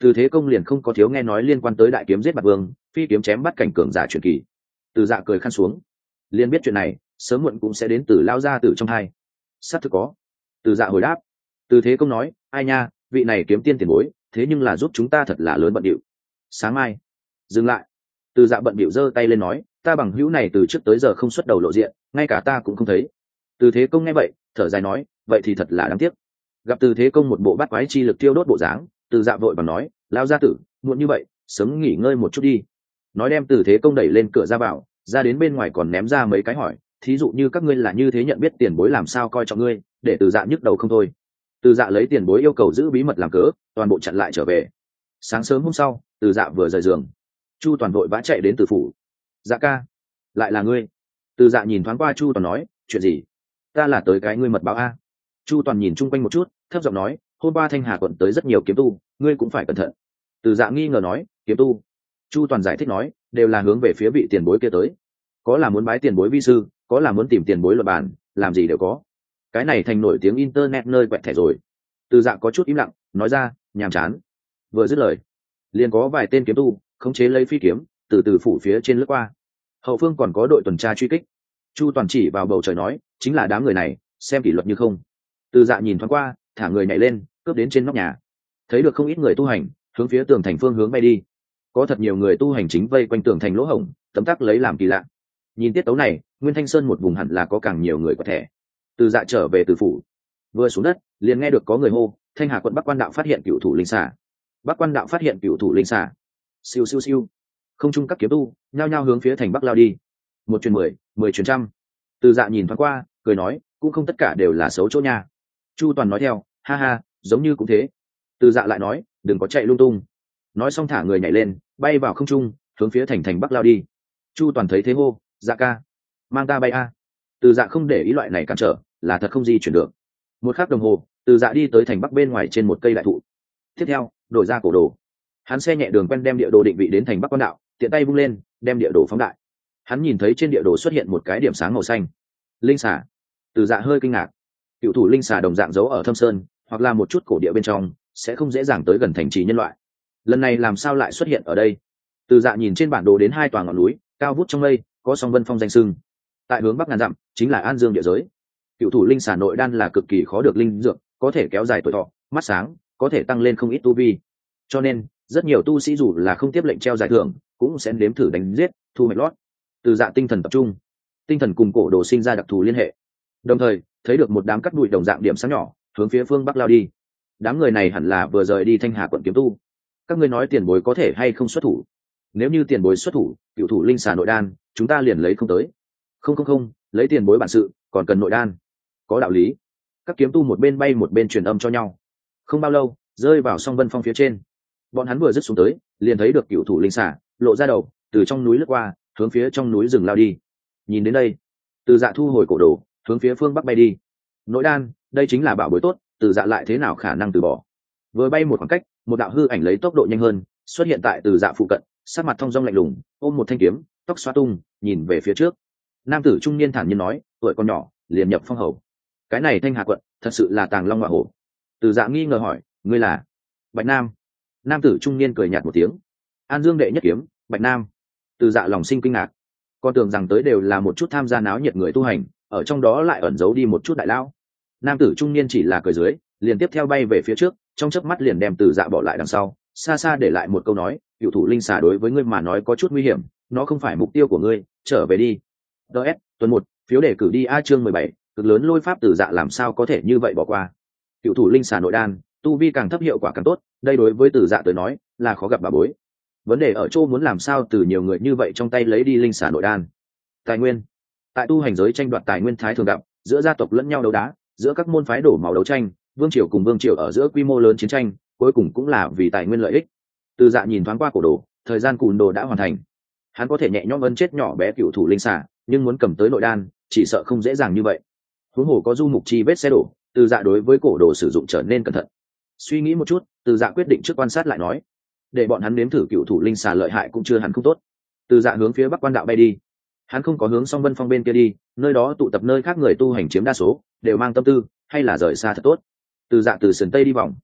Từ Thế Công liền không có thiếu nghe nói liên quan tới đại kiếm giết bạt vương, phi kiếm chém bắt cảnh cường giả truyền kỳ. Từ Dạ cười khăn xuống, liền biết chuyện này sớm muộn cũng sẽ đến từ lao ra từ trong hai. Sắp thực có. Từ Dạ hồi đáp. Từ Thế Công nói, ai nha, vị này kiếm tiên tiền bối, thế nhưng là giúp chúng ta thật là lớn bận điệu. Sáng mai. Dừng lại. Từ Dạ bận điệu giơ tay lên nói, ta bằng hữu này từ trước tới giờ không xuất đầu lộ diện, ngay cả ta cũng không thấy. Từ Thế Công nghe vậy, thở dài nói, vậy thì thật là đáng tiếc. Gặp Từ Thế Công một bộ bát quái chi lực tiêu đốt bộ dáng, Từ Dạ vội vàng nói, lao gia tử, muộn như vậy, sớm nghỉ ngơi một chút đi. Nói đem Từ Thế Công đẩy lên cửa ra vào, ra đến bên ngoài còn ném ra mấy cái hỏi, thí dụ như các ngươi là như thế nhận biết tiền bối làm sao coi trọng ngươi, để Từ Dạ nhức đầu không thôi. Từ Dạ lấy tiền bối yêu cầu giữ bí mật làm cớ, toàn bộ chặn lại trở về. Sáng sớm hôm sau, Từ Dạ vừa rời giường, Chu Toàn vội vã chạy đến Từ phủ. Dạ ca, lại là ngươi. Từ Dạ nhìn thoáng qua Chu Toàn nói, chuyện gì? Ta là tới cái ngươi mật báo a. Chu Toàn nhìn chung quanh một chút, thấp giọng nói, hôm qua Thanh Hà quận tới rất nhiều kiếm tu, ngươi cũng phải cẩn thận. Từ Dạ nghi ngờ nói, kiếm tu? Chu Toàn giải thích nói, đều là hướng về phía vị tiền bối kia tới, có là muốn bái tiền bối vi sư, có là muốn tìm tiền bối luật bản, làm gì đều có. Cái này thành nổi tiếng internet nơi quẹt thẻ rồi. Từ Dạ có chút im lặng, nói ra, nhàm chán. Vừa dứt lời, liền có vài tên kiếm tu khống chế lấy phi kiếm từ phủ phía trên lướt qua. Hậu phương còn có đội tuần tra truy kích. Chu Toàn chỉ vào bầu trời nói, chính là đám người này, xem kỷ luật như không. Từ Dạ nhìn thoáng qua, thả người nhảy lên, cướp đến trên nóc nhà. Thấy được không ít người tu hành hướng phía tường thành phương hướng bay đi. Có thật nhiều người tu hành chính vây quanh tường thành lỗ hổng, tấm tắc lấy làm kỳ lạ. Nhìn tiết tấu này, Nguyên Thanh Sơn một vùng hẳn là có càng nhiều người có thể. Từ Dạ trở về từ phủ, vừa xuống đất liền nghe được có người hô, Thanh Hà quận Bắc Quan đạo phát hiện cựu thủ linh xà. Bắc Quan đạo phát hiện cựu thủ linh xà. Siêu siêu siêu. Không trung các kiếm tu nhao nhao hướng phía thành Bắc lao đi. 1 truyền 10, 10 truyền trăm. Từ Dạ nhìn thoáng qua, cười nói, cũng không tất cả đều là xấu chỗ nha. Chu Toàn nói theo, ha ha, giống như cũng thế. Từ Dạ lại nói, đừng có chạy lung tung. Nói xong thả người nhảy lên, bay vào không trung, hướng phía thành Bắc lao đi. Chu Toàn thấy thế hô, Dạ ca, mang ta bay a. Từ Dạ không để ý loại này cản trở, là thật không di chuyển được. Một khắc đồng hồ, Từ Dạ đi tới thành Bắc bên ngoài trên một cây đại thụ. Tiếp theo, đổi ra cổ đồ. Hắn xe nhẹ đường quen đem địa đồ định vị đến thành Bắc Quan đạo, tiện tay vung lên, đem địa đồ phóng đại. Hắn nhìn thấy trên địa đồ xuất hiện một cái điểm sáng màu xanh. Linh xà. Từ Dạ hơi kinh ngạc. Cựu thủ linh xà đồng dạng giấu ở thâm sơn, hoặc là một chút cổ địa bên trong, sẽ không dễ dàng tới gần thành trì nhân loại. Lần này làm sao lại xuất hiện ở đây? Từ Dạ nhìn trên bản đồ đến 2 tòa ngọn núi, cao vút trong mây, có Song Vân Phong danh sưng. Tại hướng bắc ngàn dặm, chính là An Dương địa giới. Cựu thủ linh xà nội đan là cực kỳ khó được linh dược, có thể kéo dài tuổi thọ, mắt sáng, có thể tăng lên không ít tu vi. Cho nên, rất nhiều tu sĩ dù là không tiếp lệnh treo giải thưởng, cũng sẽ nếm thử đánh giết, thu hoạch lót. Từ Dạ tinh thần tập trung, tinh thần cùng cổ đồ sinh ra đặc thù liên hệ. Đồng thời, thấy được một đám cắt bụi đồng dạng điểm sáng nhỏ, hướng phía phương bắc lao đi. Đám người này hẳn là vừa rời đi Thanh Hà quận kiếm tu. Các ngươi nói tiền bối có thể hay không xuất thủ? Nếu như tiền bối xuất thủ, cựu thủ linh xà nội đan, chúng ta liền lấy không tới. Không, lấy tiền bối bản sự, còn cần nội đan. Có đạo lý. Các kiếm tu một bên bay một bên truyền âm cho nhau. Không bao lâu, rơi vào Song Vân Phong phía trên. Bọn hắn vừa dứt xuống tới, liền thấy được cựu thủ linh xà lộ ra đầu, từ trong núi lướt qua, hướng phía trong núi rừng lao đi. Nhìn đến đây, Từ Dạ thu hồi cổ đồ, hướng phía phương bắc bay đi. Nội đan, đây chính là bảo bối tốt, Từ Dạ lại thế nào khả năng từ bỏ? Vừa bay một khoảng cách, một đạo hư ảnh lấy tốc độ nhanh hơn xuất hiện tại Từ Dạ phụ cận, sắc mặt thong dong lạnh lùng, ôm một thanh kiếm, tóc xóa tung, nhìn về phía trước. Nam tử trung niên thản nhiên nói, tuổi còn nhỏ liền nhập phong hầu. Cái này Thanh Hà quận thật sự là tàng long ngọa hổ. Từ Dạ nghi ngờ hỏi, ngươi là? Bạch Nam. Nam tử trung niên cười nhạt một tiếng, An Dương đệ nhất kiếm, Bạch Nam. Từ Dạ lòng sinh kinh ngạc, con tưởng rằng tới đều là một chút tham gia náo nhiệt người tu hành, ở trong đó lại ẩn giấu đi một chút đại lao. Nam tử trung niên chỉ là cười dưới, liền tiếp theo bay về phía trước, trong chớp mắt liền đem Từ Dạ bỏ lại đằng sau, xa xa để lại một câu nói, cựu thủ linh xà đối với ngươi mà nói có chút nguy hiểm, nó không phải mục tiêu của ngươi, trở về đi. DS, tuần 1, phiếu đề cử đi a chương 17, cực lớn lôi pháp Từ Dạ làm sao có thể như vậy bỏ qua. Cựu thủ linh xà nội đan, tu vi càng thấp hiệu quả càng tốt, đây đối với Từ Dạ tới nói là khó gặp bà bối. Vấn đề ở chỗ muốn làm sao từ nhiều người như vậy trong tay lấy đi linh xà nội đan. Tài nguyên. Tại tu hành giới tranh đoạt tài nguyên thái thường gặp, giữa gia tộc lẫn nhau đấu đá, giữa các môn phái đổ máu đấu tranh, vương triều cùng vương triều ở giữa quy mô lớn chiến tranh, cuối cùng cũng là vì tài nguyên lợi ích. Từ Dạ nhìn thoáng qua cổ đồ, thời gian cùn đồ đã hoàn thành. Hắn có thể nhẹ nhõm ấn chết nhỏ bé cựu thủ linh xà, nhưng muốn cầm tới nội đan, chỉ sợ không dễ dàng như vậy. Huống hồ có du mục chi vết xe đổ, Từ Dạ đối với cổ đồ sử dụng trở nên cẩn thận. Suy nghĩ một chút, Từ Dạ quyết định trước quan sát lại nói, để bọn hắn nếm thử cựu thủ linh xà lợi hại cũng chưa hẳn không tốt. Từ Dạ hướng phía Bắc Quan đạo bay đi. Hắn không có hướng Song Vân Phong bên kia đi, nơi đó tụ tập nơi khác người tu hành chiếm đa số, đều mang tâm tư, hay là rời xa thật tốt. Từ Dạ từ sườn tây đi vòng,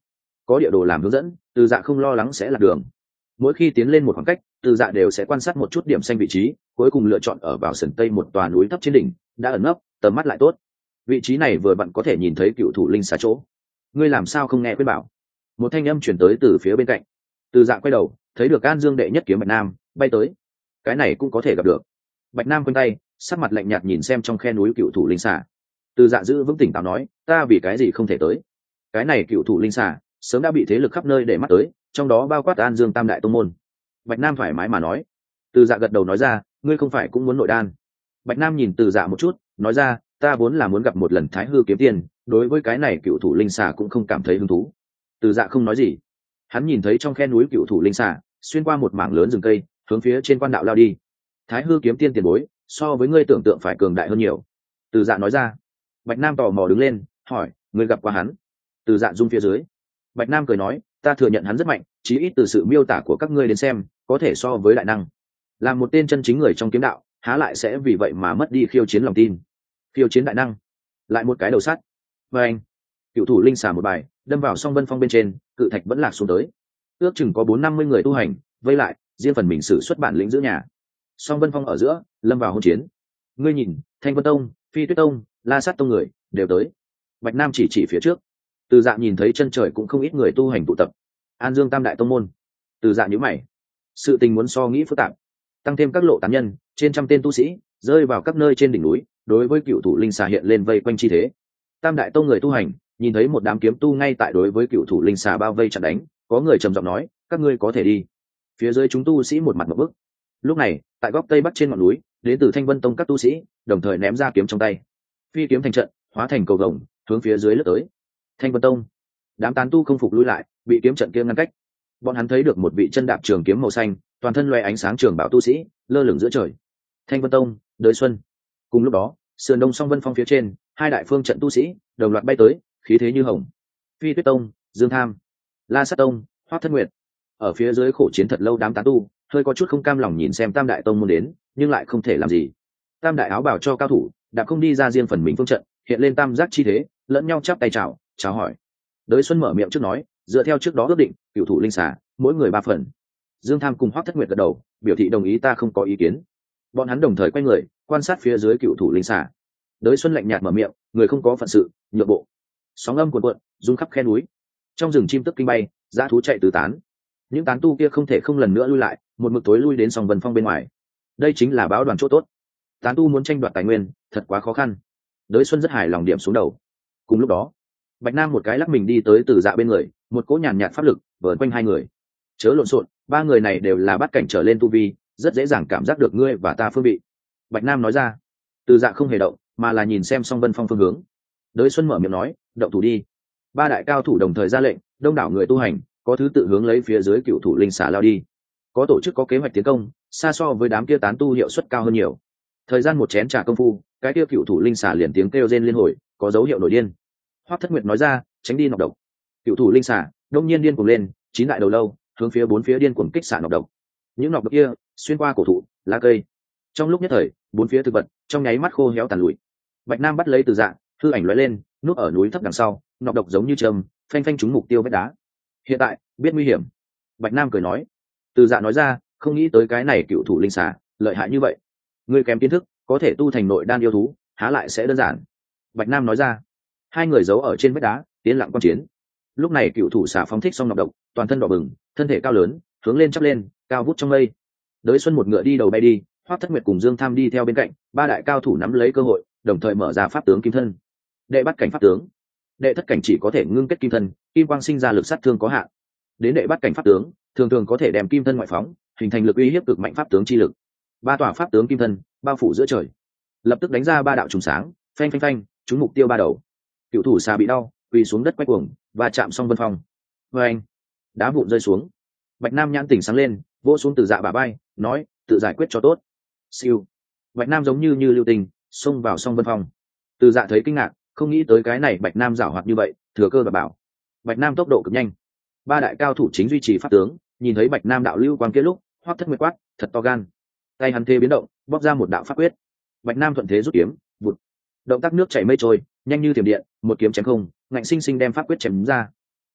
có địa đồ làm hướng dẫn, Từ Dạ không lo lắng sẽ lạc đường. Mỗi khi tiến lên một khoảng cách, Từ Dạ đều sẽ quan sát một chút điểm xanh vị trí, cuối cùng lựa chọn ở vào sườn tây một tòa núi thấp trên đỉnh, đã ẩn nấp, tầm mắt lại tốt. Vị trí này vừa vặn có thể nhìn thấy cựu thủ linh xà chỗ. Ngươi làm sao không nghe khuyên bảo? Một thanh âm chuyển tới từ phía bên cạnh. Từ Dạ quay đầu, thấy được An Dương đệ nhất kiếm Bạch Nam bay tới. Cái này cũng có thể gặp được. Bạch Nam quanh tay, sắc mặt lạnh nhạt nhìn xem trong khe núi cựu thủ linh xà. Từ Dạ giữ vững tỉnh táo nói, ta vì cái gì không thể tới? Cái này cựu thủ linh xà sớm đã bị thế lực khắp nơi để mắt tới, trong đó bao quát An Dương tam đại tông môn. Bạch Nam thoải mái mà nói. Từ Dạ gật đầu nói ra, ngươi không phải cũng muốn nội đan? Bạch Nam nhìn Từ Dạ một chút, nói ra, ta vốn là muốn gặp một lần Thái Hư kiếm tiền, đối với cái này cựu thủ linh xà cũng không cảm thấy hứng thú. Từ Dạ không nói gì. Hắn nhìn thấy trong khe núi cựu thủ linh xà xuyên qua một mảng lớn rừng cây, hướng phía trên quan đạo lao đi. Thái Hư kiếm tiên tiền bối, so với ngươi tưởng tượng phải cường đại hơn nhiều. Từ Dạ nói ra. Bạch Nam tò mò đứng lên, hỏi, ngươi gặp qua hắn? Từ Dạ rung phía dưới. Bạch Nam cười nói, ta thừa nhận hắn rất mạnh, chí ít từ sự miêu tả của các ngươi đến xem, có thể so với đại năng. Là một tên chân chính người trong kiếm đạo, há lại sẽ vì vậy mà mất đi khiêu chiến lòng tin. Khiêu chiến đại năng, lại một cái đầu sắt. Và anh, cựu thủ linh xà một bài đâm vào song vân phong bên trên, cự thạch vẫn lạc xuống tới. Ước chừng có 450 người tu hành vây lại, riêng phần mình sử xuất bản lĩnh giữ nhà. Song vân phong ở giữa lâm vào hỗn chiến. Ngươi nhìn, Thanh Vân Tông, Phi Tuyết Tông, La Sát Tông người đều tới. Bạch Nam chỉ phía trước. Từ Dạ nhìn thấy chân trời cũng không ít người tu hành tụ tập. An Dương tam đại tông môn. Từ Dạ nhíu mày. Sự tình muốn so nghĩ phức tạp. Tăng thêm các lộ tán nhân, trên trăm tên tu sĩ rơi vào các nơi trên đỉnh núi, đối với cựu thủ linh xà hiện lên vây quanh chi thế. Tam đại tông người tu hành nhìn thấy một đám kiếm tu ngay tại đối với cựu thủ linh xà bao vây chặn đánh, có người trầm giọng nói, các ngươi có thể đi. Phía dưới chúng tu sĩ một mặt một bức. Lúc này, tại góc tây bắc trên ngọn núi, đến từ Thanh Vân Tông các tu sĩ đồng thời ném ra kiếm trong tay. Phi kiếm thành trận, hóa thành cầu vồng, hướng phía dưới lướt tới. Thanh Vân Tông, đám tán tu không phục lui lại, bị kiếm trận kia ngăn cách. Bọn hắn thấy được một vị chân đạp trường kiếm màu xanh, toàn thân loe ánh sáng trường bảo tu sĩ lơ lửng giữa trời. Thanh Vân Tông, Đới Xuân. Cùng lúc đó, sườn đông song vân phong phía trên, hai đại phương trận tu sĩ đồng loạt bay tới, khí thế như hồng. Phi Tuyết Tông, Dương Tham, La Sát Tông, Hoắc Thất Nguyệt. Ở phía dưới khổ chiến thật lâu, đám tán tu hơi có chút không cam lòng nhìn xem tam đại tông môn đến, nhưng lại không thể làm gì. Tam đại áo bảo cho cao thủ đã không đi ra riêng phần mình phương trận, hiện lên tam giác chi thế, lẫn nhau chắp tay chào hỏi. Đới Xuân mở miệng trước nói, dựa theo trước đó ước định, cửu thủ linh xà mỗi người 3 phần. Dương Tham cùng Hoắc Thất Nguyệt gật đầu, biểu thị đồng ý, ta không có ý kiến. Bọn hắn đồng thời quay người quan sát phía dưới cựu thủ linh xà. Đới Xuân lạnh nhạt mở miệng, người không có phận sự nhượng bộ. Sóng âm cuồn cuộn rung khắp khe núi, trong rừng chim tức kinh bay, dã thú chạy tứ tán. Những tán tu kia không thể không lần nữa lui lại, một mực tối lui đến sòng vân phong bên ngoài. Đây chính là báo đoàn chỗ tốt. Tán tu muốn tranh đoạt tài nguyên thật quá khó khăn. Đới Xuân rất hài lòng điểm xuống đầu. Cùng lúc đó, Bạch Nam một cái lắc mình đi tới Từ Dạ bên người, một cỗ nhàn nhạt pháp lực vờn quanh hai người. Chớ lộn xộn, 3 người này đều là bát cảnh trở lên tu vi, rất dễ dàng cảm giác được ngươi và ta phương vị. Bạch Nam nói ra. Từ Dạ không hề động, mà là nhìn xem song vân phong phương hướng. Đới Xuân mở miệng nói, động thủ đi. 3 đại cao thủ đồng thời ra lệnh, đông đảo người tu hành có thứ tự hướng lấy phía dưới cựu thủ linh xà lao đi. Có tổ chức, có kế hoạch tiến công, xa so với đám kia tán tu hiệu suất cao hơn nhiều. Thời gian một chén trà công phu, cái kia cựu thủ linh xà liền tiếng kêu rên liên hồi, có dấu hiệu nổi điên. Hoắc Thất Nguyệt nói ra, tránh đi nọc độc. Cựu thủ linh xà đông nhiên điên cuồng lên, 9 đại đầu lâu hướng phía 4 phía điên cuồng kích xạ nọc độc. Những nọc độc kia xuyên qua cổ thụ, lá cây. Trong lúc nhất thời, 4 phía thực vật trong nháy mắt khô héo tàn lụi. Bạch Nam bắt lấy Từ Dạ, hư ảnh lóe lên, núp ở núi thấp đằng sau, nọc độc giống như châm, phanh phanh trúng mục tiêu vách đá. Hiện tại biết nguy hiểm. Bạch Nam cười nói. Từ Dạ nói ra, không nghĩ tới cái này cựu thủ linh xà lợi hại như vậy. Ngươi kém kiến thức, có thể tu thành nội đan yêu thú, há lại sẽ đơn giản. Bạch Nam nói ra. Hai người giấu ở trên vách đá, tiến lặng quan chiến. Lúc này cựu thủ xà phóng thích xong nọc độc, toàn thân đỏ bừng, thân thể cao lớn, hướng lên chắp lên, cao vút trong mây. Đới Xuân một ngựa đi đầu bay đi, Hoắc Thất Nguyệt cùng Dương Tham đi theo bên cạnh, 3 đại cao thủ nắm lấy cơ hội, đồng thời mở ra pháp tướng kim thân. Đệ bắt cảnh pháp tướng. Đệ thất cảnh chỉ có thể ngưng kết kim thân, kim quang sinh ra lực sát thương có hạn. Đến đệ bắt cảnh pháp tướng, thường thường có thể đem kim thân ngoại phóng, hình thành lực uy hiếp cực mạnh pháp tướng chi lực. 3 tòa pháp tướng kim thân bao phủ giữa trời, lập tức đánh ra 3 đạo trùng sáng, phanh phanh phanh, trúng mục tiêu 3 đầu. Cựu thủ xà bị đau, quỳ xuống đất quay cuồng và chạm xong vân phong. Anh, đá vụn rơi xuống. Bạch Nam nhãn tỉnh sáng lên, vỗ xuống Từ Dạ bả vai, nói, tự giải quyết cho tốt. Siêu. Bạch Nam giống như lưu tình xông vào song vân phong. Từ Dạ thấy kinh ngạc, không nghĩ tới cái này Bạch Nam giảo hoạt như vậy, thừa cơ và bảo. Bạch Nam tốc độ cực nhanh. 3 đại cao thủ chính duy trì pháp tướng, nhìn thấy Bạch Nam đạo lưu quang kia lúc, Hoắc Thất Nguyệt quát, thật to gan. Tay hắn thê biến động, bóp ra một đạo pháp quyết. Bạch Nam thuận thế rút kiếm, vụt. Động tác nước chảy mây trôi, nhanh như thiểm điện, một kiếm chém không, ngạnh sinh sinh đem pháp quyết chém ra.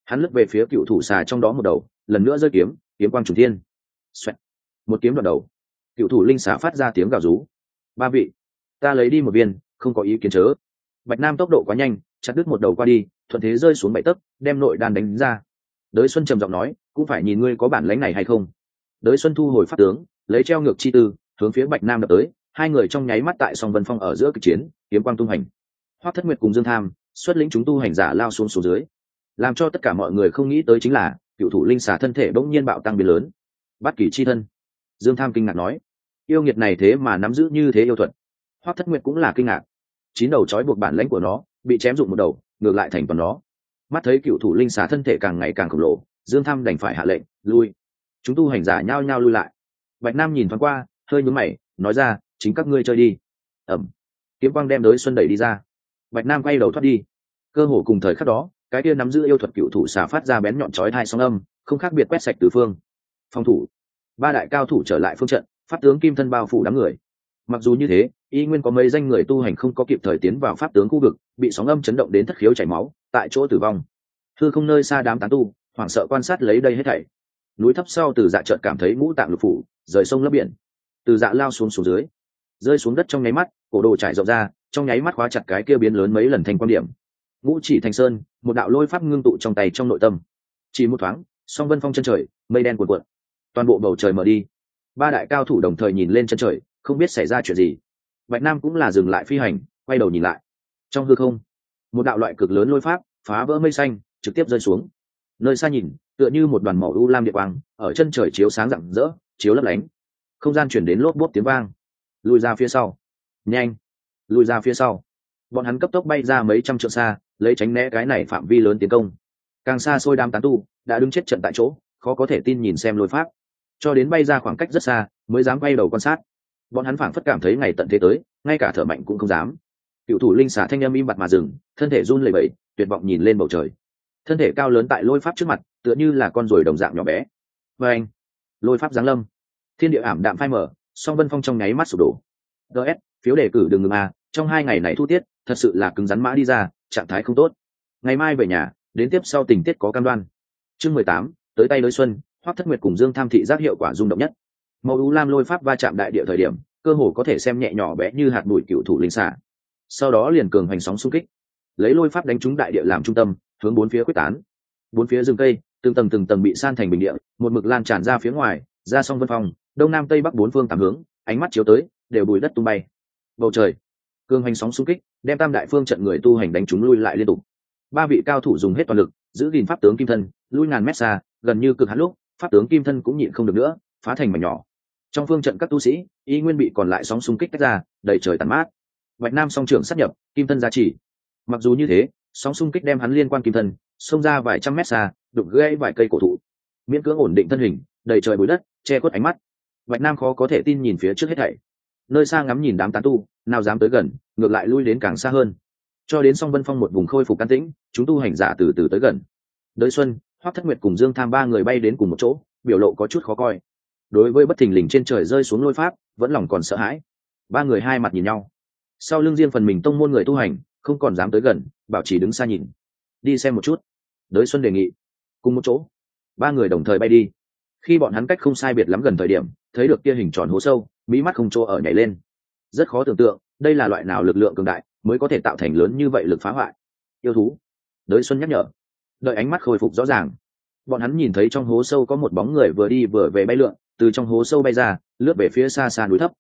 Hắn lướt về phía cựu thủ xà trong đó một đầu, lần nữa giơ kiếm, kiếm quang trùng thiên. Xoẹt. Một kiếm đoạn đầu. Cựu thủ linh xà phát ra tiếng gào rú. Ba vị, ta lấy đi một viên, không có ý kiến chớ. Bạch Nam tốc độ quá nhanh, chặt đứt một đầu qua đi, thuận thế rơi xuống 7 tấc, đem nội đan đánh ra. Đới Xuân trầm giọng nói, cũng phải nhìn ngươi có bản lĩnh này hay không. Đới Xuân thu hồi pháp tướng, lấy treo ngược chi tư, hướng phía Bạch Nam đập tới. Hai người trong nháy mắt tại song vân phong ở giữa kịch chiến, kiếm quang tung hành. Hoắc Thất Nguyệt cùng Dương Tham xuất lĩnh chúng tu hành giả lao xuống dưới, làm cho tất cả mọi người không nghĩ tới chính là cựu thủ linh xà thân thể bỗng nhiên bạo tăng biến lớn. Bát kỷ chi thân. Dương Tham kinh ngạc nói, yêu nghiệt này thế mà nắm giữ như thế yêu thuật. Hoắc Thất Nguyệt cũng là kinh ngạc. 9 đầu trói buộc bản lãnh của nó bị chém dụng một đầu, ngược lại thành toàn nó. Mắt thấy cựu thủ linh xà thân thể càng ngày càng khổng lồ, Dương Tham đành phải hạ lệnh lui. Chúng tu hành giả nhao nhao lui lại. Bạch Nam nhìn thoáng qua, hơi nhướng mày, nói ra, chính các ngươi chơi đi. Ẩm. Kiếm quang đem Đới Xuân đẩy đi ra. Bạch Nam quay đầu thoát đi. Cơ hồ cùng thời khắc đó, cái kia nắm giữ yêu thuật cựu thủ xà phát ra bén nhọn chói tai sóng âm, không khác biệt quét sạch tứ phương. Phòng thủ. Ba đại cao thủ trở lại phương trận, pháp tướng kim thân bao phủ đám người. Mặc dù như thế, y nguyên có mấy danh người tu hành không có kịp thời tiến vào pháp tướng khu vực, bị sóng âm chấn động đến thất khiếu chảy máu, tại chỗ tử vong. Hư không nơi xa đám tán tu, hoảng sợ quan sát lấy đây hết thảy. Núi thấp sau Từ Dạ chợt cảm thấy ngũ tạng lục phủ rời sông lấp biển. Từ Dạ lao xuống dưới, rơi xuống đất trong nháy mắt, cổ đồ trải rộng ra, trong nháy mắt khóa chặt cái kia biến lớn mấy lần thành quan điểm. Ngũ chỉ thành sơn, một đạo lôi pháp ngưng tụ trong tay trong nội tâm. Chỉ một thoáng, song vân phong chân trời, mây đen cuồn cuộn, toàn bộ bầu trời mở đi. Ba đại cao thủ đồng thời nhìn lên chân trời, không biết xảy ra chuyện gì. Bạch Nam cũng là dừng lại phi hành, quay đầu nhìn lại. Trong hư không, một đạo loại cực lớn lôi pháp phá vỡ mây xanh, trực tiếp rơi xuống. Nơi xa nhìn, tựa như một đoàn màu u lam địa quang, ở chân trời chiếu sáng rạng rỡ, chiếu lấp lánh. Không gian chuyển đến lốp bốp tiếng vang. Lùi ra phía sau. Nhanh, lùi ra phía sau. Bọn hắn cấp tốc bay ra mấy trăm trượng xa, lấy tránh né cái này phạm vi lớn tiến công. Càng xa xôi đám tán tu đã đứng chết trận tại chỗ, khó có thể tin nhìn xem lôi pháp, cho đến bay ra khoảng cách rất xa mới dám quay đầu quan sát. Bọn hắn phảng phất cảm thấy ngày tận thế tới, ngay cả thở mạnh cũng không dám. Cựu thủ linh xà thanh âm im bặt mà dừng, thân thể run lẩy bẩy, tuyệt vọng nhìn lên bầu trời. Thân thể cao lớn tại lôi pháp trước mặt, tựa như là con ruồi đồng dạng nhỏ bé. Và anh, lôi pháp giáng lâm, thiên địa ảm đạm phai mở, song vân phong trong nháy mắt sụp đổ. DS, phiếu đề cử đừng ngừng à, trong 2 ngày này thu tiết, thật sự là cứng rắn mã đi ra, trạng thái không tốt. Ngày mai về nhà, đến tiếp sau tình tiết có cam đoan. Chương 18, tới tay Đới Xuân, Hoắc Thất Nguyệt cùng Dương Tham thị giác hiệu quả rung động nhất. Màu u lam lôi pháp va chạm đại địa thời điểm, cơ hồ có thể xem nhẹ nhỏ bé như hạt bụi cựu thủ linh xà. Sau đó liền cường hành sóng xung kích, lấy lôi pháp đánh trúng đại địa làm trung tâm, hướng bốn phía quyết tán. Bốn phía rừng cây, từng tầng bị san thành bình địa, một mực lan tràn ra phía ngoài, ra song vân phong, đông nam tây bắc bốn phương tám hướng, ánh mắt chiếu tới, đều bùi đất tung bay. Bầu trời, cường hành sóng xung kích, đem tam đại phương trận người tu hành đánh trúng lui lại liên tục. 3 vị cao thủ dùng hết toàn lực, giữ gìn pháp tướng kim thân, lui ngàn mét xa, gần như cực hạn lúc, pháp tướng kim thân cũng nhịn không được nữa, phá thành mảnh nhỏ. Trong phương trận các tu sĩ, y nguyên bị còn lại sóng xung kích tách ra, đầy trời tàn mát. Bạch Nam song trưởng sát nhập, kim thân gia trì. Mặc dù như thế, sóng xung kích đem hắn liên quan kim thân, xông ra vài trăm mét xa, đục gãy vài cây cổ thụ. Miễn cưỡng ổn định thân hình, đầy trời bụi đất, che khuất ánh mắt. Bạch Nam khó có thể tin nhìn phía trước hết thảy. Nơi xa ngắm nhìn đám tán tu, nào dám tới gần, ngược lại lui đến càng xa hơn. Cho đến song vân phong một vùng khôi phục an tĩnh, chúng tu hành giả từ từ tới gần. Đới Xuân, Hoắc Thất Nguyệt cùng Dương Tham 3 người bay đến cùng một chỗ, biểu lộ có chút khó coi. Đối với bất thình lình trên trời rơi xuống lôi pháp, vẫn lòng còn sợ hãi. 3 người hai mặt nhìn nhau. Sau lưng riêng phần mình tông môn người tu hành, không còn dám tới gần, bảo chỉ đứng xa nhìn. Đi xem một chút. Đới Xuân đề nghị. Cùng một chỗ. 3 người đồng thời bay đi. Khi bọn hắn cách không sai biệt lắm gần thời điểm, thấy được kia hình tròn hố sâu, mí mắt không chỗ ở nhảy lên. Rất khó tưởng tượng, đây là loại nào lực lượng cường đại mới có thể tạo thành lớn như vậy lực phá hoại. Yêu thú. Đới Xuân nhắc nhở. Đợi ánh mắt khôi phục rõ ràng, bọn hắn nhìn thấy trong hố sâu có một bóng người vừa đi vừa về bay lượn, từ trong hố sâu bay ra, lướt về phía xa xa núi thấp.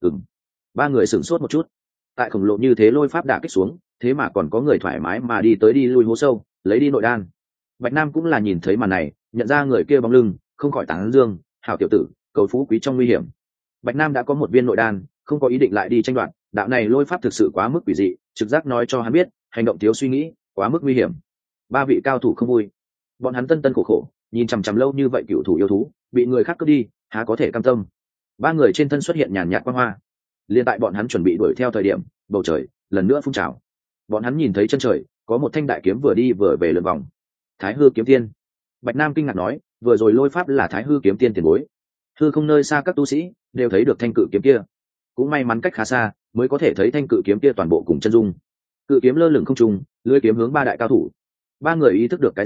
3 người sửng sốt một chút. Tại khổng lồ như thế lôi pháp đả kích xuống, thế mà còn có người thoải mái mà đi tới đi lui hố sâu, lấy đi nội đan. Bạch Nam cũng là nhìn thấy màn này, nhận ra người kia bóng lưng, không khỏi tán dương, hảo tiểu tử, cầu phú quý trong nguy hiểm. Bạch Nam đã có một viên nội đan, không có ý định lại đi tranh đoạt, đạo này lôi pháp thực sự quá mức quỷ dị, trực giác nói cho hắn biết, hành động thiếu suy nghĩ, quá mức nguy hiểm. 3 vị cao thủ không vui, bọn hắn tân khổ khổ, nhìn chằm chằm lâu như vậy cựu thủ yêu thú, bị người khác cướp đi, há có thể cam tâm. 3 người trên thân xuất hiện nhàn nhạt quang hoa. Liên tại bọn hắn chuẩn bị đuổi theo thời điểm, bầu trời lần nữa phun trào. Bọn hắn nhìn thấy chân trời có một thanh đại kiếm vừa đi vừa về lượn vòng. Thái Hư kiếm tiên. Bạch Nam kinh ngạc nói, vừa rồi lôi pháp là Thái Hư kiếm tiên tiền bối. Hư không nơi xa các tu sĩ đều thấy được thanh cự kiếm kia, cũng may mắn cách khá xa mới có thể thấy thanh cự kiếm kia toàn bộ cùng chân dung. Cự kiếm lơ lửng không trung, lưỡi kiếm hướng 3 đại cao thủ. 3 người ý thức được cái gì,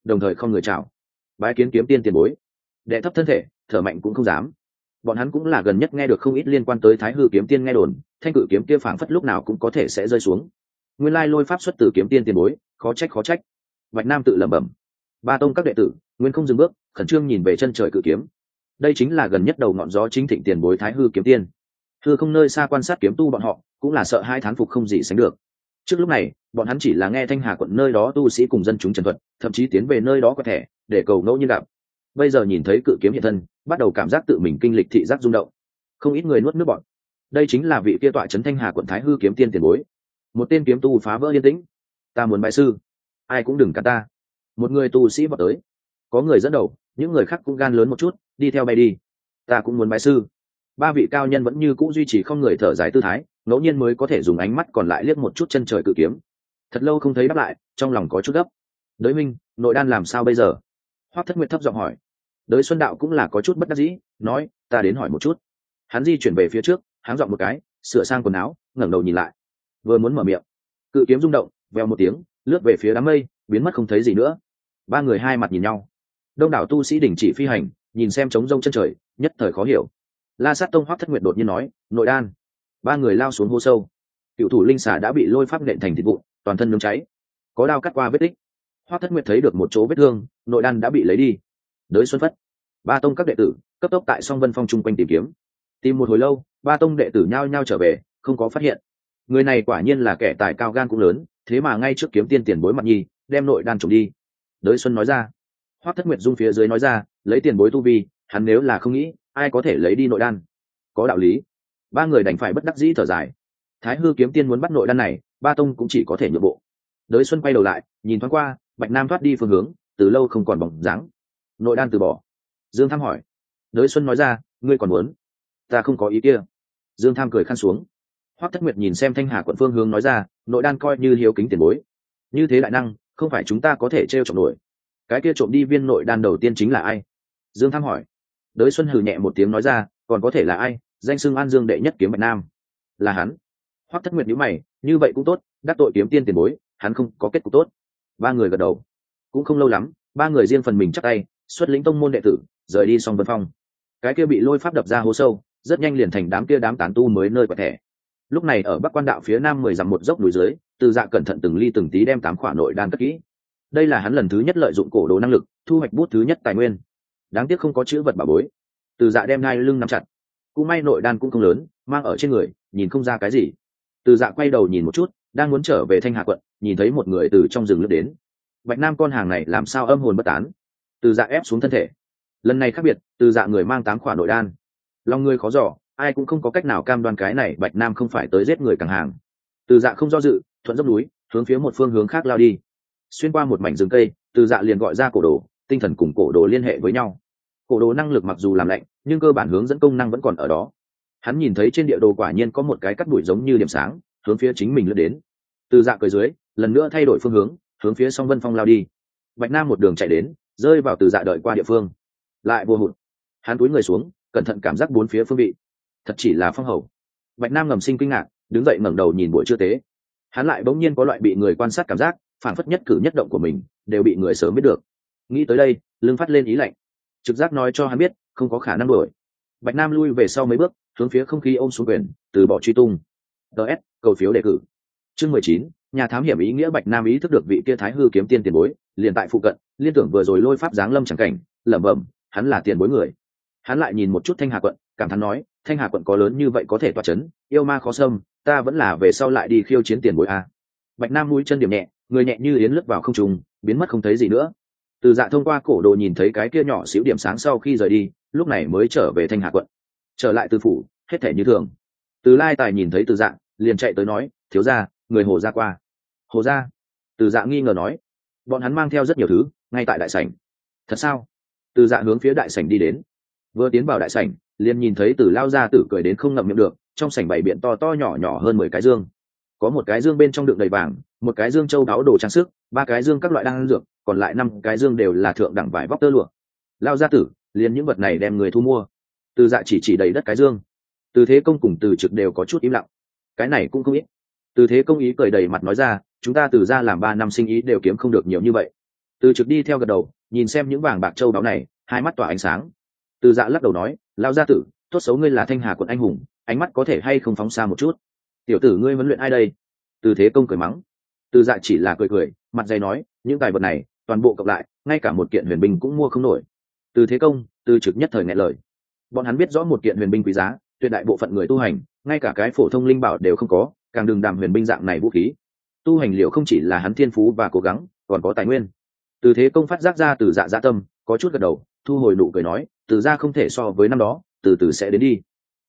đồng thời không người chào bái kiến kiếm tiên tiền bối. Đệ thấp thân thể, thở mạnh cũng không dám. Bọn hắn cũng là gần nhất nghe được không ít liên quan tới Thái Hư kiếm tiên nghe đồn, thanh cự kiếm kia phảng phất lúc nào cũng có thể sẽ rơi xuống. Nguyên lai lôi pháp xuất từ kiếm tiên tiền bối, khó trách khó trách. Bạch Nam tự lẩm bẩm. Ba tông các đệ tử nguyên không dừng bước, khẩn trương nhìn về chân trời cự kiếm. Đây chính là gần nhất đầu ngọn gió chính thịnh tiền bối Thái Hư kiếm tiên. Hư không nơi xa quan sát kiếm tu bọn họ cũng là sợ hai thán phục không gì sánh được. Trước lúc này bọn hắn chỉ là nghe Thanh Hà quận nơi đó tu sĩ cùng dân chúng trần thuật, thậm chí tiến về nơi đó có thể để cầu ngẫu nhiên gặp. Bây giờ nhìn thấy cự kiếm hiện thân, bắt đầu cảm giác tự mình kinh lịch thị giác rung động. Không ít người nuốt nước bọt. Đây chính là vị kia tọa trấn Thanh Hà quận Thái Hư kiếm tiên tiền bối. Một tên kiếm tu phá vỡ yên tĩnh. Ta muốn bái sư, ai cũng đừng cản ta. Một người tu sĩ vọt tới, có người dẫn đầu, những người khác cũng gan lớn một chút, đi theo bay đi. Ta cũng muốn bái sư. Ba vị cao nhân vẫn như cũ duy trì không người thở dài tư thái, ngẫu nhiên mới có thể dùng ánh mắt còn lại liếc một chút chân trời cự kiếm. Thật lâu không thấy đáp lại, trong lòng có chút gấp. Đới Minh, nội đan làm sao bây giờ? Hoắc Thất Nguyệt thấp giọng hỏi. Đới Xuân Đạo cũng là có chút bất đắc dĩ, nói, ta đến hỏi một chút. Hắn di chuyển về phía trước, háng giọng một cái, sửa sang quần áo, ngẩng đầu nhìn lại. Vừa muốn mở miệng, cự kiếm rung động, vèo một tiếng, lướt về phía đám mây, biến mất không thấy gì nữa. Ba người hai mặt nhìn nhau. Đông đảo tu sĩ đình chỉ phi hành, nhìn xem trống rông chân trời, nhất thời khó hiểu. La Sát Tông Hoắc Thất Nguyệt đột nhiên nói, nội đan. Ba người lao xuống hố sâu. Cựu thủ linh xà đã bị lôi pháp nện thành thịt vụn, toàn thân nướng cháy, có đao cắt qua vết tích. Hoắc Thất Nguyệt thấy được một chỗ vết thương, nội đan đã bị lấy đi. Đới Xuân Phất, ba tông các đệ tử cấp tốc tại Song Vân Phong chung quanh tìm kiếm. Tìm một hồi lâu, ba tông đệ tử nhao nhao trở về, không có phát hiện. Người này quả nhiên là kẻ tài cao gan cũng lớn, thế mà ngay trước kiếm tiên tiền bối mặt nhi, đem nội đan trộm đi. Đới Xuân nói ra. Hoắc Thất Nguyệt dung phía dưới nói ra, lấy tiền bối tu vi, hắn nếu là không nghĩ, ai có thể lấy đi nội đan? Có đạo lý. Ba người đành phải bất đắc dĩ thở dài. Thái Hư kiếm tiên muốn bắt nội đan này, ba tông cũng chỉ có thể nhượng bộ. Đới Xuân quay đầu lại, nhìn thoáng qua, Bạch Nam thoát đi phương hướng, từ lâu không còn bóng dáng. Nội đan từ bỏ. Dương Tham hỏi. Đới Xuân nói ra, ngươi còn muốn? Ta không có ý kia. Dương Tham cười khăn xuống. Hoắc Thất Nguyệt nhìn xem Thanh Hà quận phương hướng nói ra, nội đan coi như hiếu kính tiền bối. Như thế đại năng, không phải chúng ta có thể trêu chọc nổi. Cái kia trộm đi viên nội đan đầu tiên chính là ai? Dương Tham hỏi. Đới Xuân hừ nhẹ một tiếng nói ra, còn có thể là ai? Danh xưng An Dương đệ nhất kiếm Bạch Nam. Là hắn. Hoắc Thất Nguyệt nhíu mày, như vậy cũng tốt, đắc tội kiếm tiên tiền bối, hắn không có kết cục tốt. Ba người gật đầu. Cũng không lâu lắm, ba người riêng phần mình chắp tay, xuất lĩnh tông môn đệ tử, rời đi Song Vân Phong. Cái kia bị lôi pháp đập ra hố sâu, rất nhanh liền thành đám tán tu mới nơi quẹt thẻ. Lúc này ở Bắc Quan đạo phía nam 10 dặm một dốc núi dưới, Từ Dạ cẩn thận từng ly từng tí đem 8 khỏa nội đan cất kỹ. Đây là hắn lần thứ nhất lợi dụng cổ đồ năng lực, thu hoạch bút thứ nhất tài nguyên. Đáng tiếc không có chữ vật bảo bối. Từ Dạ đem hai lưng nắm chặt. Cũng may nội đan cũng không lớn, mang ở trên người, nhìn không ra cái gì. Từ Dạ quay đầu nhìn một chút, đang muốn trở về Thanh Hà quận, nhìn thấy một người từ trong rừng lướt đến. Bạch Nam con hàng này làm sao âm hồn bất tán? Từ Dạ ép xuống thân thể. Lần này khác biệt, Từ Dạ người mang 8 khỏa nội đan. Lòng người khó dò, ai cũng không có cách nào cam đoan cái này Bạch Nam không phải tới giết người càng hàng. Từ Dạ không do dự, thuận dốc núi, hướng phía một phương hướng khác lao đi. Xuyên qua một mảnh rừng cây, Từ Dạ liền gọi ra cổ đồ, tinh thần cùng cổ đồ liên hệ với nhau. Cổ đồ năng lực mặc dù làm lạnh, nhưng cơ bản hướng dẫn công năng vẫn còn ở đó. Hắn nhìn thấy trên địa đồ quả nhiên có một cái cắt đuổi giống như điểm sáng, hướng phía chính mình lướt đến. Từ Dạ cười dưới, lần nữa thay đổi phương hướng phía Song Vân Phong lao đi. Bạch Nam một đường chạy đến, rơi vào Từ Dạ đợi qua địa phương, lại vô hụt. Hắn cúi người xuống, cẩn thận cảm giác bốn phía phương vị. Thật chỉ là phong hầu. Bạch Nam ngầm sinh kinh ngạc, đứng dậy ngẩng đầu nhìn buổi trưa tế. Hắn lại bỗng nhiên có loại bị người quan sát cảm giác, phản phất nhất cử nhất động của mình đều bị người sớm biết được. Nghĩ tới đây, lưng phát lên ý lạnh. Trực giác nói cho hắn biết, không có khả năng đuổi. Bạch Nam lui về sau mấy bước, hướng phía không khí ôm xuống quyền, từ bỏ truy tung. DS, cầu phiếu đề cử. Chương 19, nhà thám hiểm ý nghĩa. Bạch Nam ý thức được vị kia Thái Hư kiếm tiên tiền bối, liền tại phụ cận, liên tưởng vừa rồi lôi pháp giáng lâm chẳng cảnh, lẩm bẩm, hắn là tiền bối người. Hắn lại nhìn một chút Thanh Hà quận, cảm thán nói, Thanh Hà quận có lớn như vậy có thể tỏa chấn, yêu ma khó xâm, ta vẫn là về sau lại đi khiêu chiến tiền bối a. Bạch Nam mũi chân điểm nhẹ, người nhẹ như yến lướt vào không trung, biến mất không thấy gì nữa. Từ Dạ thông qua cổ đồ nhìn thấy cái kia nhỏ xíu điểm sáng sau khi rời đi, lúc này mới trở về Thanh Hà quận. Trở lại Từ phủ, hết thể như thường. Từ Lai Tài nhìn thấy Từ Dạ, liền chạy tới nói, thiếu gia, người Hồ gia qua. Hồ gia? Từ Dạ nghi ngờ nói, bọn hắn mang theo rất nhiều thứ, ngay tại đại sảnh. Thật sao? Từ Dạ hướng phía đại sảnh đi đến. Vừa tiến vào đại sảnh, liền nhìn thấy Từ lao gia tử cười đến không ngậm miệng được, trong sảnh bày biện to to nhỏ nhỏ hơn 10 cái dương. Có một cái dương bên trong đựng đầy vàng, một cái dương châu đáo đồ trang sức, 3 cái dương các loại đan dược, còn lại 5 cái dương đều là thượng đẳng vải vóc tơ lụa. Lao gia tử, liền những vật này đem người thu mua. Từ Dạ chỉ đầy đất cái dương. Từ Thế Công cùng Từ Trực đều có chút im lặng. Cái này cũng không ít. Từ Thế Công ý cười đầy mặt nói ra, chúng ta Từ gia làm 3 năm sinh ý đều kiếm không được nhiều như vậy. Từ Trực đi theo gật đầu, nhìn xem những vàng bạc châu báu này, hai mắt tỏa ánh sáng. Từ Dạ lắc đầu nói, lao gia tử, tốt xấu ngươi là Thanh Hà quận anh hùng, ánh mắt có thể hay không phóng xa một chút. Tiểu tử ngươi huấn luyện ai đây? Từ Thế Công cười mắng. Từ Dạ chỉ là cười cười, mặt dày nói, những tài vật này toàn bộ cộng lại, ngay cả một kiện huyền binh cũng mua không nổi. Từ Thế Công, Từ Trực nhất thời nghẹn lời. Bọn hắn biết rõ một kiện huyền binh quý giá, tuyệt đại bộ phận người tu hành, ngay cả cái phổ thông linh bảo đều không có, càng đừng đàm huyền binh dạng này vũ khí. Tu hành liệu không chỉ là hắn thiên phú và cố gắng, còn có tài nguyên. Từ Thế Công phát giác ra Từ Dạ dạ tâm, có chút gật đầu, thu hồi nụ cười nói, Từ gia không thể so với năm đó, từ từ sẽ đến đi.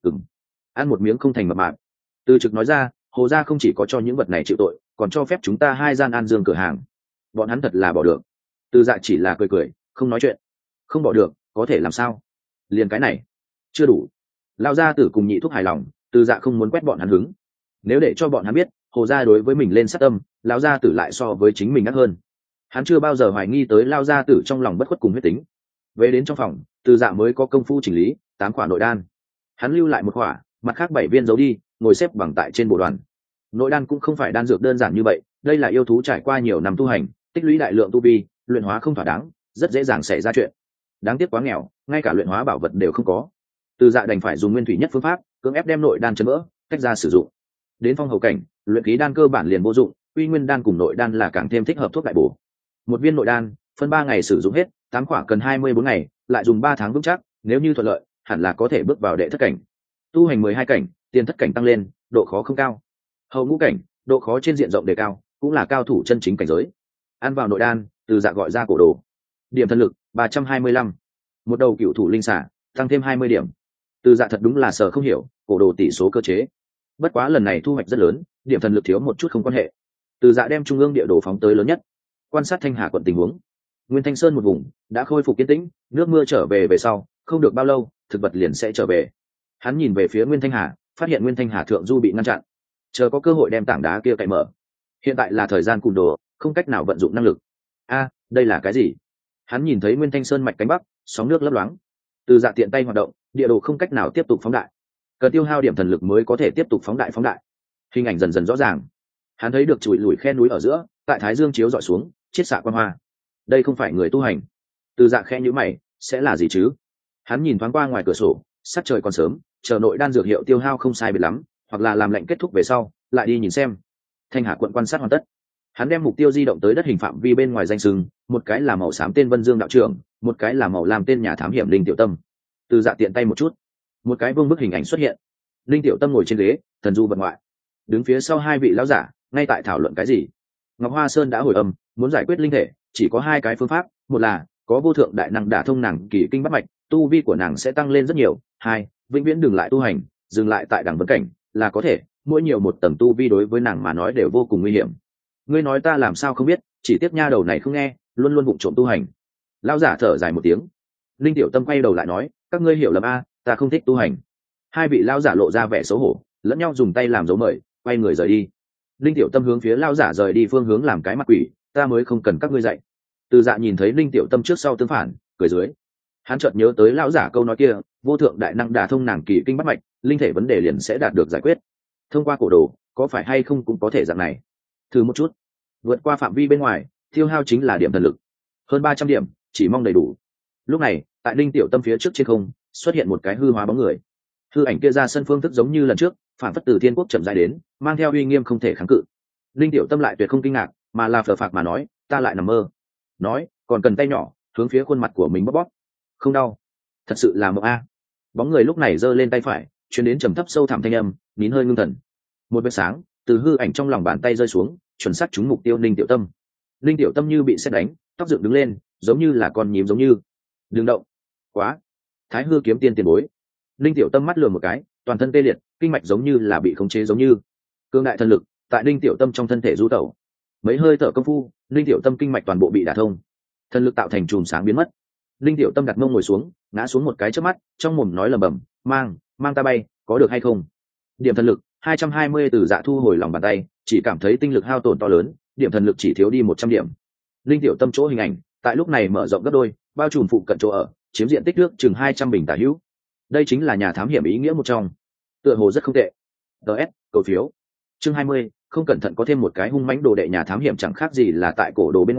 Ăn một miếng không thành mập mạp. Từ Trực nói ra, Hồ gia không chỉ có cho những vật này chịu tội, còn cho phép chúng ta hai gian an dương cửa hàng. Bọn hắn thật là bỏ được. Từ Dạ chỉ là cười cười, không nói chuyện. Không bỏ được, có thể làm sao? Liền cái này chưa đủ. Lão gia tử cùng Nhị Thúc hài lòng, Từ Dạ không muốn quét bọn hắn hứng. Nếu để cho bọn hắn biết Hồ gia đối với mình lên sát tâm, lão gia tử lại so với chính mình ác hơn. Hắn chưa bao giờ hoài nghi tới lão gia tử trong lòng bất khuất cùng huyết tính. Về đến trong phòng, Từ Dạ mới có công phu chỉnh lý 8 quả nội đan. Hắn lưu lại một quả, mặt khác 7 viên giấu đi, ngồi xếp bằng tại trên bộ đoàn. Nội đan cũng không phải đan dược đơn giản như vậy, đây là yêu thú trải qua nhiều năm tu hành, tích lũy đại lượng tu vi, luyện hóa không thỏa đáng, rất dễ dàng xảy ra chuyện. Đáng tiếc quá nghèo, ngay cả luyện hóa bảo vật đều không có. Từ Dạ đành phải dùng nguyên thủy nhất phương pháp, cưỡng ép đem nội đan chấn vỡ, tách ra sử dụng. Đến phong hầu cảnh, luyện khí đan cơ bản liền vô dụng, uy nguyên đan cùng nội đan là càng thêm thích hợp thuốc đại bổ. Một viên nội đan, phân 3 ngày sử dụng hết, 8 quả cần 24 ngày, lại dùng 3 tháng vững chắc, nếu như thuận lợi, hẳn là có thể bước vào đệ thất cảnh. Tu hành 12 cảnh, tiền thất cảnh tăng lên, độ khó không cao. Hậu ngũ cảnh, độ khó trên diện rộng đề cao, cũng là cao thủ chân chính cảnh giới. Ăn vào nội đan, Từ Dạ gọi ra cổ đồ. Điểm thân lực 325. Một đầu cựu thủ linh xả, tăng thêm 20 điểm. Từ Dạ thật đúng là sợ không hiểu, cổ đồ tỷ số cơ chế. Bất quá lần này thu hoạch rất lớn, điểm thần lực thiếu một chút không quan hệ. Từ Dạ đem trung ương địa đồ phóng tới lớn nhất, quan sát Thanh Hà quận tình huống. Nguyên Thanh Sơn một vùng đã khôi phục yên tĩnh, nước mưa trở về sau, không được bao lâu, thực vật liền sẽ trở về. Hắn nhìn về phía Nguyên Thanh Hà, phát hiện Nguyên Thanh Hà thượng du bị ngăn chặn, chờ có cơ hội đem tảng đá kia cạy mở. Hiện tại là thời gian cùn đồ, không cách nào vận dụng năng lực. Đây là cái gì? Hắn nhìn thấy Nguyên Thanh Sơn mạch cánh bắc, sóng nước lấp loáng. Từ Dạ tiện tay hoạt động, địa đồ không cách nào tiếp tục phóng đại, cần tiêu hao điểm thần lực mới có thể tiếp tục phóng đại. Hình ảnh dần dần rõ ràng. Hắn thấy được chùi lùi khe núi ở giữa, tại thái dương chiếu dọi xuống, chiết xạ quang hoa. Đây không phải người tu hành. Từ Dạ khẽ nhíu mày, sẽ là gì chứ? Hắn nhìn thoáng qua ngoài cửa sổ, sắc trời còn sớm, chờ nội đan dược hiệu tiêu hao không sai biệt lắm, hoặc là làm lệnh kết thúc về sau, lại đi nhìn xem. Thanh Hà quận quan sát hoàn tất. Hắn đem mục tiêu di động tới đất hình phạm vi bên ngoài danh sừng, một cái là màu xám tên Vân Dương đạo trưởng, một cái là màu lam tên nhà thám hiểm Linh Tiểu Tâm. Từ Dạ tiện tay một chút, một cái vương bức hình ảnh xuất hiện. Linh Tiểu Tâm ngồi trên ghế, thần du vật ngoại, đứng phía sau hai vị lão giả, ngay tại thảo luận cái gì. Ngọc Hoa Sơn đã hồi âm, muốn giải quyết linh thể, chỉ có 2 cái phương pháp, một là có vô thượng đại năng đả thông nàng kỳ kinh bắt mạch, tu vi của nàng sẽ tăng lên rất nhiều. 2, vĩnh viễn đừng lại tu hành, dừng lại tại đẳng vấn cảnh là có thể, mỗi nhiều một tầng tu vi đối với nàng mà nói đều vô cùng nguy hiểm. Ngươi nói ta làm sao không biết, chỉ tiếc nha đầu này không nghe, luôn luôn vụng trộm tu hành. Lão giả thở dài một tiếng. Linh Tiểu Tâm quay đầu lại nói, các ngươi hiểu lầm ta không thích tu hành. Hai vị lão giả lộ ra vẻ xấu hổ, lẫn nhau dùng tay làm dấu mời, quay người rời đi. Linh Tiểu Tâm hướng phía lão giả rời đi phương hướng làm cái mặt quỷ, ta mới không cần các ngươi dạy. Từ Dạ nhìn thấy Linh Tiểu Tâm trước sau tương phản, cười dưới. Hắn chợt nhớ tới lão giả câu nói kia, vô thượng đại năng đả thông nàng kỳ kinh bắt mạch, linh thể vấn đề liền sẽ đạt được giải quyết. Thông qua cổ đồ, có phải hay không cũng có thể dạng này. Thử một chút. Vượt qua phạm vi bên ngoài, tiêu hao chính là điểm thần lực. Hơn 300 điểm, chỉ mong đầy đủ. Lúc này, tại Linh Tiểu Tâm phía trước trên không, xuất hiện một cái hư hóa bóng người. Hư ảnh kia ra sân phương thức giống như lần trước, phản phất từ thiên quốc chậm rãi đến, mang theo uy nghiêm không thể kháng cự. Linh Tiểu Tâm lại tuyệt không kinh ngạc, mà là phờ phạc mà nói, ta lại nằm mơ. Nói, còn cần tay nhỏ hướng phía khuôn mặt của mình bóp bóp. Không đau. Thật sự là mộng Bóng người lúc này giơ lên tay phải, truyền đến trầm thấp sâu thẳm thanh âm, nín hơi ngưng thần. Một vệt sáng từ hư ảnh trong lòng bàn tay rơi xuống, chuẩn xác trúng mục tiêu Linh Tiểu Tâm. Linh Tiểu Tâm như bị sét đánh, tóc dựng đứng lên, giống như là con nhím giống như. Đừng động. Quá. Thái Hư kiếm tiên tiền bối. Linh Tiểu Tâm mắt lườm một cái, toàn thân tê liệt, kinh mạch giống như là bị khống chế giống như. Cương đại thần lực tại Linh Tiểu Tâm trong thân thể du tẩu. Mấy hơi thở công phu, Linh Tiểu Tâm kinh mạch toàn bộ bị đả thông, thần lực tạo thành chùm sáng biến mất. Linh Tiểu Tâm đặt mông ngồi xuống, ngã xuống một cái trước mắt, trong mồm nói lẩm bẩm, mang ta bay, có được hay không? Điểm thần lực 220. Từ Dạ thu hồi lòng bàn tay, chỉ cảm thấy tinh lực hao tổn to lớn, điểm thần lực chỉ thiếu đi 100 điểm. Linh Tiểu Tâm chỗ hình ảnh tại lúc này mở rộng gấp đôi, bao trùm phụ cận chỗ ở, chiếm diện tích nước chừng 200 bình tả hữu. Đây chính là nhà thám hiểm ý nghĩa một trong, tựa hồ rất không tệ. DS cầu phiếu. Chương 20, không cẩn thận có thêm một cái hung mãnh đồ đệ nhà thám hiểm chẳng khác gì là tại cổ đồ bên ngoài,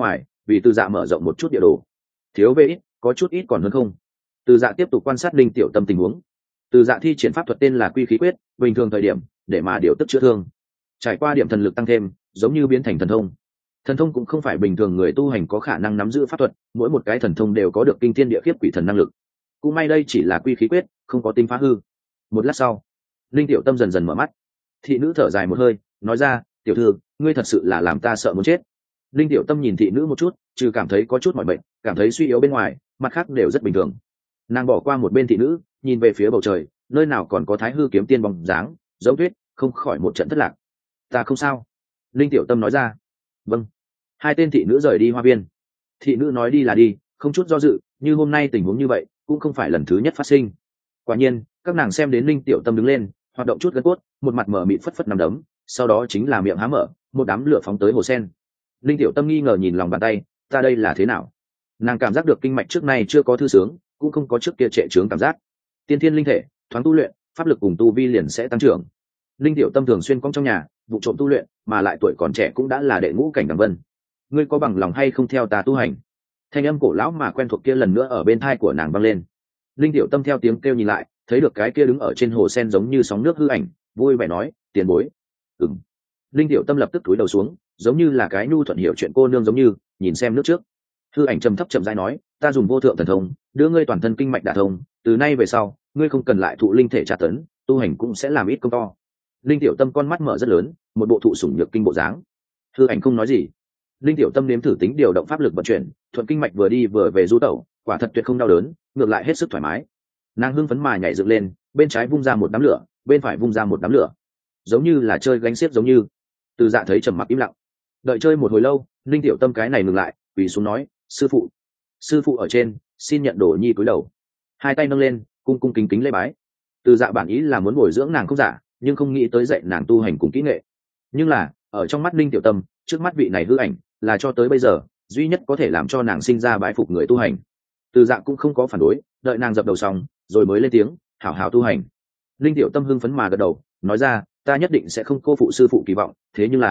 vì Từ Dạ mở rộng một chút địa đồ. Thiếu về ít, có chút ít còn hơn không. Từ Dạ tiếp tục quan sát Linh Tiểu Tâm tình huống. Từ Dạ thi triển pháp thuật tên là Quy Khí Quyết, bình thường thời điểm để mà điều tức chữa thương, trải qua điểm thần lực tăng thêm, giống như biến thành thần thông. Thần thông cũng không phải bình thường người tu hành có khả năng nắm giữ pháp thuật, mỗi một cái thần thông đều có được kinh thiên địa khiếp quỷ thần năng lực. Cũng may đây chỉ là Quy Khí Quyết, không có tính phá hư. Một lát sau, Linh Tiểu Tâm dần dần mở mắt. Thị nữ thở dài một hơi, nói ra, tiểu thư, ngươi thật sự là làm ta sợ muốn chết. Linh Tiểu Tâm nhìn thị nữ một chút, trừ cảm thấy có chút mỏi mệt, cảm thấy suy yếu bên ngoài, mặt khác đều rất bình thường. Nàng bỏ qua một bên thị nữ, nhìn về phía bầu trời, nơi nào còn có Thái Hư kiếm tiên bóng dáng, giống tuyết, không khỏi một trận thất lạc. Ta không sao. Linh Tiểu Tâm nói ra. Vâng. Hai tên thị nữ rời đi hoa viên. Thị nữ nói đi là đi, không chút do dự, như hôm nay tình huống như vậy cũng không phải lần thứ nhất phát sinh. Quả nhiên, các nàng xem đến Linh Tiểu Tâm đứng lên, hoạt động chút gân cốt, một mặt mở mịt phất phất nằm đấm, sau đó chính là miệng há mở, một đám lửa phóng tới hồ sen. Linh Tiểu Tâm nghi ngờ nhìn lòng bàn tay, ta đây là thế nào? Nàng cảm giác được kinh mạch trước nay chưa có thư sướng, cũng không có trước kia trệ trướng cảm giác. Tiên thiên linh thể, thoáng tu luyện, pháp lực cùng tu vi liền sẽ tăng trưởng. Linh Tiểu Tâm thường xuyên cong trong nhà, vụ trộm tu luyện, mà lại tuổi còn trẻ cũng đã là đệ ngũ cảnh đẳng vân. Ngươi có bằng lòng hay không theo ta tu hành? Thanh âm cổ lão mà quen thuộc kia lần nữa ở bên tai của nàng vang lên. Linh Tiểu Tâm theo tiếng kêu nhìn lại, thấy được cái kia đứng ở trên hồ sen giống như sóng nước hư ảnh, vui vẻ nói, tiền bối. Ừm. Linh Tiểu Tâm lập tức cúi đầu xuống, giống như là cái nhu thuận hiểu chuyện cô nương giống như, nhìn xem nước trước. Hư ảnh trầm thấp chậm rãi nói, ta dùng vô thượng thần thông, đưa ngươi toàn thân kinh mạch đả thông, từ nay về sau, ngươi không cần lại thụ linh thể tra tấn, tu hành cũng sẽ làm ít công to. Linh Tiểu Tâm con mắt mở rất lớn, một bộ thụ sủng nhược kinh bộ dáng. Hư ảnh không nói gì. Linh Tiểu Tâm nếm thử tính điều động pháp lực vận chuyển, thuận kinh mạch vừa đi vừa về du tẩu, quả thật tuyệt không đau đớn, ngược lại hết sức thoải mái. Nàng hưng phấn mà nhảy dựng lên, bên trái vung ra một đám lửa, bên phải vung ra một đám lửa, giống như là chơi gánh xiếc giống như. Từ Dạ thấy trầm mặc im lặng. Đợi chơi một hồi lâu, Linh Tiểu Tâm cái này ngừng lại, quỳ xuống nói, sư phụ ở trên, xin nhận đồ nhi cúi đầu. Hai tay nâng lên, cung cung kính kính lễ bái. Từ Dạ bản ý là muốn bồi dưỡng nàng không giả, nhưng không nghĩ tới dạy nàng tu hành cùng kỹ nghệ. Nhưng là ở trong mắt Linh Tiểu Tâm, trước mắt vị này hư ảnh là cho tới bây giờ duy nhất có thể làm cho nàng sinh ra bái phục người tu hành. Từ Dạ cũng không có phản đối, đợi nàng dập đầu xong rồi mới lên tiếng, hảo hảo tu hành. Linh Tiểu Tâm hưng phấn mà gật đầu, nói ra, ta nhất định sẽ không cô phụ sư phụ kỳ vọng, thế nhưng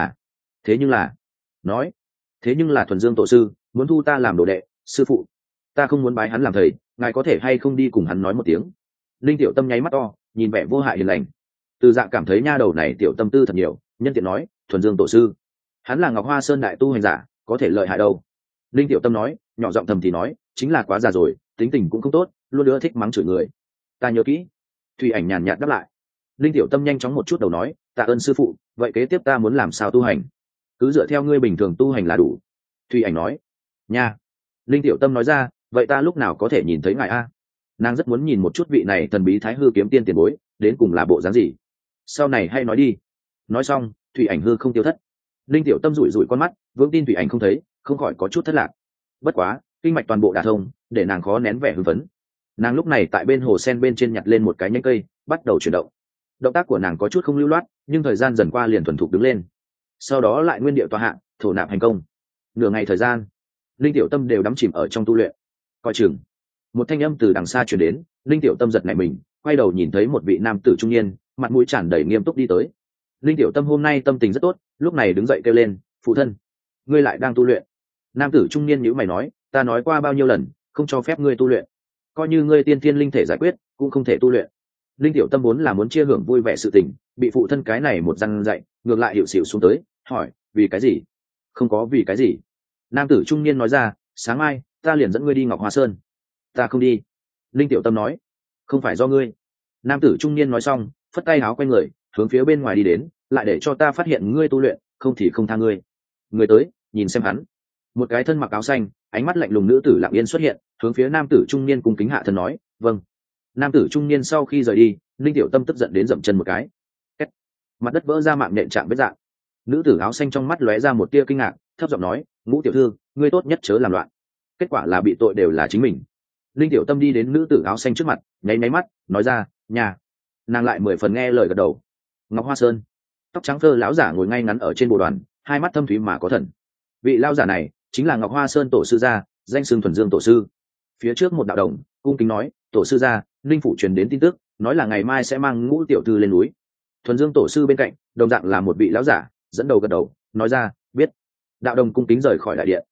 là nói thế nhưng là Thuần Dương tổ sư muốn thu ta làm đồ đệ, sư phụ, ta không muốn bái hắn làm thầy, ngài có thể hay không đi cùng hắn nói một tiếng. Linh Tiểu Tâm nháy mắt to, nhìn vẻ vô hại hiền lành. Từ Dạ cảm thấy nha đầu này tiểu tâm tư thật nhiều, nhân tiện nói, Thuần Dương tổ sư, hắn là Ngọc Hoa Sơn đại tu hành giả, có thể lợi hại đâu. Linh Tiểu Tâm nói, nhỏ giọng thầm thì nói, chính là quá già rồi, tính tình cũng không tốt, luôn nữa thích mắng chửi người. Ta nhớ kỹ. Thủy Ảnh nhàn nhạt đáp lại. Linh Tiểu Tâm nhanh chóng một chút đầu nói, tạ ơn sư phụ, vậy kế tiếp ta muốn làm sao tu hành? Cứ dựa theo ngươi bình thường tu hành là đủ. Thủy Ảnh nói. Nha. Linh Tiểu Tâm nói ra, vậy ta lúc nào có thể nhìn thấy ngài a? Nàng rất muốn nhìn một chút vị này thần bí Thái Hư kiếm tiên tiền bối, đến cùng là bộ dáng gì. Sau này hay nói đi. Nói xong, Thủy Ảnh hư không tiêu thất. Linh Tiểu Tâm rủi rủi con mắt, vững tin Thủy Ảnh không thấy, không khỏi có chút thất lạc. Bất quá, kinh mạch toàn bộ đả thông, để nàng khó nén vẻ hưng phấn. Nàng lúc này tại bên hồ sen bên trên nhặt lên một cái nhánh cây, bắt đầu chuyển động. Động tác của nàng có chút không lưu loát, nhưng thời gian dần qua liền thuần thục đứng lên. Sau đó lại nguyên điệu tọa hạ, thổ nạp thành công. Nửa ngày thời gian, Linh Tiểu Tâm đều đắm chìm ở trong tu luyện. Coi chừng, một thanh âm từ đằng xa truyền đến, Linh Tiểu Tâm giật nảy mình, quay đầu nhìn thấy một vị nam tử trung niên, mặt mũi tràn đầy nghiêm túc đi tới. Linh Tiểu Tâm hôm nay tâm tình rất tốt, lúc này đứng dậy kêu lên, phụ thân, ngươi lại đang tu luyện? Nam tử trung niên nhíu mày nói, ta nói qua bao nhiêu lần, không cho phép ngươi tu luyện, coi như ngươi tiên thiên linh thể giải quyết, cũng không thể tu luyện. Linh Tiểu Tâm vốn là muốn chia hưởng vui vẻ sự tình, bị phụ thân cái này một răn dạy, ngược lại hiệu xịu xuống tới, hỏi, vì cái gì? Không có vì cái gì. Nam tử trung niên nói ra, sáng mai ta liền dẫn ngươi đi Ngọc Hoa Sơn. Ta không đi. Linh Tiểu Tâm nói, không phải do ngươi. Nam tử trung niên nói xong, phất tay áo quay người, hướng phía bên ngoài đi đến, lại để cho ta phát hiện ngươi tu luyện, không thì không tha ngươi. Người tới, nhìn xem hắn. Một cái thân mặc áo xanh, ánh mắt lạnh lùng nữ tử lặng yên xuất hiện, hướng phía nam tử trung niên cung kính hạ thân nói, vâng. Nam tử trung niên sau khi rời đi, Linh Tiểu Tâm tức giận đến dậm chân một cái. Kết. Mặt đất vỡ ra mạng nhện chạm vết dạng. Nữ tử áo xanh trong mắt lóe ra một tia kinh ngạc, thấp giọng nói, Ngũ tiểu thư, ngươi tốt nhất chớ làm loạn. Kết quả là bị tội đều là chính mình. Linh Tiểu Tâm đi đến nữ tử áo xanh trước mặt, nháy máy mắt, nói ra, nhà. Nàng lại 10 phần nghe lời gật đầu. Ngọc Hoa Sơn. Tóc trắng phơ lão giả ngồi ngay ngắn ở trên bồ đoàn, hai mắt thâm thúy mà có thần. Vị lão giả này chính là Ngọc Hoa Sơn tổ sư gia, danh xưng Thuần Dương tổ sư. Phía trước một đạo đồng cung kính nói, tổ sư gia, linh phủ truyền đến tin tức, nói là ngày mai sẽ mang Ngũ tiểu thư lên núi. Thuần Dương tổ sư bên cạnh đồng dạng là một vị lão giả, dẫn đầu gật đầu, nói ra, biết. Đạo đồng cung kính rời khỏi đại điện.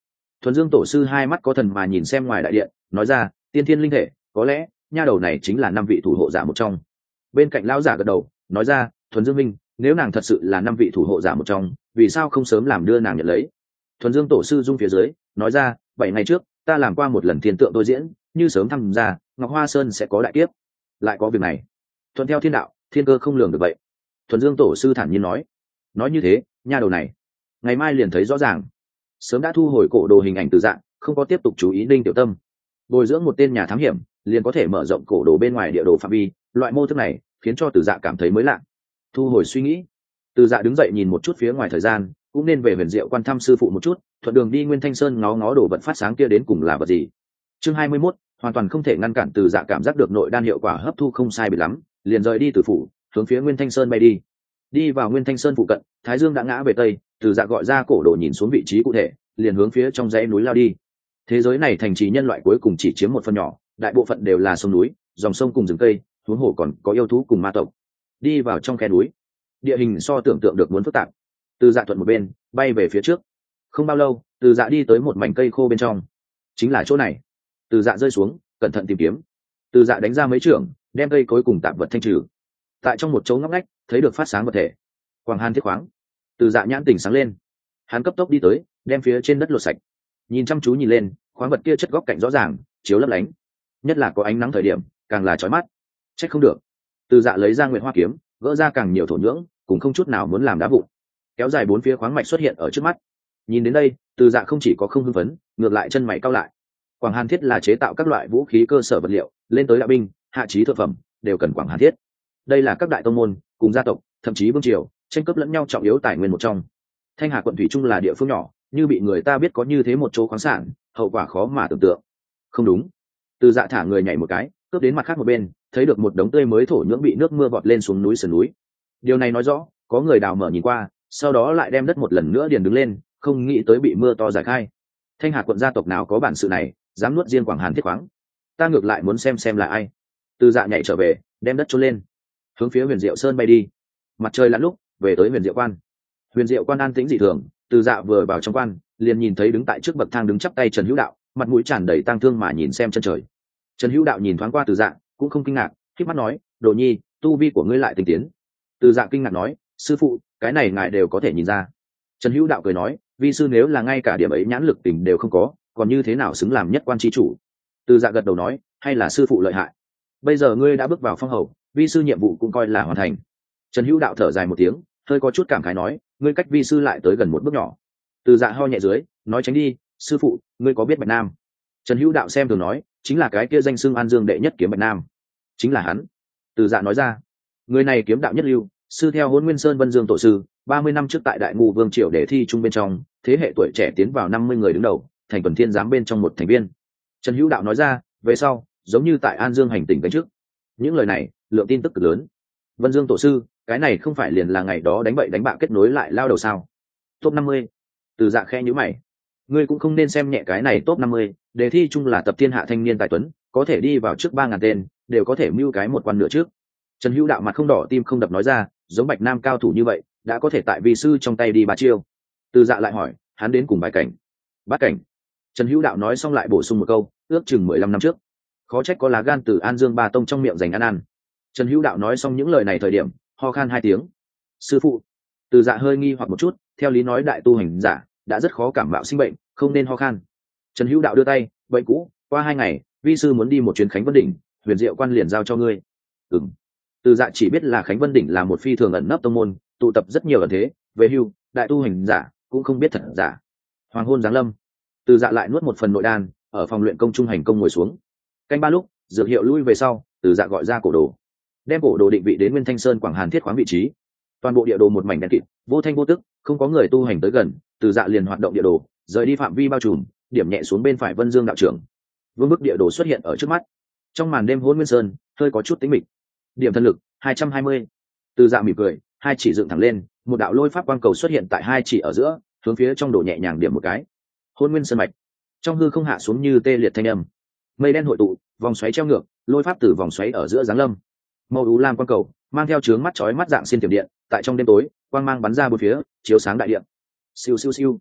Thuần Dương tổ sư hai mắt có thần mà nhìn xem ngoài đại điện, nói ra, tiên thiên linh thể, có lẽ nha đầu này chính là 5 vị thủ hộ giả một trong. Bên cạnh lão giả gật đầu, nói ra, Thuần Dương minh, nếu nàng thật sự là 5 vị thủ hộ giả một trong, vì sao không sớm làm đưa nàng nhận lấy? Thuần Dương tổ sư dung phía dưới, nói ra, 7 ngày trước, ta làm qua một lần thiên tượng tôi diễn, như sớm tham gia, Ngọc Hoa Sơn sẽ có đại kiếp. Lại có việc này. Thuận theo thiên đạo, thiên cơ không lường được vậy. Thuần Dương tổ sư thản nhiên nói như thế, nha đầu này, ngày mai liền thấy rõ ràng. Sớm đã thu hồi cổ đồ hình ảnh từ dạng, không có tiếp tục chú ý Đinh Tiểu Tâm. Bồi dưỡng một tên nhà thám hiểm, liền có thể mở rộng cổ đồ bên ngoài địa đồ phạm vi, loại mô thức này khiến cho Từ Dạ cảm thấy mới lạ. Thu hồi suy nghĩ, Từ Dạ đứng dậy nhìn một chút phía ngoài thời gian, cũng nên về Huyền Diệu quan thăm sư phụ một chút, thuận đường đi Nguyên Thanh Sơn ngó ngó đồ vật phát sáng kia đến cùng là vật gì. Chương 21, hoàn toàn không thể ngăn cản Từ Dạ cảm giác được nội đan hiệu quả hấp thu không sai biệt lắm, liền rời đi từ phủ, hướng phía Nguyên Thanh Sơn bay đi. Đi vào Nguyên Thanh Sơn phụ cận, Thái Dương đã ngã về tây, Từ Dạ gọi ra cổ đồ nhìn xuống vị trí cụ thể, liền hướng phía trong dãy núi lao đi. Thế giới này thành trì nhân loại cuối cùng chỉ chiếm một phần nhỏ, đại bộ phận đều là sông núi, dòng sông cùng rừng cây, huống hồ còn có yêu thú cùng ma tộc. Đi vào trong khe núi, địa hình so tưởng tượng được muốn phức tạp. Từ Dạ thuận một bên, bay về phía trước. Không bao lâu, Từ Dạ đi tới một mảnh cây khô bên trong. Chính là chỗ này. Từ Dạ rơi xuống, cẩn thận tìm kiếm. Từ Dạ đánh ra mấy chưởng, đem cây cối cùng tạp vật thanh trừ. Tại trong một chỗ ngóc ngách, thấy được phát sáng vật thể. Quang Hàn thiết khoáng. Từ Dạ nhãn tỉnh sáng lên. Hắn cấp tốc đi tới, đem phía trên đất lột sạch. Nhìn chăm chú nhìn lên, khoáng vật kia chất góc cạnh rõ ràng, chiếu lấp lánh. Nhất là có ánh nắng thời điểm, càng là chói mắt. Trách không được. Từ Dạ lấy ra Nguyệt Hoa kiếm, gỡ ra càng nhiều thổ nhưỡng, cùng không chút nào muốn làm đá vụn. Kéo dài 4 phía khoáng mạch xuất hiện ở trước mắt. Nhìn đến đây, Từ Dạ không chỉ có không hưng phấn, ngược lại chân mày cau lại. Quảng Hàn thiết là chế tạo các loại vũ khí cơ sở vật liệu, lên tới đạo binh, hạ chí thượng phẩm, đều cần Quảng Hàn thiết. Đây là các đại tông môn, cùng gia tộc, thậm chí vương triều, tranh cướp lẫn nhau trọng yếu tài nguyên một trong. Thanh Hà quận thủy chung là địa phương nhỏ, như bị người ta biết có như thế một chỗ khoáng sản, hậu quả khó mà tưởng tượng. Không đúng. Từ Dạ thả người nhảy một cái, cướp đến mặt khác một bên, thấy được một đống tươi mới thổ nhưỡng bị nước mưa vọt lên xuống núi sườn núi. Điều này nói rõ, có người đào mở nhìn qua, sau đó lại đem đất một lần nữa điền đứng lên, không nghĩ tới bị mưa to giải khai. Thanh Hà quận gia tộc nào có bản sự này, dám nuốt riêng Quảng Hàn thiết khoáng? Ta ngược lại muốn xem là ai. Từ Dạ nhảy trở về, đem đất trôn lên, hướng phía Huyền Diệu Sơn bay đi. Mặt trời lặn lúc, về tới Huyền Diệu quan. Huyền Diệu quan an tĩnh dị thường, Từ Dạ vừa vào trong quan, liền nhìn thấy đứng tại trước bậc thang đứng chắp tay Trần Hữu Đạo, mặt mũi tràn đầy tang thương mà nhìn xem chân trời. Trần Hữu Đạo nhìn thoáng qua Từ Dạ, cũng không kinh ngạc, khép mắt nói, Đồ Nhi, tu vi của ngươi lại tinh tiến. Từ Dạ kinh ngạc nói, sư phụ, cái này ngài đều có thể nhìn ra. Trần Hữu Đạo cười nói, vi sư nếu là ngay cả điểm ấy nhãn lực tình đều không có, còn như thế nào xứng làm nhất quan tri chủ? Từ Dạ gật đầu nói, hay là sư phụ lợi hại. Bây giờ ngươi đã bước vào phong hầu, vi sư nhiệm vụ cũng coi là hoàn thành. Trần Hữu Đạo thở dài một tiếng, hơi có chút cảm khái nói, ngươi cách vi sư lại tới gần một bước nhỏ. Từ Dạ ho nhẹ dưới, nói, tránh đi, sư phụ, ngươi có biết Bạch Nam? Trần Hữu Đạo xem thường nói, chính là cái kia danh xưng An Dương đệ nhất kiếm Bạch Nam. Chính là hắn. Từ Dạ nói ra, người này kiếm đạo nhất lưu, sư theo Hỗn Nguyên Sơn Vân Dương tổ sư, 30 năm trước tại Đại Ngũ Vương triều để thi trung bên trong, thế hệ tuổi trẻ tiến vào 50 người đứng đầu, thành Tuần Thiên giám bên trong một thành viên. Trần Hữu Đạo nói ra, về sau, giống như tại An Dương hành tỉnh cánh trước. Những lời này, lượng tin tức cực lớn. Vân Dương tổ sư, cái này không phải liền là ngày đó đánh bậy đánh bạ kết nối lại lao đầu sao? Top 50. Từ Dạ khe nhíu mày. Ngươi cũng không nên xem nhẹ cái này top 50, đề thi chung là tập thiên hạ thanh niên tài tuấn, có thể đi vào trước 3000 tên, đều có thể mưu cái một quan nửa trước. Trần Hữu Đạo mặt không đỏ tim không đập nói ra, giống Bạch Nam cao thủ như vậy, đã có thể tại vi sư trong tay đi 3 chiêu. Từ Dạ lại hỏi, hắn đến cùng bái cảnh? Bát cảnh. Trần Hữu Đạo nói xong lại bổ sung một câu, ước chừng 15 năm trước. Khó trách có lá gan từ An Dương Ba Tông trong miệng dành ăn. Trần Hữu Đạo nói xong những lời này thời điểm, ho khan 2 tiếng. Sư phụ. Từ Dạ hơi nghi hoặc một chút, theo lý nói đại tu hành giả đã rất khó cảm mạo sinh bệnh, không nên ho khan. Trần Hữu Đạo đưa tay, bệnh cũ, qua 2 ngày, vi sư muốn đi một chuyến Khánh Vân đỉnh, Huyền Diệu quan liền giao cho ngươi. Ừm. Từ Dạ chỉ biết là Khánh Vân đỉnh là một phi thường ẩn nấp tông môn, tụ tập rất nhiều ẩn thế, về hưu, đại tu hành giả cũng không biết thật giả. Hoàng hôn giáng lâm, Từ Dạ lại nuốt một phần nội đan, ở phòng luyện công trung hành công ngồi xuống. Canh 3 lúc, dược hiệu lui về sau, Từ Dạ gọi ra cổ đồ, đem cổ đồ định vị đến Nguyên Thanh Sơn Quảng Hàn thiết khoáng vị trí. Toàn bộ địa đồ một mảnh đen kịt, vô thanh vô tức, không có người tu hành tới gần, Từ Dạ liền hoạt động địa đồ, rời đi phạm vi bao trùm, điểm nhẹ xuống bên phải Vân Dương đạo trưởng. Vương bức địa đồ xuất hiện ở trước mắt. Trong màn đêm Hỗn Nguyên Sơn, hơi có chút tĩnh mịch. Điểm thân lực 220. Từ Dạ mỉm cười, hai chỉ dựng thẳng lên, một đạo lôi pháp quang cầu xuất hiện tại hai chỉ ở giữa, hướng phía trong đồ nhẹ nhàng điểm một cái. Hỗn Nguyên Sơn mạch. Trong hư không hạ xuống như tê liệt thanh âm. Mây đen hội tụ, vòng xoáy treo ngược, lôi pháp từ vòng xoáy ở giữa giáng lâm. Màu u lam quang cầu, mang theo chướng mắt chói mắt dạng xiên tiềm điện, tại trong đêm tối, quang mang bắn ra bốn phía, chiếu sáng đại điện. Siêu siêu siêu.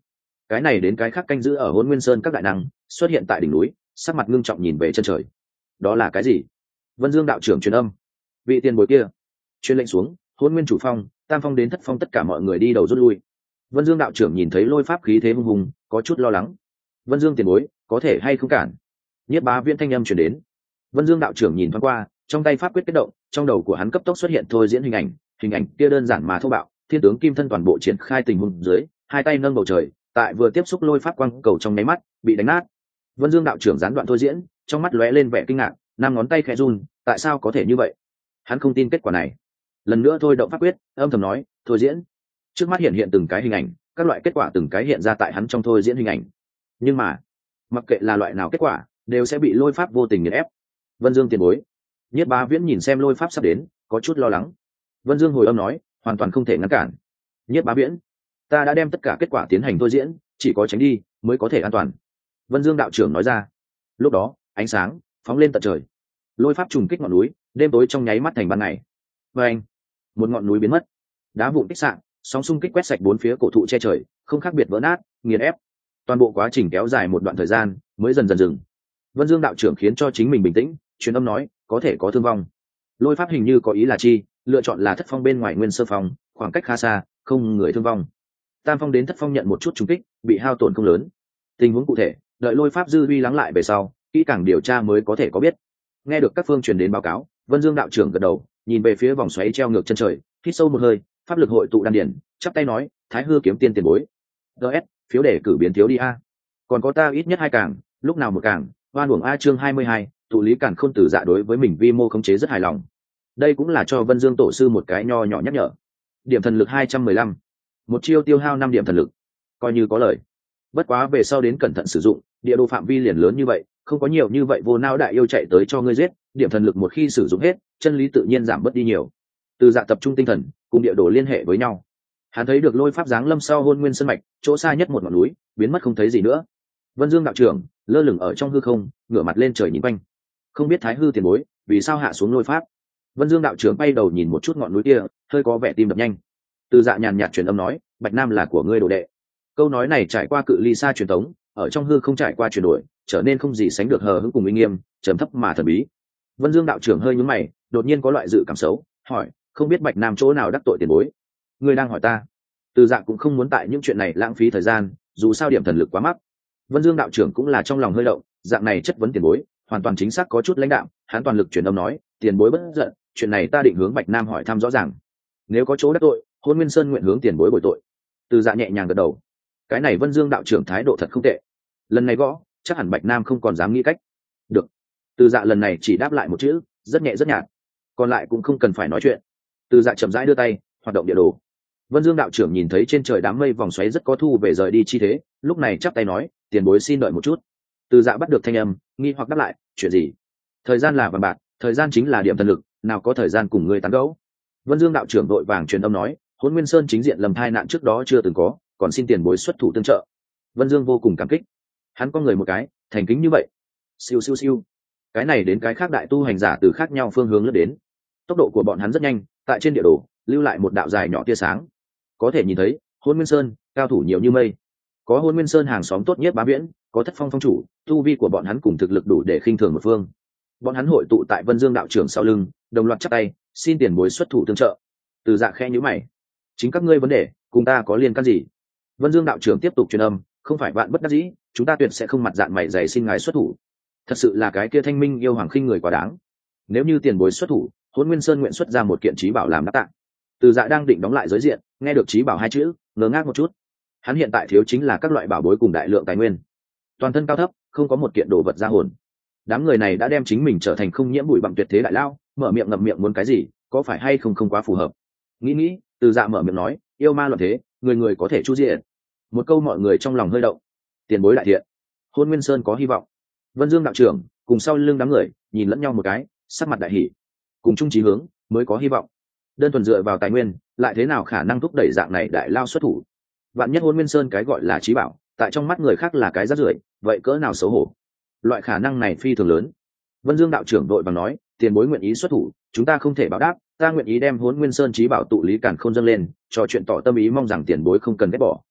cái này đến cái khác canh giữ ở Hỗn Nguyên Sơn các đại năng xuất hiện tại đỉnh núi, sắc mặt ngưng trọng nhìn về chân trời. Đó là cái gì? Vân Dương đạo trưởng truyền âm. Vị tiền bối kia truyền lệnh xuống, Hỗn Nguyên chủ phong, tam phong đến thất phong, tất cả mọi người đi đầu rút lui. Vân Dương đạo trưởng nhìn thấy lôi pháp khí thế hung hùng, có chút lo lắng. Vân Dương tiền bối, có thể hay không cản? Nhiếp Bá Viễn thanh âm truyền đến. Vân Dương đạo trưởng nhìn thoáng qua, trong tay pháp quyết kết động, trong đầu của hắn cấp tốc xuất hiện thôi diễn hình ảnh kia đơn giản mà thô bạo, thiên tướng kim thân toàn bộ triển khai tình huống dưới, hai tay nâng bầu trời, tại vừa tiếp xúc lôi pháp quang cầu trong nháy mắt bị đánh nát. Vân Dương đạo trưởng gián đoạn thôi diễn, trong mắt lóe lên vẻ kinh ngạc, năm ngón tay khẽ run, tại sao có thể như vậy? Hắn không tin kết quả này. Lần nữa thôi động pháp quyết, âm thầm nói, thôi diễn. Trước mắt hiện hiện từng cái hình ảnh, các loại kết quả từng cái hiện ra tại hắn trong thôi diễn hình ảnh. Nhưng mà, mặc kệ là loại nào kết quả, đều sẽ bị lôi pháp vô tình nghiền ép. Vân Dương tiền bối. Nhiếp Bá Viễn nhìn xem lôi pháp sắp đến, có chút lo lắng. Vân Dương hồi âm nói, hoàn toàn không thể ngăn cản. Nhiếp Bá Viễn, ta đã đem tất cả kết quả tiến hành thôi diễn, chỉ có tránh đi mới có thể an toàn. Vân Dương đạo trưởng nói ra. Lúc đó, ánh sáng phóng lên tận trời, lôi pháp trùng kích ngọn núi, đêm tối trong nháy mắt thành ban ngày. Và anh, một ngọn núi biến mất, đá vụn kích sạn, sóng xung kích quét sạch bốn phía cổ thụ che trời, không khác biệt vỡ nát, nghiền ép. Toàn bộ quá trình kéo dài một đoạn thời gian, mới dần dần dừng. Vân Dương đạo trưởng khiến cho chính mình bình tĩnh, truyền âm nói, có thể có thương vong. Lôi pháp hình như có ý là chi, lựa chọn là thất phong bên ngoài nguyên sơ phong, khoảng cách khá xa, không người thương vong. Tam phong đến thất phong nhận một chút trùng kích, bị hao tổn không lớn. Tình huống cụ thể, đợi lôi pháp dư uy lắng lại về sau, kỹ càng điều tra mới có thể có biết. Nghe được các phương truyền đến báo cáo, Vân Dương đạo trưởng gật đầu, nhìn về phía vòng xoáy treo ngược chân trời, hít sâu một hơi, pháp lực hội tụ đan điển, chắp tay nói, Thái Hư kiếm tiên tiền bối. DS, phiếu để cử biến thiếu đi a. Còn có ta ít nhất 2 càng, lúc nào một càng, oan uổng a. Chương 22, tụ lý cản khôn tử dạ đối với mình vi mô khống chế rất hài lòng. Đây cũng là cho Vân Dương tổ sư một cái nho nhỏ nhắc nhở. Điểm thần lực 215, một chiêu tiêu hao 5 điểm thần lực, coi như có lời. Bất quá về sau đến cẩn thận sử dụng, địa đồ phạm vi liền lớn như vậy, không có nhiều như vậy vô não đại yêu chạy tới cho ngươi giết, điểm thần lực một khi sử dụng hết, chân lý tự nhiên giảm bớt đi nhiều. Từ dạ tập trung tinh thần, cùng địa đồ liên hệ với nhau. Hắn thấy được lôi pháp giáng lâm sau Hôn Nguyên Sơn mạch, chỗ xa nhất một ngọn núi, biến mất không thấy gì nữa. Vân Dương đạo trưởng lơ lửng ở trong hư không, ngửa mặt lên trời nhìn quanh. Không biết Thái Hư tiền bối, vì sao hạ xuống lôi pháp? Vân Dương đạo trưởng bay đầu nhìn một chút ngọn núi kia, hơi có vẻ tim đập nhanh. Từ dạ nhàn nhạt truyền âm nói, Bạch Nam là của ngươi đồ đệ. Câu nói này trải qua cự ly xa truyền tống, ở trong hư không trải qua chuyển đổi, trở nên không gì sánh được hờ hững cùng uy nghiêm, trầm thấp mà thần bí. Vân Dương đạo trưởng hơi nhướng mày, đột nhiên có loại dự cảm xấu, hỏi, không biết Bạch Nam chỗ nào đắc tội tiền bối? Ngươi đang hỏi ta? Từ dạ cũng không muốn tại những chuyện này lãng phí thời gian, dù sao điểm thần lực quá mắc. Vân Dương đạo trưởng cũng là trong lòng hơi động, dạng này chất vấn tiền bối, hoàn toàn chính xác có chút lãnh đạm, hắn toàn lực truyền âm nói, tiền bối bất giận, chuyện này ta định hướng Bạch Nam hỏi thăm rõ ràng. Nếu có chỗ đắc tội, Hôn Nguyên Sơn nguyện hướng tiền bối bồi tội. Từ dạ nhẹ nhàng gật đầu. Cái này Vân Dương đạo trưởng thái độ thật không tệ. Lần này gõ, chắc hẳn Bạch Nam không còn dám nghĩ cách. Được. Từ dạ lần này chỉ đáp lại một chữ, rất nhẹ rất nhạt. Còn lại cũng không cần phải nói chuyện. Từ dạ chậm rãi đưa tay, hoạt động địa đồ. Vân Dương đạo trưởng nhìn thấy trên trời đám mây vòng xoáy rất có thu về rời đi chi thế, lúc này chắp tay nói, tiền bối xin đợi một chút. Từ dạ bắt được thanh âm, nghi hoặc đáp lại, chuyện gì? Thời gian là vàng bạc, thời gian chính là điểm thần lực, nào có thời gian cùng ngươi tán gẫu. Vân Dương đạo trưởng đội vàng truyền âm nói, Hôn Nguyên Sơn chính diện lầm tai nạn trước đó chưa từng có, còn xin tiền bối xuất thủ tương trợ. Vân Dương vô cùng cảm kích. Hắn có người một cái, thành kính như vậy. Siêu siêu siêu. Cái này đến cái khác đại tu hành giả từ khác nhau phương hướng lướt đến. Tốc độ của bọn hắn rất nhanh, tại trên địa đồ lưu lại một đạo dài nhỏ tia sáng. Có thể nhìn thấy, Hôn Nguyên Sơn, cao thủ nhiều như mây. Có Hôn Nguyên Sơn hàng xóm tốt nhất Bá Viễn, có Thất Phong phong chủ, tu vi của bọn hắn cùng thực lực đủ để khinh thường một phương. Bọn hắn hội tụ tại Vân Dương đạo trưởng sau lưng, đồng loạt chắp tay, xin tiền bối xuất thủ tương trợ. Từ dạ khẽ nhíu mày. Chính các ngươi vấn đề, cùng ta có liên can gì? Vân Dương đạo trưởng tiếp tục truyền âm, không phải vạn bất đắc dĩ, chúng ta tuyệt sẽ không mặt dạn mày dày xin ngài xuất thủ. Thật sự là cái kia Thanh Minh yêu hoàng khinh người quá đáng. Nếu như tiền bối xuất thủ, Hôn Nguyên Sơn nguyện xuất ra một kiện trí bảo làm đáp tạng. Từ dạ đang định đóng lại giới diện, nghe được trí bảo 2 chữ, ngớ ngác một chút. Hắn hiện tại thiếu chính là các loại bảo bối cùng đại lượng tài nguyên. Toàn thân cao thấp, không có một kiện đồ vật ra hồn. Đám người này đã đem chính mình trở thành không nhiễm bụi bặm tuyệt thế đại lao, mở miệng ngậm miệng muốn cái gì, có phải hay không quá phù hợp. Nghĩ, Từ dạ mở miệng nói, yêu ma loạn thế, người người có thể chu diện. Một câu mọi người trong lòng hơi động. Tiền bối đại thiện, Hôn Nguyên Sơn có hy vọng. Vân Dương đạo trưởng cùng sau lưng đám người nhìn lẫn nhau một cái, sắc mặt đại hỉ. Cùng chung chí hướng mới có hy vọng. Đơn thuần dựa vào tài nguyên, lại thế nào khả năng thúc đẩy dạng này đại lao xuất thủ? Vạn nhất Hôn Nguyên Sơn cái gọi là trí bảo, tại trong mắt người khác là cái rác rưởi, vậy cỡ nào xấu hổ? Loại khả năng này phi thường lớn. Vân Dương đạo trưởng đội bằng nói, tiền bối nguyện ý xuất thủ, chúng ta không thể báo đáp, ta nguyện ý đem Hôn Nguyên Sơn trí bảo tụ lý cản khôn dâng lên, cho chuyện tỏ tâm ý, mong rằng tiền bối không cần ghét bỏ.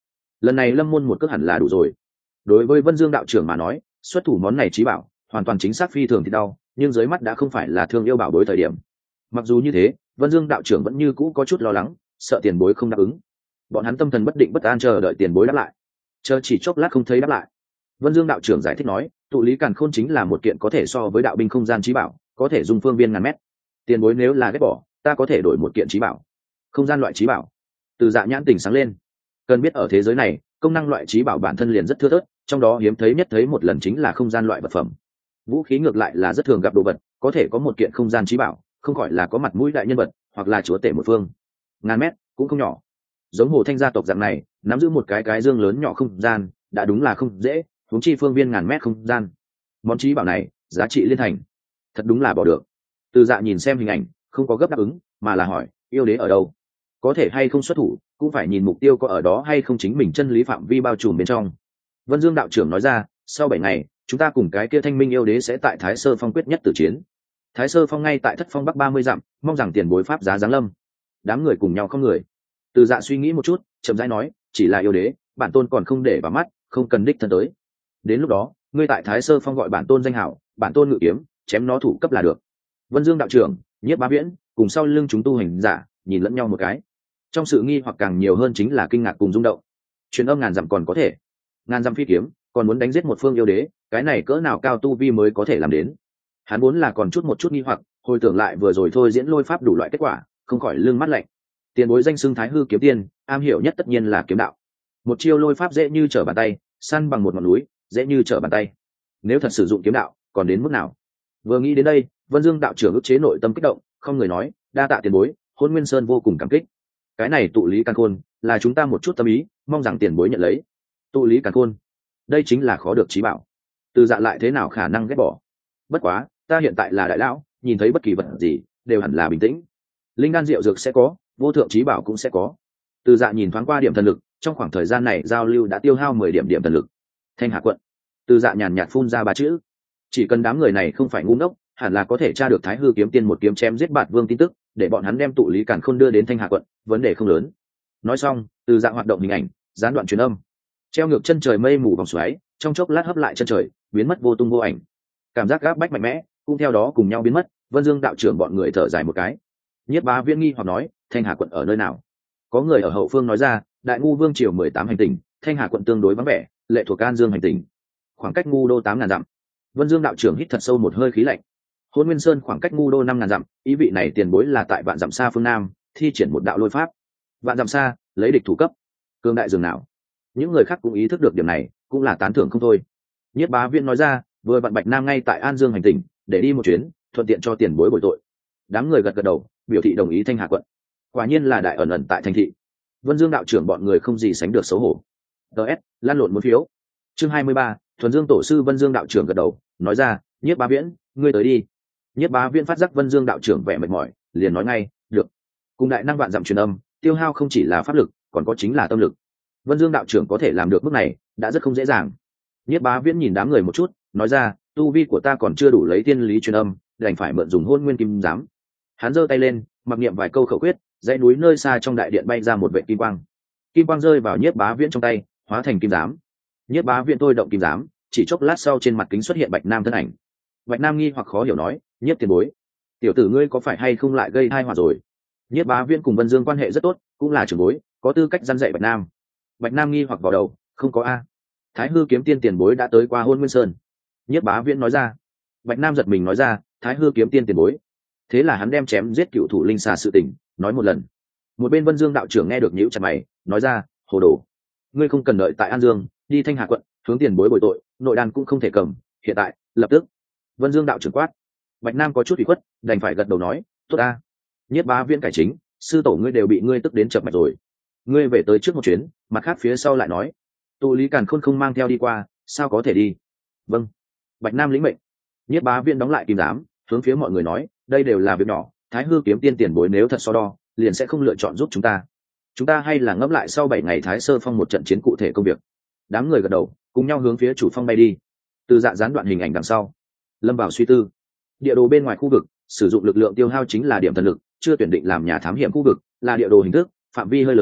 lần này lâm môn một cước hẳn là đủ rồi. Đối với Vân Dương đạo trưởng mà nói, xuất thủ món này trí bảo hoàn toàn chính xác phi thường thì đau, nhưng dưới mắt đã không phải là thương yêu bảo bối thời điểm. Mặc dù như thế, Vân Dương đạo trưởng vẫn như cũ có chút lo lắng, sợ tiền bối không đáp ứng. Bọn hắn tâm thần bất định bất an chờ đợi tiền bối đáp lại. Chờ chỉ chốc lát không thấy đáp lại, Vân Dương đạo trưởng giải thích nói, tụ lý càn khôn chính là một kiện có thể so với đạo binh không gian trí bảo, có thể dùng phương viên ngàn mét. Tiền bối nếu là ghét bỏ, ta có thể đổi một kiện trí bảo, không gian loại trí bảo. Từ Dạ nhãn tỉnh sáng lên. Cần biết ở thế giới này, công năng loại trí bảo bản thân liền rất thưa thớt, trong đó hiếm thấy nhất thấy một lần chính là không gian loại vật phẩm. Vũ khí ngược lại là rất thường gặp đồ vật, có thể có một kiện không gian trí bảo, không gọi là có mặt mũi đại nhân vật, hoặc là chúa tể một phương. Ngàn mét cũng không nhỏ. Giống Hồ Thanh gia tộc dạng này, nắm giữ một cái dương lớn nhỏ không gian, đã đúng là không dễ, huống chi phương viên ngàn mét không gian. Món trí bảo này, giá trị liên thành. Thật đúng là bỏ được. Từ Dạ nhìn xem hình ảnh, không có gấp đáp ứng, mà là hỏi, yêu đế ở đâu? Có thể hay không xuất thủ, cũng phải nhìn mục tiêu có ở đó hay không, chính mình chân lý phạm vi bao trùm bên trong. Vân Dương đạo trưởng nói ra, sau 7 ngày, chúng ta cùng cái kia Thanh Minh yêu đế sẽ tại Thái Sơ Phong quyết nhất tử chiến. Thái Sơ Phong ngay tại Thất Phong Bắc 30 dặm, mong rằng tiền bối pháp giá giáng lâm. Đám người cùng nhau không người. Từ Dạ suy nghĩ một chút, chậm rãi nói, chỉ là yêu đế, bản tôn còn không để vào mắt, không cần đích thân tới. Đến lúc đó, ngươi tại Thái Sơ Phong gọi bản tôn danh hảo, bản tôn ngự kiếm, chém nó thủ cấp là được. Vân Dương đạo trưởng, Nhiếp Bá Viễn, cùng sau lưng chúng tu hành giả, nhìn lẫn nhau một cái. Trong sự nghi hoặc càng nhiều hơn chính là kinh ngạc cùng rung động. Truyền âm ngàn dặm còn có thể, ngàn dặm phi kiếm, còn muốn đánh giết một phương yêu đế, cái này cỡ nào cao tu vi mới có thể làm đến. Hắn vốn là còn một chút nghi hoặc, hồi tưởng lại vừa rồi thôi diễn lôi pháp đủ loại kết quả, không khỏi lưng mắt lạnh. Tiền bối danh xưng Thái Hư kiếm tiên, am hiểu nhất tất nhiên là kiếm đạo. Một chiêu lôi pháp dễ như trở bàn tay, săn bằng một ngọn núi, dễ như trở bàn tay. Nếu thật sử dụng kiếm đạo, còn đến mức nào? Vừa nghĩ đến đây, Vân Dương đạo trưởng ức chế nội tâm kích động, không người nói, đa tạ tiền bối, Hôn Nguyên Sơn vô cùng cảm kích. Cái này tụ lý càn khôn, là chúng ta một chút tâm ý, mong rằng tiền bối nhận lấy. Tụ lý càn khôn, đây chính là khó được trí bảo. Từ Dạ lại thế nào khả năng ghét bỏ? Bất quá, ta hiện tại là đại lão, nhìn thấy bất kỳ vật gì, đều hẳn là bình tĩnh. Linh đan diệu dược sẽ có, vô thượng trí bảo cũng sẽ có. Từ Dạ nhìn thoáng qua điểm thần lực, trong khoảng thời gian này giao lưu đã tiêu hao 10 điểm thần lực. Thanh Hà quận. Từ Dạ nhàn nhạt phun ra 3 chữ. Chỉ cần đám người này không phải ngu ngốc, hẳn là có thể tra được Thái Hư kiếm tiên một kiếm chém giết Bạt Vương tin tức, để bọn hắn đem tụ lý càn khôn đưa đến Thanh Hà quận, vấn đề không lớn. Nói xong, Từ Dạ hoạt động hình ảnh, gián đoạn truyền âm. Treo ngược chân trời mây mù vòng xoáy, trong chốc lát hấp lại chân trời, biến mất vô tung vô ảnh. Cảm giác gáp bách mạnh mẽ, cũng theo đó cùng nhau biến mất. Vân Dương đạo trưởng bọn người thở dài một cái. Nhiếp Bá Viễn nghi hoặc nói, Thanh Hà quận ở nơi nào? Có người ở hậu phương nói ra, Đại Ngu Vương triều 18 hành tinh, Thanh Hà quận tương đối vắng vẻ, lệ thuộc An Dương hành tinh, khoảng cách Ngu Đô 8.000 dặm. Vân Dương đạo trưởng hít thật sâu một hơi khí lạnh. Hôn Nguyên Sơn khoảng cách Ngu Đô 5.000 dặm, ý vị này tiền bối là tại vạn dặm xa phương nam, thi triển một đạo lôi pháp. Vạn dặm xa, lấy địch thủ cấp, cương đại dường nào? Những người khác cũng ý thức được điểm này, cũng là tán thưởng không thôi. Nhiếp Bá Viễn nói ra, vừa vặn Bạch Nam ngay tại An Dương hành tinh, để đi một chuyến, thuận tiện cho tiền bối bồi tội. Đám người gật gật đầu, biểu thị đồng ý Thanh Hà quận. Quả nhiên là đại ẩn ẩn tại thành thị. Vân Dương đạo trưởng bọn người không gì sánh được xấu hổ. DS, lan lộn muốn phiếu. Chương 23, Thuần Dương tổ sư Vân Dương đạo trưởng gật đầu, nói ra, Nhiếp Bá Viễn, ngươi tới đi. Nhiếp Bá Viễn phát giác Vân Dương đạo trưởng vẻ mệt mỏi, liền nói ngay, được. Cùng đại năng vạn dặm truyền âm, tiêu hao không chỉ là pháp lực, còn có chính là tâm lực. Vân Dương đạo trưởng có thể làm được bước này, đã rất không dễ dàng. Nhiếp Bá Viễn nhìn đám người một chút, nói ra, tu vi của ta còn chưa đủ lấy tiên lý truyền âm, đành phải mượn dùng Hôn Nguyên Kim Giám. Hắn giơ tay lên, mặc niệm vài câu khẩu quyết, dãy núi nơi xa trong đại điện bay ra một vệt kim quang. Kim quang rơi vào Nhiếp Bá Viễn trong tay, hóa thành kim giám. Nhiếp Bá Viễn thôi động kim giám, chỉ chốc lát sau trên mặt kính xuất hiện Bạch Nam thân ảnh. Bạch Nam nghi hoặc khó hiểu nói, Nhiếp tiền bối, tiểu tử ngươi có phải hay không lại gây tai họa rồi? Nhiếp Bá Viễn cùng Vân Dương quan hệ rất tốt, cũng là trưởng bối, có tư cách răn dạy Bạch Nam. Bạch Nam nghi hoặc vào đầu, không có a. Thái Hư kiếm tiên tiền bối đã tới qua Hôn Nguyên Sơn. Nhiếp Bá Viễn nói ra. Bạch Nam giật mình nói ra, Thái Hư kiếm tiên tiền bối. Thế là hắn đem chém giết cựu thủ linh xà sự tình nói một lần. Một bên Vân Dương đạo trưởng nghe được nhíu chặt mày, nói ra, hồ đồ, ngươi không cần đợi tại An Dương, đi Thanh Hà quận, hướng tiền bối bồi tội, nội đan cũng không thể cầm, hiện tại, lập tức. Vân Dương đạo trưởng quát. Bạch Nam có chút ủy khuất, đành phải gật đầu nói, tốt a. Nhiếp Bá Viễn cải chính, sư tổ ngươi đều bị ngươi tức đến chập mạch rồi, ngươi về tới trước một chuyến, mặt khác phía sau lại nói. Tụ lý càn khôn không mang theo đi qua, sao có thể đi? Vâng. Bạch Nam lĩnh mệnh. Nhiếp Bá Viễn đóng lại kim giám, hướng phía mọi người nói, đây đều là việc nhỏ, Thái Hư kiếm tiên tiền bối nếu thật so đo, liền sẽ không lựa chọn giúp chúng ta hay là ngẫm lại sau 7 ngày Thái Sơ Phong một trận chiến cụ thể công việc. Đám người gật đầu, cùng nhau hướng phía chủ phong bay đi. Từ Dạ gián đoạn hình ảnh đằng sau, lâm vào suy tư. Địa đồ bên ngoài khu vực sử dụng lực lượng tiêu hao chính là điểm thần lực, chưa tuyển định làm nhà thám hiểm khu vực, là địa đồ hình thức, phạm vi hơi lớn,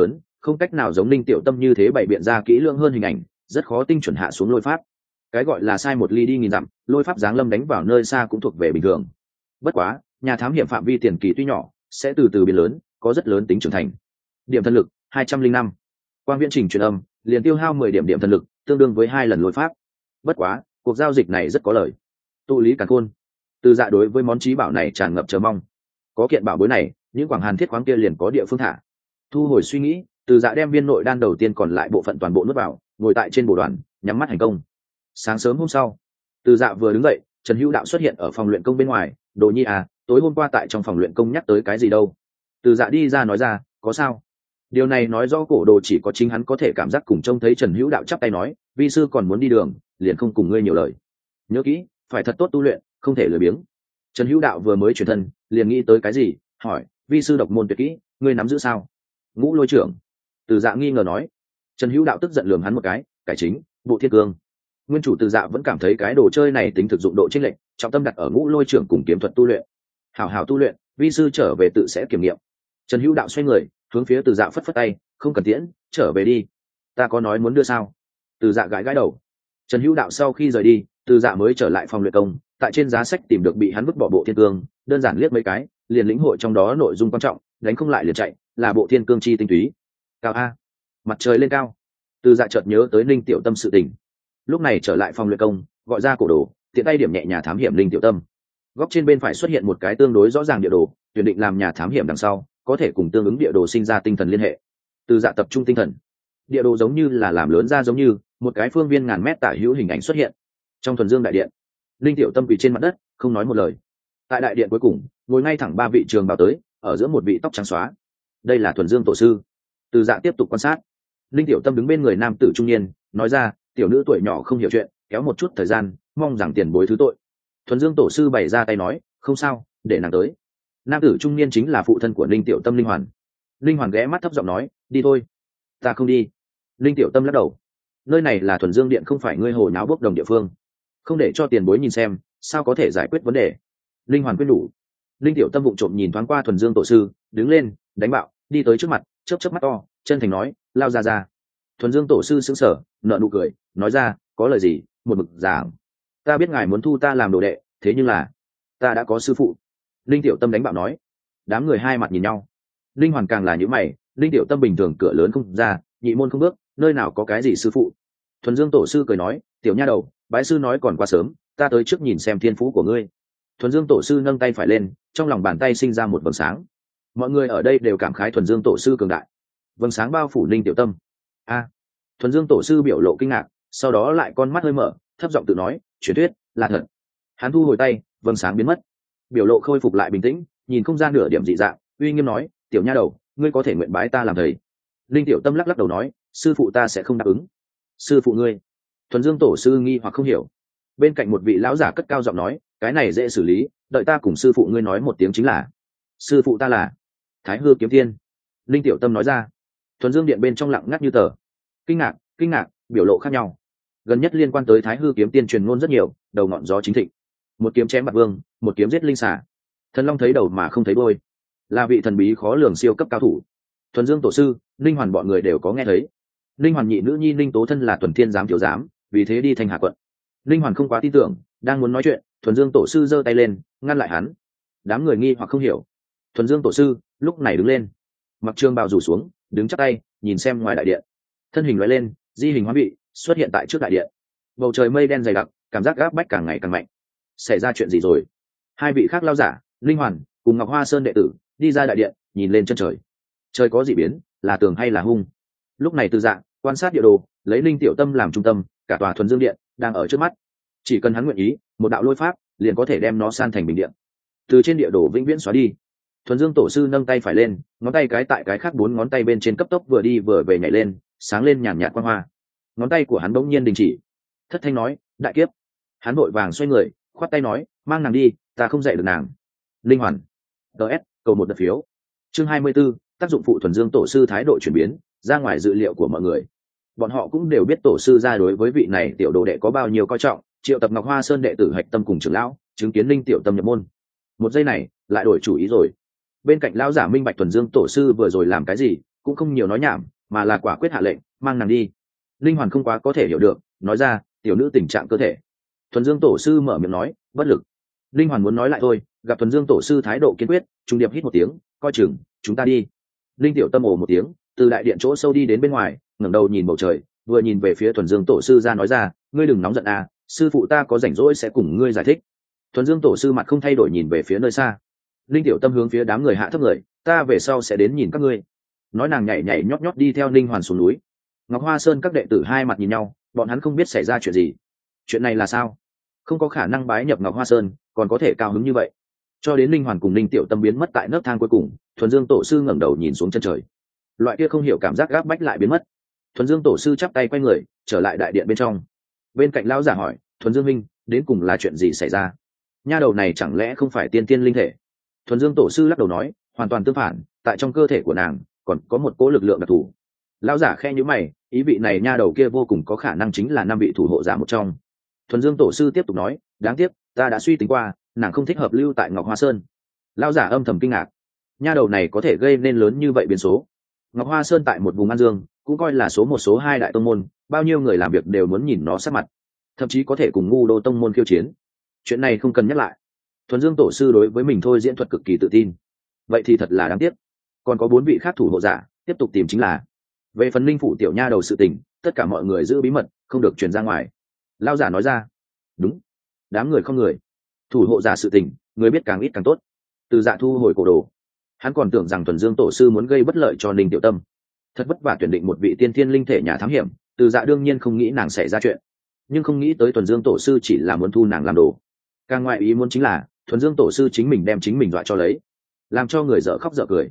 không cách nào giống Linh Tiểu Tâm như thế bày biện ra kỹ lưỡng hơn hình ảnh, rất khó tinh chuẩn hạ xuống lôi pháp. Cái gọi là sai một ly đi nghìn dặm, lôi pháp giáng lâm đánh vào nơi xa cũng thuộc về bình thường. Bất quá, nhà thám hiểm phạm vi tiền kỳ tuy nhỏ, sẽ từ từ biến lớn, có rất lớn tính trưởng thành. Điểm thần lực 205. Quang viễn trình truyền âm, liền tiêu hao 10 điểm điểm thần lực, tương đương với 2 lần lôi pháp. Bất quá, cuộc giao dịch này rất có lời. Tụ lý càn khôn. Từ Dạ đối với món trí bảo này tràn ngập chờ mong. Có kiện bảo bối này, những quảng hàn thiết khoáng kia liền có địa phương thả. Thu hồi suy nghĩ, Từ Dạ đem viên nội đan đầu tiên còn lại bộ phận toàn bộ nuốt vào, ngồi tại trên bồ đoàn, nhắm mắt hành công. Sáng sớm hôm sau, Từ Dạ vừa đứng dậy, Trần Hữu Đạo xuất hiện ở phòng luyện công bên ngoài. Đồ Nhi à, tối hôm qua tại trong phòng luyện công nhắc tới cái gì đâu? Từ Dạ đi ra nói ra, có sao? Điều này nói rõ cổ đồ chỉ có chính hắn có thể cảm giác cùng trông thấy Trần Hữu Đạo chắp tay nói, vi sư còn muốn đi đường, liền không cùng ngươi nhiều lời. Nhớ kỹ, phải thật tốt tu luyện, không thể lười biếng. Trần Hữu Đạo vừa mới chuyển thân, liền nghĩ tới cái gì, hỏi, vi sư độc môn tuyệt kỹ, ngươi nắm giữ sao? Ngũ Lôi trưởng. Từ Dạ nghi ngờ nói. Trần Hữu Đạo tức giận lườm hắn một cái, cải chính, bộ thiên cương. Nguyên chủ Từ Dạ vẫn cảm thấy cái đồ chơi này tính thực dụng độ chênh lệch, trọng tâm đặt ở Ngũ Lôi trưởng cùng kiếm thuật tu luyện. Hảo hảo tu luyện, vi sư trở về tự sẽ kiểm nghiệm. Trần Hữu Đạo xoay người, hướng phía Từ Dạ phất phất tay, không cần tiễn, trở về đi. Ta có nói muốn đưa sao? Từ Dạ gãi gãi đầu. Trần Hữu Đạo sau khi rời đi, Từ Dạ mới trở lại phòng luyện công, tại trên giá sách tìm được bị hắn vứt bỏ bộ thiên cương, đơn giản liếc mấy cái, liền lĩnh hội trong đó nội dung quan trọng, đánh không lại liền chạy, là bộ thiên cương chi tinh túy. Cao a, mặt trời lên cao. Từ Dạ chợt nhớ tới Ninh Tiểu Tâm sự tình. Lúc này trở lại phòng luyện công, gọi ra cổ đồ, tiện tay điểm nhẹ nhà thám hiểm Ninh Tiểu Tâm. Góc trên bên phải xuất hiện một cái tương đối rõ ràng địa đồ, tuyển định làm nhà thám hiểm đằng sau, có thể cùng tương ứng địa đồ sinh ra tinh thần liên hệ. Từ Dạ tập trung tinh thần, địa đồ giống như là làm lớn ra, giống như một cái phương viên ngàn mét tả hữu hình ảnh xuất hiện. Trong thuần dương đại điện, Linh Tiểu Tâm quỳ trên mặt đất, không nói một lời. Tại đại điện cuối cùng, ngồi ngay thẳng ba vị trường bào tới, ở giữa một vị tóc trắng xóa. Đây là thuần dương tổ sư. Từ Dạ tiếp tục quan sát. Linh Tiểu Tâm đứng bên người nam tử trung niên, nói ra, tiểu nữ tuổi nhỏ không hiểu chuyện, kéo một chút thời gian, mong rằng tiền bối thứ tội. Thuần dương tổ sư bày ra tay nói, không sao, để nàng tới. Nam tử trung niên chính là phụ thân của Linh Tiểu Tâm, Linh Hoàn. Linh Hoàn ghé mắt thấp giọng nói, đi thôi. Ta không đi. Linh Tiểu Tâm lắc đầu. Nơi này là thuần dương điện, không phải ngươi hồ nháo bốc đồng địa phương, không để cho tiền bối nhìn xem, sao có thể giải quyết vấn đề. Linh Hoàn quyết đủ. Linh Tiểu Tâm vụng trộm nhìn thoáng qua thuần dương tổ sư, đứng lên, đánh bạo, đi tới trước mặt, chớp chớp mắt to, chân thành nói, lao ra ra. Thuần dương tổ sư sững sờ, nở nụ cười, nói ra, có lời gì, một mực giảng. Ta biết ngài muốn thu ta làm đồ đệ, thế nhưng là ta đã có sư phụ. Linh Tiểu Tâm đánh bạo nói. Đám người hai mặt nhìn nhau. Linh Hoàn càng là những mày, Linh Tiểu Tâm bình thường cửa lớn không ra, nhị môn không bước, nơi nào có cái gì sư phụ. Thuần dương tổ sư cười nói, tiểu nha đầu, bái sư nói còn quá sớm, ta tới trước nhìn xem thiên phú của ngươi. Thuần dương tổ sư nâng tay phải lên, trong lòng bàn tay sinh ra một vầng sáng. Mọi người ở đây đều cảm khái thuần dương tổ sư cường đại. Vầng sáng bao phủ Linh Tiểu Tâm. A. Thuần dương tổ sư biểu lộ kinh ngạc, sau đó lại con mắt hơi mở, thấp giọng tự nói, truyền thuyết là thật. Hắn thu hồi tay, vầng sáng biến mất, biểu lộ khôi phục lại bình tĩnh, nhìn không ra nửa điểm dị dạng, uy nghiêm nói, tiểu nha đầu, ngươi có thể nguyện bái ta làm thầy. Linh Tiểu Tâm lắc lắc đầu nói, sư phụ ta sẽ không đáp ứng. Sư phụ ngươi? Thuần dương tổ sư nghi hoặc không hiểu. Bên cạnh một vị lão giả cất cao giọng nói, cái này dễ xử lý, đợi ta cùng sư phụ ngươi nói một tiếng chính là. Sư phụ ta là Thái Hư Kiếm Tiên. Linh Tiểu Tâm nói ra. Thuần dương điện bên trong lặng ngắt như tờ. Kinh ngạc, biểu lộ khác nhau. Gần nhất liên quan tới Thái Hư Kiếm Tiên truyền ngôn rất nhiều, đầu ngọn gió chính thịnh. Một kiếm chém bạc vương, một kiếm giết linh xà. Thần long thấy đầu mà không thấy đuôi, là vị thần bí khó lường siêu cấp cao thủ. Thuần dương tổ sư, Linh Hoàn bọn người đều có nghe thấy. Linh Hoàn nhị nữ nhi Linh Tố thân là Tuần Thiên giám thiếu giám, vì thế đi Thanh Hà quận. Linh Hoàn không quá tin tưởng, đang muốn nói chuyện, Thuần dương tổ sư giơ tay lên, ngăn lại hắn. Đám người nghi hoặc không hiểu. Thuần dương tổ sư lúc này đứng lên, mặc trường bào rủ xuống, đứng chắp tay, nhìn xem ngoài đại điện. Thân hình lóe lên, di hình hóa vị, xuất hiện tại trước đại điện. Bầu trời mây đen dày đặc, cảm giác gáp bách càng ngày càng mạnh. Xảy ra chuyện gì rồi? Hai vị khác lao giả, Linh Hoàn cùng Ngọc Hoa Sơn đệ tử đi ra đại điện, nhìn lên chân trời. Trời có dị biến, là tường hay là hung? Lúc này Từ Dạ quan sát địa đồ, lấy Linh Tiểu Tâm làm trung tâm, cả tòa thuần dương điện đang ở trước mắt. Chỉ cần hắn nguyện ý, một đạo lôi pháp liền có thể đem nó san thành bình điện, từ trên địa đồ vĩnh viễn xóa đi. Thuần dương tổ sư nâng tay phải lên, ngón tay cái tại cái khác 4 ngón tay bên trên cấp tốc vừa đi vừa về nhảy lên, sáng lên nhàn nhạt quang hoa. Ngón tay của hắn bỗng nhiên đình chỉ, thất thanh nói, đại kiếp. Hắn vội vàng xoay người, khoát tay nói, mang nàng đi, ta không dạy được nàng. Linh Hoàn. DS, cầu một đợt phiếu. Chương 24, tác dụng phụ thuần dương tổ sư thái độ chuyển biến, ra ngoài dự liệu của mọi người. Bọn họ cũng đều biết tổ sư gia đối với vị này tiểu đồ đệ có bao nhiêu coi trọng, triệu tập Ngọc Hoa Sơn đệ tử hạch tâm cùng trưởng lão, chứng kiến Linh Tiểu Tâm nhập môn. Một giây này, lại đổi chủ ý rồi. Bên cạnh lão giả minh bạch thuần dương tổ sư vừa rồi làm cái gì, cũng không nhiều nói nhảm, mà là quả quyết hạ lệnh mang nàng đi. Linh Hoàn không quá có thể hiểu được, nói ra tiểu nữ tình trạng cơ thể. Thuần Dương tổ sư mở miệng nói bất lực. Linh Hoàn muốn nói lại thôi, gặp Thuần Dương tổ sư thái độ kiên quyết, trung điệp hít một tiếng, coi chừng chúng ta đi. Linh Tiểu Tâm ồ một tiếng, từ đại điện chỗ sâu đi đến bên ngoài, ngẩng đầu nhìn bầu trời, vừa nhìn về phía Thuần Dương tổ sư ra nói ra, ngươi đừng nóng giận à, sư phụ ta có rảnh rỗi sẽ cùng ngươi giải thích. Thuần Dương tổ sư mặt không thay đổi nhìn về phía nơi xa. Linh Tiểu Tâm hướng phía đám người hạ thấp người, ta về sau sẽ đến nhìn các ngươi. Nói nàng nhảy nhảy nhót nhót đi theo Linh Hoàn xuống núi. Ngọc Hoa Sơn các đệ tử hai mặt nhìn nhau, bọn hắn không biết xảy ra chuyện gì. Chuyện này là sao? Không có khả năng bái nhập Ngọc Hoa Sơn, còn có thể cao hứng như vậy. Cho đến Linh Hoàn cùng Linh Tiểu Tâm biến mất tại nấc thang cuối cùng, Thuần Dương tổ sư ngẩng đầu nhìn xuống chân trời. Loại kia không hiểu cảm giác gáp bách lại biến mất. Thuần Dương tổ sư chắp tay quay người, trở lại đại điện bên trong. Bên cạnh lão giả hỏi, Thuần Dương minh, đến cùng là chuyện gì xảy ra? Nha đầu này chẳng lẽ không phải tiên tiên linh thể? Thuần Dương tổ sư lắc đầu nói, hoàn toàn tương phản, tại trong cơ thể của nàng còn có một cỗ lực lượng đặc thù. Lão giả khe nhíu mày, ý vị này nha đầu kia vô cùng có khả năng chính là năm vị thủ hộ giả một trong. Thuần Dương tổ sư tiếp tục nói, đáng tiếc, ta đã suy tính qua, nàng không thích hợp lưu tại Ngọc Hoa Sơn. Lão giả âm thầm kinh ngạc, nha đầu này có thể gây nên lớn như vậy biến số. Ngọc Hoa Sơn tại một vùng An Dương, cũng coi là số một số hai đại tông môn, bao nhiêu người làm việc đều muốn nhìn nó sát mặt, thậm chí có thể cùng Ngu Đô tông môn khiêu chiến. Chuyện này không cần nhắc lại. Thuần Dương tổ sư đối với mình thôi diễn thuật cực kỳ tự tin. Vậy thì thật là đáng tiếc. Còn có 4 vị khác thủ hộ giả, tiếp tục tìm chính là. Về phần Linh phủ tiểu nha đầu sự tình, tất cả mọi người giữ bí mật, không được truyền ra ngoài. Lão giả nói ra. Đúng. Đám người không người. Thủ hộ giả sự tình, người biết càng ít càng tốt. Từ Dạ thu hồi cổ đồ. Hắn còn tưởng rằng Thuần Dương tổ sư muốn gây bất lợi cho Ninh Tiểu Tâm. Thật vất vả tuyển định một vị tiên thiên linh thể nhà thám hiểm, Từ Dạ đương nhiên không nghĩ nàng xảy ra chuyện, nhưng không nghĩ tới Thuần Dương tổ sư chỉ là muốn thu nàng làm đồ. Càng ngoại ý muốn chính là Thuần Dương tổ sư chính mình đem chính mình dọa cho lấy, làm cho người dở khóc dở cười.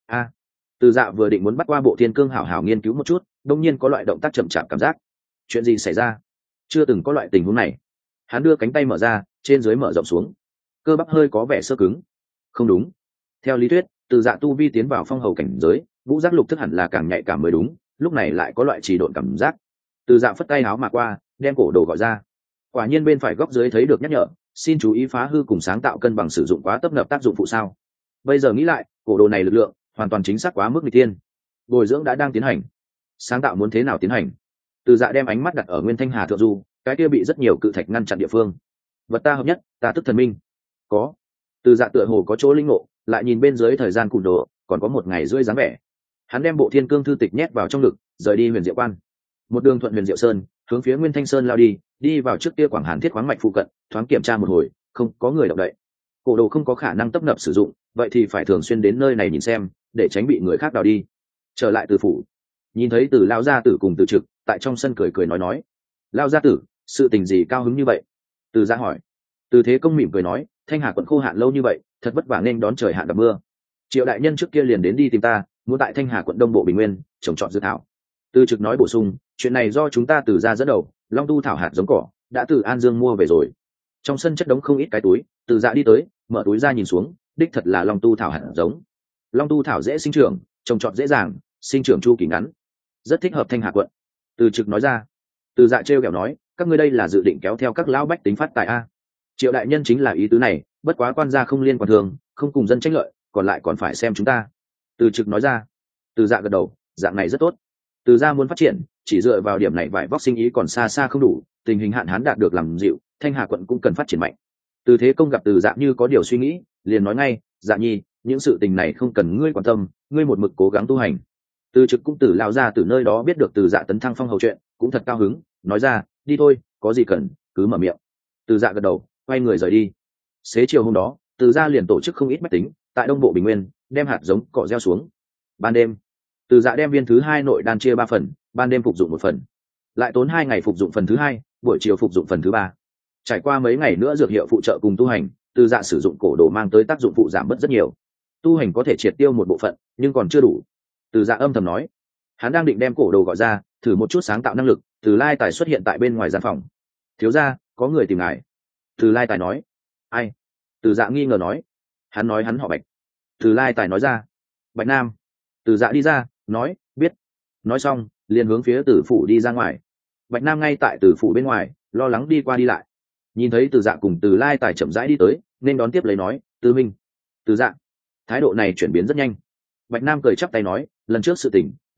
Từ Dạ vừa định muốn bắt qua bộ thiên cương hảo hảo nghiên cứu một chút, đông nhiên có loại động tác chậm chạp cảm giác. Chuyện gì xảy ra? Chưa từng có loại tình huống này. Hắn đưa cánh tay mở ra, trên dưới mở rộng xuống, cơ bắp hơi có vẻ sơ cứng. Không đúng. Theo lý thuyết, Từ Dạ tu vi tiến vào phong hầu cảnh giới, vũ giác lục thức hẳn là càng nhạy cảm mới đúng, lúc này lại có loại trì độn cảm giác. Từ Dạ phất tay áo mà qua, đem cổ đồ gọi ra. Quả nhiên bên phải góc dưới thấy được nhắc nhở, xin chú ý phá hư cùng sáng tạo cân bằng sử dụng quá tấp nập tác dụng phụ sao. Bây giờ nghĩ lại, cổ đồ này lực lượng hoàn toàn chính xác quá mức nghịch tiên. Bồi dưỡng đã đang tiến hành, sáng tạo muốn thế nào tiến hành? Từ Dạ đem ánh mắt đặt ở Nguyên Thanh Hà thượng du, cái kia bị rất nhiều cự thạch ngăn chặn địa phương. Vật ta hợp nhất, ta tức thần minh. Có. Từ Dạ tựa hồ có chỗ linh ngộ, lại nhìn bên dưới thời gian cùn đồ, còn có 1 ngày rưỡi dáng vẻ. Hắn đem bộ thiên cương thư tịch nhét vào trong ngực, rời đi Huyền Diệu Quan. Một đường thuận Huyền Diệu Sơn, hướng phía Nguyên Thanh Sơn lao đi, đi vào trước kia Quảng Hàn Thiết khoáng mạch phụ cận, thoáng kiểm tra một hồi, không có người động đậy. Cổ đồ không có khả năng tấp nập sử dụng, vậy thì phải thường xuyên đến nơi này nhìn xem, để tránh bị người khác đào đi. Trở lại Từ phủ, nhìn thấy Từ lão gia tử cùng Từ Trực tại trong sân cười cười nói, lão gia tử, sự tình gì cao hứng như vậy? Từ Gia hỏi. Từ Thế Công mỉm cười nói, Thanh Hà quận khô hạn lâu như vậy, thật vất vả nên đón trời hạn gặp mưa. Triệu đại nhân trước kia liền đến đi tìm ta, muốn tại Thanh Hà quận Đông Bộ Bình Nguyên trồng trọt dược thảo. Từ Trực nói bổ sung, chuyện này do chúng ta Từ Gia dẫn đầu, Long Tu thảo hạt giống cỏ đã từ An Dương mua về rồi. Trong sân chất đống không ít cái túi, Từ Dạ đi tới, mở túi ra nhìn xuống, đích thật là Long Tu thảo hạt giống. Long Tu thảo dễ sinh trưởng, trồng trọt dễ dàng, sinh trưởng chu kỳ ngắn, rất thích hợp Thanh Hà quận. Từ Trực nói ra. Từ Dạ trêu ghẹo nói, các ngươi đây là dự định kéo theo các lão bách tính phát tài a? Triệu đại nhân chính là ý tứ này, bất quá quan gia không liên quan thường, không cùng dân tranh lợi, còn lại còn phải xem chúng ta. Từ Trực nói ra. Từ Dạ gật đầu, dạng này rất tốt. Từ Gia muốn phát triển, chỉ dựa vào điểm này vải vóc sinh ý còn xa xa không đủ, tình hình hạn hán đạt được làm dịu, Thanh Hà quận cũng cần phát triển mạnh. Từ Thế Công gặp Từ Dạ như có điều suy nghĩ, liền nói ngay, Dạ nhi, những sự tình này không cần ngươi quan tâm, ngươi một mực cố gắng tu hành. Từ Trực cũng từ lao ra từ nơi đó biết được Từ Dạ tấn thăng phong hầu chuyện, cũng thật cao hứng, nói ra, đi thôi, có gì cần cứ mở miệng. Từ Dạ gật đầu, quay người rời đi. Xế chiều hôm đó, Từ Gia liền tổ chức không ít bách tính tại Đông Bộ Bình Nguyên đem hạt giống cỏ gieo xuống. Ban đêm, Từ Dạ đem viên thứ 2 nội đan chia 3 phần, ban đêm phục dụng 1 phần, lại tốn 2 ngày phục dụng phần thứ 2, buổi chiều phục dụng phần thứ 3. Trải qua mấy ngày nữa dược hiệu phụ trợ cùng tu hành, Từ Dạ sử dụng cổ đồ mang tới tác dụng phụ giảm bớt rất nhiều. Tu hành có thể triệt tiêu một bộ phận, nhưng còn chưa đủ. Từ Dạ âm thầm nói, hắn đang định đem cổ đồ gọi ra, thử một chút sáng tạo năng lực. Từ Lai Tài xuất hiện tại bên ngoài gian phòng. Thiếu gia, có người tìm ngài. Từ Lai Tài nói. Ai? Từ Dạ nghi ngờ nói. Hắn nói hắn họ Bạch. Từ Lai Tài nói ra. Bạch Nam. Từ Dạ đi ra, nói, biết. Nói xong, liền hướng phía Tử phủ đi ra ngoài. Bạch Nam ngay tại Tử phủ bên ngoài, lo lắng đi qua đi lại. Nhìn thấy Từ Dạ cùng Từ Lai Tài chậm rãi đi tới, nên đón tiếp lấy nói, Từ Minh. Từ Dạ. Thái độ này chuyển biến rất nhanh. Bạch Nam cười chắp tay nói, lần trước sự tình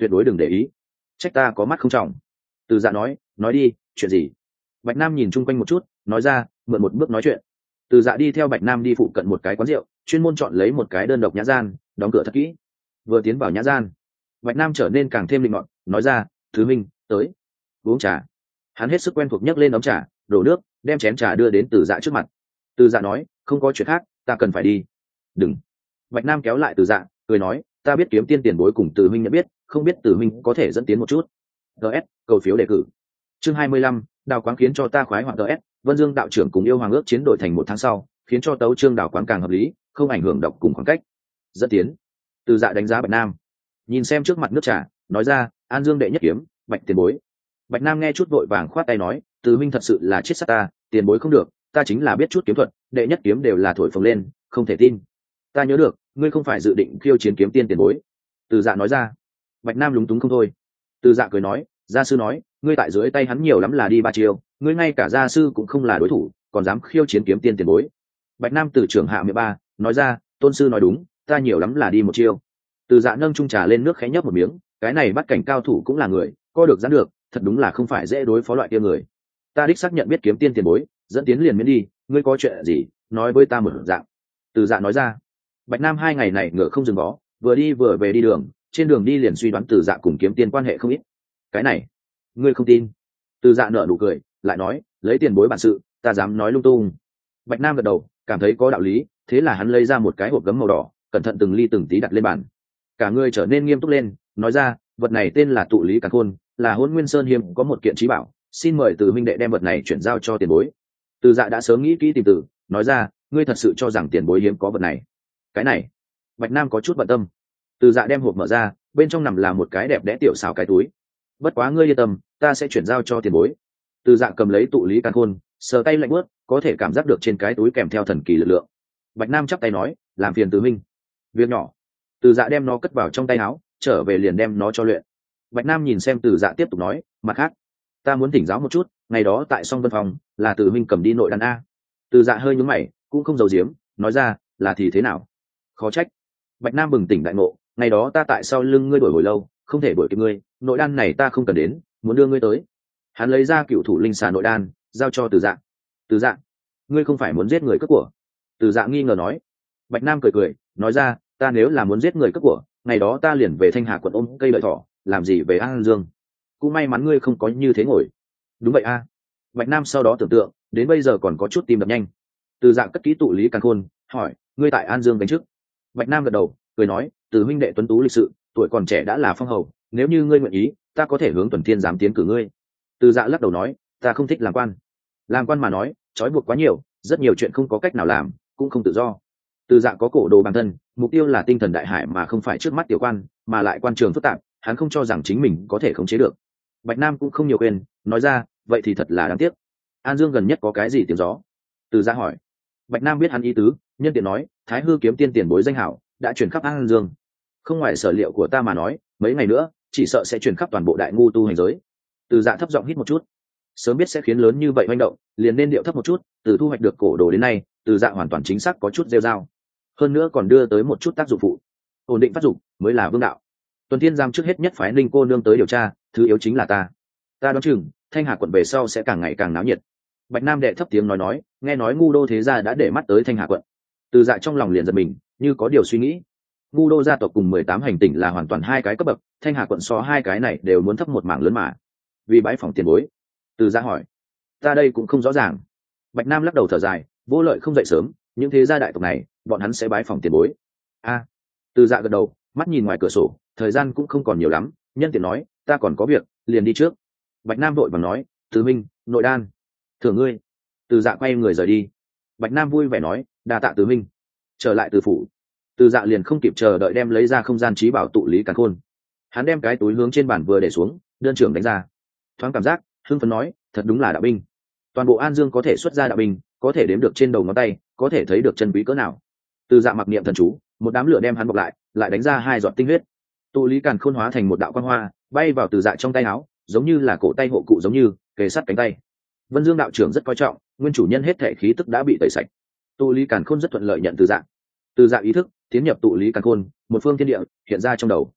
tuyệt đối đừng để ý. Trách ta có mắt không trọng. Từ Dạ nói đi, chuyện gì? Bạch Nam nhìn chung quanh một chút, nói ra, mượn một bước nói chuyện. Từ Dạ đi theo Bạch Nam đi phụ cận một cái quán rượu, chuyên môn chọn lấy một cái đơn độc nhã gian, đóng cửa thật kỹ. Vừa tiến vào nhã gian, Bạch Nam trở nên càng thêm linh mọn, nói ra, thứ minh tới uống trà. Hắn hết sức quen thuộc nhấc lên ấm trà, đổ nước, đem chén trà đưa đến Từ Dạ trước mặt. Từ Dạ nói, không có chuyện khác, ta cần phải đi. Đừng. Bạch Nam kéo lại Từ Dạ, cười nói, ta biết kiếm tiên tiền bối cùng Từ minh nhận biết, không biết Từ minh có thể dẫn tiến một chút. DS, cầu phiếu đề cử. Chương 25, Đào Quáng khiến cho ta khoái hoạt. DS, Vân Dương đạo trưởng cùng yêu hoàng ước chiến đổi thành một tháng sau, khiến cho tấu chương Đào Quáng càng hợp lý, không ảnh hưởng độc cùng khoảng cách. Dẫn tiến. Từ Dạ đánh giá Bạch Nam, nhìn xem trước mặt nước trà, nói ra, An Dương đệ nhất kiếm, Bạch tiền bối. Bạch Nam nghe chút vội vàng khoát tay nói, Từ minh thật sự là chết sát ta, tiền bối không được, ta chính là biết chút kiếm thuật, đệ nhất kiếm đều là thổi phồng lên, không thể tin. Ta nhớ được, ngươi không phải dự định khiêu chiến kiếm tiên tiền bối. Từ Dạ nói ra. Bạch Nam lúng túng không thôi. Từ Dạ cười nói, gia sư nói, ngươi tại dưới tay hắn nhiều lắm là đi 3 chiêu, ngươi ngay cả gia sư cũng không là đối thủ, còn dám khiêu chiến kiếm tiên tiền bối. Bạch Nam từ trưởng hạ 13, nói ra, tôn sư nói đúng, ta nhiều lắm là đi 1 chiêu. Từ Dạ nâng chung trà lên nước khẽ nhấp một miếng, cái này bắt cảnh cao thủ cũng là người, co được giãn được, thật đúng là không phải dễ đối phó loại kia người. Ta đích xác nhận biết kiếm tiên tiền bối, dẫn tiến liền miễn đi, ngươi có chuyện gì, nói với ta một dạng. Từ Dạ nói ra. Bạch Nam 2 ngày này ngựa không dừng vó, vừa đi vừa về đi đường, trên đường đi liền suy đoán Từ Dạ cùng kiếm tiên quan hệ không ít. Cái này, ngươi không tin? Từ Dạ nở nụ cười, lại nói, lấy tiền bối bản sự, ta dám nói lung tung. Bạch Nam gật đầu, cảm thấy có đạo lý, thế là hắn lấy ra một cái hộp gấm màu đỏ, cẩn thận từng ly từng tí đặt lên bàn. Cả người trở nên nghiêm túc lên, nói ra, vật này tên là tụ lý càn khôn, là Hỗn Nguyên Sơn hiếm có một kiện trí bảo, xin mời Từ huynh đệ đem vật này chuyển giao cho tiền bối. Từ Dạ đã sớm nghĩ kỹ tìm từ, nói ra, ngươi thật sự cho rằng tiền bối hiếm có vật này? Cái này, Bạch Nam có chút bận tâm. Từ Dạ đem hộp mở ra, bên trong nằm là một cái đẹp đẽ tiểu xảo cái túi. Bất quá ngươi yên tâm, ta sẽ chuyển giao cho tiền bối. Từ Dạ cầm lấy tụ lý càn khôn, sờ tay lạnh buốt, có thể cảm giác được trên cái túi kèm theo thần kỳ lực lượng. Bạch Nam chắp tay nói, làm phiền Từ huynh. Việc nhỏ. Từ Dạ đem nó cất vào trong tay áo, trở về liền đem nó cho luyện. Bạch Nam nhìn xem Từ Dạ tiếp tục nói, mặt khác, ta muốn thỉnh giáo một chút, ngày đó tại Song Vân Phòng, là Từ huynh cầm đi nội đan a. Từ Dạ hơi nhướng mày, cũng không giấu giếm, nói ra, là thì thế nào? Khó trách. Bạch Nam bừng tỉnh đại ngộ, ngày đó ta tại sau lưng ngươi đuổi hồi lâu, không thể đuổi kịp ngươi, nội đan này ta không cần đến, muốn đưa ngươi tới. Hắn lấy ra cựu thủ linh xà nội đan, giao cho Từ Dạ. Từ Dạ, ngươi không phải muốn giết người cướp của? Từ Dạ nghi ngờ nói. Bạch Nam cười cười, nói ra, ta nếu là muốn giết người cướp của, ngày đó ta liền về Thanh Hà quận ôm cây lợi thỏ, làm gì về An Dương? Cũng may mắn ngươi không có như thế ngồi. Đúng vậy a. Bạch Nam sau đó tưởng tượng, đến bây giờ còn có chút tim đập nhanh. Từ Dạ cất kỹ tụ lý càn khôn, hỏi, ngươi tại An Dương đánh trước? Bạch Nam gật đầu, cười nói, Từ huynh đệ tuấn tú lịch sự, tuổi còn trẻ đã là phong hầu, nếu như ngươi nguyện ý, ta có thể hướng Tuần Thiên giám tiến cử ngươi. Từ Dạ lắc đầu nói, ta không thích làm quan. Làm quan mà nói, trói buộc quá nhiều, rất nhiều chuyện không có cách nào làm, cũng không tự do. Từ Dạ có cổ đồ bản thân, mục tiêu là tinh thần đại hải mà không phải trước mắt tiểu quan, mà lại quan trường phức tạp, hắn không cho rằng chính mình có thể khống chế được. Bạch Nam cũng không nhiều quên, nói ra, vậy thì thật là đáng tiếc. An Dương gần nhất có cái gì tiếng gió? Từ Dạ hỏi. Bạch Nam biết hắn ý tứ, nhân tiện nói, Thái Hư kiếm tiên tiền bối danh hảo đã truyền khắp An Dương. Không ngoài sở liệu của ta mà nói, mấy ngày nữa chỉ sợ sẽ truyền khắp toàn bộ đại ngu tu hành giới. Từ Dạ thấp giọng hít một chút, sớm biết sẽ khiến lớn như vậy manh động, liền nên điệu thấp một chút. Từ thu hoạch được cổ đồ đến nay, Từ Dạ hoàn toàn chính xác có chút rêu rao, hơn nữa còn đưa tới một chút tác dụng phụ. Ổn định phát dụng mới là vương đạo. Tuần Thiên giam trước hết nhất phái Ninh cô nương tới điều tra, thứ yếu chính là ta đoán chừng Thanh Hà quận về sau sẽ càng ngày càng náo nhiệt. Bạch Nam đệ thấp tiếng nói, nghe nói ngu đô thế gia đã để mắt tới Thanh Hà quận. Từ Dạ trong lòng liền giật mình, như có điều suy nghĩ. Ngu đô gia tộc cùng 18 hành tỉnh là hoàn toàn hai cái cấp bậc, Thanh Hà quận so hai cái này đều muốn thấp một mảng lớn mà. Vì bãi phòng tiền bối? Từ Dạ hỏi. Ta đây cũng không rõ ràng. Bạch Nam lắc đầu thở dài, vô lợi không dậy sớm, những thế gia đại tộc này, bọn hắn sẽ bái phòng tiền bối. A. Từ Dạ gật đầu, mắt nhìn ngoài cửa sổ, thời gian cũng không còn nhiều lắm, nhân tiện nói, ta còn có việc, liền đi trước. Bạch Nam vội vàng nói, Từ minh, nội đan, thưởng ngươi. Từ Dạ quay người rời đi. Bạch Nam vui vẻ nói, đa tạ Từ minh. Trở lại Từ phủ, Từ Dạ liền không kịp chờ đợi đem lấy ra không gian trí bảo tụ lý càn khôn. Hắn đem cái túi hướng trên bàn vừa để xuống, đơn trưởng đánh ra. Thoáng cảm giác, hưng phấn nói, thật đúng là đạo binh. Toàn bộ An Dương có thể xuất ra đạo binh, có thể đếm được trên đầu ngón tay, có thể thấy được chân quý cỡ nào. Từ Dạ mặc niệm thần chú, một đám lửa đem hắn bọc lại đánh ra 2 giọt tinh huyết. Tụ lý càn khôn hóa thành một đạo quang hoa, bay vào Từ Dạ trong tay áo, giống như là cổ tay hộ cụ giống như kề sát cánh tay. Vân Dương đạo trưởng rất coi trọng, nguyên chủ nhân hết thể khí tức đã bị tẩy sạch. Tụ lý càn khôn rất thuận lợi nhận Từ Dạ. Từ Dạ ý thức tiến nhập tụ lý càn khôn, một phương thiên địa hiện ra trong đầu.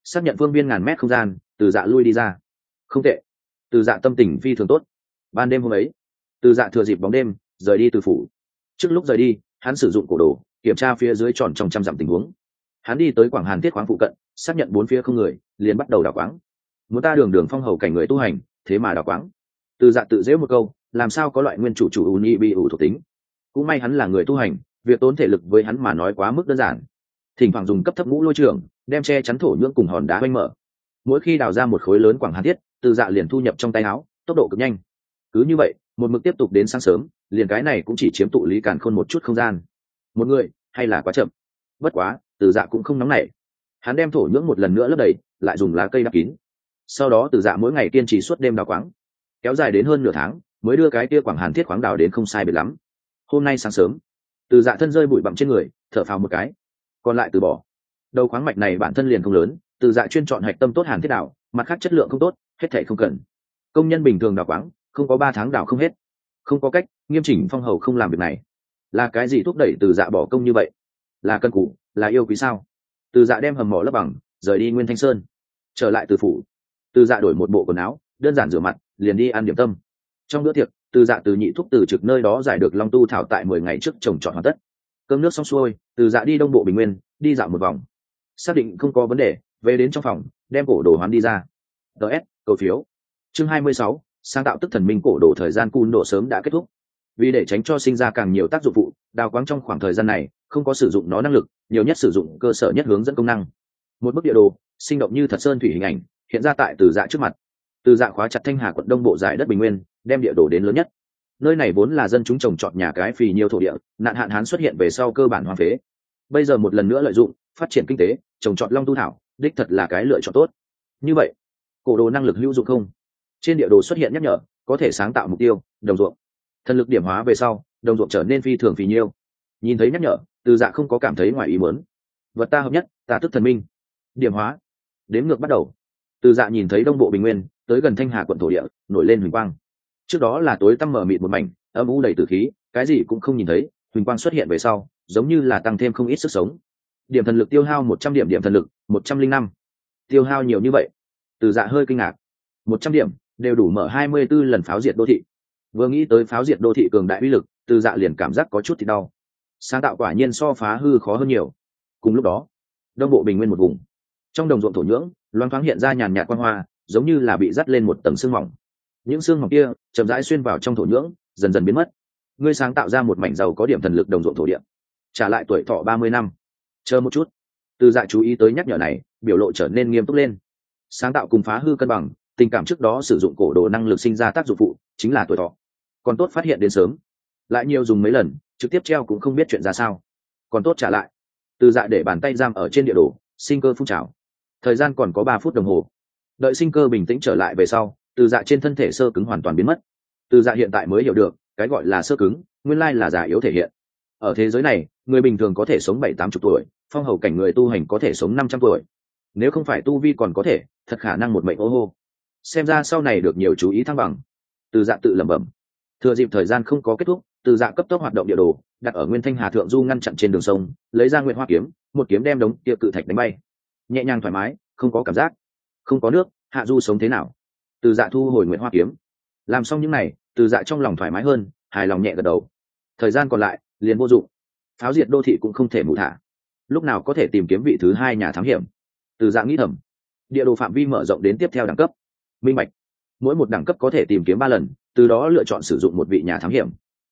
xác nhận phương viên ngàn mét không gian, Từ Dạ lui đi ra. Không tệ. Từ Dạ tâm tình phi thường tốt. Ban đêm hôm ấy, Từ Dạ thừa dịp bóng đêm rời đi từ phủ. Trước lúc rời đi, hắn sử dụng cổ đồ kiểm tra phía dưới tròn trong trăm dặm tình huống. Hắn đi tới Quảng Hàn Thiết khoáng phụ cận, xác nhận bốn phía không người, liền bắt đầu đào quáng. Muốn ta đường đường phong hầu cảnh người tu hành, thế mà đào quáng. Từ Dạ tự giễu một câu, làm sao có loại nguyên chủ chủ uni bị ủ thuộc tính. Cũng may hắn là người tu hành, việc tốn thể lực với hắn mà nói quá mức đơn giản. Thỉnh thoảng dùng cấp thấp ngũ lôi trường đem che chắn thổ nhưỡng cùng hòn đá oanh mở. Mỗi khi đào ra một khối lớn Quảng Hàn Thiết, Từ Dạ liền thu nhập trong tay áo, tốc độ cực nhanh. Cứ như vậy, một mực tiếp tục đến sáng sớm, liền cái này cũng chỉ chiếm tụ Lý Càn Khôn một chút không gian. Một người hay là quá chậm. Bất quá, Từ Dạ cũng không nóng nảy. Hắn đem thổ nhưỡng một lần nữa lấp đầy, lại dùng lá cây đắp kín. Sau đó Từ Dạ mỗi ngày kiên trì suốt đêm đào quáng, kéo dài đến hơn nửa tháng, mới đưa cái kia Quảng Hàn Thiết khoáng đào đến không sai biệt lắm. Hôm nay sáng sớm, Từ Dạ thân rơi bụi bặm trên người, thở phào một cái, còn lại từ bỏ. Đầu khoáng mạch này bản thân liền không lớn, Từ Dạ chuyên chọn hạch tâm tốt Hàn Thiết đào, mặt khác chất lượng không tốt, hết thảy không cần. Công nhân bình thường đào quáng, không có 3 tháng đào không hết. Không có cách, Nghiêm Chỉnh Phong hầu không làm việc này. Là cái gì thúc đẩy Từ Dạ bỏ công như vậy? Là cân cù, là yêu quý sao? Từ Dạ đem hầm mỏ lấp bằng, rời đi Nguyên Thanh Sơn, trở lại từ phủ. Từ Dạ đổi một bộ quần áo, đơn giản rửa mặt, liền đi ăn điểm tâm. Trong bữa tiệc, Từ Dạ từ nhị thúc từ trực nơi đó giải được long tu thảo tại 10 ngày trước trồng trọt hoàn tất. Cơm nước xong xuôi, Từ Dạ đi đông bộ Bình Nguyên, đi dạo một vòng, xác định không có vấn đề, về đến trong phòng, đem cổ đồ hoán đi ra. DS, cầu phiếu. Chương 26, sáng tạo tức thần minh cổ đồ. Thời gian cun độ sớm đã kết thúc. Vì để tránh cho sinh ra càng nhiều tác dụng phụ, đào quáng trong khoảng thời gian này không có sử dụng nó năng lực, nhiều nhất sử dụng cơ sở nhất hướng dẫn công năng. Một bức địa đồ sinh động như thật sơn thủy hình ảnh hiện ra tại Từ Dạ trước mặt. Từ Dạ khóa chặt Thanh Hà quận đông bộ giải đất Bình Nguyên, đem địa đồ đến lớn nhất. Nơi này vốn là dân chúng trồng trọt nhà cái phì nhiều thổ địa, nạn hạn hán xuất hiện về sau cơ bản hoang phế. Bây giờ một lần nữa lợi dụng, phát triển kinh tế, trồng trọt long tu thảo, đích thật là cái lựa chọn tốt. Như vậy, cổ đồ năng lực hữu dụng không? Trên địa đồ xuất hiện nhắc nhở, có thể sáng tạo mục tiêu, đồng ruộng. Thần lực điểm hóa về sau, đồng ruộng trở nên phi thường phì nhiêu. Nhìn thấy nhắc nhở, Từ Dạ không có cảm thấy ngoài ý muốn. Vật ta hợp nhất, ta tức thần minh. Điểm hóa. Đếm ngược bắt đầu. Từ Dạ nhìn thấy đông bộ Bình Nguyên, tới gần Thanh Hà quận thổ địa, nổi lên huỳnh quang. Trước đó là tối tăm mờ mịt một mảnh, âm u đầy tử khí, cái gì cũng không nhìn thấy. Huỳnh quang xuất hiện về sau, giống như là tăng thêm không ít sức sống. Điểm thần lực tiêu hao 100 điểm, điểm thần lực 105. Tiêu hao nhiều như vậy, Từ Dạ hơi kinh ngạc. 100 điểm đều đủ mở 24 lần pháo diệt đô thị. Vừa nghĩ tới pháo diệt đô thị cường đại uy lực, Từ Dạ liền cảm giác có chút thì đau. Sáng tạo quả nhiên so phá hư khó hơn nhiều. Cùng lúc đó, đông bộ Bình Nguyên một vùng, trong đồng ruộng thổ nhưỡng loáng thoáng hiện ra nhàn nhạt quang hoa, giống như là bị dắt lên một tầng sương mỏng. Những sương mỏng kia chậm rãi xuyên vào trong thổ nhưỡng, dần dần biến mất. Ngươi sáng tạo ra một mảnh giàu có điểm thần lực đồng ruộng thổ địa, trả lại tuổi thọ 30 năm. Chờ một chút. Từ Dạ chú ý tới nhắc nhở này, biểu lộ trở nên nghiêm túc lên. Sáng tạo cùng phá hư cân bằng, tình cảm trước đó sử dụng cổ đồ năng lực sinh ra tác dụng phụ chính là tuổi thọ. Còn tốt phát hiện đến sớm, lại nhiều dùng mấy lần, trực tiếp treo cũng không biết chuyện ra sao. Còn tốt trả lại. Từ Dạ để bàn tay giam ở trên địa đồ, sinh cơ phun trào. Thời gian còn có 3 phút đồng hồ. Đợi sinh cơ bình tĩnh trở lại về sau, Từ Dạ trên thân thể sơ cứng hoàn toàn biến mất. Từ Dạ hiện tại mới hiểu được, cái gọi là sơ cứng, nguyên lai là già yếu thể hiện. Ở thế giới này, người bình thường có thể sống 70-80 tuổi, phong hầu cảnh người tu hành có thể sống 500 tuổi. Nếu không phải tu vi còn có thể, thật khả năng một mệnh ô hô. Xem ra sau này được nhiều chú ý thăng bằng. Từ Dạ tự lẩm bẩm. Thừa dịp thời gian không có kết thúc, Từ Dạ cấp tốc hoạt động địa đồ, đặt ở Nguyên Thanh Hà thượng du ngăn chặn trên đường sông, lấy ra Nguyệt Hoa kiếm, một kiếm đem đống kia cự thạch đánh bay. Nhẹ nhàng thoải mái, không có cảm giác. Không có nước, hạ du sống thế nào? Từ Dạ thu hồi Nguyệt Hoa kiếm. Làm xong những này, Từ Dạ trong lòng thoải mái hơn, hài lòng nhẹ gật đầu. Thời gian còn lại liền vô dụng. Pháo diệt đô thị cũng không thể mù thả. Lúc nào có thể tìm kiếm vị thứ 2 nhà thám hiểm? Từ Dạ nghĩ thầm. Địa đồ phạm vi mở rộng đến tiếp theo đẳng cấp. Minh bạch. Mỗi một đẳng cấp có thể tìm kiếm 3 lần, từ đó lựa chọn sử dụng một vị nhà thám hiểm.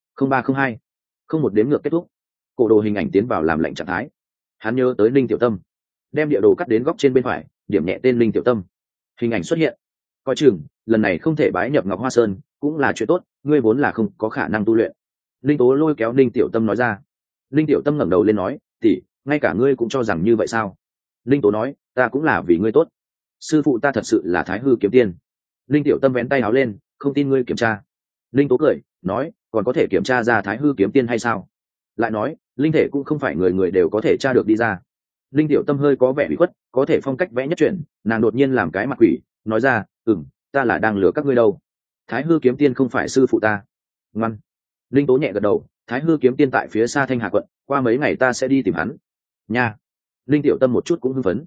0302. Không một đếm ngược kết thúc. Cổ đồ hình ảnh tiến vào làm lệnh trạng thái. Hắn nhớ tới Linh Tiểu Tâm, đem địa đồ cắt đến góc trên bên phải, điểm nhẹ tên Linh Tiểu Tâm. Hình ảnh xuất hiện. Coi chừng lần này không thể bái nhập Ngọc Hoa Sơn, cũng là chuyện tốt, ngươi vốn là không có khả năng tu luyện. Linh Tố lôi kéo Linh Tiểu Tâm nói ra. Linh Tiểu Tâm ngẩng đầu lên nói, tỷ, ngay cả ngươi cũng cho rằng như vậy sao? Linh Tố nói, ta cũng là vì ngươi tốt. Sư phụ ta thật sự là Thái Hư kiếm tiên. Linh Tiểu Tâm vén tay áo lên, không tin ngươi kiểm tra. Linh Tố cười nói, còn có thể kiểm tra ra Thái Hư kiếm tiên hay sao? Lại nói, linh thể cũng không phải người người đều có thể tra được đi ra. Linh Tiểu Tâm hơi có vẻ bị khuất, có thể phong cách vẽ nhất chuyển, nàng đột nhiên làm cái mặt quỷ, nói ra, ta là đang lừa các ngươi đâu. Thái Hư kiếm tiên không phải sư phụ ta. Ngoan. Linh Tố nhẹ gật đầu, Thái Hư kiếm tiên tại phía xa Thanh Hà quận, qua mấy ngày ta sẽ đi tìm hắn. Nha. Linh Tiểu Tâm một chút cũng hưng phấn.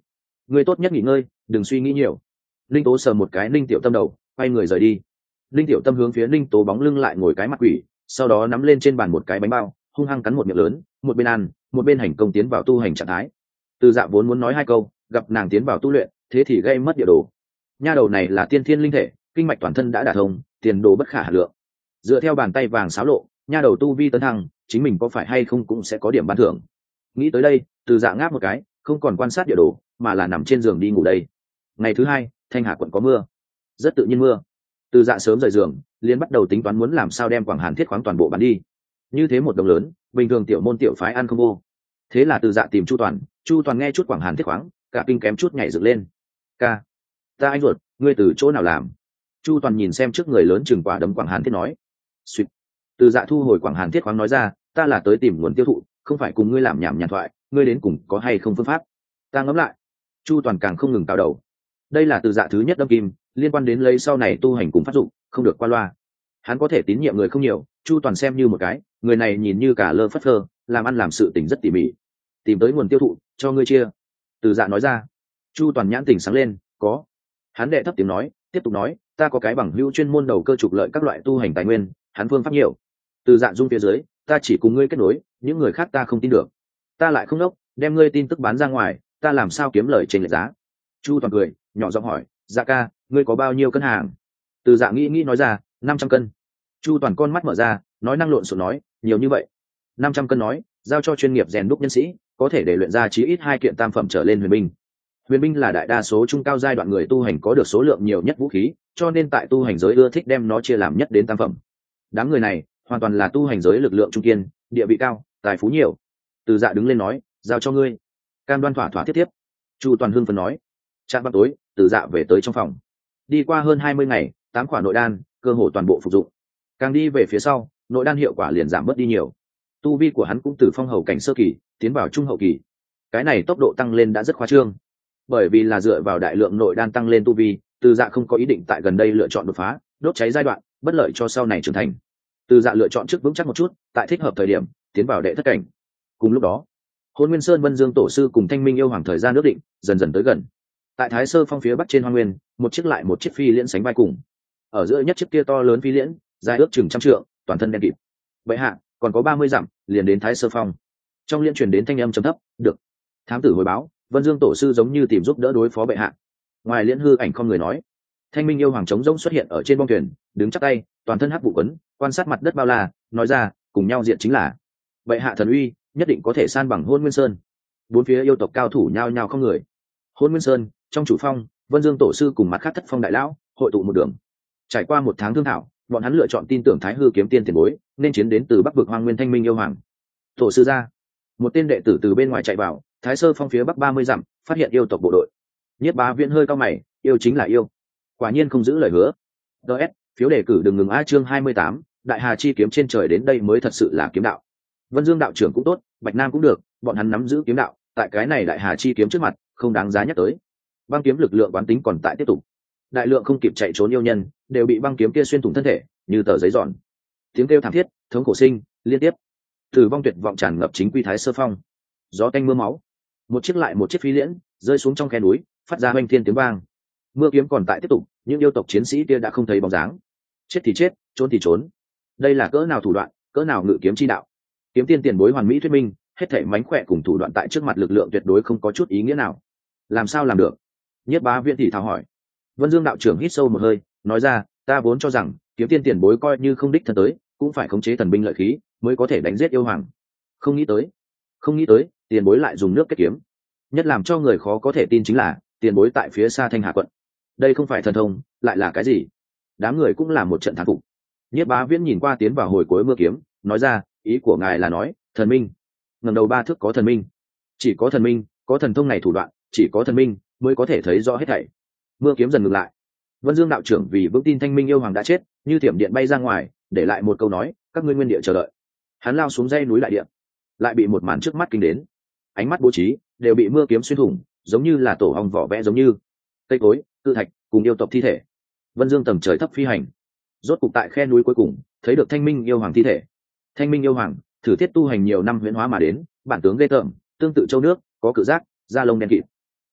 ngươi tốt nhất nghỉ ngơi, đừng suy nghĩ nhiều. Linh Tố sờ một cái Linh Tiểu Tâm đầu, quay người rời đi. Linh Tiểu Tâm hướng phía Linh Tố bóng lưng lại ngồi cái mặt quỷ, sau đó nắm lên trên bàn một cái bánh bao, hung hăng cắn một miệng lớn, một bên ăn, một bên hành công tiến vào tu hành trạng thái. Từ Dạ vốn muốn nói hai câu, gặp nàng tiến vào tu luyện, thế thì gây mất địa đồ. Nha đầu này là tiên thiên linh thể, kinh mạch toàn thân đã đả thông, tiền đồ bất khả hà lượng. Dựa theo bàn tay vàng xáo lộ, nha đầu tu vi tấn thăng, chính mình có phải hay không cũng sẽ có điểm ban thưởng. Nghĩ tới đây, Từ Dạ ngáp một cái, không còn quan sát địa đồ, mà là nằm trên giường đi ngủ đây. Ngày thứ hai, Thanh Hà quận có mưa, rất tự nhiên mưa. Từ Dạ sớm rời giường, liền bắt đầu tính toán muốn làm sao đem Quảng Hàn Thiết khoáng toàn bộ bán đi. Như thế một đồng lớn, bình thường tiểu môn tiểu phái ăn không vô. Thế là Từ Dạ tìm Chu Toàn nghe chút Quảng Hàn Thiết khoáng, cả kinh kém chút nhảy dựng lên. Ca, ta anh ruột, ngươi từ chỗ nào làm? Chu Toàn nhìn xem trước người lớn chừng quả đấm Quảng Hàn Thiết nói. Xuyệt. Từ Dạ thu hồi Quảng Hàn Thiết khoáng nói ra, ta là tới tìm nguồn tiêu thụ, không phải cùng ngươi làm nhảm nhàn thoại, ngươi đến cùng có hay không phương pháp? Ta ngẫm lại. Chu Toàn càng không ngừng cào đầu. Đây là Từ Dạ thứ nhất đâm kim, liên quan đến lấy sau này tu hành cùng phát dụng, không được qua loa. Hắn có thể tín nhiệm người không nhiều, Chu Toàn xem như một cái, người này nhìn như cả lơ phất phơ, làm ăn làm sự tình rất tỉ mỉ. Tìm tới nguồn tiêu thụ, cho ngươi chia. Từ Dạ nói ra. Chu Toàn nhãn tỉnh sáng lên, có. Hắn đệ thấp tiếng nói, tiếp tục nói, ta có cái bằng hữu chuyên môn đầu cơ trục lợi các loại tu hành tài nguyên, hắn phương pháp nhiều. Từ Dạ dung phía dưới, ta chỉ cùng ngươi kết nối, những người khác ta không tin được. Ta lại không đốc, đem ngươi tin tức bán ra ngoài, ta làm sao kiếm lời trên lệch giá? Chu Toàn cười, nhỏ giọng hỏi, Dạ ca, ngươi có bao nhiêu cân hàng? Từ Dạ nghĩ nói ra, 500 cân. Chu Toàn con mắt mở ra, nói năng lộn xộn nói, nhiều như vậy. 500 cân nói, giao cho chuyên nghiệp rèn đúc nhân sĩ, có thể để luyện ra chí ít 2 kiện tam phẩm trở lên huyền binh. Huyền binh là đại đa số trung cao giai đoạn người tu hành có được số lượng nhiều nhất vũ khí, cho nên tại tu hành giới ưa thích đem nó chia làm nhất đến tam phẩm. Đám người này hoàn toàn là tu hành giới lực lượng trung kiên, địa vị cao, tài phú nhiều. Từ Dạ đứng lên nói, giao cho ngươi. Cam đoan thỏa thỏa tiếp. Chu Toàn hưng phấn nói. Trạng vào tối, Từ Dạ về tới trong phòng. Đi qua hơn 20 ngày, 8 quả nội đan, cơ hồ toàn bộ phục dụng. Càng đi về phía sau, nội đan hiệu quả liền giảm bớt đi nhiều. Tu vi của hắn cũng từ phong hầu cảnh sơ kỳ tiến vào trung hậu kỳ. Cái này tốc độ tăng lên đã rất khoa trương. Bởi vì là dựa vào đại lượng nội đan tăng lên tu vi, Từ Dạ không có ý định tại gần đây lựa chọn đột phá, đốt cháy giai đoạn, bất lợi cho sau này trưởng thành. Từ Dạ lựa chọn trước vững chắc một chút, tại thích hợp thời điểm tiến vào đệ thất cảnh. Cùng lúc đó, Hôn Nguyên Sơn Vân Dương tổ sư cùng Thanh Minh yêu hoàng thời gian ước định dần dần tới gần. Tại Thái Sơ Phong phía bắc trên Hoang Nguyên, một chiếc lại một chiếc phi liễn sánh vai cùng. Ở giữa nhất chiếc kia to lớn phi liễn, dài ước chừng 100 trượng, toàn thân đen kịt. Vậy hạ, còn có 30 dặm, liền đến Thái Sơ Phong. Trong liễn truyền đến thanh âm trầm thấp, "Được." Thám tử hồi báo, Vân Dương tổ sư giống như tìm giúp đỡ đối phó bệ hạ. Ngoài liễn hư ảnh không người nói. Thanh Minh yêu hoàng trống rỗng xuất hiện ở trên bong thuyền, đứng chắp tay, toàn thân hắc vụ quấn, quan sát mặt đất bao la, nói ra, cùng nhau diện chính là bệ hạ thần uy, nhất định có thể san bằng Hôn Nguyên Sơn. Bốn phía yêu tộc cao thủ nhao nhao không người. Hôn Nguyên Sơn, trong chủ phong, Vân Dương tổ sư cùng mặt khác thất phong đại lão hội tụ một đường. Trải qua một tháng thương thảo, bọn hắn lựa chọn tin tưởng Thái Hư kiếm tiên tiền bối, nên chiến đến từ Bắc vực Hoang Nguyên Thanh Minh yêu hoàng. Tổ sư ra, một tên đệ tử từ bên ngoài chạy vào, Thái Sơ Phong phía bắc 30 dặm, phát hiện yêu tộc bộ đội. Nhiếp Bá Viễn hơi cao mày, yêu chính là yêu, quả nhiên không giữ lời hứa. DS, phiếu đề cử đừng ngừng a chương 28, Đại Hà chi kiếm trên trời đến đây mới thật sự là kiếm đạo. Vân Dương đạo trưởng cũng tốt, Bạch Nam cũng được, bọn hắn nắm giữ kiếm đạo, tại cái này Đại Hà chi kiếm trước mặt, không đáng giá nhắc tới. Băng kiếm lực lượng quán tính còn tại tiếp tục. Đại lượng không kịp chạy trốn yêu nhân, đều bị băng kiếm kia xuyên thủng thân thể, như tờ giấy giòn. Tiếng kêu thảm thiết, thống khổ sinh, liên tiếp. Tử vong tuyệt vọng tràn ngập chính quy Thái Sơ Phong. Gió tanh mưa máu. Một chiếc lại một chiếc phi liễn rơi xuống trong khe núi, phát ra oanh thiên tiếng vang. Mưa kiếm còn tại tiếp tục, những yêu tộc chiến sĩ kia đã không thấy bóng dáng. Chết thì chết, trốn thì trốn. Đây là cỡ nào thủ đoạn, cỡ nào ngự kiếm chi đạo. Kiếm tiên tiền bối hoàn mỹ thuyết minh, hết thảy mánh khỏe cùng thủ đoạn tại trước mặt lực lượng tuyệt đối không có chút ý nghĩa nào. Làm sao làm được? Nhiếp Bá Viễn thì thào hỏi. Vân Dương đạo trưởng hít sâu một hơi, nói ra, ta vốn cho rằng kiếm tiên tiền bối coi như không đích thân tới, cũng phải khống chế thần binh lợi khí, mới có thể đánh giết yêu hoàng. Không nghĩ tới, tiền bối lại dùng nước kết kiếm. Nhất làm cho người khó có thể tin chính là, tiền bối tại phía xa Thanh Hà quận. Đây không phải thần thông, lại là cái gì? Đám người cũng là một trận thán phục. Nhiếp Bá Viễn nhìn qua tiến vào hồi cuối mưa kiếm, nói ra, ý của ngài là nói, thần minh. Ngẩng đầu 3 thước có thần minh. Chỉ có thần minh, có thần thông này thủ đoạn, chỉ có thần minh mới có thể thấy rõ hết thảy. Mưa kiếm dần ngừng lại. Vân Dương đạo trưởng vì vững tin Thanh Minh yêu hoàng đã chết, như thiểm điện bay ra ngoài, để lại một câu nói, các ngươi nguyên địa chờ đợi. Hắn lao xuống dãy núi đại địa, lại bị một màn trước mắt kinh đến. Ánh mắt bố trí đều bị mưa kiếm xuyên thủng, giống như là tổ ong vỏ vẽ giống như cây cối, cự thạch cùng yêu tộc thi thể. Vân Dương tầm trời thấp phi hành, rốt cục tại khe núi cuối cùng thấy được Thanh Minh yêu hoàng thi thể. Thanh Minh yêu hoàng thử thiết tu hành nhiều năm huyễn hóa mà đến, bản tướng ghê tởm, tương tự châu nước, có cự giác, da lông đen kịt.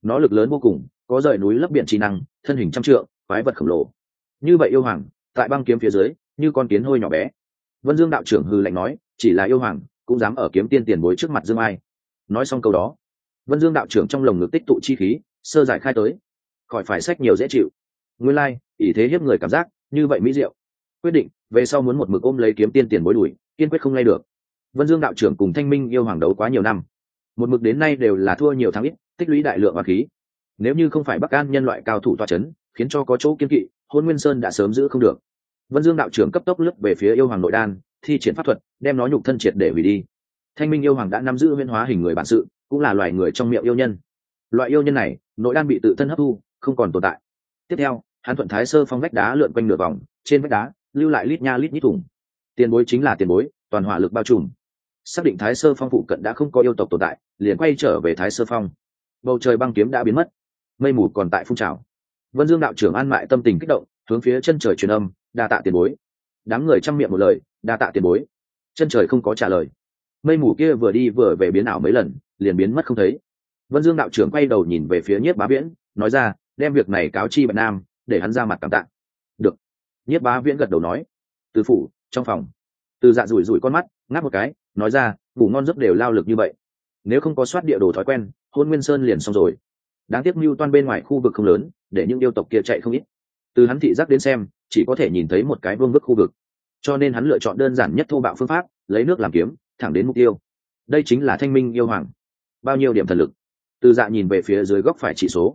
nó lực lớn vô cùng, có rời núi lấp biển trí năng, thân hình trăm trượng, quái vật khổng lồ. Như vậy yêu hoàng tại băng kiếm phía dưới như con kiến hôi nhỏ bé. Vân Dương đạo trưởng hừ lạnh nói, chỉ là yêu hoàng cũng dám ở kiếm tiên tiền bối trước mặt Dương Ai. Nói xong câu đó, Vân Dương đạo trưởng trong lồng ngực tích tụ chi khí, sơ giải khai tới, khỏi phải sách nhiều dễ chịu. Nguyên lai, ỷ thế hiếp người cảm giác, như vậy mỹ diệu. Quyết định, về sau muốn một mực ôm lấy kiếm tiên tiền bối đuổi, kiên quyết không lay được. Vân Dương đạo trưởng cùng Thanh Minh yêu hoàng đấu quá nhiều năm, một mực đến nay đều là thua nhiều thắng ít, tích lũy đại lượng oán khí. Nếu như không phải Bắc An nhân loại cao thủ tọa chấn, khiến cho có chỗ kiên kỵ, Hôn Nguyên Sơn đã sớm giữ không được. Vân Dương đạo trưởng cấp tốc lướt về phía yêu hoàng nội đan, thi triển pháp thuật, đem nó nhục thân triệt để hủy đi. Thanh Minh yêu hoàng đã nắm giữ huyễn hóa hình người bản sự, cũng là loài người trong miệng yêu nhân. Loại yêu nhân này, nội đan bị tự thân hấp thu, không còn tồn tại. Tiếp theo, hắn thuận Thái Sơ phong vách đá lượn quanh nửa vòng, trên vách đá lưu lại lít nha lít nhít thủng. Tiền bối chính là tiền bối, toàn hỏa lực bao trùm. Xác định Thái Sơ phong phụ cận đã không có yêu tộc tồn tại, liền quay trở về Thái Sơ phong. Bầu trời băng kiếm đã biến mất, mây mù còn tại phun trào. Vân Dương đạo trưởng an mại tâm tình kích động, hướng phía chân trời truyền âm, đa tạ tiền bối. Đám người chăm miệng một lời, đa tạ tiền bối. Chân trời không có trả lời. Mây mù kia vừa đi vừa về biến ảo mấy lần, liền biến mất không thấy. Vân Dương đạo trưởng quay đầu nhìn về phía Nhiếp Bá Viễn, nói ra, đem việc này cáo chi Bạch Nam, để hắn ra mặt cảm tạ. Được. Nhiếp Bá Viễn gật đầu nói. Từ phủ, trong phòng. Từ Dạ rủi rủi con mắt, ngáp một cái, nói ra, ngủ ngon giấc đều lao lực như vậy. Nếu không có soát địa đồ thói quen, Hôn Nguyên Sơn liền xong rồi. Đáng tiếc mưu toan bên ngoài khu vực không lớn, để những yêu tộc kia chạy không ít. Từ hắn thị giác đến xem, chỉ có thể nhìn thấy một cái vương vức khu vực, cho nên hắn lựa chọn đơn giản nhất thô bạo phương pháp, lấy nước làm kiếm, thẳng đến mục tiêu. Đây chính là Thanh Minh yêu hoàng. Bao nhiêu điểm thần lực? Từ Dạ nhìn về phía dưới góc phải chỉ số.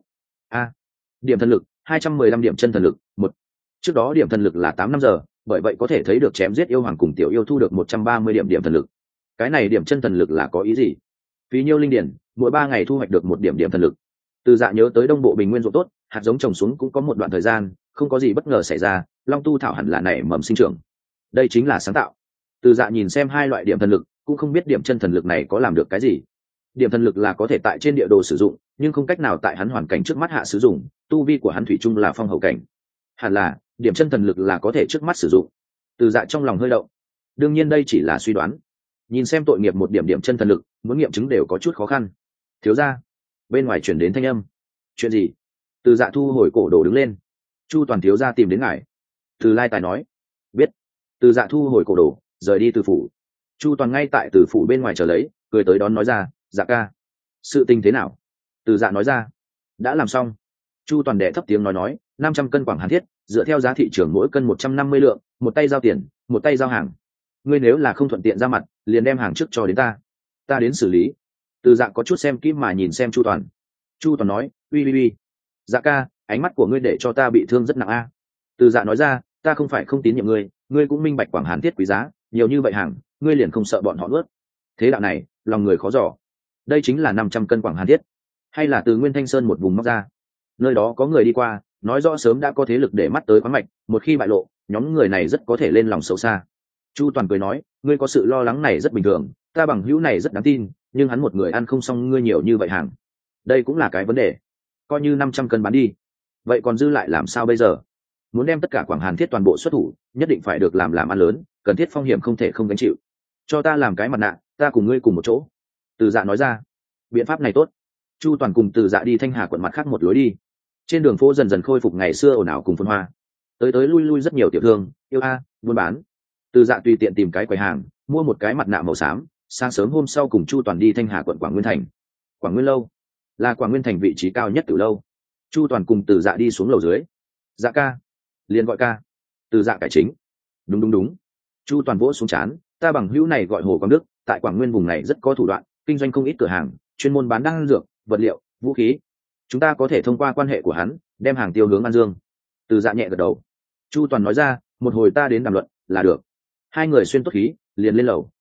Điểm thần lực 215 điểm chân thần lực 1. Trước đó điểm thần lực là 8 giờ, bởi vậy có thể thấy được chém giết yêu hoàng cùng tiểu yêu thu được 130 điểm thần lực. Cái này điểm chân thần lực là có ý gì? Phí nhiêu linh điển, mỗi 3 ngày thu hoạch được 1 điểm thần lực. Từ Dạ nhớ tới Đông Bộ Bình Nguyên ruộng tốt, hạt giống trồng xuống cũng có một đoạn thời gian, không có gì bất ngờ xảy ra, Long Tu thảo hẳn là nảy mầm sinh trưởng. Đây chính là sáng tạo. Từ Dạ nhìn xem hai loại điểm thần lực, cũng không biết điểm chân thần lực này có làm được cái gì. Điểm thần lực là có thể tại trên địa đồ sử dụng, nhưng không cách nào tại hắn hoàn cảnh trước mắt hạ sử dụng, tu vi của hắn thủy chung là phong hậu cảnh. Hẳn là điểm chân thần lực là có thể trước mắt sử dụng. Từ Dạ trong lòng hơi động. Đương nhiên đây chỉ là suy đoán. Nhìn xem tội nghiệp một điểm chân thần lực, muốn nghiệm chứng đều có chút khó khăn. Thiếu gia, bên ngoài chuyển đến thanh âm. Chuyện gì? Từ Dạ thu hồi cổ đồ đứng lên. Chu toàn thiếu gia tìm đến ngài. Từ Lai Tài nói. Biết. Từ Dạ thu hồi cổ đồ, rời đi từ phủ. Chu toàn ngay tại từ phủ bên ngoài chờ lấy, cười tới đón nói ra, Dạ ca, sự tình thế nào? Từ Dạ nói ra, đã làm xong. Chu toàn đệ thấp tiếng nói 500 cân quảng hàn thiết, dựa theo giá thị trường mỗi cân 150 lượng, một tay giao tiền, một tay giao hàng. Ngươi nếu là không thuận tiện ra mặt, liền đem hàng trước cho đến ta đến xử lý. Từ Dạ có chút xem kỹ mà nhìn xem Chu toàn. Chu toàn nói, uy, Dạ ca, ánh mắt của ngươi để cho ta bị thương rất nặng a. Từ Dạ nói ra, ta không phải không tín nhiệm ngươi, ngươi cũng minh bạch quảng hàn thiết quý giá, nhiều như vậy hàng, ngươi liền không sợ bọn họ nuốt. Thế đạo này, lòng người khó dò. Đây chính là 500 cân quảng hàn thiết, hay là từ Nguyên Thanh Sơn một vùng móc ra? Nơi đó có người đi qua, nói rõ sớm đã có thế lực để mắt tới khoáng mạch, một khi bại lộ, nhóm người này rất có thể lên lòng xấu xa. Chu toàn cười nói, ngươi có sự lo lắng này rất bình thường, ta bằng hữu này rất đáng tin, nhưng hắn một người ăn không xong ngươi nhiều như vậy hàng. Đây cũng là cái vấn đề. Coi như 500 cân bán đi, vậy còn dư lại làm sao bây giờ? Muốn đem tất cả quảng hàn thiết toàn bộ xuất thủ, nhất định phải được làm ăn lớn, cần thiết phong hiểm không thể không gánh chịu. Cho ta làm cái mặt nạ, ta cùng ngươi cùng một chỗ. Từ Dạ nói ra, biện pháp này tốt. Chu toàn cùng Từ Dạ đi Thanh Hà quận mặt khác một lối đi. Trên đường phố dần dần khôi phục ngày xưa ồn ào cùng phồn hoa, tới lui rất nhiều tiểu thương yêu buôn bán. Từ Dạ tùy tiện tìm cái quầy hàng, mua một cái mặt nạ màu xám. Sáng sớm hôm sau cùng Chu toàn đi Thanh Hà quận Quảng Nguyên thành. Quảng Nguyên lâu là Quảng Nguyên thành vị trí cao nhất từ lâu. Chu toàn cùng Từ Dạ đi xuống lầu dưới. Dạ ca, liền gọi ca. Từ Dạ cải chính. Đúng. Chu toàn vỗ xuống chán, ta bằng hữu này gọi Hồ Quang Đức, tại Quảng Nguyên vùng này rất có thủ đoạn, kinh doanh không ít cửa hàng, chuyên môn bán đan dược, vật liệu, vũ khí. Chúng ta có thể thông qua quan hệ của hắn, đem hàng tiêu hướng An Dương. Từ Dạ nhẹ gật đầu. Chu toàn nói ra, một hồi ta đến đàm luận là được. Hai người xuyên tốt khí, liền lên lầu.